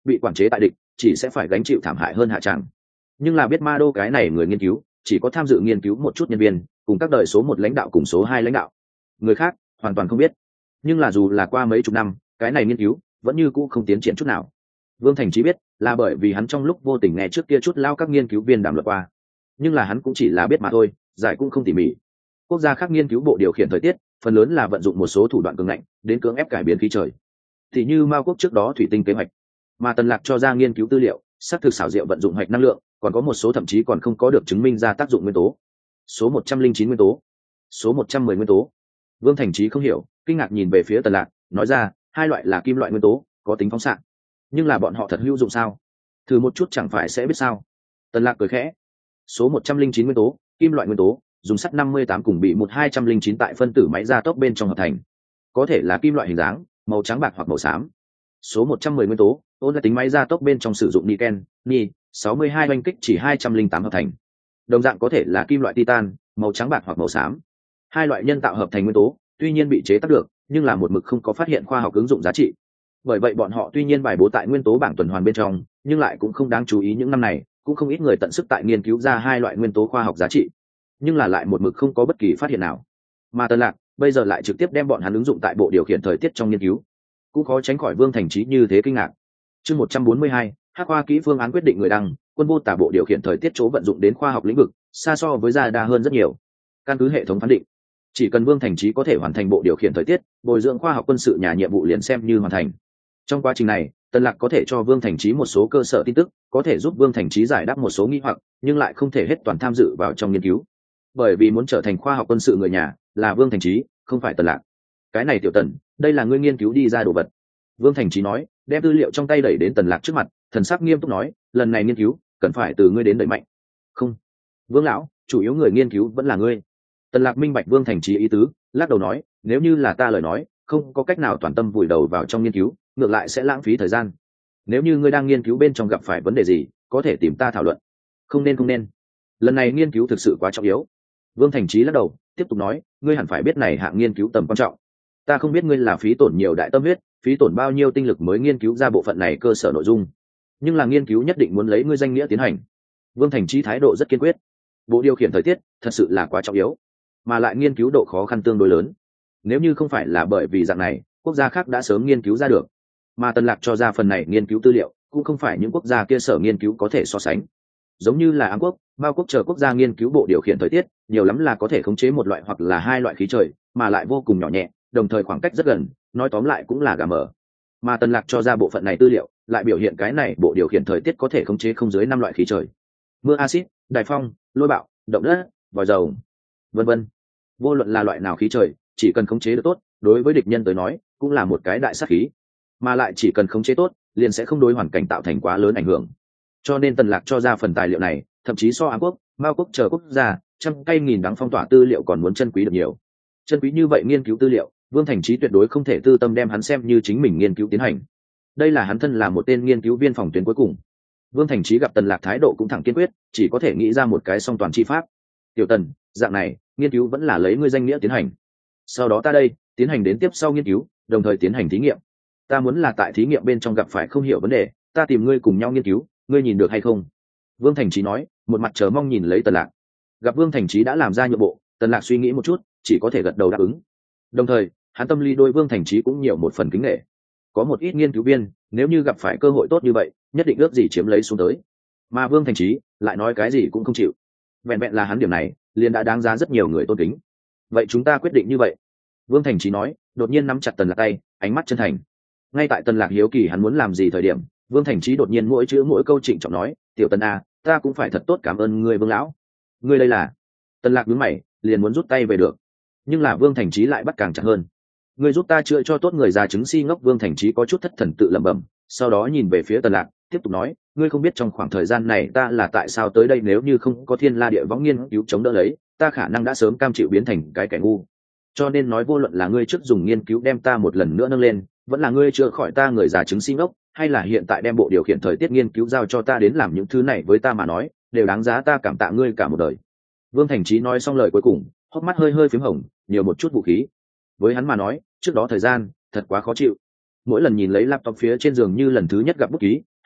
bị quản chế tại địch, chỉ sẽ phải gánh chịu thảm hại hơn hạ tràng. Nhưng là biết Ma Đô cái này người nghiên cứu chỉ có tham dự nghiên cứu một chút nhân viên cùng các đời số 1 lãnh đạo cùng số 2 lãnh đạo, người khác hoàn toàn không biết. Nhưng là dù là qua mấy chục năm, cái này nghiên cứu vẫn như cũ không tiến triển chút nào. Vương Thành Chí biết là bởi vì hắn trong lúc vô tình nghe trước kia chút lao các nghiên cứu viên đàm luận qua, nhưng là hắn cũng chỉ là biết mà thôi, giải cũng không tỉ mỉ. Quốc gia khác nghiên cứu bộ điều khiển thời tiết phần lớn là vận dụng một số thủ đoạn cường ngạnh đến cưỡng ép cải biến khí trời, thì như Mao quốc trước đó thủy tinh kế hoạch, mà Tần Lạc cho ra nghiên cứu tư liệu xác thực xảo diệu vận dụng hạch năng lượng, còn có một số thậm chí còn không có được chứng minh ra tác dụng nguyên tố. Số 109 nguyên tố, số 110 nguyên tố. Vương Thành Chí không hiểu, kinh ngạc nhìn về phía Tần Lạc, nói ra, hai loại là kim loại nguyên tố, có tính phóng xạ, nhưng là bọn họ thật hữu dụng sao? Thử một chút chẳng phải sẽ biết sao? Tần Lạc cười khẽ. Số 109 nguyên tố, kim loại nguyên tố, dùng sắt 58 cùng bị 1209 tại phân tử máy gia tốc bên trong hợp thành, có thể là kim loại hình dáng, màu trắng bạc hoặc màu xám. Số 110 nguyên tố, ôn lại tính máy gia tốc bên trong sử dụng niken, ni 62 oanh kích chỉ 208 hợp thành, đồng dạng có thể là kim loại titan, màu trắng bạc hoặc màu xám. Hai loại nhân tạo hợp thành nguyên tố tuy nhiên bị chế tác được, nhưng là một mực không có phát hiện khoa học ứng dụng giá trị. Bởi vậy bọn họ tuy nhiên bài bố tại nguyên tố bảng tuần hoàn bên trong, nhưng lại cũng không đáng chú ý. Những năm này cũng không ít người tận sức tại nghiên cứu ra hai loại nguyên tố khoa học giá trị, nhưng là lại một mực không có bất kỳ phát hiện nào. Mà Tần Lạc bây giờ lại trực tiếp đem bọn hắn ứng dụng tại bộ điều khiển thời tiết trong nghiên cứu, cũng khó tránh khỏi Vương Thành Chí như thế kinh ngạc. Chương 142, Hắc Hoa kỹ phương án quyết định người đăng, quân vô tả bộ điều khiển thời tiết chỗ vận dụng đến khoa học lĩnh vực, xa so với gia đa hơn rất nhiều. Căn cứ hệ thống phán định, chỉ cần Vương Thành Chí có thể hoàn thành bộ điều khiển thời tiết, bồi dưỡng khoa học quân sự nhà nhiệm vụ liền xem như hoàn thành. Trong quá trình này, Tần Lạc có thể cho Vương Thành Chí một số cơ sở tin tức, có thể giúp Vương Thành Chí giải đáp một số nghi hoặc, nhưng lại không thể hết toàn tham dự vào trong nghiên cứu. Bởi vì muốn trở thành khoa học quân sự người nhà, là Vương Thành Chí, không phải Tần Lạc. Cái này tiểu Tần, đây là ngươi nghiên cứu đi ra đồ vật. Vương Thành Chí nói, đem tư liệu trong tay đẩy đến Tần Lạc trước mặt, thần sắc nghiêm túc nói, lần này nghiên cứu cần phải từ ngươi đến đẩy mạnh. Không, Vương lão, chủ yếu người nghiên cứu vẫn là ngươi. Tần Lạc minh bạch Vương Thành Chí ý tứ, lắc đầu nói, nếu như là ta lời nói, không có cách nào toàn tâm vùi đầu vào trong nghiên cứu, ngược lại sẽ lãng phí thời gian. Nếu như ngươi đang nghiên cứu bên trong gặp phải vấn đề gì, có thể tìm ta thảo luận. Không nên. Lần này nghiên cứu thực sự quá trọng yếu. Vương Thành Chí lắc đầu, tiếp tục nói, ngươi hẳn phải biết này hạng nghiên cứu tầm quan trọng. Ta không biết ngươi là phí tổn nhiều đại tâm huyết, phí tổn bao nhiêu tinh lực mới nghiên cứu ra bộ phận này cơ sở nội dung, nhưng là nghiên cứu nhất định muốn lấy ngươi danh nghĩa tiến hành. Vương Thành Chí thái độ rất kiên quyết. Bộ điều khiển thời tiết thật sự là quá trọng yếu, mà lại nghiên cứu độ khó khăn tương đối lớn. Nếu như không phải là bởi vì dạng này, quốc gia khác đã sớm nghiên cứu ra được, mà Tần Lạc cho ra phần này nghiên cứu tư liệu cũng không phải những quốc gia kia sở nghiên cứu có thể so sánh. Giống như là Ám quốc, Mao quốc chờ quốc gia nghiên cứu bộ điều khiển thời tiết, nhiều lắm là có thể khống chế một loại hoặc là hai loại khí trời, mà lại vô cùng nhỏ nhẹ, đồng thời khoảng cách rất gần, nói tóm lại cũng là gà mờ. Mà Tần Lạc cho ra bộ phận này tư liệu, lại biểu hiện cái này bộ điều khiển thời tiết có thể khống chế không dưới 5 loại khí trời: mưa axit, đại phong, lôi bạo, động đất, vòi rồng, vân vân. Vô luận là loại nào khí trời, chỉ cần khống chế được tốt, đối với địch nhân tới nói, cũng là một cái đại sát khí. Mà lại chỉ cần khống chế tốt, liền sẽ không đối hoàn cảnh tạo thành quá lớn ảnh hưởng. Cho nên Tần Lạc cho ra phần tài liệu này, thậm chí so Ám quốc, Mao quốc chờ quốc gia, trăm cây nghìn đắng phong tỏa tư liệu còn muốn chân quý được nhiều. Chân quý như vậy nghiên cứu tư liệu, Vương Thành Chí tuyệt đối không thể tư tâm đem hắn xem như chính mình nghiên cứu tiến hành. Đây là hắn thân là một tên nghiên cứu viên phòng tuyến cuối cùng. Vương Thành Chí gặp Tần Lạc thái độ cũng thẳng kiên quyết, chỉ có thể nghĩ ra một cái song toàn chi pháp. Tiểu Tần, dạng này, nghiên cứu vẫn là lấy ngươi danh nghĩa tiến hành. Sau đó ta đây, tiến hành đến tiếp sau nghiên cứu, đồng thời tiến hành thí nghiệm. Ta muốn là tại thí nghiệm bên trong gặp phải không hiểu vấn đề, ta tìm ngươi cùng nhau nghiên cứu, ngươi nhìn được hay không? Vương Thành Chí nói, một mặt chờ mong nhìn lấy Tần Lạc. Gặp Vương Thành Chí đã làm ra nhượng bộ, Tần Lạc suy nghĩ một chút, chỉ có thể gật đầu đáp ứng. Đồng thời, hắn tâm lý đôi Vương Thành Chí cũng nhiều một phần kính nể. Có một ít nghiên cứu viên, nếu như gặp phải cơ hội tốt như vậy, nhất định ước gì chiếm lấy xuống tới. Mà Vương Thành Chí lại nói cái gì cũng không chịu. Vẹn vẹn là hắn điểm này, liền đã đáng giá rất nhiều người tôn kính. Vậy chúng ta quyết định như vậy. Vương Thành Chí nói, đột nhiên nắm chặt Tần Lạc tay, ánh mắt chân thành. Ngay tại Tần Lạc hiếu kỳ hắn muốn làm gì thời điểm, Vương Thành Chí đột nhiên mỗi chữ mỗi câu trịnh trọng nói, tiểu Tần a, ta cũng phải thật tốt cảm ơn ngươi Vương lão. Ngươi đây là? Tần Lạc nhướng mày, liền muốn rút tay về được, nhưng là Vương Thành Chí lại bắt càng chặt hơn. Ngươi giúp ta chữa cho tốt người già chứng si ngốc. Vương Thành Chí có chút thất thần tự lẩm bẩm, sau đó nhìn về phía Tần Lạc, tiếp tục nói, ngươi không biết trong khoảng thời gian này ta là tại sao tới đây, nếu như không có Thiên La Địa Võng nghiên cứu chống đỡ lấy, ta khả năng đã sớm cam chịu biến thành cái kẻ ngu. Cho nên nói vô luận là ngươi trước dùng nghiên cứu đem ta một lần nữa nâng lên, vẫn là ngươi chữa khỏi ta người già chứng si ngốc, hay là hiện tại đem bộ điều khiển thời tiết nghiên cứu giao cho ta đến làm những thứ này với ta mà nói, đều đáng giá ta cảm tạ ngươi cả một đời. Vương Thành Chí nói xong lời cuối cùng, hốc mắt hơi hơi phím hồng, nhiều một chút vũ khí. Với hắn mà nói, trước đó thời gian thật quá khó chịu. Mỗi lần nhìn lấy laptop phía trên giường như lần thứ nhất gặp bút ký,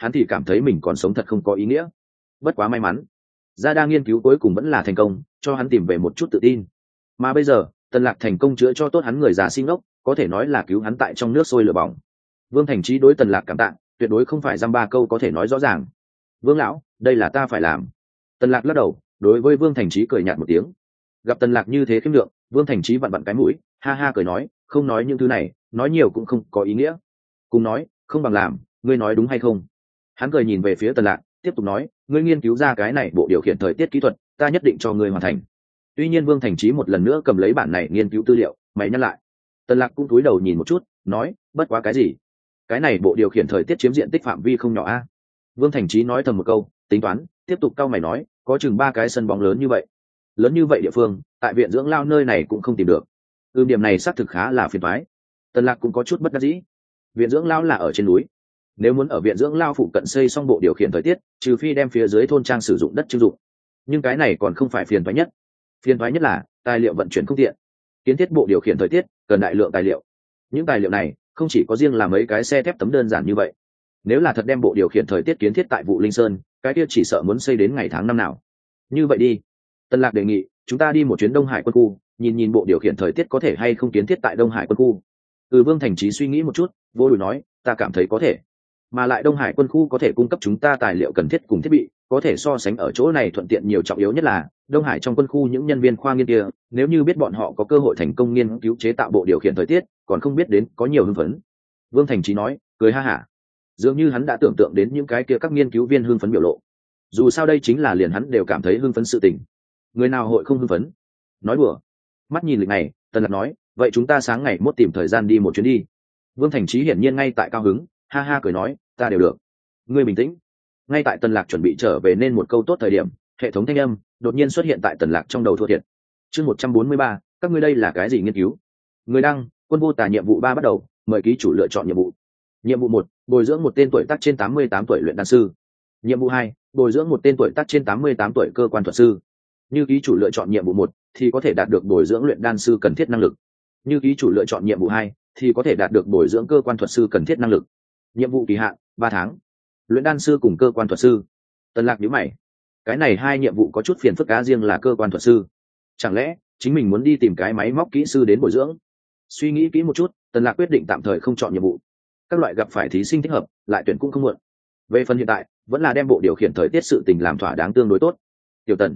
hắn thì cảm thấy mình còn sống thật không có ý nghĩa. Bất quá may mắn, gia đa nghiên cứu cuối cùng vẫn là thành công, cho hắn tìm về một chút tự tin. Mà bây giờ Tần Lạc thành công chữa cho tốt hắn người già si ngốc, có thể nói là cứu hắn tại trong nước sôi lửa bỏng. Vương Thành Chí đối Tần Lạc cảm tạ tuyệt đối không phải dăm ba câu có thể nói rõ ràng. Vương lão, đây là ta phải làm. Tần Lạc lắc đầu, đối với Vương Thành Chí cười nhạt một tiếng. Gặp Tần Lạc như thế khiêm lượng, Vương Thành Chí vặn vặn cái mũi, ha ha cười nói, không nói những thứ này, nói nhiều cũng không có ý nghĩa. Cùng nói, không bằng làm, ngươi nói đúng hay không? Hắn cười nhìn về phía Tần Lạc, tiếp tục nói, ngươi nghiên cứu ra cái này bộ điều khiển thời tiết kỹ thuật, ta nhất định cho ngươi hoàn thành. Tuy nhiên Vương Thành Chí một lần nữa cầm lấy bản này nghiên cứu tư liệu, mày nhắc lại. Tần Lạc cũng cúi đầu nhìn một chút, nói, bất quá cái gì? Cái này bộ điều khiển thời tiết chiếm diện tích phạm vi không nhỏ a. Vương Thành Chí nói thầm một câu, tính toán, tiếp tục cau mày nói, có chừng 3 cái sân bóng lớn như vậy. Lớn như vậy địa phương, tại viện dưỡng lao nơi này cũng không tìm được. Điểm này xác thực khá là phiền toái. Tần Lạc cũng có chút bất đắc dĩ. Viện dưỡng lao là ở trên núi, nếu muốn ở viện dưỡng lao phụ cận xây xong bộ điều khiển thời tiết, trừ phi đem phía dưới thôn trang sử dụng đất trưng dụng. Nhưng cái này còn không phải phiền toái nhất. Phiền toái nhất là tài liệu vận chuyển không tiện. Kiến thiết bộ điều khiển thời tiết cần đại lượng tài liệu. Những tài liệu này không chỉ có riêng là mấy cái xe thép tấm đơn giản như vậy. Nếu là thật đem bộ điều khiển thời tiết kiến thiết tại Vụ Linh Sơn, cái kia chỉ sợ muốn xây đến ngày tháng năm nào. Như vậy đi, Tân Lạc đề nghị chúng ta đi một chuyến Đông Hải quân khu, nhìn nhìn bộ điều khiển thời tiết có thể hay không kiến thiết tại Đông Hải quân khu. Vương Thành Chí suy nghĩ một chút, vô đùi nói, ta cảm thấy có thể. Mà lại Đông Hải quân khu có thể cung cấp chúng ta tài liệu cần thiết cùng thiết bị, có thể so sánh ở chỗ này thuận tiện nhiều. Trọng yếu nhất là Đông Hải trong quân khu những nhân viên khoa nghiên kia, nếu như biết bọn họ có cơ hội thành công nghiên cứu chế tạo bộ điều khiển thời tiết, còn không biết đến có nhiều hưng phấn. Vương Thành Chí nói, cười ha hả, dường như hắn đã tưởng tượng đến những cái kia các nghiên cứu viên hưng phấn biểu lộ. Dù sao đây chính là liền hắn đều cảm thấy hưng phấn sự tình, người nào hội không hưng phấn? Nói đùa. Mắt nhìn lịch này, Tần Lạc nói, vậy chúng ta sáng ngày mốt tìm thời gian đi một chuyến đi. Vương Thành Chí hiển nhiên ngay tại cao hứng, ha ha cười nói, ta đều được. Ngươi bình tĩnh. Ngay tại Tần Lạc chuẩn bị trở về nên một câu tốt thời điểm, hệ thống thanh âm đột nhiên xuất hiện tại Tần Lạc trong đầu thua thiệt. Chương 143, các ngươi đây là cái gì nghiên cứu? Người đăng, Quân Vô Tà nhiệm vụ 3 bắt đầu, mời ký chủ lựa chọn nhiệm vụ. Nhiệm vụ 1, bồi dưỡng một tên tuổi tác trên 88 tuổi luyện đan sư. Nhiệm vụ 2, bồi dưỡng một tên tuổi tác trên 88 tuổi cơ quan thuật sư. Như ký chủ lựa chọn nhiệm vụ 1 thì có thể đạt được bồi dưỡng luyện đan sư cần thiết năng lực. Như ký chủ lựa chọn nhiệm vụ 2 thì có thể đạt được bồi dưỡng cơ quan thuật sư cần thiết năng lực. Nhiệm vụ kỳ hạn 3 tháng. Luyện đan sư cùng cơ quan thuật sư. Tần Lạc nhíu mày. Cái này hai nhiệm vụ có chút phiền phức, cá riêng là cơ quan thuật sư. Chẳng lẽ chính mình muốn đi tìm cái máy móc kỹ sư đến bồi dưỡng? Suy nghĩ kỹ một chút, Tần Lạc quyết định tạm thời không chọn nhiệm vụ. Các loại gặp phải thí sinh thích hợp, lại tuyển cũng không muộn. Về phần hiện tại, vẫn là đem bộ điều khiển thời tiết sự tình làm thỏa đáng tương đối tốt. Tiểu Tần.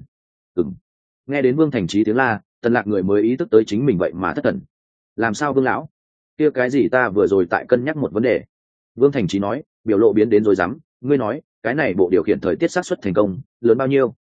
Nghe đến Vương Thành Chí tiếng la, Tần Lạc người mới ý thức tới chính mình vậy mà thất thần. Làm sao Vương lão? Kia cái gì, ta vừa rồi tại cân nhắc một vấn đề. Vương Thành Chí nói, biểu lộ biến đến rối rắm, ngươi nói, cái này bộ điều khiển thời tiết xác suất thành công lớn bao nhiêu?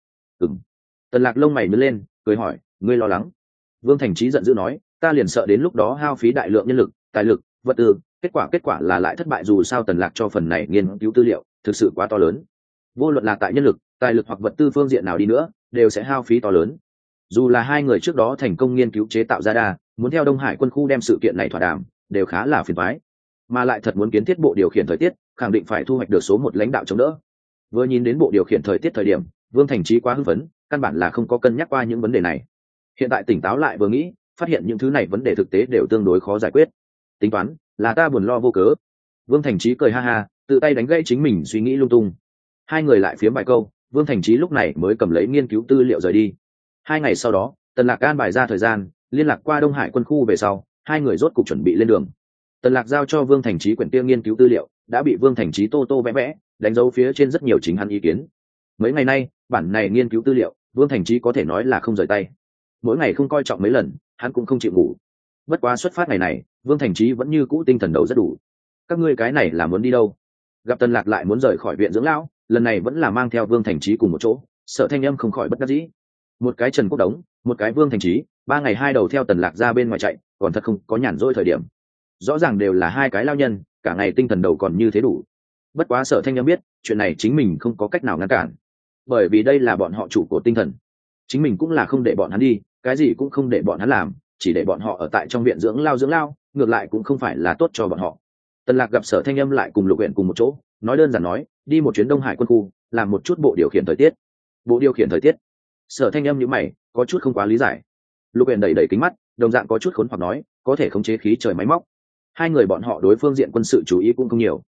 Tần Lạc lông mày nhướng lên, cười hỏi, ngươi lo lắng? Vương Thành Chí giận dữ nói, ta liền sợ đến lúc đó hao phí đại lượng nhân lực, tài lực, vật tư, kết quả là lại thất bại. Dù sao Tần Lạc cho phần này nghiên cứu tư liệu thực sự quá to lớn. Vô luận là tại nhân lực, tài lực hoặc vật tư phương diện nào đi nữa, đều sẽ hao phí to lớn. Dù là hai người trước đó thành công nghiên cứu chế tạo ra đa, muốn theo Đông Hải quân khu đem sự kiện này thỏa đàm, đều khá là phiền toái. Mà lại thật muốn kiến thiết bộ điều khiển thời tiết, khẳng định phải thu hoạch được số 1 lãnh đạo chống đỡ. Vừa nhìn đến bộ điều khiển thời tiết thời điểm, Vương Thành Chí quá hưng phấn, căn bản là không có cân nhắc qua những vấn đề này. Hiện tại tỉnh táo lại vừa nghĩ, phát hiện những thứ này vấn đề thực tế đều tương đối khó giải quyết. Tính toán, là ta buồn lo vô cớ. Vương Thành Chí cười ha ha, tự tay đánh gãy chính mình suy nghĩ lung tung. Hai người lại phiếm vài câu, Vương Thành Chí lúc này mới cầm lấy nghiên cứu tư liệu rời đi. 2 ngày sau đó, Tần Lạc an bài ra thời gian, liên lạc qua Đông Hải quân khu về sau, hai người rốt cục chuẩn bị lên đường. Tần Lạc giao cho Vương Thành Chí quyển kia nghiên cứu tư liệu, đã bị Vương Thành Chí tô tô vẽ vẽ, đánh dấu phía trên rất nhiều chính hắn ý kiến. Mấy ngày nay, bản này nghiên cứu tư liệu, Vương Thành Chí có thể nói là không rời tay. Mỗi ngày không coi trọng mấy lần, hắn cũng không chịu ngủ. Bất quá xuất phát ngày này, Vương Thành Chí vẫn như cũ tinh thần đầu rất đủ. Các ngươi cái này là muốn đi đâu? Gặp Tần Lạc lại muốn rời khỏi viện dưỡng lão, lần này vẫn là mang theo Vương Thành Chí cùng một chỗ, Sở Thanh Âm không khỏi bất đắc dĩ. Một cái Trần Quốc Đống, một cái Vương Thành Chí, 3 ngày 2 đầu theo Tần Lạc ra bên ngoài chạy, còn thật không có nhàn rỗi thời điểm. Rõ ràng đều là hai cái lao nhân, cả ngày tinh thần đầu còn như thế đủ. Bất quá Sở Thanh Âm biết, chuyện này chính mình không có cách nào ngăn cản, bởi vì đây là bọn họ chủ của tinh thần. Chính mình cũng là không để bọn hắn đi, cái gì cũng không để bọn hắn làm, chỉ để bọn họ ở tại trong viện dưỡng lao, ngược lại cũng không phải là tốt cho bọn họ. Tần Lạc gặp Sở Thanh Âm lại cùng Lục Uyển cùng một chỗ, nói đơn giản nói, đi một chuyến Đông Hải quân khu, làm một chút bộ điều khiển thời tiết. Bộ điều khiển thời tiết? Sở Thanh Âm nhíu mày, có chút không quá lý giải. Lục Uyển đẩy kính mắt, đồng dạng có chút khốn hoặc nói, có thể khống chế khí trời máy móc. Hai người bọn họ đối phương diện quân sự chú ý cũng không nhiều,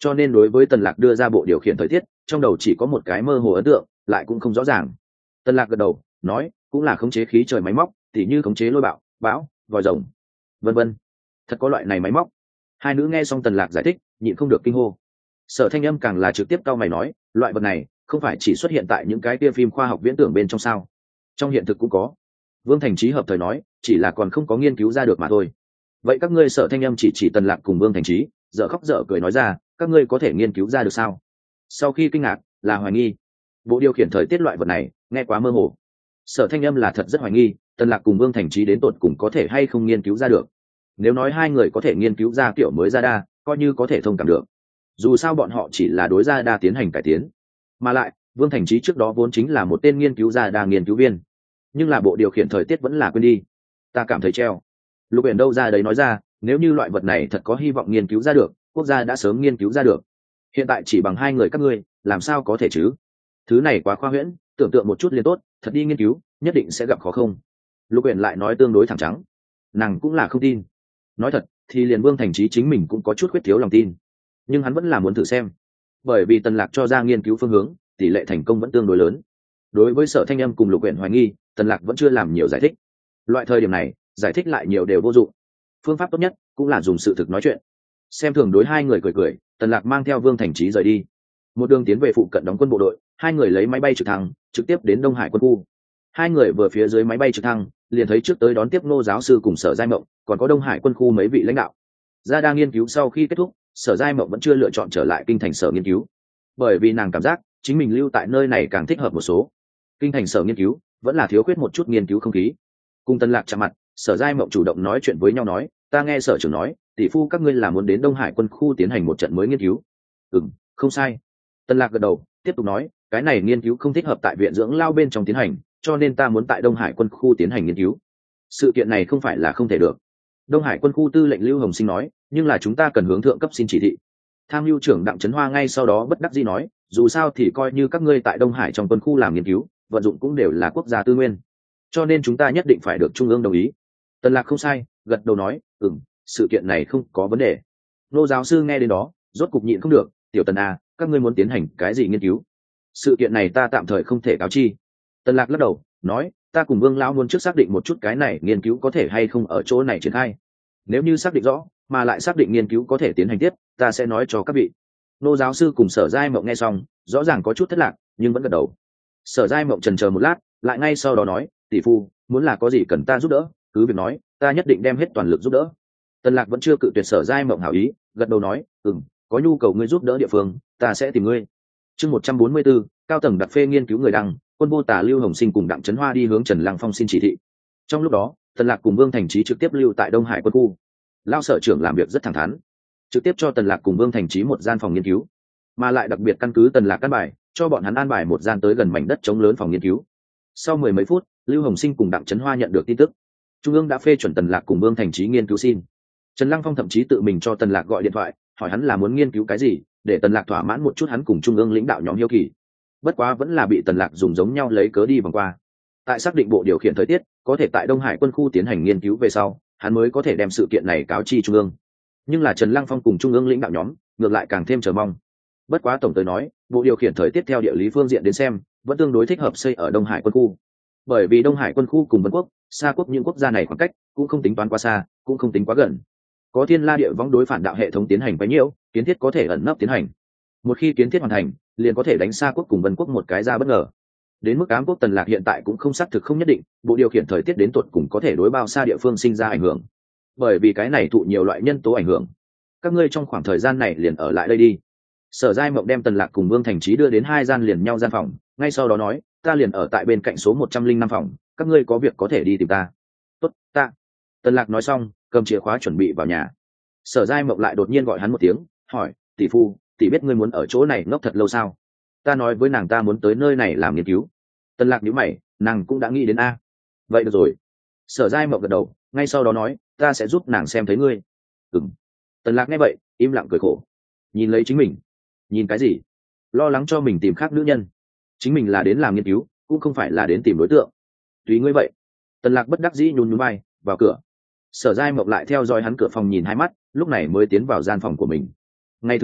cho nên đối với tần lạc đưa ra bộ điều khiển thời tiết trong đầu chỉ có một cái mơ hồ ấn tượng, lại cũng không rõ ràng. Tần lạc gật đầu nói cũng là khống chế khí trời máy móc, tỉ như khống chế lôi bạo, bão, vòi rồng, vân vân. Thật có loại này máy móc? Hai nữ nghe xong tần lạc giải thích nhịn không được kinh hô. Sở Thanh Âm càng là trực tiếp cau mày nói, loại vật này không phải chỉ xuất hiện tại những cái kia phim khoa học viễn tưởng bên trong sao? Trong hiện thực cũng có. Vương Thành Chí hợp thời nói, chỉ là còn không có nghiên cứu ra được mà thôi. Vậy các ngươi Sở Thanh Âm chỉ tần lạc cùng Vương Thành Chí, dở khóc dở cười nói ra, các ngươi có thể nghiên cứu ra được sao? Sau khi kinh ngạc là hoài nghi. Bộ điều khiển thời tiết loại vật này nghe quá mơ hồ. Sở Thanh Âm là thật rất hoài nghi, tần lạc cùng Vương Thành Chí đến tột cùng có thể hay không nghiên cứu ra được. Nếu nói hai người có thể nghiên cứu ra kiểu mới ra đa, coi như có thể thông cảm được. Dù sao bọn họ chỉ là đối ra đa tiến hành cải tiến, mà lại Vương Thành Chí trước đó vốn chính là một tên nghiên cứu ra đa nghiên cứu viên, nhưng là bộ điều khiển thời tiết vẫn là quên đi. Ta cảm thấy treo. Lục Uyển đâu ra đấy nói ra, nếu như loại vật này thật có hy vọng nghiên cứu ra được, quốc gia đã sớm nghiên cứu ra được. Hiện tại chỉ bằng hai người các ngươi, làm sao có thể chứ? Thứ này quá khoa huyễn, tưởng tượng một chút liền tốt, thật đi nghiên cứu, nhất định sẽ gặp khó không. Lục Uyển lại nói tương đối thẳng trắng, nàng cũng là không tin. Nói thật, thì liền Vương Thành Chí chính mình cũng có chút khuyết thiếu lòng tin, nhưng hắn vẫn là muốn thử xem, bởi vì tần lạc cho ra nghiên cứu phương hướng, tỷ lệ thành công vẫn tương đối lớn. Đối với Sở Thanh Âm cùng Lục Uyển hoài nghi, tần lạc vẫn chưa làm nhiều giải thích. Loại thời điểm này, giải thích lại nhiều đều vô dụng. Phương pháp tốt nhất cũng là dùng sự thực nói chuyện. Xem thường đối hai người cười cười, tần lạc mang theo Vương Thành Chí rời đi. Một đường tiến về phụ cận đóng quân bộ đội, hai người lấy máy bay trực thăng trực tiếp đến Đông Hải quân khu. Hai người vừa phía dưới máy bay trực thăng, liền thấy trước tới đón tiếp Ngô giáo sư cùng Sở Giai Mộng, còn có Đông Hải quân khu mấy vị lãnh đạo. Ra đang nghiên cứu sau khi kết thúc, Sở Giai Mộng vẫn chưa lựa chọn trở lại kinh thành sở nghiên cứu, bởi vì nàng cảm giác chính mình lưu tại nơi này càng thích hợp một số. Kinh thành sở nghiên cứu vẫn là thiếu khuyết một chút nghiên cứu không khí. Cùng Tân Lạc chạm mặt, Sở Giai Mộng chủ động nói chuyện với nhau nói, ta nghe sở trưởng nói, tỷ phu các ngươi là muốn đến Đông Hải quân khu tiến hành một trận mới nghiên cứu. Không sai. Tân Lạc gật đầu, tiếp tục nói, cái này nghiên cứu không thích hợp tại viện dưỡng lao bên trong tiến hành, cho nên ta muốn tại Đông Hải quân khu tiến hành nghiên cứu. Sự kiện này không phải là không thể được. Đông Hải quân khu tư lệnh Lưu Hồng Sinh nói, nhưng là chúng ta cần hướng thượng cấp xin chỉ thị. Tham mưu trưởng Đặng Trấn Hoa ngay sau đó bất đắc dĩ nói, dù sao thì coi như các ngươi tại Đông Hải trong quân khu làm nghiên cứu, vận dụng cũng đều là quốc gia tư nguyên, cho nên chúng ta nhất định phải được trung ương đồng ý. Tần Lạc không sai, gật đầu nói, sự kiện này không có vấn đề. Nô giáo sư nghe đến đó, rốt cục nhịn không được, tiểu Tần à, các ngươi muốn tiến hành cái gì nghiên cứu? Sự kiện này ta tạm thời không thể cáo chi. Tần Lạc lắc đầu, nói, ta cùng Vương lão muốn trước xác định một chút cái này nghiên cứu có thể hay không ở chỗ này triển khai. Nếu như xác định rõ, mà lại xác định nghiên cứu có thể tiến hành tiếp, ta sẽ nói cho các vị. Nô giáo sư cùng Sở Giai Mộng nghe xong, rõ ràng có chút thất lạc, nhưng vẫn gật đầu. Sở Giai Mộng chần chờ một lát, lại ngay sau đó nói, tỷ phu, muốn là có gì cần ta giúp đỡ, cứ việc nói, ta nhất định đem hết toàn lực giúp đỡ. Tần Lạc vẫn chưa cự tuyệt Sở Giai Mộng hảo ý, gật đầu nói, có nhu cầu ngươi giúp đỡ địa phương, ta sẽ tìm ngươi. Chương 144, cao tầng đặc phê nghiên cứu người đăng, quân vô tả Lưu Hồng Sinh cùng Đặng Trấn Hoa đi hướng Trần Lăng Phong xin chỉ thị. Trong lúc đó, Tần Lạc cùng Vương Thành Chí trực tiếp lưu tại Đông Hải quân khu. Lao sở trưởng làm việc rất thẳng thắn, trực tiếp cho Tần Lạc cùng Vương Thành Chí một gian phòng nghiên cứu, mà lại đặc biệt căn cứ Tần Lạc căn bài, cho bọn hắn an bài một gian tới gần mảnh đất trống lớn phòng nghiên cứu. Sau mười mấy phút, Lưu Hồng Sinh cùng Đặng Trấn Hoa nhận được tin tức, Trung ương đã phê chuẩn Tần Lạc cùng Vương Thành Chí nghiên cứu xin. Trần Lăng Phong thậm chí tự mình cho Tần Lạc gọi điện thoại, hỏi hắn là muốn nghiên cứu cái gì, để Tần Lạc thỏa mãn một chút hắn cùng Trung ương lãnh đạo nhóm hiếu kỳ. Bất quá vẫn là bị Tần Lạc dùng giống nhau lấy cớ đi vòng qua. Tại xác định bộ điều khiển thời tiết có thể tại Đông Hải quân khu tiến hành nghiên cứu về sau, hắn mới có thể đem sự kiện này cáo chi Trung ương. Nhưng là Trần Lăng Phong cùng Trung ương lãnh đạo nhóm ngược lại càng thêm chờ mong. Bất quá tổng tới nói, bộ điều khiển thời tiết theo địa lý phương diện đến xem, vẫn tương đối thích hợp xây ở Đông Hải quân khu. Bởi vì Đông Hải quân khu cùng Vân quốc, Sa quốc những quốc gia này khoảng cách cũng không tính toán quá xa, cũng không tính quá gần. Có Thiên La Địa Võng đối phản đạo hệ thống tiến hành quấy nhiễu, kiến thiết có thể ẩn nấp tiến hành. Một khi kiến thiết hoàn thành, liền có thể đánh Sa quốc cùng Vân quốc một cái ra bất ngờ. Đến mức Ám quốc Tần Lạc hiện tại cũng không xác thực không nhất định, bộ điều khiển thời tiết đến tuột cùng có thể đối bao xa địa phương sinh ra ảnh hưởng. Bởi vì cái này thụ nhiều loại nhân tố ảnh hưởng. Các ngươi trong khoảng thời gian này liền ở lại đây đi. Sở Giai Mộng đem Tần Lạc cùng Vương Thành Chí đưa đến hai gian liền nhau gian phòng, ngay sau đó nói, ta liền ở tại bên cạnh số 105 phòng, các ngươi có việc có thể đi tìm ta. Tốt, ta. Tần Lạc nói xong, cầm chìa khóa chuẩn bị vào nhà. Sở Giai Mộng lại đột nhiên gọi hắn một tiếng, hỏi, tỷ phu, tỷ biết ngươi muốn ở chỗ này ngốc thật lâu sao? Ta nói với nàng ta muốn tới nơi này làm nghiên cứu. Tần Lạc nhíu mày, nàng cũng đã nghĩ đến a. Vậy được rồi. Sở Giai Mộng gật đầu, ngay sau đó nói, ta sẽ giúp nàng xem thấy ngươi. Tần Lạc nghe vậy, im lặng cười khổ. Nhìn lấy chính mình. Nhìn cái gì? Lo lắng cho mình tìm khác nữ nhân. Chính mình là đến làm nghiên cứu, cũng không phải là đến tìm đối tượng. Tùy ngươi vậy. Tần Lạc bất đắc dĩ nhún nhún vai, vào cửa. Sở Giai Mộng lại theo dõi hắn cửa phòng nhìn hai mắt, lúc này mới tiến vào gian phòng của mình. Ngày thứ hai,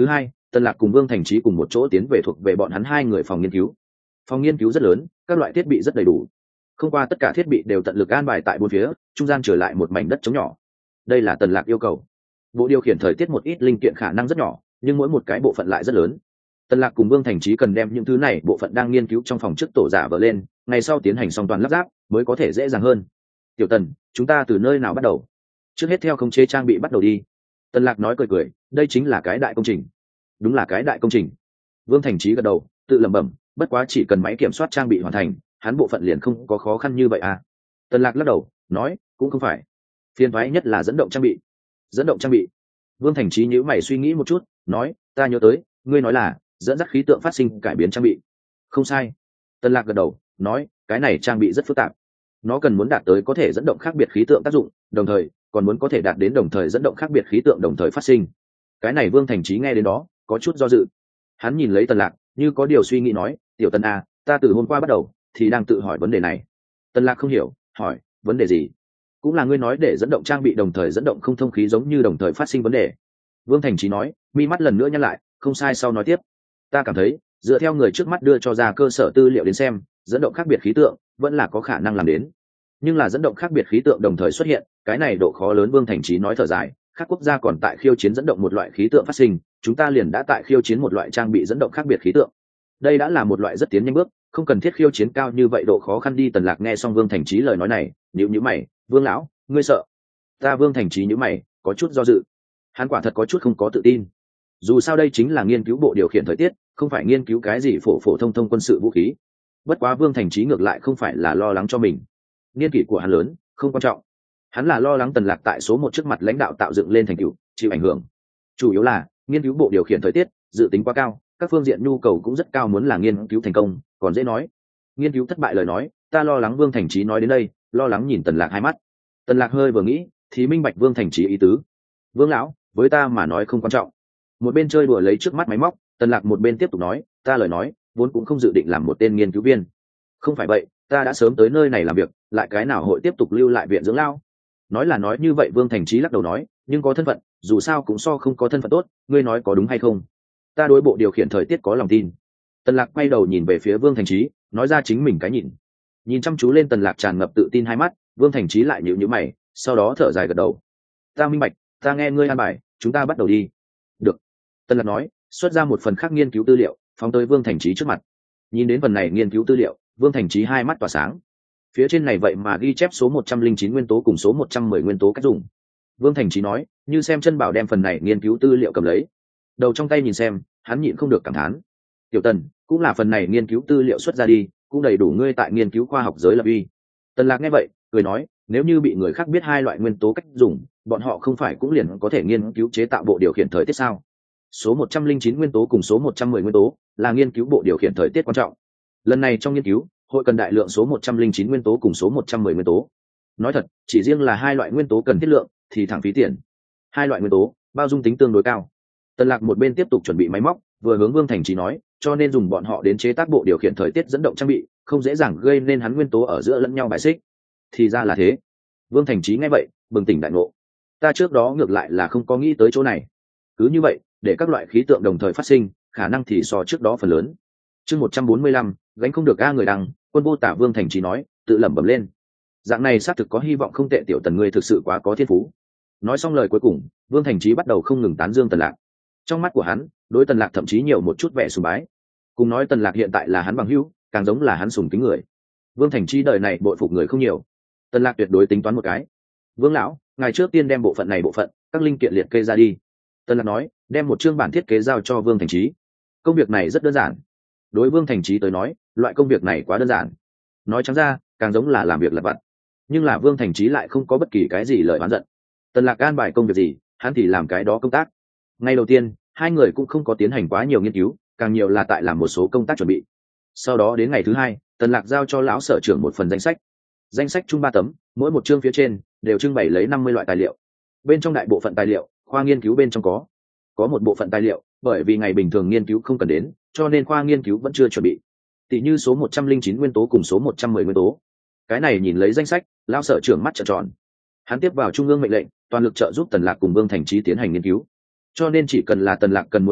Tần Lạc cùng Vương Thành Chí cùng một chỗ tiến về thuộc về bọn hắn hai người phòng nghiên cứu. Phòng nghiên cứu rất lớn, các loại thiết bị rất đầy đủ. Không qua tất cả thiết bị đều tận lực an bài tại bốn phía, trung gian trở lại một mảnh đất trống nhỏ. Đây là Tần Lạc yêu cầu. Bộ điều khiển thời tiết một ít linh kiện khả năng rất nhỏ, nhưng mỗi một cái bộ phận lại rất lớn. Tần Lạc cùng Vương Thành Chí cần đem những thứ này bộ phận đang nghiên cứu trong phòng trước tổ giả vỡ lên, ngày sau tiến hành xong toàn lắp ráp mới có thể dễ dàng hơn. Tiểu Tần, chúng ta từ nơi nào bắt đầu? Trước hết theo khống chế trang bị bắt đầu đi. Tần Lạc nói cười cười, đây chính là cái đại công trình. Đúng là cái đại công trình. Vương Thành Chí gật đầu, tự lẩm bẩm, bất quá chỉ cần máy kiểm soát trang bị hoàn thành, hắn bộ phận liền không có khó khăn như vậy à? Tần Lạc lắc đầu, nói, cũng không phải. Phiền toái nhất là dẫn động trang bị. Dẫn động trang bị. Vương Thành Chí nhíu mày suy nghĩ một chút, nói, ta nhớ tới, ngươi nói là dẫn dắt khí tượng phát sinh cải biến trang bị. Không sai. Tần Lạc gật đầu, nói, cái này trang bị rất phức tạp. Nó cần muốn đạt tới có thể dẫn động khác biệt khí tượng tác dụng, đồng thời còn muốn có thể đạt đến đồng thời dẫn động khác biệt khí tượng đồng thời phát sinh. Cái này Vương Thành Chí nghe đến đó có chút do dự. Hắn nhìn lấy Tần Lạc, như có điều suy nghĩ nói, tiểu Tần à, ta từ hôm qua bắt đầu thì đang tự hỏi vấn đề này. Tần Lạc không hiểu, hỏi, vấn đề gì? Cũng là ngươi nói để dẫn động trang bị đồng thời dẫn động không thông khí giống như đồng thời phát sinh vấn đề. Vương Thành Chí nói, mi mắt lần nữa nhăn lại, không sai, sau nói tiếp. Ta cảm thấy dựa theo người trước mắt đưa cho ra cơ sở tư liệu đến xem, dẫn động khác biệt khí tượng vẫn là có khả năng làm đến, nhưng là dẫn động khác biệt khí tượng đồng thời xuất hiện, cái này độ khó lớn. Vương Thành Chí nói thở dài, các quốc gia còn tại khiêu chiến dẫn động một loại khí tượng phát sinh, chúng ta liền đã tại khiêu chiến một loại trang bị dẫn động khác biệt khí tượng. Đây đã là một loại rất tiến nhanh bước, không cần thiết khiêu chiến cao như vậy độ khó khăn đi. Tần Lạc nghe xong Vương Thành Chí lời nói này, nhíu nhíu mày, Vương lão, ngươi sợ? Ta Vương Thành Chí nhíu mày, có chút do dự. Hắn quả thật có chút không có tự tin. Dù sao đây chính là nghiên cứu bộ điều khiển thời tiết, không phải nghiên cứu cái gì phổ thông quân sự vũ khí. Bất quá Vương Thành Chí ngược lại không phải là lo lắng cho mình. Niên kỷ của hắn lớn, không quan trọng. Hắn là lo lắng Tần Lạc tại số một trước mặt lãnh đạo tạo dựng lên thành tựu, chịu ảnh hưởng. Chủ yếu là nghiên cứu bộ điều khiển thời tiết, dự tính quá cao, các phương diện nhu cầu cũng rất cao, muốn là nghiên cứu thành công, còn dễ nói. Nghiên cứu thất bại lời nói, ta lo lắng. Vương Thành Chí nói đến đây, lo lắng nhìn Tần Lạc hai mắt. Tần Lạc hơi vừa nghĩ, thì minh bạch Vương Thành Chí ý tứ. Vương lão, với ta mà nói không quan trọng. Một bên chơi đùa lấy trước mắt máy móc, Tần Lạc một bên tiếp tục nói, ta lời nói, vốn cũng không dự định làm một tên nghiên cứu viên. Không phải vậy, ta đã sớm tới nơi này làm việc, lại cái nào hội tiếp tục lưu lại viện dưỡng lao. Nói là nói như vậy, Vương Thành Chí lắc đầu nói, nhưng có thân phận, dù sao cũng so không có thân phận tốt, ngươi nói có đúng hay không? Ta đối bộ điều khiển thời tiết có lòng tin. Tần Lạc quay đầu nhìn về phía Vương Thành Chí, nói ra chính mình cái nhìn. Nhìn chăm chú lên Tần Lạc tràn ngập tự tin hai mắt, Vương Thành Chí lại nhíu nhíu mày, sau đó thở dài gật đầu. Ta minh bạch, ta nghe ngươi an bài, chúng ta bắt đầu đi. Được. Tần Lạc nói, xuất ra một phần khác nghiên cứu tư liệu, phóng tới Vương Thành Chí trước mặt. Nhìn đến phần này nghiên cứu tư liệu, Vương Thành Chí hai mắt tỏa sáng. Phía trên này vậy mà ghi chép số 109 nguyên tố cùng số 110 nguyên tố cách dùng. Vương Thành Chí nói, như xem chân bảo đem phần này nghiên cứu tư liệu cầm lấy, đầu trong tay nhìn xem, hắn nhịn không được cảm thán. Tiểu Tần, cũng là phần này nghiên cứu tư liệu xuất ra đi, cũng đầy đủ ngươi tại nghiên cứu khoa học giới lập uy. Tần Lạc nghe vậy, cười nói, nếu như bị người khác biết hai loại nguyên tố cách dùng, bọn họ không phải cũng liền có thể nghiên cứu chế tạo bộ điều khiển thời tiết sao? Số 109 nguyên tố cùng số 110 nguyên tố là nghiên cứu bộ điều khiển thời tiết quan trọng. Lần này trong nghiên cứu, hội cần đại lượng số 109 nguyên tố cùng số 110 nguyên tố. Nói thật, chỉ riêng là hai loại nguyên tố cần thiết lượng thì thẳng phí tiền. Hai loại nguyên tố, bao dung tính tương đối cao. Tần Lạc một bên tiếp tục chuẩn bị máy móc, vừa hướng Vương Thành Chí nói, cho nên dùng bọn họ đến chế tác bộ điều khiển thời tiết dẫn động trang bị, không dễ dàng gây nên hắn nguyên tố ở giữa lẫn nhau bài xích. Thì ra là thế. Vương Thành Chí nghe vậy, bừng tỉnh đại ngộ. Ta trước đó ngược lại là không có nghĩ tới chỗ này. Cứ như vậy, để các loại khí tượng đồng thời phát sinh, khả năng thì so trước đó phần lớn. Chương 145, gánh không được a người đăng, Quân Vô Tả. Vương Thành Chí nói, tự lẩm bẩm lên. Dạng này xác thực có hy vọng không tệ, tiểu Tần ngươi thực sự quá có thiên phú. Nói xong lời cuối cùng, Vương Thành Chí bắt đầu không ngừng tán dương Tần Lạc. Trong mắt của hắn, đối Tần Lạc thậm chí nhiều một chút vẻ sùng bái. Cùng nói Tần Lạc hiện tại là hắn bằng hữu, càng giống là hắn sùng kính người. Vương Thành Chí đời này bội phục người không nhiều. Tần Lạc tuyệt đối tính toán một cái. Vương lão, ngài trước tiên đem bộ phận này các linh kiện liệt kê ra đi. Tần Lạc nói, đem một chương bản thiết kế giao cho Vương Thành Chí. Công việc này rất đơn giản. Đối Vương Thành Chí tới nói, loại công việc này quá đơn giản. Nói trắng ra, càng giống là làm việc lặt vặt. Nhưng là Vương Thành Chí lại không có bất kỳ cái gì lời oán giận. Tần Lạc an bài công việc gì, hắn thì làm cái đó công tác. Ngay đầu tiên, hai người cũng không có tiến hành quá nhiều nghiên cứu, càng nhiều là tại làm một số công tác chuẩn bị. Sau đó đến ngày thứ hai, Tần Lạc giao cho lão sở trưởng một phần danh sách. Danh sách chung 3 tấm, mỗi một chương phía trên đều trưng bày lấy 50 loại tài liệu. Bên trong đại bộ phận tài liệu, khoa nghiên cứu bên trong có một bộ phận tài liệu, bởi vì ngày bình thường nghiên cứu không cần đến, cho nên khoa nghiên cứu vẫn chưa chuẩn bị. Tỷ như số 109 nguyên tố cùng số 110 nguyên tố. Cái này nhìn lấy danh sách, lão sở trưởng mắt trợn tròn. Hắn tiếp vào trung ương mệnh lệnh, toàn lực trợ giúp Tần Lạc cùng Vương Thành Chí tiến hành nghiên cứu. Cho nên chỉ cần là Tần Lạc cần muốn đồ vật,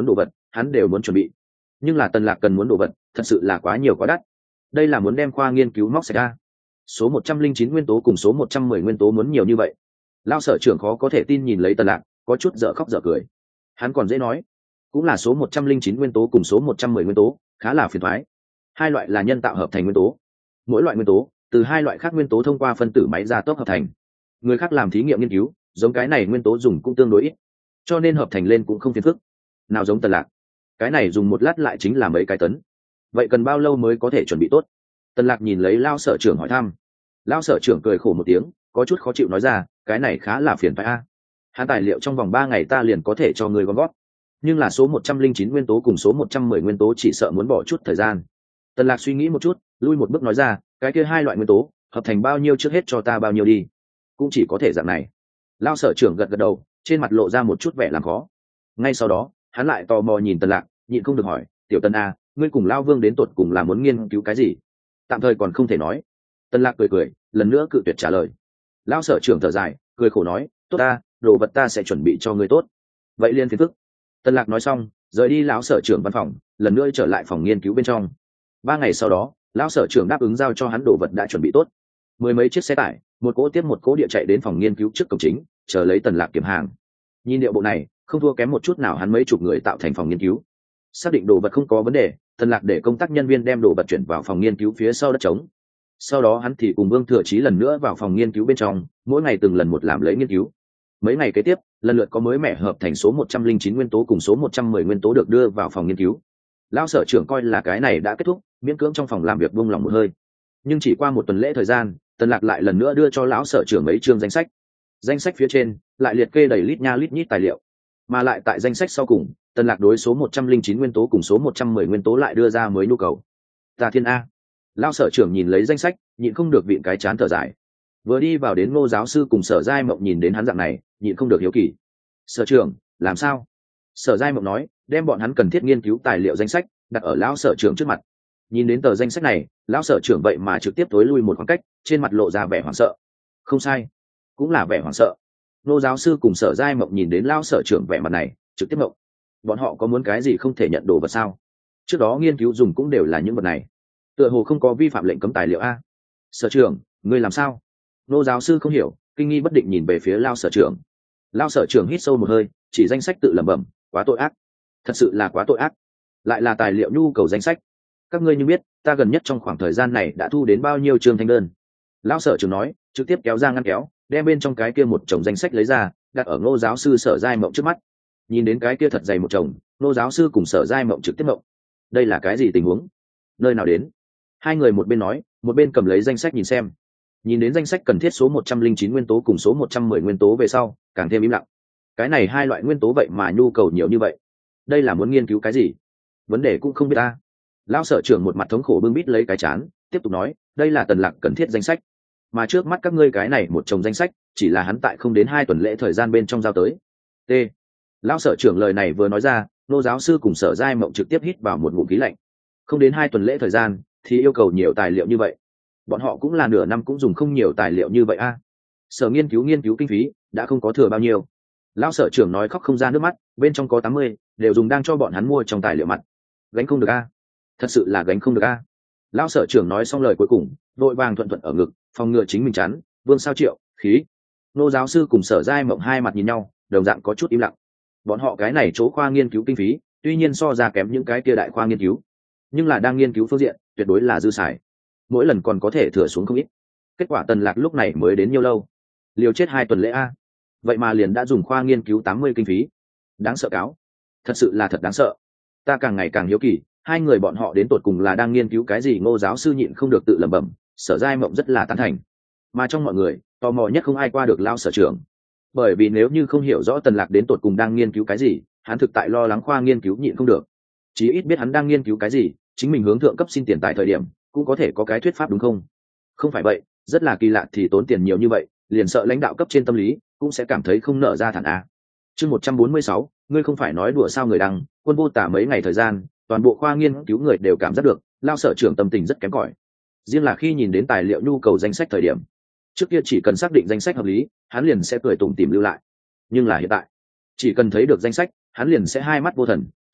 hắn đều muốn chuẩn bị. Nhưng là Tần Lạc cần muốn đồ vật thật sự là quá nhiều quá đắt. Đây là muốn đem khoa nghiên cứu móc sạch ra. Số 109 nguyên tố cùng số 110 nguyên tố muốn nhiều như vậy. Lão sở trưởng khó có thể tin nhìn lấy Tần Lạc, có chút dở khóc dở cười. Hắn còn dễ nói, cũng là số 109 nguyên tố cùng số 110 nguyên tố, khá là phiền toái. Hai loại là nhân tạo hợp thành nguyên tố. Mỗi loại nguyên tố từ hai loại khác nguyên tố thông qua phân tử máy gia tốc hợp thành. Người khác làm thí nghiệm nghiên cứu, giống cái này nguyên tố dùng cũng tương đối ít, cho nên hợp thành lên cũng không phiền phức. Nào giống Tần Lạc, cái này dùng một lát lại chính là mấy cái tấn. Vậy cần bao lâu mới có thể chuẩn bị tốt? Tần Lạc nhìn lấy Lão sở trưởng hỏi thăm. Lão sở trưởng cười khổ một tiếng, có chút khó chịu nói ra, cái này khá là phiền phải a. Hắn tài liệu trong vòng 3 ngày ta liền có thể cho người gom góp, nhưng là số 109 nguyên tố cùng số 110 nguyên tố chỉ sợ muốn bỏ chút thời gian. Tần Lạc suy nghĩ một chút, lui một bước nói ra, cái kia hai loại nguyên tố hợp thành bao nhiêu trước hết cho ta bao nhiêu đi. Cũng chỉ có thể dạng này. Lão sở trưởng gật gật đầu, trên mặt lộ ra một chút vẻ làm khó. Ngay sau đó hắn lại tò mò nhìn Tần Lạc, nhịn không được hỏi, tiểu Tần a, ngươi cùng Lão Vương đến tột cùng là muốn nghiên cứu cái gì? Tạm thời còn không thể nói. Tần Lạc cười cười, lần nữa cự tuyệt trả lời. Lão sở trưởng thở dài, cười khổ nói, tốt ta, đồ vật ta sẽ chuẩn bị cho ngươi tốt. Vậy liên phiền phức. Tần Lạc nói xong, rời đi lão sở trưởng văn phòng, lần nữa trở lại phòng nghiên cứu bên trong. 3 ngày sau đó, lão sở trưởng đáp ứng giao cho hắn đồ vật đã chuẩn bị tốt. 10 mấy chiếc xe tải, một cỗ tiếp một cỗ địa chạy đến phòng nghiên cứu trước cổng chính, chờ lấy Tần Lạc kiểm hàng. Nhìn điệu bộ này, không thua kém một chút nào hắn mấy chục người tạo thành phòng nghiên cứu. Xác định đồ vật không có vấn đề, Tần Lạc để công tác nhân viên đem đồ vật chuyển vào phòng nghiên cứu phía sau đất trống. Sau đó hắn thì cùng Vương Thừa Chí lần nữa vào phòng nghiên cứu bên trong, mỗi ngày từng lần một làm lấy nghiên cứu. Mấy ngày kế tiếp, lần lượt có mới mẻ hợp thành số 109 nguyên tố cùng số 110 nguyên tố được đưa vào phòng nghiên cứu. Lão sở trưởng coi là cái này đã kết thúc, miễn cưỡng trong phòng làm việc buông lòng một hơi. Nhưng chỉ qua một tuần lễ thời gian, Tần Lạc lại lần nữa đưa cho lão sở trưởng mấy chương danh sách. Danh sách phía trên lại liệt kê đầy lít nha lít nhít tài liệu, mà lại tại danh sách sau cùng, Tần Lạc đối số 109 nguyên tố cùng số 110 nguyên tố lại đưa ra mới nhu cầu. Ta thiên a. Lão sở trưởng nhìn lấy danh sách, nhịn không được vịn cái chán thở dài. Vừa đi vào đến Ngô giáo sư cùng Sở Giai Mộng nhìn đến hắn dạng này, nhịn không được hiếu kỳ. Sở trưởng, làm sao? Sở Giai Mộng nói, đem bọn hắn cần thiết nghiên cứu tài liệu danh sách đặt ở lão sở trưởng trước mặt. Nhìn đến tờ danh sách này, lão sở trưởng vậy mà trực tiếp tối lui một khoảng cách, trên mặt lộ ra vẻ hoảng sợ. Không sai, cũng là vẻ hoảng sợ. Ngô giáo sư cùng Sở Giai Mộng nhìn đến lão sở trưởng vẻ mặt này, trực tiếp mộng. Bọn họ có muốn cái gì không thể nhận đồ vật sao? Trước đó nghiên cứu dùng cũng đều là những vật này, tựa hồ không có vi phạm lệnh cấm tài liệu a. Sở trưởng, ngươi làm sao? Ngô giáo sư không hiểu, kinh nghi bất định nhìn về phía lão sở trưởng. Lão sở trưởng hít sâu một hơi, chỉ danh sách tự lẩm bẩm, quá tội ác, thật sự là quá tội ác. Lại là tài liệu nhu cầu danh sách. Các ngươi như biết, ta gần nhất trong khoảng thời gian này đã thu đến bao nhiêu chương thanh đơn. Lão sở trưởng nói, trực tiếp kéo ra ngăn kéo, đem bên trong cái kia một chồng danh sách lấy ra, đặt ở Ngô giáo sư Sở Giai Mộng trước mắt. Nhìn đến cái kia thật dày một chồng, Ngô giáo sư cùng Sở Giai Mộng trực tiếp mộng. Đây là cái gì tình huống? Nơi nào đến? Hai người một bên nói, một bên cầm lấy danh sách nhìn xem. Nhìn đến danh sách cần thiết số 109 nguyên tố cùng số 110 nguyên tố về sau, càng thêm im lặng. Cái này hai loại nguyên tố vậy mà nhu cầu nhiều như vậy. Đây là muốn nghiên cứu cái gì? Vấn đề cũng không biết ta. Lão sở trưởng một mặt thống khổ bưng bít lấy cái chán, tiếp tục nói, đây là Tần Lạc cần thiết danh sách, mà trước mắt các ngươi cái này một chồng danh sách chỉ là hắn tại không đến 2 tuần lễ thời gian bên trong giao tới. T. Lão sở trưởng lời này vừa nói ra, Ngô giáo sư cùng Sở Giai Mộng trực tiếp hít vào một ngụm khí lạnh. Không đến 2 tuần lễ thời gian thì yêu cầu nhiều tài liệu như vậy. Bọn họ cũng là nửa năm cũng dùng không nhiều tài liệu như vậy a. Sở nghiên cứu kinh phí đã không có thừa bao nhiêu. Lão sở trưởng nói khóc không ra nước mắt, bên trong có 80 đều dùng đang cho bọn hắn mua trong tài liệu mặt. Gánh không được a. Thật sự là gánh không được a. Lão sở trưởng nói xong lời cuối cùng, vội vàng thuận thuận ở ngực, phòng ngừa chính mình chán, Vương Sao Triệu, khí. Ngô giáo sư cùng Sở Giai Mộng hai mặt nhìn nhau, đồng dạng có chút im lặng. Bọn họ cái này chỗ khoa nghiên cứu kinh phí, tuy nhiên so ra kém những cái kia đại khoa nghiên cứu, nhưng là đang nghiên cứu phương diện, tuyệt đối là dư xài. Mỗi lần còn có thể thừa xuống không ít. Kết quả Tần Lạc lúc này mới đến nhiêu lâu? Liều chết 2 tuần lễ a. Vậy mà liền đã dùng khoa nghiên cứu 80 kinh phí. Đáng sợ cáo. Thật sự là thật đáng sợ. Ta càng ngày càng hiếu kỳ, hai người bọn họ đến tột cùng là đang nghiên cứu cái gì? Ngô giáo sư nhịn không được tự lẩm bẩm, Sở Giai Mộng rất là tán thành. Mà trong mọi người, tò mò nhất không ai qua được lão sở trưởng. Bởi vì nếu như không hiểu rõ Tần Lạc đến tột cùng đang nghiên cứu cái gì, hắn thực tại lo lắng khoa nghiên cứu nhịn không được. Chí ít biết hắn đang nghiên cứu cái gì, chính mình hướng thượng cấp xin tiền tại thời điểm, cũng có thể có cái thuyết pháp đúng không? Không phải vậy, rất là kỳ lạ thì tốn tiền nhiều như vậy, liền sợ lãnh đạo cấp trên tâm lý cũng sẽ cảm thấy không nợ ra thẳng a. Chương 146, ngươi không phải nói đùa sao người đăng, Quân Vô Tả mấy ngày thời gian, toàn bộ khoa nghiên cứu người đều cảm giác được, lão sở trưởng tâm tình rất kém cỏi. Riêng là khi nhìn đến tài liệu nhu cầu danh sách thời điểm, trước kia chỉ cần xác định danh sách hợp lý, hắn liền sẽ cười tủm tỉm lưu lại. Nhưng là hiện tại, chỉ cần thấy được danh sách, hắn liền sẽ hai mắt vô thần,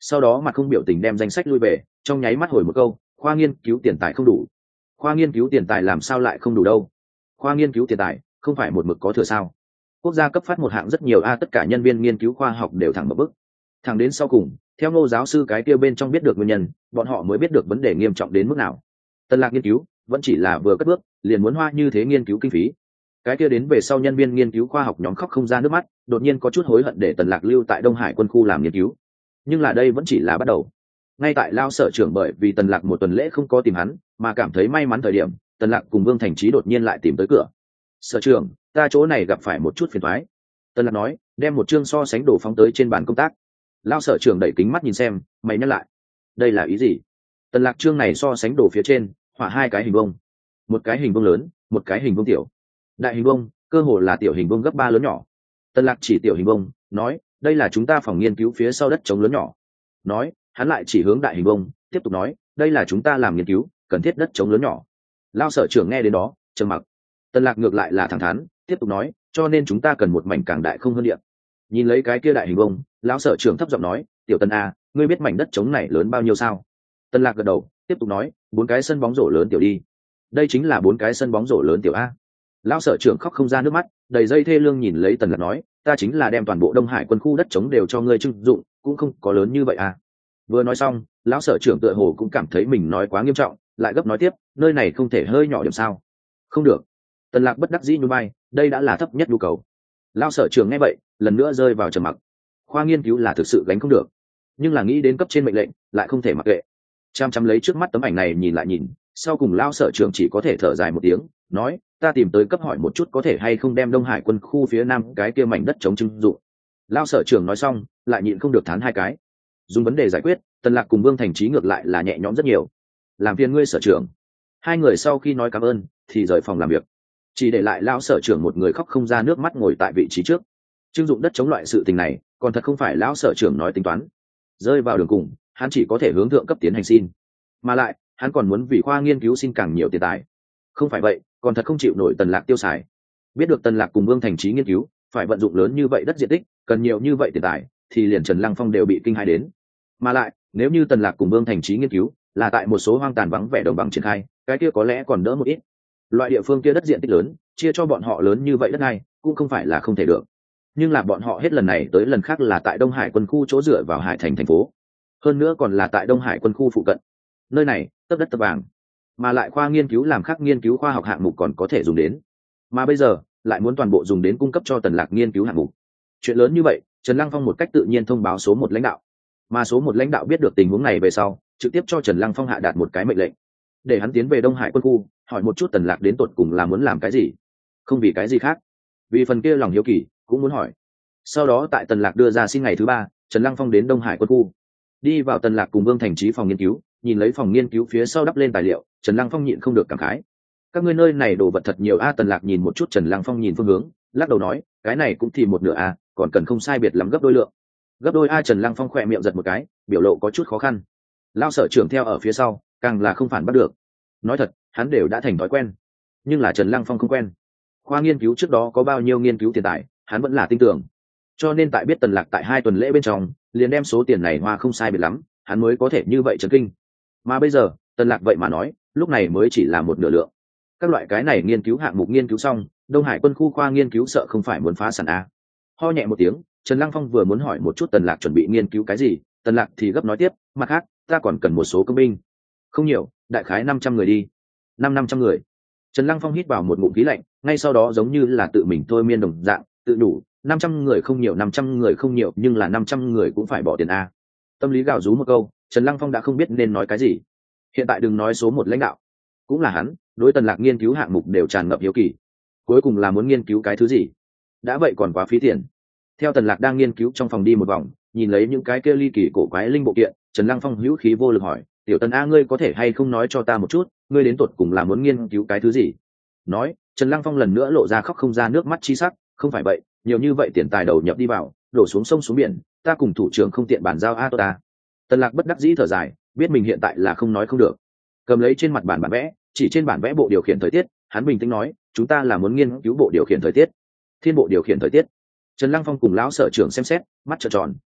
sau đó mặt không biểu tình đem danh sách lui về, trong nháy mắt hồi một câu, khoa nghiên cứu tiền tài không đủ. Khoa nghiên cứu tiền tài làm sao lại không đủ đâu? Khoa nghiên cứu tiền tài không phải một mực có thừa sao? Quốc gia cấp phát một hạng rất nhiều tất cả nhân viên nghiên cứu khoa học đều thẳng một bước. Thẳng đến sau cùng, theo Ngô giáo sư cái kia bên trong biết được nguyên nhân, bọn họ mới biết được vấn đề nghiêm trọng đến mức nào. Tần Lạc nghiên cứu vẫn chỉ là vừa cất bước, liền muốn hoa như thế nghiên cứu kinh phí. Cái kia đến về sau nhân viên nghiên cứu khoa học nhóm khóc không ra nước mắt, đột nhiên có chút hối hận để Tần Lạc lưu tại Đông Hải quân khu làm nghiên cứu. Nhưng là đây vẫn chỉ là bắt đầu. Ngay tại Lao sở trưởng bởi vì Tần Lạc một tuần lễ không có tìm hắn, mà cảm thấy may mắn thời điểm, Tần Lạc cùng Vương Thành Chí đột nhiên lại tìm tới cửa. "Sở trưởng, ta chỗ này gặp phải một chút phiền toái." Tần Lạc nói, đem một chương so sánh đồ phóng tới trên bàn công tác. Lao sở trưởng đẩy kính mắt nhìn xem, mày nhắc lại. "Đây là ý gì?" Tần Lạc chương này so sánh đồ phía trên, họa hai cái hình vuông, một cái hình vuông lớn, một cái hình vuông tiểu. Đại hình vuông, cơ hồ là tiểu hình vuông gấp 3 lớn nhỏ. Tần Lạc chỉ tiểu hình vuông, nói, "Đây là chúng ta phòng nghiên cứu phía sau đất trống lớn nhỏ." Nói, hắn lại chỉ hướng đại hình vuông, tiếp tục nói, "Đây là chúng ta làm nghiên cứu, cần thiết đất trống lớn nhỏ." Lao sở trưởng nghe đến đó, trầm mặc. Tần Lạc ngược lại là thẳng thắn, tiếp tục nói, "Cho nên chúng ta cần một mảnh càng đại không hơn địa." Nhìn lấy cái kia đại hình vuông, lão sở trưởng thấp giọng nói, "Tiểu Tần a, ngươi biết mảnh đất trống này lớn bao nhiêu sao?" Tần Lạc gật đầu, tiếp tục nói, "4 cái sân bóng rổ lớn tiểu đi." Đây chính là 4 cái sân bóng rổ lớn tiểu a. Lão sở trưởng khóc không ra nước mắt, đầy dây thê lương nhìn lấy Tần Lạc nói, "Ta chính là đem toàn bộ Đông Hải quân khu đất trống đều cho ngươi trưng dụng, cũng không có lớn như vậy à." Vừa nói xong, lão sở trưởng tựa hồ cũng cảm thấy mình nói quá nghiêm trọng, lại gấp nói tiếp, "Nơi này không thể hơi nhỏ điểm sao?" "Không được." Tần Lạc bất đắc dĩ nhún vai, đây đã là thấp nhất nhu cầu. Lão sở trưởng nghe vậy, lần nữa rơi vào trầm mặc. Khoa nghiên cứu là thực sự gánh không được, nhưng là nghĩ đến cấp trên mệnh lệnh, lại không thể mặc kệ. Chăm lấy trước mắt tấm ảnh này nhìn lại nhìn, sau cùng lão sở trưởng chỉ có thể thở dài một tiếng, nói, "Ta tìm tới cấp hỏi một chút có thể hay không đem Đông Hải quân khu phía nam cái kia mảnh đất trống trưng dụng." Lão sở trưởng nói xong, lại nhịn không được thán hai cái. Dùng vấn đề giải quyết, Tần Lạc cùng Vương Thành Chí ngược lại là nhẹ nhõm rất nhiều. "Làm phiền ngươi sở trưởng." Hai người sau khi nói cảm ơn, thì rời phòng làm việc. Chỉ để lại lão sở trưởng một người khóc không ra nước mắt ngồi tại vị trí trước. Trưng dụng đất chống loại sự tình này, còn thật không phải lão sở trưởng nói tính toán. Rơi vào đường cùng, hắn chỉ có thể hướng thượng cấp tiến hành xin. Mà lại, hắn còn muốn vì khoa nghiên cứu xin càng nhiều tiền tài. Không phải vậy, còn thật không chịu nổi Tần Lạc tiêu xài. Biết được Tần Lạc cùng Vương Thành Chí nghiên cứu, phải vận dụng lớn như vậy đất diện tích, cần nhiều như vậy tiền tài, thì liền Trần Lăng Phong đều bị kinh hãi đến. Mà lại, nếu như Tần Lạc cùng Vương Thành Chí nghiên cứu là tại một số hoang tàn vắng vẻ đồng bằng triển khai, cái kia có lẽ còn đỡ một ít. Loại địa phương kia đất diện tích lớn, chia cho bọn họ lớn như vậy đất này, cũng không phải là không thể được. Nhưng là bọn họ hết lần này tới lần khác là tại Đông Hải quân khu chỗ dựa vào Hải Thành thành phố, hơn nữa còn là tại Đông Hải quân khu phụ cận. Nơi này, tấp đất tấp vàng, mà lại khoa nghiên cứu làm khác nghiên cứu khoa học hạng mục còn có thể dùng đến, mà bây giờ lại muốn toàn bộ dùng đến cung cấp cho Tần Lạc nghiên cứu hạng mục. Chuyện lớn như vậy, Trần Lăng Phong một cách tự nhiên thông báo số 1 lãnh đạo, mà số 1 lãnh đạo biết được tình huống này về sau, trực tiếp cho Trần Lăng Phong hạ đạt một cái mệnh lệnh, để hắn tiến về Đông Hải quân khu, hỏi một chút Tần Lạc đến tột cùng là muốn làm cái gì, không vì cái gì khác, vì phần kia lòng hiếu kỳ cũng muốn hỏi. Sau đó tại Tần Lạc đưa ra xin ngày thứ 3, Trần Lăng Phong đến Đông Hải quân khu, đi vào Tần Lạc cùng Vương Thành Chí phòng nghiên cứu, nhìn lấy phòng nghiên cứu phía sau đắp lên tài liệu, Trần Lăng Phong nhịn không được cảm khái, "Các ngươi nơi này đồ vật thật nhiều a." Tần Lạc nhìn một chút Trần Lăng Phong nhìn phương hướng, lắc đầu nói, "Cái này cũng thì một nửa a, còn cần không sai biệt lắm gấp đôi lượng." "Gấp đôi a?" Trần Lăng Phong khẽ miệng giật một cái, biểu lộ có chút khó khăn. Lão sở trưởng theo ở phía sau, càng là không phản bắt được. Nói thật, hắn đều đã thành thói quen, nhưng là Trần Lăng Phong không quen. Khoa nghiên cứu trước đó có bao nhiêu nghiên cứu tiền tài, hắn vẫn là tin tưởng. Cho nên tại biết Tần Lạc tại 2 tuần lễ bên trong, liền đem số tiền này hoa không sai biệt lắm, hắn mới có thể như vậy chấn kinh. Mà bây giờ, Tần Lạc vậy mà nói, lúc này mới chỉ là một nửa lượng. Các loại cái này nghiên cứu hạng mục nghiên cứu xong, Đông Hải quân khu khoa nghiên cứu sợ không phải muốn phá sản a. Ho nhẹ một tiếng, Trần Lăng Phong vừa muốn hỏi một chút Tần Lạc chuẩn bị nghiên cứu cái gì, Tần Lạc thì gấp nói tiếp, "Mặt khác, ta còn cần một số công binh." "Không nhiều, đại khái 500 người đi." "500 người?" Trần Lăng Phong hít vào một ngụm khí lạnh, ngay sau đó giống như là tự mình thôi miên đồng dạng, tự đủ, 500 người không nhiều, 500 người không nhiều, nhưng là 500 người cũng phải bỏ tiền a. Tâm lý gào rú một câu, Trần Lăng Phong đã không biết nên nói cái gì. Hiện tại đừng nói số 1 lãnh đạo, cũng là hắn, đối Tần Lạc nghiên cứu hạng mục đều tràn ngập hiếu kỳ. Cuối cùng là muốn nghiên cứu cái thứ gì? Đã vậy còn quá phí tiền. Theo Tần Lạc đang nghiên cứu trong phòng đi một vòng, nhìn lấy những cái kia ly kỳ cổ quái linh bộ kiện, Trần Lăng Phong hữu khí vô lực hỏi, "Tiểu Tần a, ngươi có thể hay không nói cho ta một chút, ngươi đến tột cùng là muốn nghiên cứu cái thứ gì?" Nói, Trần Lăng Phong lần nữa lộ ra khóc không ra nước mắt chi sắc, "Không phải vậy, nhiều như vậy tiền tài đầu nhập đi vào, đổ xuống sông xuống biển, ta cùng thủ trưởng không tiện bàn giao a ta." Tần Lạc bất đắc dĩ thở dài, biết mình hiện tại là không nói không được. Cầm lấy trên mặt bản vẽ, chỉ trên bản vẽ bộ điều khiển thời tiết, hắn bình tĩnh nói, "Chúng ta là muốn nghiên cứu bộ điều khiển thời tiết." "Thiên bộ điều khiển thời tiết?" Trần Lăng Phong cùng lão sở trưởng xem xét, mắt trợn tròn.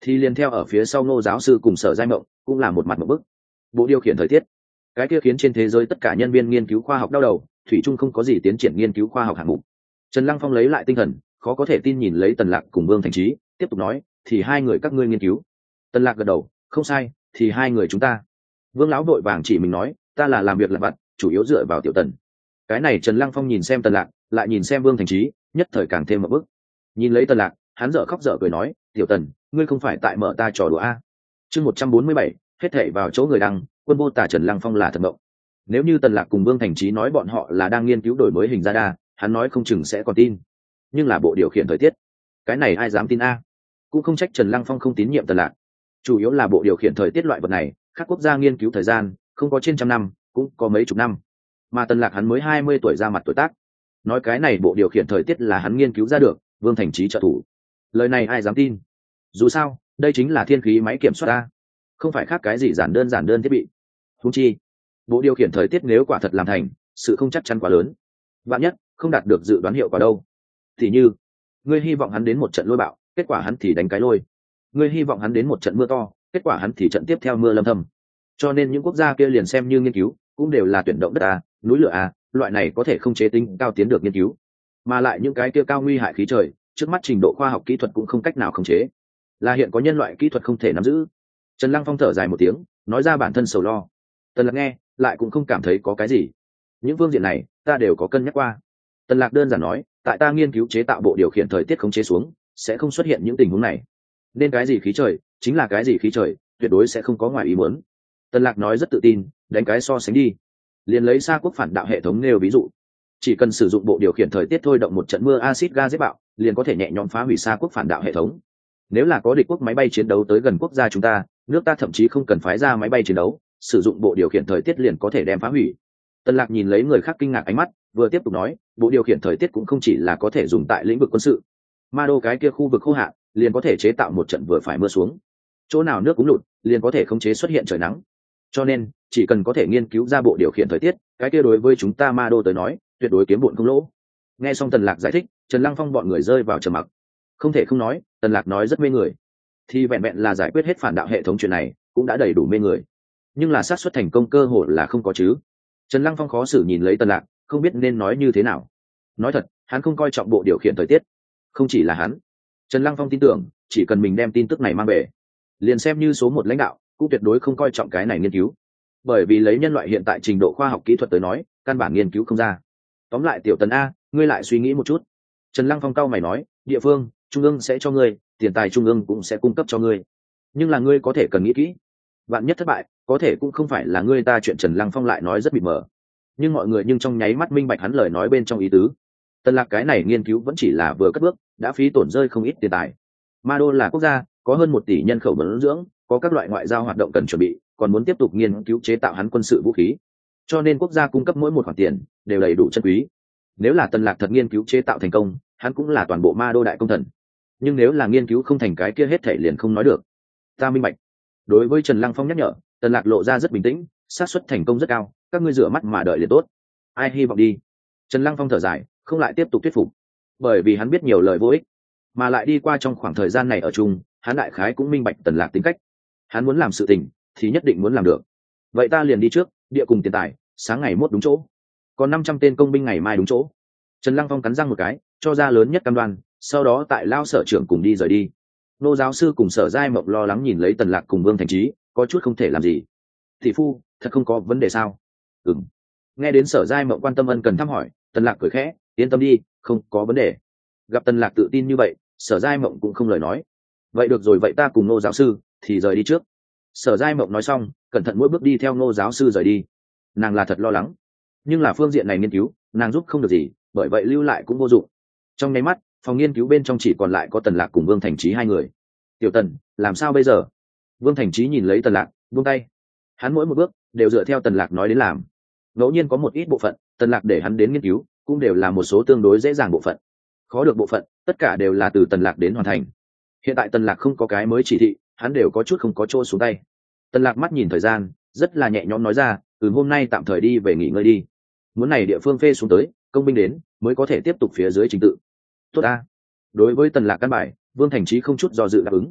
thì liền theo ở phía sau Ngô giáo sư cùng Sở Giai Mộng cũng là một mặt một bức. Bộ điều khiển thời tiết, cái kia khiến trên thế giới tất cả nhân viên nghiên cứu khoa học đau đầu, thủy chung không có gì tiến triển nghiên cứu khoa học hạng mục. Trần Lăng Phong lấy lại tinh thần, khó có thể tin nhìn lấy Tần Lạc cùng Vương Thành Trí, tiếp tục nói, thì hai người các ngươi nghiên cứu. Tần Lạc gật đầu, không sai, thì hai người chúng ta. Vương lão vội vàng chỉ mình nói, ta là làm việc lặt vặt, chủ yếu dựa vào Tiểu Tần. Cái này Trần Lăng Phong nhìn xem Tần Lạc, lại nhìn xem Vương Thành Trí, nhất thời càng thêm một bức. Nhìn lấy Tần Lạc, hắn dở khóc dở cười nói, Tiểu Tần, ngươi không phải tại mở ta trò đùa a? Chương 147, hết thảy vào chỗ người đăng, quân vô tả Trần Lăng Phong là thật mộng. Nếu như Tần Lạc cùng Vương Thành Trí nói bọn họ là đang nghiên cứu đổi mới hình radar, hắn nói không chừng sẽ còn tin. Nhưng là bộ điều khiển thời tiết, cái này ai dám tin a? Cũng không trách Trần Lăng Phong không tín nhiệm Tần Lạc. Chủ yếu là bộ điều khiển thời tiết loại vật này, các quốc gia nghiên cứu thời gian không có trên trăm năm, cũng có mấy chục năm. Mà Tần Lạc hắn mới 20 tuổi ra mặt tuổi tác. Nói cái này bộ điều khiển thời tiết là hắn nghiên cứu ra được, Vương Thành Trí trợ thủ. Lời này ai dám tin? Dù sao, đây chính là thiên khí máy kiểm soát a, không phải khác cái gì giản đơn thiết bị. Huống chi, bộ điều khiển thời tiết nếu quả thật làm thành, sự không chắc chắn quá lớn. Vạn nhất không đạt được dự đoán hiệu quả đâu. Thì như, ngươi hy vọng hắn đến một trận lôi bạo, kết quả hắn thì đánh cái lôi. Ngươi hy vọng hắn đến một trận mưa to, kết quả hắn thì trận tiếp theo mưa lâm thâm. Cho nên những quốc gia kia liền xem như nghiên cứu, cũng đều là tuyển động đất a, núi lửa a, loại này có thể không chế tính cao tiến được nghiên cứu. Mà lại những cái kia cao nguy hại khí trời, trước mắt trình độ khoa học kỹ thuật cũng không cách nào khống chế, là hiện có nhân loại kỹ thuật không thể nắm giữ. Trần Lăng Phong thở dài một tiếng, nói ra bản thân sầu lo. Tần Lạc nghe lại cũng không cảm thấy có cái gì. Những phương diện này ta đều có cân nhắc qua. Tần Lạc đơn giản nói, tại ta nghiên cứu chế tạo bộ điều khiển thời tiết khống chế xuống, sẽ không xuất hiện những tình huống này. Nên cái gì khí trời chính là cái gì khí trời, tuyệt đối sẽ không có ngoài ý muốn. Tần Lạc nói rất tự tin, đánh cái so sánh đi. Liền lấy Sa quốc phản đạo hệ thống nêu ví dụ, chỉ cần sử dụng bộ điều khiển thời tiết thôi động một trận mưa axit ga giết bạo, liền có thể nhẹ nhõm phá hủy Sa quốc phản đạo hệ thống. Nếu là có địch quốc máy bay chiến đấu tới gần quốc gia chúng ta, nước ta thậm chí không cần phái ra máy bay chiến đấu, sử dụng bộ điều khiển thời tiết liền có thể đem phá hủy. Tần Lạc nhìn lấy người khác kinh ngạc ánh mắt, vừa tiếp tục nói, bộ điều khiển thời tiết cũng không chỉ là có thể dùng tại lĩnh vực quân sự. Ma đô cái kia khu vực khô hạn, liền có thể chế tạo một trận vừa phải mưa xuống. Chỗ nào nước cũng lụt, liền có thể khống chế xuất hiện trời nắng. Cho nên, chỉ cần có thể nghiên cứu ra bộ điều khiển thời tiết, cái kia đối với chúng ta Ma đô tới nói, tuyệt đối kiếm bộn không lỗ. Nghe xong Tần Lạc giải thích, Trần Lăng Phong bọn người rơi vào trầm mặc. Không thể không nói, Tần Lạc nói rất mê người. Thì vẹn vẹn là giải quyết hết phản đạo hệ thống chuyện này, cũng đã đầy đủ mê người. Nhưng là xác suất thành công cơ hội là không có chứ. Trần Lăng Phong khó xử nhìn lấy Tần Lạc, không biết nên nói như thế nào. Nói thật, hắn không coi trọng bộ điều khiển thời tiết. Không chỉ là hắn, Trần Lăng Phong tin tưởng, chỉ cần mình đem tin tức này mang về, liền xem như số một lãnh đạo, cũng tuyệt đối không coi trọng cái này nghiên cứu. Bởi vì lấy nhân loại hiện tại trình độ khoa học kỹ thuật tới nói, căn bản nghiên cứu không ra. Tóm lại Tiểu Tần a, ngươi lại suy nghĩ một chút. Trần Lăng Phong cau mày nói, địa phương, trung ương sẽ cho ngươi, tiền tài trung ương cũng sẽ cung cấp cho ngươi. Nhưng là ngươi có thể cần nghĩ kỹ. Vạn nhất thất bại, có thể cũng không phải là ngươi ta chuyện. Trần Lăng Phong lại nói rất mịt mờ. Nhưng mọi người trong nháy mắt minh bạch hắn lời nói bên trong ý tứ. Tần Lạc cái này nghiên cứu vẫn chỉ là vừa cất bước, đã phí tổn rơi không ít tiền tài. Ma đô là quốc gia, có hơn 1 tỷ nhân khẩu bồi dưỡng, có các loại ngoại giao hoạt động cần chuẩn bị, còn muốn tiếp tục nghiên cứu chế tạo hắn quân sự vũ khí. Cho nên quốc gia cung cấp mỗi một khoản tiền đều đầy đủ chân quý. Nếu là Tần Lạc thật nghiên cứu chế tạo thành công, hắn cũng là toàn bộ Ma đô đại công thần. Nhưng nếu là nghiên cứu không thành, cái kia hết thảy liền không nói được. Ta minh bạch. Đối với Trần Lăng Phong nhắc nhở, Tần Lạc lộ ra rất bình tĩnh, xác suất thành công rất cao, các ngươi rửa mắt mà đợi liền tốt. Ai hy vọng đi. Trần Lăng Phong thở dài, không lại tiếp tục thuyết phục, bởi vì hắn biết nhiều lời vô ích, mà lại đi qua trong khoảng thời gian này ở chung, hắn đại khái cũng minh bạch Tần Lạc tính cách. Hắn muốn làm sự tình thì nhất định muốn làm được. Vậy ta liền đi trước, địa cùng tiền tài, sáng ngày mốt đúng chỗ. Còn 500 tên công binh ngày mai đúng chỗ. Trần Lăng Phong cắn răng một cái, cho ra lớn nhất cam đoan, sau đó tại Lao sở trưởng cùng đi rời đi. Nô giáo sư cùng Sở Giai Mộng lo lắng nhìn lấy Tần Lạc cùng Vương Thành Trí, có chút không thể làm gì. Thị phu, thật không có vấn đề sao? Ừm. Nghe đến Sở Giai Mộng quan tâm ân cần thăm hỏi, Tần Lạc cười khẽ, yên tâm đi, không có vấn đề. Gặp Tần Lạc tự tin như vậy, Sở Giai Mộng cũng không lời nói. Vậy được rồi, vậy ta cùng Nô giáo sư thì rời đi trước. Sở Giai Mộng nói xong, cẩn thận mỗi bước đi theo Nô giáo sư rời đi. Nàng là thật lo lắng, nhưng là phương diện này nghiên cứu, nàng giúp không được gì, bởi vậy lưu lại cũng vô dụng. Trong nháy mắt, phòng nghiên cứu bên trong chỉ còn lại có Tần Lạc cùng Vương Thành Trí hai người. Tiểu Tần, làm sao bây giờ? Vương Thành Trí nhìn lấy Tần Lạc, buông tay. Hắn mỗi một bước đều dựa theo Tần Lạc nói đến làm. Ngẫu nhiên có một ít bộ phận, Tần Lạc để hắn đến nghiên cứu, cũng đều là một số tương đối dễ dàng bộ phận. Khó được bộ phận, tất cả đều là từ Tần Lạc đến hoàn thành. Hiện tại Tần Lạc không có cái mới chỉ thị, hắn đều có chút không có chỗ xuống tay. Tần Lạc mắt nhìn thời gian, rất là nhẹ nhõm nói ra, hôm nay tạm thời đi về nghỉ ngơi đi. Muốn này địa phương phê xuống tới, công binh đến mới có thể tiếp tục phía dưới trình tự. Tốt a. Đối với Tần Lạc căn bài, Vương Thành Trí không chút do dự đáp ứng.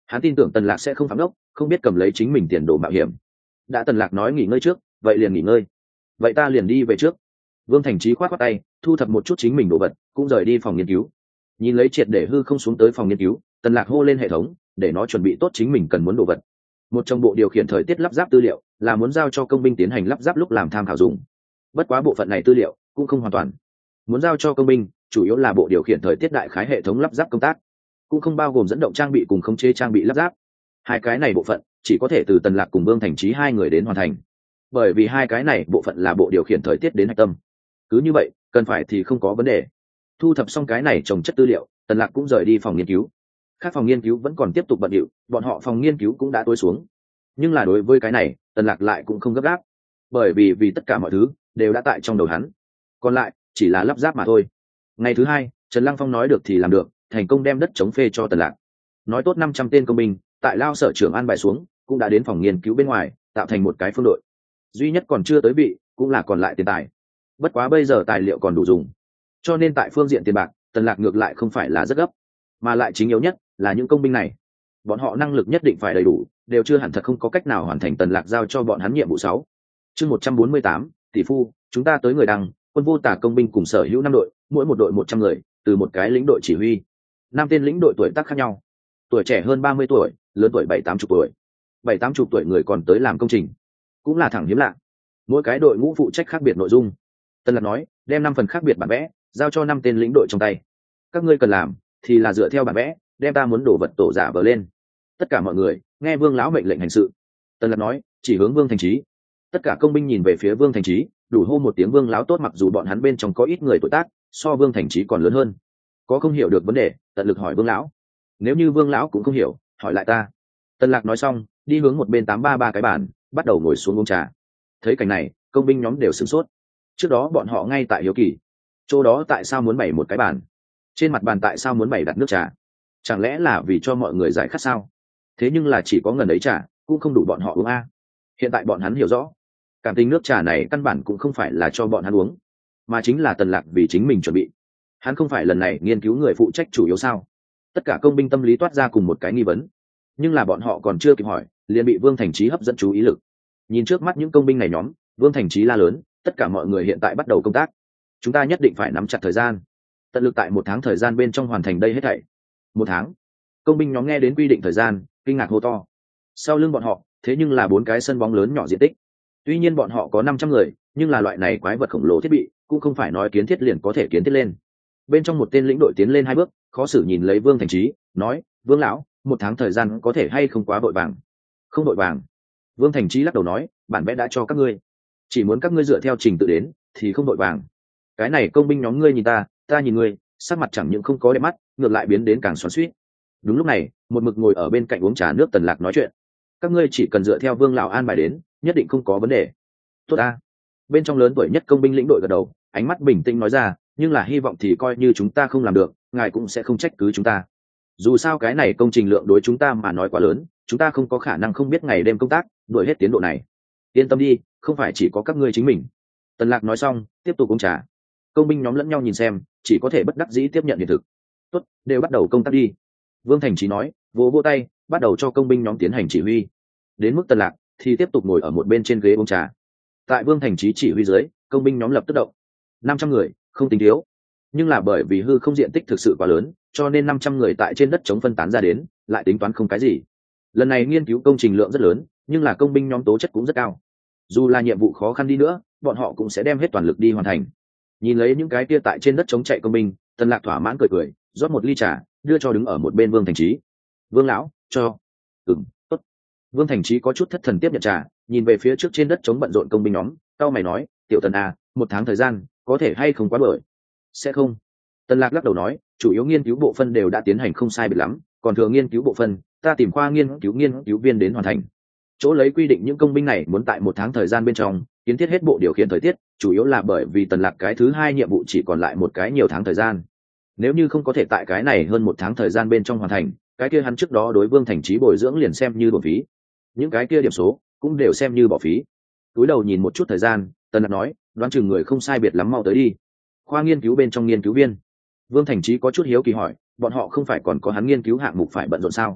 Hắn tin tưởng Tần Lạc sẽ không phạm đốc, không biết cầm lấy chính mình tiền đồ mạo hiểm. Đã Tần Lạc nói nghỉ ngơi trước, vậy liền nghỉ ngơi. Vậy ta liền đi về trước. Vương Thành Chí khoát khoát tay, thu thập một chút chính mình đồ vật, cũng rời đi phòng nghiên cứu. Nhìn lấy triệt để hư không xuống tới phòng nghiên cứu, Tần Lạc hô lên hệ thống, để nó chuẩn bị tốt chính mình cần muốn đồ vật. Một trong bộ điều khiển thời tiết lắp ráp tư liệu, là muốn giao cho công binh tiến hành lắp ráp lúc làm tham khảo dùng. Bất quá bộ phận này tư liệu cũng không hoàn toàn. Muốn giao cho công binh, chủ yếu là bộ điều khiển thời tiết đại khái hệ thống lắp ráp công tác, cũng không bao gồm dẫn động trang bị cùng khống chế trang bị lắp ráp. Hai cái này bộ phận chỉ có thể từ Tần Lạc cùng Vương Thành Chí hai người đến hoàn thành, bởi vì hai cái này bộ phận là bộ điều khiển thời tiết đến hạch tâm. Cứ như vậy, cần phải thì không có vấn đề. Thu thập xong cái này trồng chất tư liệu, Tần Lạc cũng rời đi phòng nghiên cứu. Các phòng nghiên cứu vẫn còn tiếp tục bận rộn, bọn họ phòng nghiên cứu cũng đã tối xuống. Nhưng là đối với cái này, Tần Lạc lại cũng không gấp gáp, bởi vì tất cả mọi thứ đều đã tại trong đầu hắn. Còn lại chỉ là lắp ráp mà thôi. Ngày thứ hai, Trần Lăng Phong nói được thì làm được, thành công đem đất chống phê cho Tần Lạc. Nói tốt 500 tên công binh, tại lao sở trưởng an bài xuống, cũng đã đến phòng nghiên cứu bên ngoài, tạo thành một cái phương đội. Duy nhất còn chưa tới vị, cũng là còn lại tiền tài. Bất quá bây giờ tài liệu còn đủ dùng, cho nên tại phương diện tiền bạc, Tần Lạc ngược lại không phải là rất gấp, mà lại chính yếu nhất là những công binh này, bọn họ năng lực nhất định phải đầy đủ, đều chưa hẳn thật không có cách nào hoàn thành Tần Lạc giao cho bọn hắn nhiệm vụ 6. Chương 148, tỷ phu, chúng ta tới người đăng, quân vô tả công binh cùng sở hữu 5 đội, mỗi một đội 100 người, từ một cái lĩnh đội chỉ huy. 5 tên lĩnh đội tuổi tác khác nhau, tuổi trẻ hơn 30 tuổi, lớn tuổi 7-80 tuổi. 7-80 tuổi người còn tới làm công trình, cũng là thẳng hiếm lạ. Mỗi cái đội ngũ phụ trách khác biệt nội dung. Tần Lạc nói, đem 5 phần khác biệt bản vẽ, giao cho 5 tên lĩnh đội trong tay. Các ngươi cần làm thì là dựa theo bản vẽ, đem ta muốn đổ vật tổ giả vờ lên. Tất cả mọi người nghe Vương lão mệnh lệnh hành sự. Tần Lạc nói, chỉ hướng Vương Thành Chí. Tất cả công binh nhìn về phía Vương Thành Chí, đủ hô một tiếng Vương lão tốt, mặc dù bọn hắn bên trong có ít người tuổi tác so Vương Thành Chí còn lớn hơn. Có không hiểu được vấn đề, tận lực hỏi Vương lão. Nếu như Vương lão cũng không hiểu, hỏi lại ta. Tần Lạc nói xong, đi hướng một bên 833 cái bàn, bắt đầu ngồi xuống uống trà. Thấy cảnh này, công binh nhóm đều sửng sốt. Trước đó bọn họ ngay tại hiếu kỳ, chỗ đó tại sao muốn bày một cái bàn, trên mặt bàn tại sao muốn bày đặt nước trà, chẳng lẽ là vì cho mọi người giải khát sao? Thế nhưng là chỉ có ngần ấy trà cũng không đủ bọn họ uống a. Hiện tại bọn hắn hiểu rõ, cảm tình nước trà này căn bản cũng không phải là cho bọn hắn uống, mà chính là Tần Lạc vì chính mình chuẩn bị. Hắn không phải lần này nghiên cứu người phụ trách chủ yếu sao? Tất cả công binh tâm lý toát ra cùng một cái nghi vấn, nhưng là bọn họ còn chưa kịp hỏi, liền bị Vương Thành Chí hấp dẫn chú ý lực. Nhìn trước mắt những công binh này nhóm, Vương Thành Chí la lớn, tất cả mọi người hiện tại bắt đầu công tác, chúng ta nhất định phải nắm chặt thời gian, tận lực tại 1 tháng thời gian bên trong hoàn thành đây hết thảy. 1 tháng? Công binh nhóm nghe đến quy định thời gian, kinh ngạc hô to. Sau lưng bọn họ thế nhưng là 4 cái sân bóng lớn nhỏ diện tích. Tuy nhiên bọn họ có 500 người, nhưng là loại này quái vật khổng lồ thiết bị cũng không phải nói kiến thiết liền có thể kiến thiết lên. Bên trong một tên lĩnh đội tiến lên 2 bước, khó xử nhìn lấy Vương Thành Chí, nói, Vương lão, 1 tháng thời gian có thể hay không quá vội vàng? Không vội vàng. Vương Thành Chí lắc đầu nói, bản vẽ đã cho các ngươi, chỉ muốn các ngươi dựa theo trình tự đến thì không vội vàng. Cái này công binh nhóm ngươi nhìn ta, ta nhìn ngươi, sắc mặt chẳng những không có đẹp mắt, ngược lại biến đến càng xoắn xuýt. Đúng lúc này, một mực ngồi ở bên cạnh uống trà nước Tần Lạc nói chuyện, các ngươi chỉ cần dựa theo Vương lão an bài đến, nhất định không có vấn đề. Tốt a. Bên trong lớn tuổi nhất công binh lĩnh đội gật đầu, ánh mắt bình tĩnh nói ra, nhưng là hy vọng thì coi như chúng ta không làm được, ngài cũng sẽ không trách cứ chúng ta. Dù sao cái này công trình lượng đối chúng ta mà nói quá lớn, chúng ta không có khả năng không biết ngày đêm công tác, đuổi hết tiến độ này. Yên tâm đi, không phải chỉ có các ngươi chính mình. Tần Lạc nói xong, tiếp tục uống trà. Công binh nhóm lẫn nhau nhìn xem, chỉ có thể bất đắc dĩ tiếp nhận hiện thực. Tốt, đều bắt đầu công tác đi. Vương Thành Chí nói, vỗ vỗ tay, bắt đầu cho công binh nhóm tiến hành chỉ huy. Đến mức Tần Lạc thì tiếp tục ngồi ở một bên trên ghế uống trà. Tại Vương Thành Chí chỉ huy dưới, công binh nhóm lập tức động. 500 người, không tính thiếu. Nhưng là bởi vì hư không diện tích thực sự quá lớn, cho nên 500 người tại trên đất trống phân tán ra đến, lại tính toán không cái gì. Lần này nghiên cứu công trình lượng rất lớn, nhưng là công binh nhóm tố chất cũng rất cao. Dù là nhiệm vụ khó khăn đi nữa, bọn họ cũng sẽ đem hết toàn lực đi hoàn thành. Nhìn lấy những cái kia tại trên đất trống chạy công binh, Tần Lạc thỏa mãn cười cười, rót một ly trà, đưa cho đứng ở một bên Vương Thành Chí. Vương lão, cho. Tốt. Vương Thành Chí có chút thất thần tiếp nhận trà, nhìn về phía trước trên đất trống bận rộn công binh nhóm, cau mày nói, tiểu Tần à, 1 tháng thời gian, có thể hay không quá bội? Sẽ không. Tần Lạc lắc đầu nói, chủ yếu nghiên cứu bộ phân đều đã tiến hành không sai biệt lắm, còn thừa nghiên cứu bộ phân, ta tìm khoa nghiên cứu viên đến hoàn thành. Chỗ lấy quy định những công binh này muốn tại 1 tháng thời gian bên trong kiến thiết hết bộ điều khiển thời tiết, chủ yếu là bởi vì Tần Lạc cái thứ 2 nhiệm vụ chỉ còn lại một cái nhiều tháng thời gian. Nếu như không có thể tại cái này hơn 1 tháng thời gian bên trong hoàn thành, cái kia hắn trước đó đối Vương Thành Chí bồi dưỡng liền xem như bỏ phí. Những cái kia điểm số cũng đều xem như bỏ phí. Túi đầu nhìn một chút thời gian, Tần Lạc nói, đoán chừng người không sai biệt lắm, mau tới đi. Khoa nghiên cứu bên trong nghiên cứu viên. Vương Thành Chí có chút hiếu kỳ hỏi, bọn họ không phải còn có hắn nghiên cứu hạng mục phải bận rộn sao?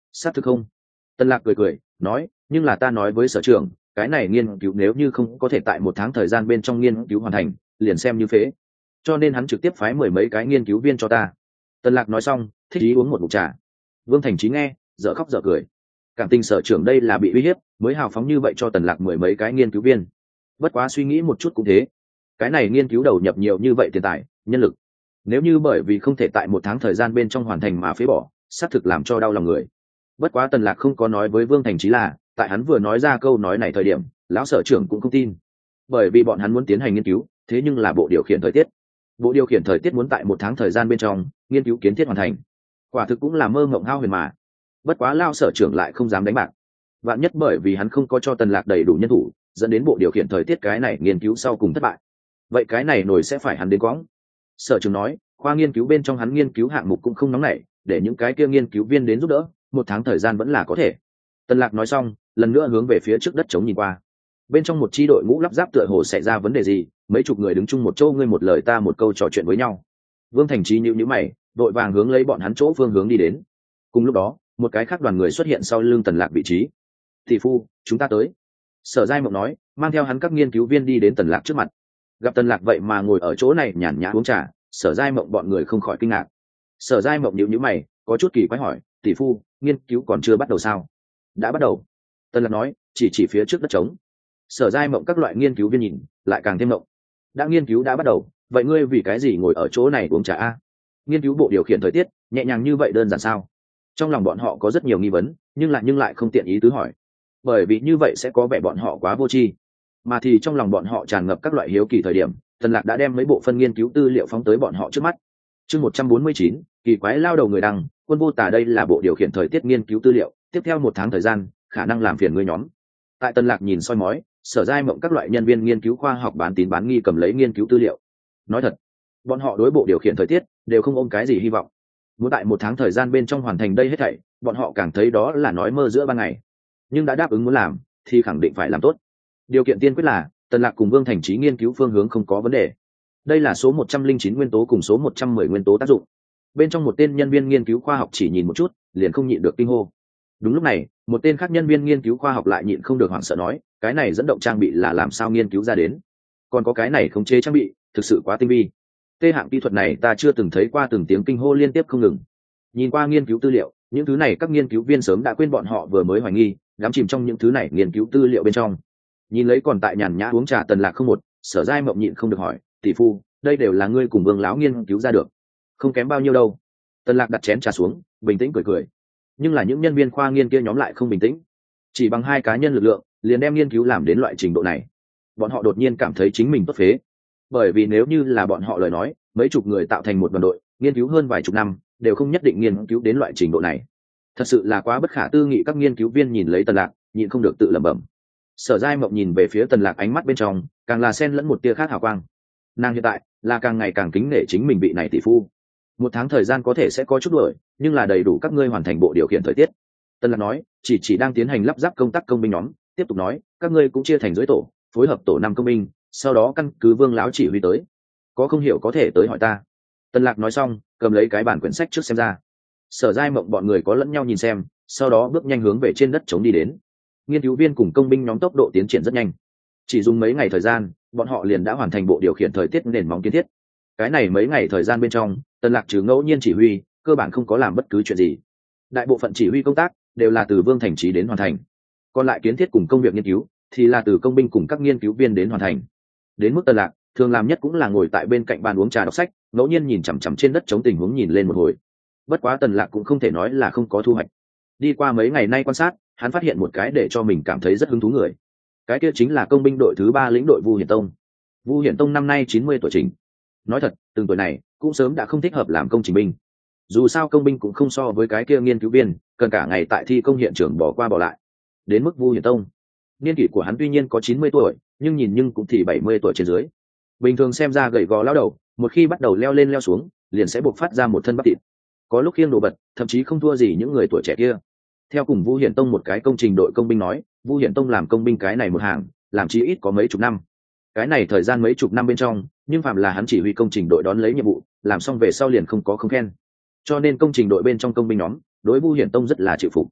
xác thực không? Tần Lạc cười nói, nhưng là ta nói với sở trưởng, cái này nghiên cứu nếu như không có thể tại 1 tháng thời gian bên trong nghiên cứu hoàn thành, liền xem như phế. Cho nên hắn trực tiếp phái 10 mấy cái nghiên cứu viên cho ta. Tần Lạc nói xong, thích ý uống một ngụm trà. Vương Thành Chí nghe, dở khóc dở cười. Cảm tình sở trưởng đây là bị uy hiếp, mới hào phóng như vậy cho Tần Lạc 10 mấy cái nghiên cứu viên. Bất quá suy nghĩ một chút cũng thế. Cái này nghiên cứu đầu nhập nhiều như vậy tiền tài, nhân lực. Nếu như bởi vì không thể tại 1 tháng thời gian bên trong hoàn thành mà phế bỏ, xác thực làm cho đau lòng người. Bất quá Tần Lạc không có nói với Vương Thành Chí là, tại hắn vừa nói ra câu nói này thời điểm, lão sở trưởng cũng không tin. Bởi vì bọn hắn muốn tiến hành nghiên cứu, thế nhưng là bộ điều khiển thời tiết. Bộ điều khiển thời tiết muốn tại 1 tháng thời gian bên trong nghiên cứu kiến thiết hoàn thành, quả thực cũng là mơ mộng hao huyền mà. Bất quá lão sở trưởng lại không dám đánh bạc, vạn nhất bởi vì hắn không có cho Tần Lạc đầy đủ nhân thủ, dẫn đến bộ điều khiển thời tiết cái này nghiên cứu sau cùng thất bại, vậy cái này nổi sẽ phải hắn đến quõng. Sở trưởng nói, khoa nghiên cứu bên trong hắn nghiên cứu hạng mục cũng không nóng nảy, để những cái kia nghiên cứu viên đến giúp đỡ, 1 tháng thời gian vẫn là có thể. Tần Lạc nói xong, lần nữa hướng về phía trước đất trống nhìn qua. Bên trong một chi đội ngũ lắp ráp tựa hồ xảy ra vấn đề gì, mấy chục người đứng chung một chỗ, ngươi một lời ta một câu trò chuyện với nhau. Vương Thành Chí nhíu nhíu mày, đội vàng hướng lấy bọn hắn chỗ phương hướng đi đến. Cùng lúc đó, một cái khác đoàn người xuất hiện sau lưng Tần Lạc vị trí. "Tỷ phu, chúng ta tới." Sở Giai Mộng nói, mang theo hắn các nghiên cứu viên đi đến Tần Lạc trước mặt. Gặp Tần Lạc vậy mà ngồi ở chỗ này nhàn nhã uống trà, Sở Giai Mộng bọn người không khỏi kinh ngạc. Sở Giai Mộng nhíu nhíu mày, có chút kỳ quái hỏi, "Tỷ phu, nghiên cứu còn chưa bắt đầu sao?" "Đã bắt đầu." Tần Lạc nói, chỉ phía trước đất trống. Sở Giai Mộng các loại nghiên cứu viên nhìn, lại càng thêm mộng. Đã nghiên cứu đã bắt đầu, vậy ngươi vì cái gì ngồi ở chỗ này uống trà a? Nghiên cứu bộ điều khiển thời tiết, nhẹ nhàng như vậy đơn giản sao? Trong lòng bọn họ có rất nhiều nghi vấn, nhưng lại không tiện ý tứ hỏi, bởi vì như vậy sẽ có vẻ bọn họ quá vô tri. Mà thì trong lòng bọn họ tràn ngập các loại hiếu kỳ thời điểm, Tần Lạc đã đem mấy bộ phân nghiên cứu tư liệu phóng tới bọn họ trước mắt. Chương 149, kỳ quái lao đầu người đăng, Quân Vô Tà, đây là bộ điều khiển thời tiết nghiên cứu tư liệu, tiếp theo 1 tháng thời gian, khả năng làm phiền ngươi nhóm. Tại Tần Lạc nhìn soi mói, Sở Giai Mộng các loại nhân viên nghiên cứu khoa học bán tín bán nghi cầm lấy nghiên cứu tư liệu. Nói thật, bọn họ đối bộ điều khiển thời tiết đều không ôm cái gì hy vọng. Muốn tại 1 tháng thời gian bên trong hoàn thành đây hết thảy, bọn họ càng thấy đó là nói mơ giữa ban ngày. Nhưng đã đáp ứng muốn làm, thì khẳng định phải làm tốt. Điều kiện tiên quyết là Tần Lạc cùng Vương Thành Chí nghiên cứu phương hướng không có vấn đề. Đây là số 109 nguyên tố cùng số 110 nguyên tố tác dụng. Bên trong một tên nhân viên nghiên cứu khoa học chỉ nhìn một chút, liền không nhịn được kinh hô. Đúng lúc này, một tên khác nhân viên nghiên cứu khoa học lại nhịn không được hoảng sợ nói, cái này dẫn động trang bị là làm sao nghiên cứu ra đến? Còn có cái này khống chế trang bị, thực sự quá tinh vi. Tê hạng kỹ thuật này ta chưa từng thấy qua, từng tiếng kinh hô liên tiếp không ngừng. Nhìn qua nghiên cứu tư liệu, những thứ này các nghiên cứu viên sớm đã quên bọn họ vừa mới hoài nghi, đắm chìm trong những thứ này nghiên cứu tư liệu bên trong. Nhìn lấy còn tại nhàn nhã uống trà Tần Lạc không một, Sở Giai Mộng nhịn không được hỏi, tỷ phu, đây đều là ngươi cùng Vương lão nghiên cứu ra được? Không kém bao nhiêu đâu. Tần Lạc đặt chén trà xuống, bình tĩnh cười. Nhưng là những nhân viên khoa nghiên kia nhóm lại không bình tĩnh. Chỉ bằng 2 cá nhân lực lượng, liền đem nghiên cứu làm đến loại trình độ này. Bọn họ đột nhiên cảm thấy chính mình tốt phế. Bởi vì nếu như là bọn họ lời nói, mấy chục người tạo thành một đoàn đội, nghiên cứu hơn vài chục năm, đều không nhất định nghiên cứu đến loại trình độ này. Thật sự là quá bất khả tư nghị. Các nghiên cứu viên nhìn lấy Tần Lạc, nhịn không được tự lẩm bẩm. Sở Giai Mộng nhìn về phía Tần Lạc, ánh mắt bên trong càng là xen lẫn một tia khác hào quang. Nàng hiện tại là càng ngày càng kính nể chính mình vị này tỷ phu. 1 tháng thời gian có thể sẽ có chút đuổi, nhưng là đầy đủ các ngươi hoàn thành bộ điều khiển thời tiết. Tần Lạc nói, chỉ đang tiến hành lắp ráp công tác công binh nhóm, tiếp tục nói, các ngươi cũng chia thành dưới tổ, phối hợp tổ 5 công binh, sau đó căn cứ Vương lão chỉ huy tới. Có không hiểu có thể tới hỏi ta. Tần Lạc nói xong, cầm lấy cái bản quyển sách trước xem ra. Sở Giai Mộng bọn người có lẫn nhau nhìn xem, sau đó bước nhanh hướng về trên đất trống đi đến. Nghiên cứu viên cùng công binh nhóm tốc độ tiến triển rất nhanh, chỉ dùng mấy ngày thời gian, bọn họ liền đã hoàn thành bộ điều khiển thời tiết nền móng kiến thiết. Cái này mấy ngày thời gian bên trong, Tần Lạc trừ ngẫu nhiên chỉ huy, cơ bản không có làm bất cứ chuyện gì. Đại bộ phận chỉ huy công tác đều là từ Vương Thành Chí đến hoàn thành, còn lại kiến thiết cùng công việc nghiên cứu thì là từ công binh cùng các nghiên cứu viên đến hoàn thành. Đến mức Tần Lạc thường làm nhất cũng là ngồi tại bên cạnh bàn uống trà đọc sách, ngẫu nhiên nhìn chằm chằm trên đất chống tình huống nhìn lên một hồi. Bất quá Tần Lạc cũng không thể nói là không có thu hoạch. Đi qua mấy ngày nay quan sát, hắn phát hiện một cái để cho mình cảm thấy rất hứng thú người. Cái kia chính là công binh đội thứ 3 lĩnh đội Vu Hiển Tông. Vu Hiển Tông năm nay 90 tuổi trình. Nói thật, từng tuổi này cũng sớm đã không thích hợp làm công trình binh. Dù sao công binh cũng không so với cái kia nghiên cứu viên, cần cả ngày tại thi công hiện trường bỏ qua bỏ lại. Đến mức Vu Hiển Tông, niên kỷ của hắn tuy nhiên có 90 tuổi, nhưng cũng thì 70 tuổi trên dưới. Bình thường xem ra gầy gò lão đầu, một khi bắt đầu leo lên leo xuống, liền sẽ bộc phát ra một thân bắp thịt. Có lúc khiêng đồ vật, thậm chí không thua gì những người tuổi trẻ kia. Theo cùng Vu Hiển Tông một cái công trình đội công binh nói, Vu Hiển Tông làm công binh cái này một hàng, làm chí ít có mấy chục năm. Cái này thời gian mấy chục năm bên trong, nhưng phạm là hắn chỉ huy công trình đội đón lấy nhiệm vụ, làm xong về sau liền không có không khen. Cho nên công trình đội bên trong công binh nhóm, đối Vu Hiển Tông rất là chịu phục.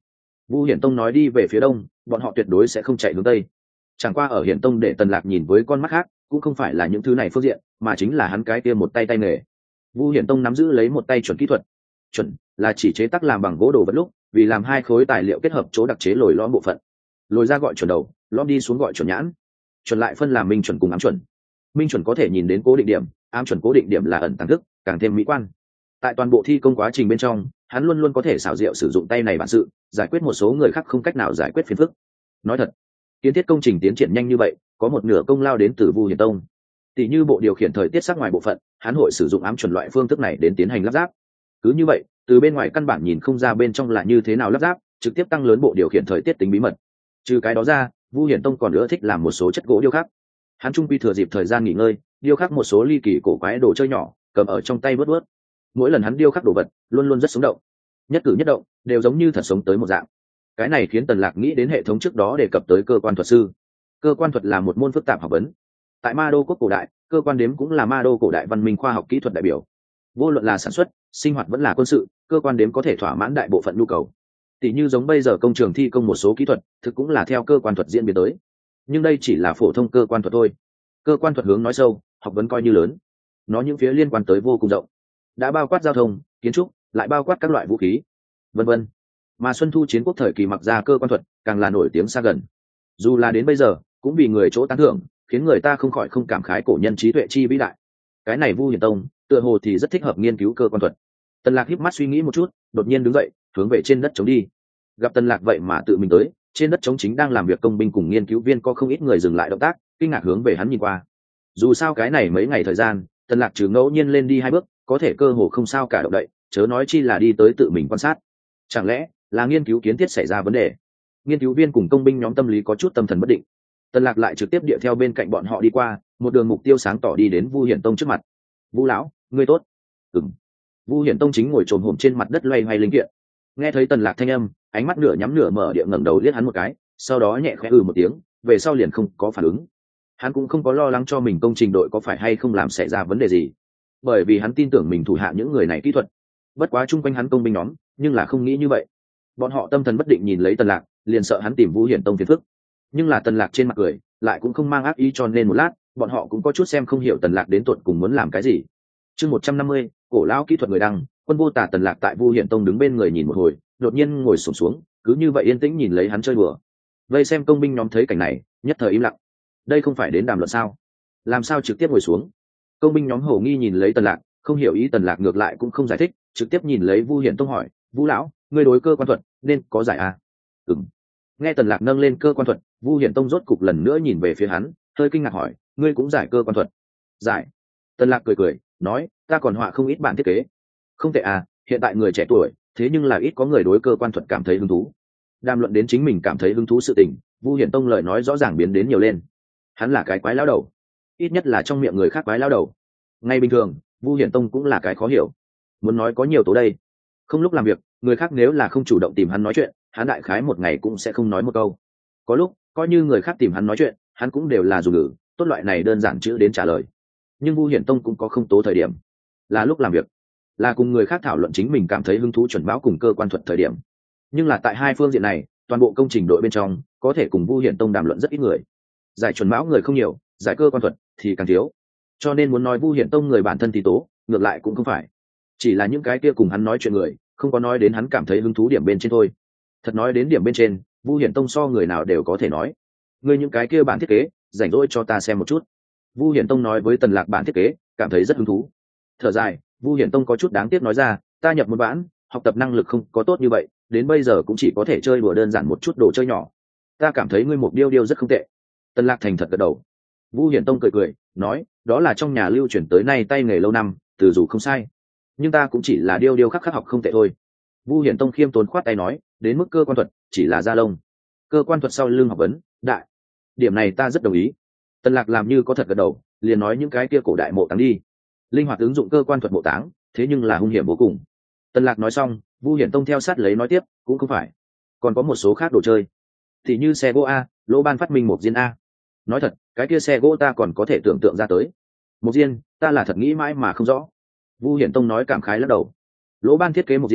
Vu Hiển Tông nói đi về phía đông, bọn họ tuyệt đối sẽ không chạy hướng tây. Chẳng qua ở Hiển Tông để Tần Lạc nhìn với con mắt khác, cũng không phải là những thứ này phương diện, mà chính là hắn cái kia một tay tay nghề. Vu Hiển Tông nắm giữ lấy một tay chuẩn kỹ thuật. Chuẩn là chỉ chế tác làm bằng gỗ đồ vật lúc, vì làm hai khối tài liệu kết hợp chỗ đặc chế lồi lõm bộ phận. Lồi ra gọi chuẩn đầu, lõm đi xuống gọi chuẩn nhãn. Chuẩn lại phân làm minh chuẩn cùng ám chuẩn. Minh chuẩn có thể nhìn đến cố định điểm, ám chuẩn cố định điểm là ẩn tàng thức, càng thêm mỹ quan. Tại toàn bộ thi công quá trình bên trong, hắn luôn luôn có thể xảo diệu sử dụng tay này bản sự, giải quyết một số người khác không cách nào giải quyết phiền phức. Nói thật, kiến thiết công trình tiến triển nhanh như vậy, có một nửa công lao đến từ Vu Hiển Tông. Tỷ như bộ điều khiển thời tiết sắc ngoài bộ phận, hắn hội sử dụng ám chuẩn loại phương thức này đến tiến hành lắp ráp. Cứ như vậy, từ bên ngoài căn bản nhìn không ra bên trong là như thế nào lắp ráp, trực tiếp tăng lớn bộ điều khiển thời tiết tính bí mật. Trừ cái đó ra, Vu Hiển Tông còn ưa thích làm một số chất gỗ điêu khắc. Hắn trung quy thừa dịp thời gian nghỉ ngơi, điêu khắc một số ly kỳ cổ quái đồ chơi nhỏ, cầm ở trong tay vớt vớt. Mỗi lần hắn điêu khắc đồ vật, luôn luôn rất sống động, nhất cử nhất động đều giống như thật sống tới một dạng. Cái này khiến Tần Lạc nghĩ đến hệ thống trước đó đề cập tới cơ quan thuật sư. Cơ quan thuật là một môn phức tạp học vấn. Tại Ma Đô quốc cổ đại, cơ quan đếm cũng là Ma Đô cổ đại văn minh khoa học kỹ thuật đại biểu. Vô luận là sản xuất, sinh hoạt vẫn là quân sự, cơ quan đếm có thể thỏa mãn đại bộ phận nhu cầu. Tỷ như giống bây giờ công trường thi công một số kỹ thuật, thực cũng là theo cơ quan thuật diễn biến tới. Nhưng đây chỉ là phổ thông cơ quan thuật thôi. Cơ quan thuật hướng nói sâu, học vấn coi như lớn. Nó những phía liên quan tới vô cùng rộng, đã bao quát giao thông, kiến trúc, lại bao quát các loại vũ khí, vân vân. Mà Xuân Thu chiến quốc thời kỳ mặc ra cơ quan thuật càng là nổi tiếng xa gần. Dù là đến bây giờ, cũng vì người chỗ tán thưởng, khiến người ta không khỏi không cảm khái cổ nhân trí tuệ chi vĩ đại. Cái này Vu Hiển Tông, tựa hồ thì rất thích hợp nghiên cứu cơ quan thuật. Tần Lạc híp mắt suy nghĩ một chút, đột nhiên đứng dậy, hướng về trên đất trống đi. Gặp Tần Lạc vậy mà tự mình tới, trên đất trống chính đang làm việc công binh cùng nghiên cứu viên có không ít người dừng lại động tác, kinh ngạc hướng về hắn nhìn qua. Dù sao cái này mấy ngày thời gian, Tần Lạc trừ ngẫu nhiên lên đi 2 bước, có thể cơ hồ không sao cả động đậy, chớ nói chi là đi tới tự mình quan sát. Chẳng lẽ là nghiên cứu kiến thiết xảy ra vấn đề? Nghiên cứu viên cùng công binh nhóm tâm lý có chút tâm thần bất định. Tần Lạc lại trực tiếp địa theo bên cạnh bọn họ đi qua, một đường mục tiêu sáng tỏ đi đến Vu Hiển Tông trước mặt. "Vu lão, ngươi tốt." "Ừm." Vu Hiển Tông chính ngồi chồm hổm trên mặt đất loay hoay linh kiện. Nghe thấy Tần Lạc thanh âm, ánh mắt nửa nhắm nửa mở địa ngẩng đầu liếc hắn một cái, sau đó nhẹ khẽ một tiếng, về sau liền không có phản ứng. Hắn cũng không có lo lắng cho mình công trình đội có phải hay không làm xảy ra vấn đề gì, bởi vì hắn tin tưởng mình thủ hạ những người này kỹ thuật. Bất quá chung quanh hắn công binh nhóm, nhưng là không nghĩ như vậy. Bọn họ tâm thần bất định nhìn lấy Tần Lạc, liền sợ hắn tìm Vu Hiển Tông phiền phức. Nhưng là Tần Lạc trên mặt cười, lại cũng không mang ác ý, cho nên một lát, bọn họ cũng có chút xem không hiểu Tần Lạc đến tột cùng muốn làm cái gì. Chương 150, cổ lão kỹ thuật người đăng, quân vô tả. Tần Lạc tại Vu Hiển Tông đứng bên người nhìn một hồi, đột nhiên ngồi xổm xuống, cứ như vậy yên tĩnh nhìn lấy hắn chơi đùa. Vây xem công binh nhóm thấy cảnh này, nhất thời im lặng. Đây không phải đến đàm luận sao? Làm sao trực tiếp ngồi xuống? Công binh nhóm hổ nghi nhìn lấy Tần Lạc, không hiểu ý. Tần Lạc ngược lại cũng không giải thích, trực tiếp nhìn lấy Vu Hiển Tông hỏi: "Vu lão, ngươi đối cơ quan thuật nên có giải à?" "Ừm." Nghe Tần Lạc nâng lên cơ quan thuật, Vu Hiển Tông rốt cục lần nữa nhìn về phía hắn, hơi kinh ngạc hỏi: "Ngươi cũng giải cơ quan thuật?" "Giải." Tần Lạc cười cười, nói: "Ta còn họa không ít bản thiết kế." "Không tệ à, hiện tại người trẻ tuổi, thế nhưng là ít có người đối cơ quan thuật cảm thấy hứng thú." Đàm luận đến chính mình cảm thấy hứng thú sự tình, Vu Hiển Tông lời nói rõ ràng biến đến nhiều lên. Hắn là cái quái lão đầu, ít nhất là trong miệng người khác quái lão đầu. Ngay bình thường, Vu Hiển Tông cũng là cái khó hiểu. Muốn nói có nhiều tố đây. Không lúc làm việc, người khác nếu là không chủ động tìm hắn nói chuyện, hắn đại khái một ngày cũng sẽ không nói một câu. Có lúc, coi như người khác tìm hắn nói chuyện, hắn cũng đều là dùng ngữ tốt loại này đơn giản chữ đến trả lời. Nhưng Vu Hiển Tông cũng có không tố thời điểm, là lúc làm việc, là cùng người khác thảo luận chính mình cảm thấy hứng thú chuẩn báo cùng cơ quan thuật thời điểm. Nhưng là tại hai phương diện này, toàn bộ công trình đội bên trong có thể cùng Vu Hiển Tông đàm luận rất ít người. Giải chuẩn mão người không nhiều, giải cơ quan thuật thì càng thiếu. Cho nên muốn nói Vu Hiển Tông người bản thân thì tố, ngược lại cũng không phải. Chỉ là những cái kia cùng hắn nói chuyện người, không có nói đến hắn cảm thấy hứng thú điểm bên trên thôi. Thật nói đến điểm bên trên, Vu Hiển Tông so người nào đều có thể nói. Ngươi những cái kia bản thiết kế, rảnh rỗi cho ta xem một chút. Vu Hiển Tông nói với Tần Lạc bản thiết kế, cảm thấy rất hứng thú. Thở dài, Vu Hiển Tông có chút đáng tiếc nói ra: "Ta nhập một bản, học tập năng lực không có tốt như vậy, đến bây giờ cũng chỉ có thể chơi đùa đơn giản một chút đồ chơi nhỏ. Ta cảm thấy ngươi một điêu điêu rất không tệ." Tần Lạc thành thật gật đầu. Vu Hiển Tông cười cười, nói: "Đó là trong nhà lưu truyền tới nay tay nghề lâu năm, từ dù không sai. Nhưng ta cũng chỉ là điêu điêu khắc khắc học không tệ thôi." Vu Hiển Tông khiêm tốn khoát tay nói: "Đến mức cơ quan thuật, chỉ là da lông. Cơ quan thuật sau lưng học vấn, đại. Điểm này ta rất đồng ý." Tần Lạc làm như có thật gật đầu, liền nói những cái kia cổ đại mộ táng đi. Linh hoạt ứng dụng cơ quan thuật mộ táng, thế nhưng là hung hiểm vô cùng. Tần Lạc nói xong, Vu Hiển Tông theo sát lấy nói tiếp: "Cũng không phải, còn có một số khác đồ chơi. Thì như xe gỗ a, lỗ ban phát minh một diên a. Nói thật, cái kia xe gỗ ta còn có thể tưởng tượng ra tới. Một diên, ta là thật nghĩ mãi mà không rõ." Vu Hiển Tông nói cảm khái lắc đầu. Lỗ ban thiết kế một diên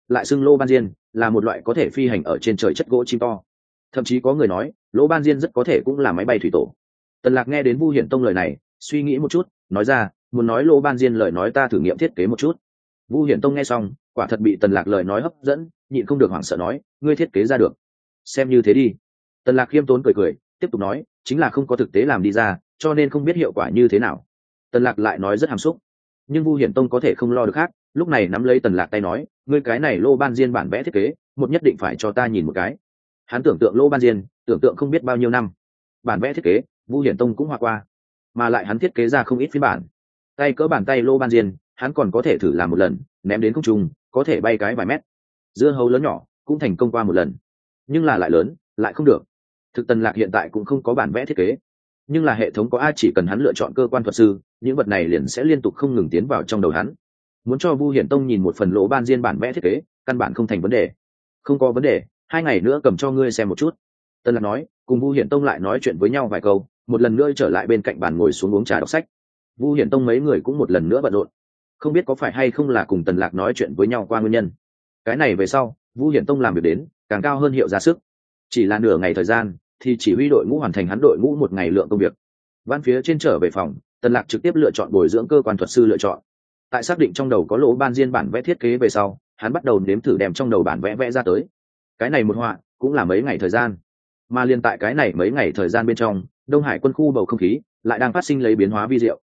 lại xưng lô ban diên là một loại có thể phi hành ở trên trời chất gỗ chim to. Thậm chí có người nói lỗ ban diên rất có thể cũng là máy bay thủy tổ. Tần Lạc nghe đến Vu Hiển Tông lời này, suy nghĩ một chút, nói ra, muốn nói lỗ ban diên lời nói ta thử nghiệm thiết kế một chút. Vu Hiển Tông nghe xong, quả thật bị Tần Lạc lời nói hấp dẫn, nhịn không được hoảng sợ nói, ngươi thiết kế ra được, xem như thế đi. Tần Lạc khiêm tốn cười cười, tiếp tục nói, chính là không có thực tế làm đi ra, cho nên không biết hiệu quả như thế nào. Tần Lạc lại nói rất hàm xúc, nhưng Vu Hiển Tông có thể không lo được khác, lúc này nắm lấy Tần Lạc tay nói, ngươi cái này lô ban diên bản vẽ thiết kế, một nhất định phải cho ta nhìn một cái. Hắn tưởng tượng lô ban diên, tưởng tượng không biết bao nhiêu năm. Bản vẽ thiết kế, Vu Hiển Tông cũng hòa qua, mà lại hắn thiết kế ra không ít phiên bản. Tay cỡ bàn tay lô ban diên, hắn còn có thể thử làm một lần, ném đến không trung, có thể bay cái vài mét. Dưa hấu lớn nhỏ cũng thành công qua một lần, nhưng là lại lớn, lại không được. Thực Tần Lạc hiện tại cũng không có bản vẽ thiết kế, nhưng là hệ thống có ai chỉ cần hắn lựa chọn cơ quan thuật sư, những vật này liền sẽ liên tục không ngừng tiến vào trong đầu hắn. Muốn cho Vu Hiển Tông nhìn một phần lỗ ban diên bản vẽ thiết kế, căn bản không thành vấn đề. Không có vấn đề, 2 ngày nữa cầm cho ngươi xem một chút. Tần Lạc nói, cùng Vu Hiển Tông lại nói chuyện với nhau vài câu, một lần nữa trở lại bên cạnh bàn ngồi xuống uống trà đọc sách. Vu Hiển Tông mấy người cũng một lần nữa bận rộn, không biết có phải hay không là cùng Tần Lạc nói chuyện với nhau qua nguyên nhân. Cái này về sau, Vu Hiển Tông làm việc đến càng cao hơn hiệu ra sức. Chỉ là nửa ngày thời gian, thì chỉ huy đội ngũ hoàn thành hắn đội ngũ 1 ngày lượng công việc. Văn phía trên trở về phòng, Tần Lạc trực tiếp lựa chọn bồi dưỡng cơ quan thuật sư lựa chọn. Tại xác định trong đầu có lỗ ban diên bản vẽ thiết kế về sau, hắn bắt đầu nếm thử đem trong đầu bản vẽ vẽ ra tới. Cái này một họa cũng là mấy ngày thời gian, mà liên tại cái này mấy ngày thời gian bên trong, Đông Hải quân khu bầu không khí lại đang phát sinh lấy biến hóa vi diệu.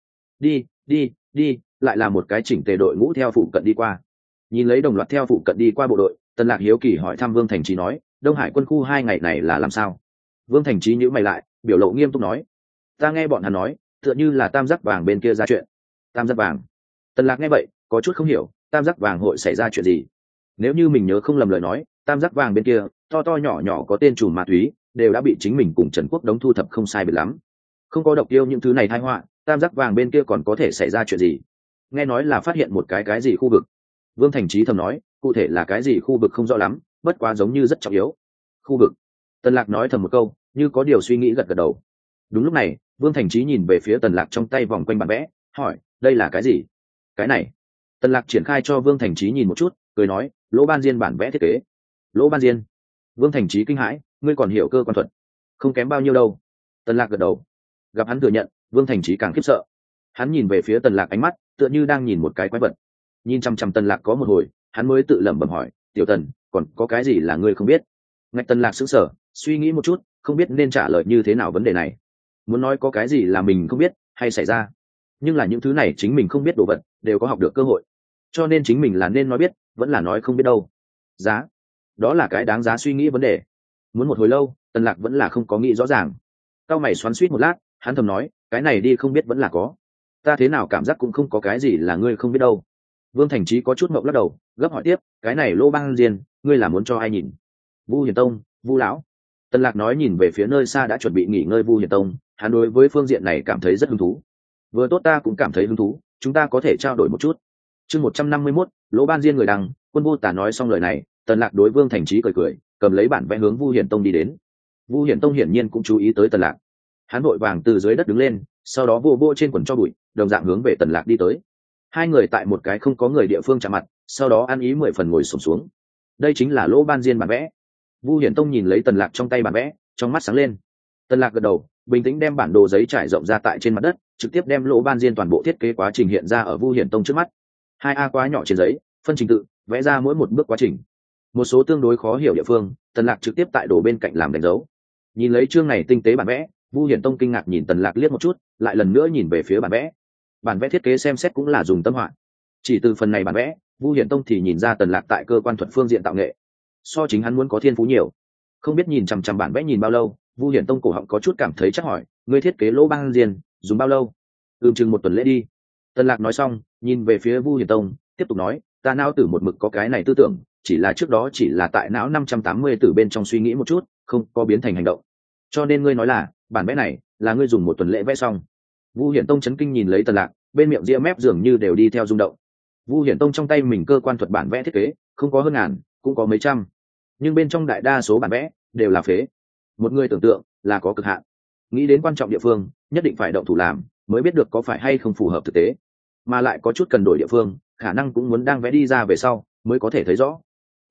Đi, lại là một cái chỉnh tề đội ngũ theo phụ cận đi qua. Nhìn lấy đồng loạt theo phụ cận đi qua bộ đội, Tần Lạc hiếu kỳ hỏi thăm Vương Thành Chí nói, Đông Hải quân khu 2 ngày này là làm sao? Vương Thành Chí nhíu mày lại, biểu lộ nghiêm túc nói, ta nghe bọn hắn nói, tựa như là tam giác vàng bên kia ra chuyện. Tam giác vàng? Tần Lạc nghe vậy, có chút không hiểu, tam giác vàng hội xảy ra chuyện gì? Nếu như mình nhớ không lầm lời nói, tam giác vàng bên kia, to to nhỏ nhỏ có tên trùm ma túy, đều đã bị chính mình cùng Trần Quốc đống thu thập không sai biệt lắm. Không có độc tiêu những thứ này tai họa, tam giác vàng bên kia còn có thể xảy ra chuyện gì? Nghe nói là phát hiện một cái gì khu vực. Vương Thành Chí thầm nói, cụ thể là cái gì khu vực không rõ lắm, bất quá giống như rất trọng yếu. Khu vực? Tần Lạc nói thầm một câu, như có điều suy nghĩ gật gật đầu. Đúng lúc này, Vương Thành Chí nhìn về phía Tần Lạc trong tay vòng quanh bản vẽ, hỏi, đây là cái gì? Cái này. Tần Lạc triển khai cho Vương Thành Chí nhìn một chút, cười nói, lỗ ban diên bản vẽ thiết kế. Lỗ ban diên? Vương Thành Chí kinh hãi, ngươi còn hiểu cơ quan thuật? Không kém bao nhiêu đâu. Tần Lạc gật đầu. Gặp hắn thừa nhận, Vương Thành Chí càng khiếp sợ. Hắn nhìn về phía Tần Lạc ánh mắt tựa như đang nhìn một cái quái vật. Nhìn chăm chăm Tần Lạc có một hồi, hắn mới tự lẩm bẩm hỏi, tiểu Tần, còn có cái gì là ngươi không biết? Ngạch Tần Lạc sững sờ, suy nghĩ một chút, không biết nên trả lời như thế nào vấn đề này. Muốn nói có cái gì là mình không biết hay xảy ra, nhưng là những thứ này chính mình không biết đồ vật đều có học được cơ hội, cho nên chính mình là nên nói biết vẫn là nói không biết đâu. Giá, đó là cái đáng giá suy nghĩ vấn đề. Muốn một hồi lâu, Tần Lạc vẫn là không có nghĩ rõ ràng. Cao mày xoắn xuýt một lát, hắn thầm nói, cái này đi không biết vẫn là có. Ta thế nào cảm giác cũng không có cái gì là ngươi không biết đâu. Vương Thành Chí có chút ngượng lắc đầu, gấp hỏi tiếp, cái này lô ban diên, ngươi là muốn cho ai nhìn? Vu Hiển Tông, Vu lão. Tần Lạc nói nhìn về phía nơi xa đã chuẩn bị nghỉ ngơi Vu Hiển Tông, hắn đối với phương diện này cảm thấy rất hứng thú. Vừa tốt ta cũng cảm thấy hứng thú, chúng ta có thể trao đổi một chút. Chương 151, lỗ ban diên người đằng, Quân Vô Tả nói xong lời này, Tần Lạc đối Vương Thành Chí cười cười, cầm lấy bản vẽ hướng Vu Hiển Tông đi đến. Vu Hiển Tông hiển nhiên cũng chú ý tới Tần Lạc. Hắn vội vàng từ dưới đất đứng lên, sau đó vô vô trên quần cho bụi, đồng dạng hướng về Tần Lạc đi tới. Hai người tại một cái không có người địa phương chạm mặt, sau đó ăn ý 10 phần ngồi xổm xuống. Đây chính là lỗ ban diên bản vẽ. Vu Hiển Tông nhìn lấy Tần Lạc trong tay bản vẽ, trong mắt sáng lên. Tần Lạc gật đầu, bình tĩnh đem bản đồ giấy trải rộng ra tại trên mặt đất, trực tiếp đem lỗ ban diên toàn bộ thiết kế quá trình hiện ra ở Vu Hiển Tông trước mắt. 2A quá nhỏ trên giấy, phân trình tự, vẽ ra mỗi một bước quá trình. Một số tương đối khó hiểu địa phương, Tần Lạc trực tiếp tại đồ bên cạnh làm đánh dấu. Nhìn lấy chương này tinh tế bản vẽ, Vu Hiển Tông kinh ngạc nhìn Tần Lạc liếc một chút, lại lần nữa nhìn về phía bản vẽ. Bản vẽ thiết kế xem xét cũng là dùng tâm họa. Chỉ từ phần này bản vẽ, Vu Hiển Tông thì nhìn ra Tần Lạc tại cơ quan thuật phương diện tạo nghệ, so chính hắn muốn có thiên phú nhiều. Không biết nhìn chằm chằm bản vẽ nhìn bao lâu, Vu Hiển Tông cổ họng có chút cảm thấy chắc hỏi, ngươi thiết kế lỗ ban diên dùng bao lâu? Chừng 1 tuần lễ đi. Tần Lạc nói xong, nhìn về phía Vu Hiển Tông, tiếp tục nói, ta não tử một mực có cái này tư tưởng, chỉ là trước đó chỉ là tại não 580 tử bên trong suy nghĩ một chút, không có biến thành hành động. Cho nên ngươi nói là, bản vẽ này là ngươi dùng 1 tuần lễ vẽ xong. Vu Hiển Tông chấn kinh nhìn lấy Tần Lạc, bên miệng ria mép dường như đều đi theo rung động. Vu Hiển Tông trong tay mình cơ quan thuật bản vẽ thiết kế, không có hơn ngàn, cũng có mấy trăm, nhưng bên trong đại đa số bản vẽ đều là phế. Một người tưởng tượng là có cực hạn, nghĩ đến quan trọng địa phương, nhất định phải động thủ làm, mới biết được có phải hay không phù hợp thực tế, mà lại có chút cần đổi địa phương, khả năng cũng muốn đang vẽ đi ra về sau mới có thể thấy rõ.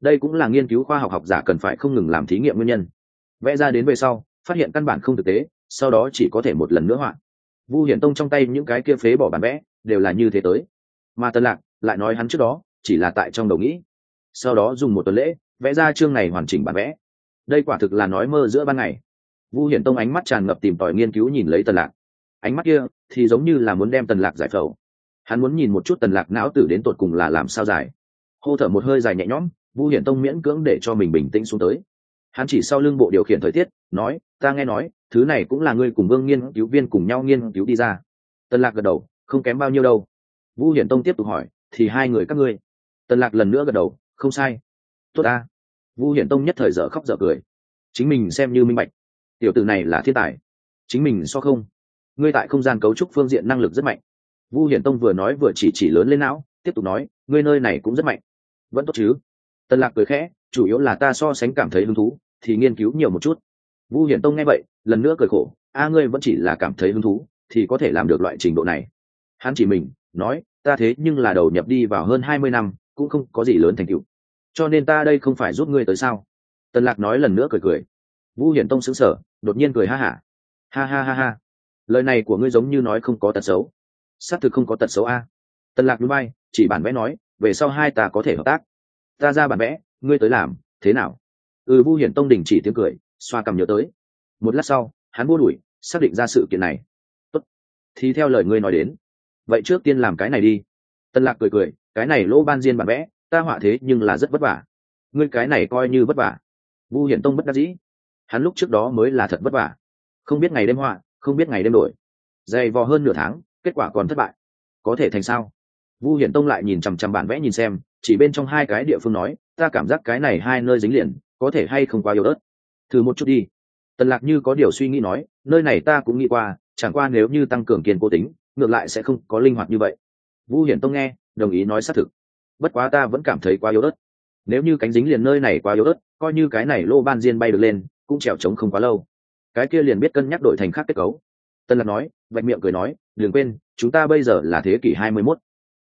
đây cũng là nghiên cứu khoa học học giả cần phải không ngừng làm thí nghiệm nguyên nhân. Vẽ ra đến về sau phát hiện căn bản không thực tế, sau đó chỉ có thể một lần nữa họa. Vu Hiển Tông trong tay những cái kia phế bỏ bản vẽ đều là như thế tới, mà Tân Lạc lại nói hắn trước đó chỉ là tại trong đầu nghĩ, sau đó dùng một tuần lễ vẽ ra chương này hoàn chỉnh bản vẽ. Đây quả thực là nói mơ giữa ban ngày. Vu Hiển Tông ánh mắt tràn ngập tìm tòi nghiên cứu nhìn lấy Tần Lạc, ánh mắt kia thì giống như là muốn đem Tần Lạc giải phẫu. Hắn muốn nhìn một chút Tần Lạc não tử đến tột cùng là làm sao giải. Hô thở một hơi dài nhẹ nhõm, Vu Hiển Tông miễn cưỡng để cho mình bình tĩnh xuống tới. Hắn chỉ sau lưng bộ điều khiển thời tiết, nói, ta nghe nói, thứ này cũng là ngươi cùng Vương nghiên cứu viên cùng nhau nghiên cứu đi ra. Tần Lạc gật đầu, không kém bao nhiêu đâu. Vu Hiển Tông tiếp tục hỏi, thì hai người các ngươi? Tần Lạc lần nữa gật đầu, không sai. Tốt a. Vu Hiển Tông nhất thời dở khóc dở cười. Chính mình xem như minh bạch, tiểu tử này là thiên tài. Chính mình so không. Ngươi tại không gian cấu trúc phương diện năng lực rất mạnh. Vu Hiển Tông vừa nói vừa chỉ lớn lên não, tiếp tục nói, ngươi nơi này cũng rất mạnh. Vẫn tốt chứ? Tần Lạc cười khẽ, chủ yếu là ta so sánh cảm thấy hứng thú, thì nghiên cứu nhiều một chút. Vu Hiển Tông nghe vậy, lần nữa cười khổ, ngươi vẫn chỉ là cảm thấy hứng thú, thì có thể làm được loại trình độ này. Hắn chỉ mình, nói, ta thế nhưng là đầu nhập đi vào hơn 20 năm, cũng không có gì lớn thành tựu. Cho nên ta đây không phải giúp ngươi tới sao? Tần Lạc nói lần nữa cười cười. Vu Hiển Tông sững sờ, đột nhiên cười ha hả. Ha ha ha ha. Lời này của ngươi giống như nói không có tật xấu. Xác thực không có tật xấu a. Tần Lạc nhún vai, chỉ bản vẽ nói, về sau hai ta có thể hợp tác. Ta ra bản vẽ, ngươi tới làm, thế nào? Vu Hiển Tông đình chỉ tiếng cười, xoa cằm nhớ tới. Một lát sau, hắn buông đuổi, xác định ra sự kiện này. Tốt, thì theo lời ngươi nói đến. Vậy trước tiên làm cái này đi. Tần Lạc cười cười, cái này lỗ ban diên bản vẽ, ta họa thế nhưng là rất vất vả. Ngươi cái này coi như vất vả. Vu Hiển Tông bất đắc dĩ. Hắn lúc trước đó mới là thật vất vả. Không biết ngày đêm họa, không biết ngày đêm đổi. Dày vò hơn nửa tháng, kết quả còn thất bại. Có thể thành sao? Vu Hiển Tông lại nhìn chằm chằm bản vẽ nhìn xem, chỉ bên trong hai cái địa phương nói, ta cảm giác cái này hai nơi dính liền, có thể hay không quá yếu ớt. Thử một chút đi. Tần Lạc như có điều suy nghĩ nói, nơi này ta cũng nghĩ qua, chẳng qua nếu như tăng cường kiên cố tính, ngược lại sẽ không có linh hoạt như vậy. Vu Hiển Tông nghe, đồng ý nói xác thực. Bất quá ta vẫn cảm thấy quá yếu ớt. Nếu như cánh dính liền nơi này quá yếu ớt, coi như cái này lô ban diên bay được lên, cũng trèo trống không quá lâu. Cái kia liền biết cân nhắc đổi thành khác kết cấu. Tần Lạc nói, vạch miệng cười nói, đừng quên, chúng ta bây giờ là thế kỷ 21.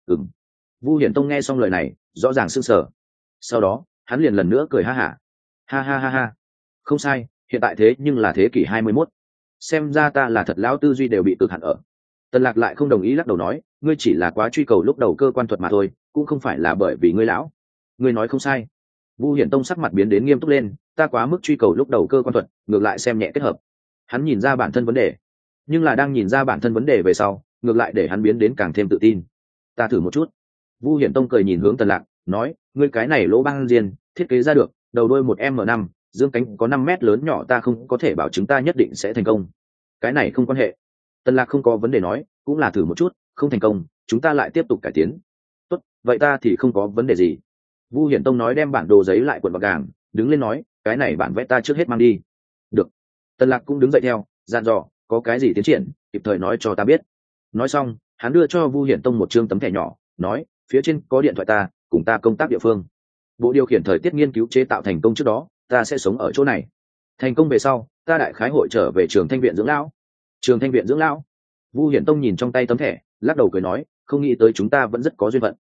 Vu Hiển Tông nghe xong lời này, rõ ràng sững sờ. Sau đó, hắn liền lần nữa cười ha hả. Ha ha ha ha. Không sai, hiện tại thế nhưng là thế kỷ 21. Xem ra ta là thật lão tư duy đều bị cực hạn ở. Tần Lạc lại không đồng ý lắc đầu nói, ngươi chỉ là quá truy cầu lúc đầu cơ quan thuật mà thôi, cũng không phải là bởi vì ngươi lão. Ngươi nói không sai. Vu Hiển Tông sắc mặt biến đến nghiêm túc lên, ta quá mức truy cầu lúc đầu cơ quan thuật, ngược lại xem nhẹ kết hợp. Hắn nhìn ra bản thân vấn đề, nhưng là đang nhìn ra bản thân vấn đề về sau, ngược lại để hắn biến đến càng thêm tự tin. Ta thử một chút. Vu Hiển Tông cười nhìn hướng Tần Lạc, nói, ngươi cái này lỗ ban diên, thiết kế ra được, đầu đuôi 1m5, dương cánh có 5 mét lớn nhỏ, ta không có thể bảo chứng ta nhất định sẽ thành công. Cái này không quan hệ. Tần Lạc không có vấn đề nói, cũng là thử một chút, không thành công, chúng ta lại tiếp tục cải tiến. Tốt, vậy ta thì không có vấn đề gì. Vu Hiển Tông nói đem bản đồ giấy lại cuộn vào gàng, đứng lên nói, cái này bản vẽ ta trước hết mang đi. Được. Tần Lạc cũng đứng dậy theo, dặn dò, có cái gì tiến triển, kịp thời nói cho ta biết. Nói xong, hắn đưa cho Vu Hiển Tông một trương tấm thẻ nhỏ, nói, phía trên có điện thoại ta, cùng ta công tác địa phương. Bộ điều khiển thời tiết nghiên cứu chế tạo thành công trước đó, ta sẽ sống ở chỗ này. Thành công về sau, ta đại khái hội trở về Trường Thanh viện dưỡng lão. Trường Thanh viện dưỡng lão. Vu Hiển Tông nhìn trong tay tấm thẻ, lắc đầu cười nói, không nghĩ tới chúng ta vẫn rất có duyên phận.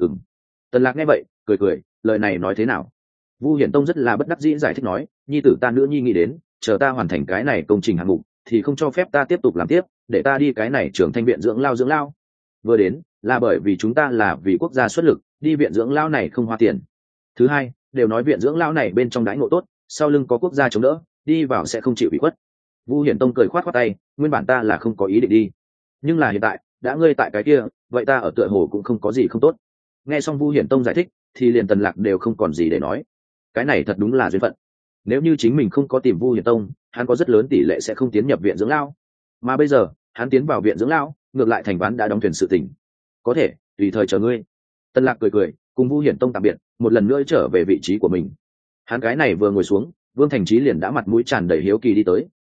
Tần Lạc nghe vậy, cười cười, lời này nói thế nào? Vu Hiển Tông rất là bất đắc dĩ giải thích nói, nhi tử ta nữ nhi nghĩ đến, chờ ta hoàn thành cái này công trình hạng mục, thì không cho phép ta tiếp tục làm tiếp, để ta đi cái này Trường Thanh viện dưỡng lao. Vừa đến, là bởi vì chúng ta là vì quốc gia xuất lực, đi viện dưỡng lao này không hoa tiền. Thứ hai, đều nói viện dưỡng lao này bên trong đãi ngộ tốt, sau lưng có quốc gia chống đỡ, đi vào sẽ không chịu ủy khuất. Vu Hiển Tông cười khoát khoát tay, nguyên bản ta là không có ý định đi, nhưng là hiện tại, đã ngươi tại cái kia, vậy ta ở tựa hồ cũng không có gì không tốt. Nghe xong Vu Hiển Tông giải thích, thì liền Tần Lạc đều không còn gì để nói. Cái này thật đúng là duyên phận. Nếu như chính mình không có tìm Vu Hiển Tông, hắn có rất lớn tỷ lệ sẽ không tiến nhập viện dưỡng lao. Mà bây giờ, hắn tiến vào viện dưỡng lao, ngược lại thành ván đã đóng thuyền sự tình. Có thể, tùy thời chờ ngươi. Tần Lạc cười cười, cùng Vu Hiển Tông tạm biệt, một lần nữa trở về vị trí của mình. Hắn cái này vừa ngồi xuống, Vương Thành Chí liền đã mặt mũi tràn đầy hiếu kỳ đi tới,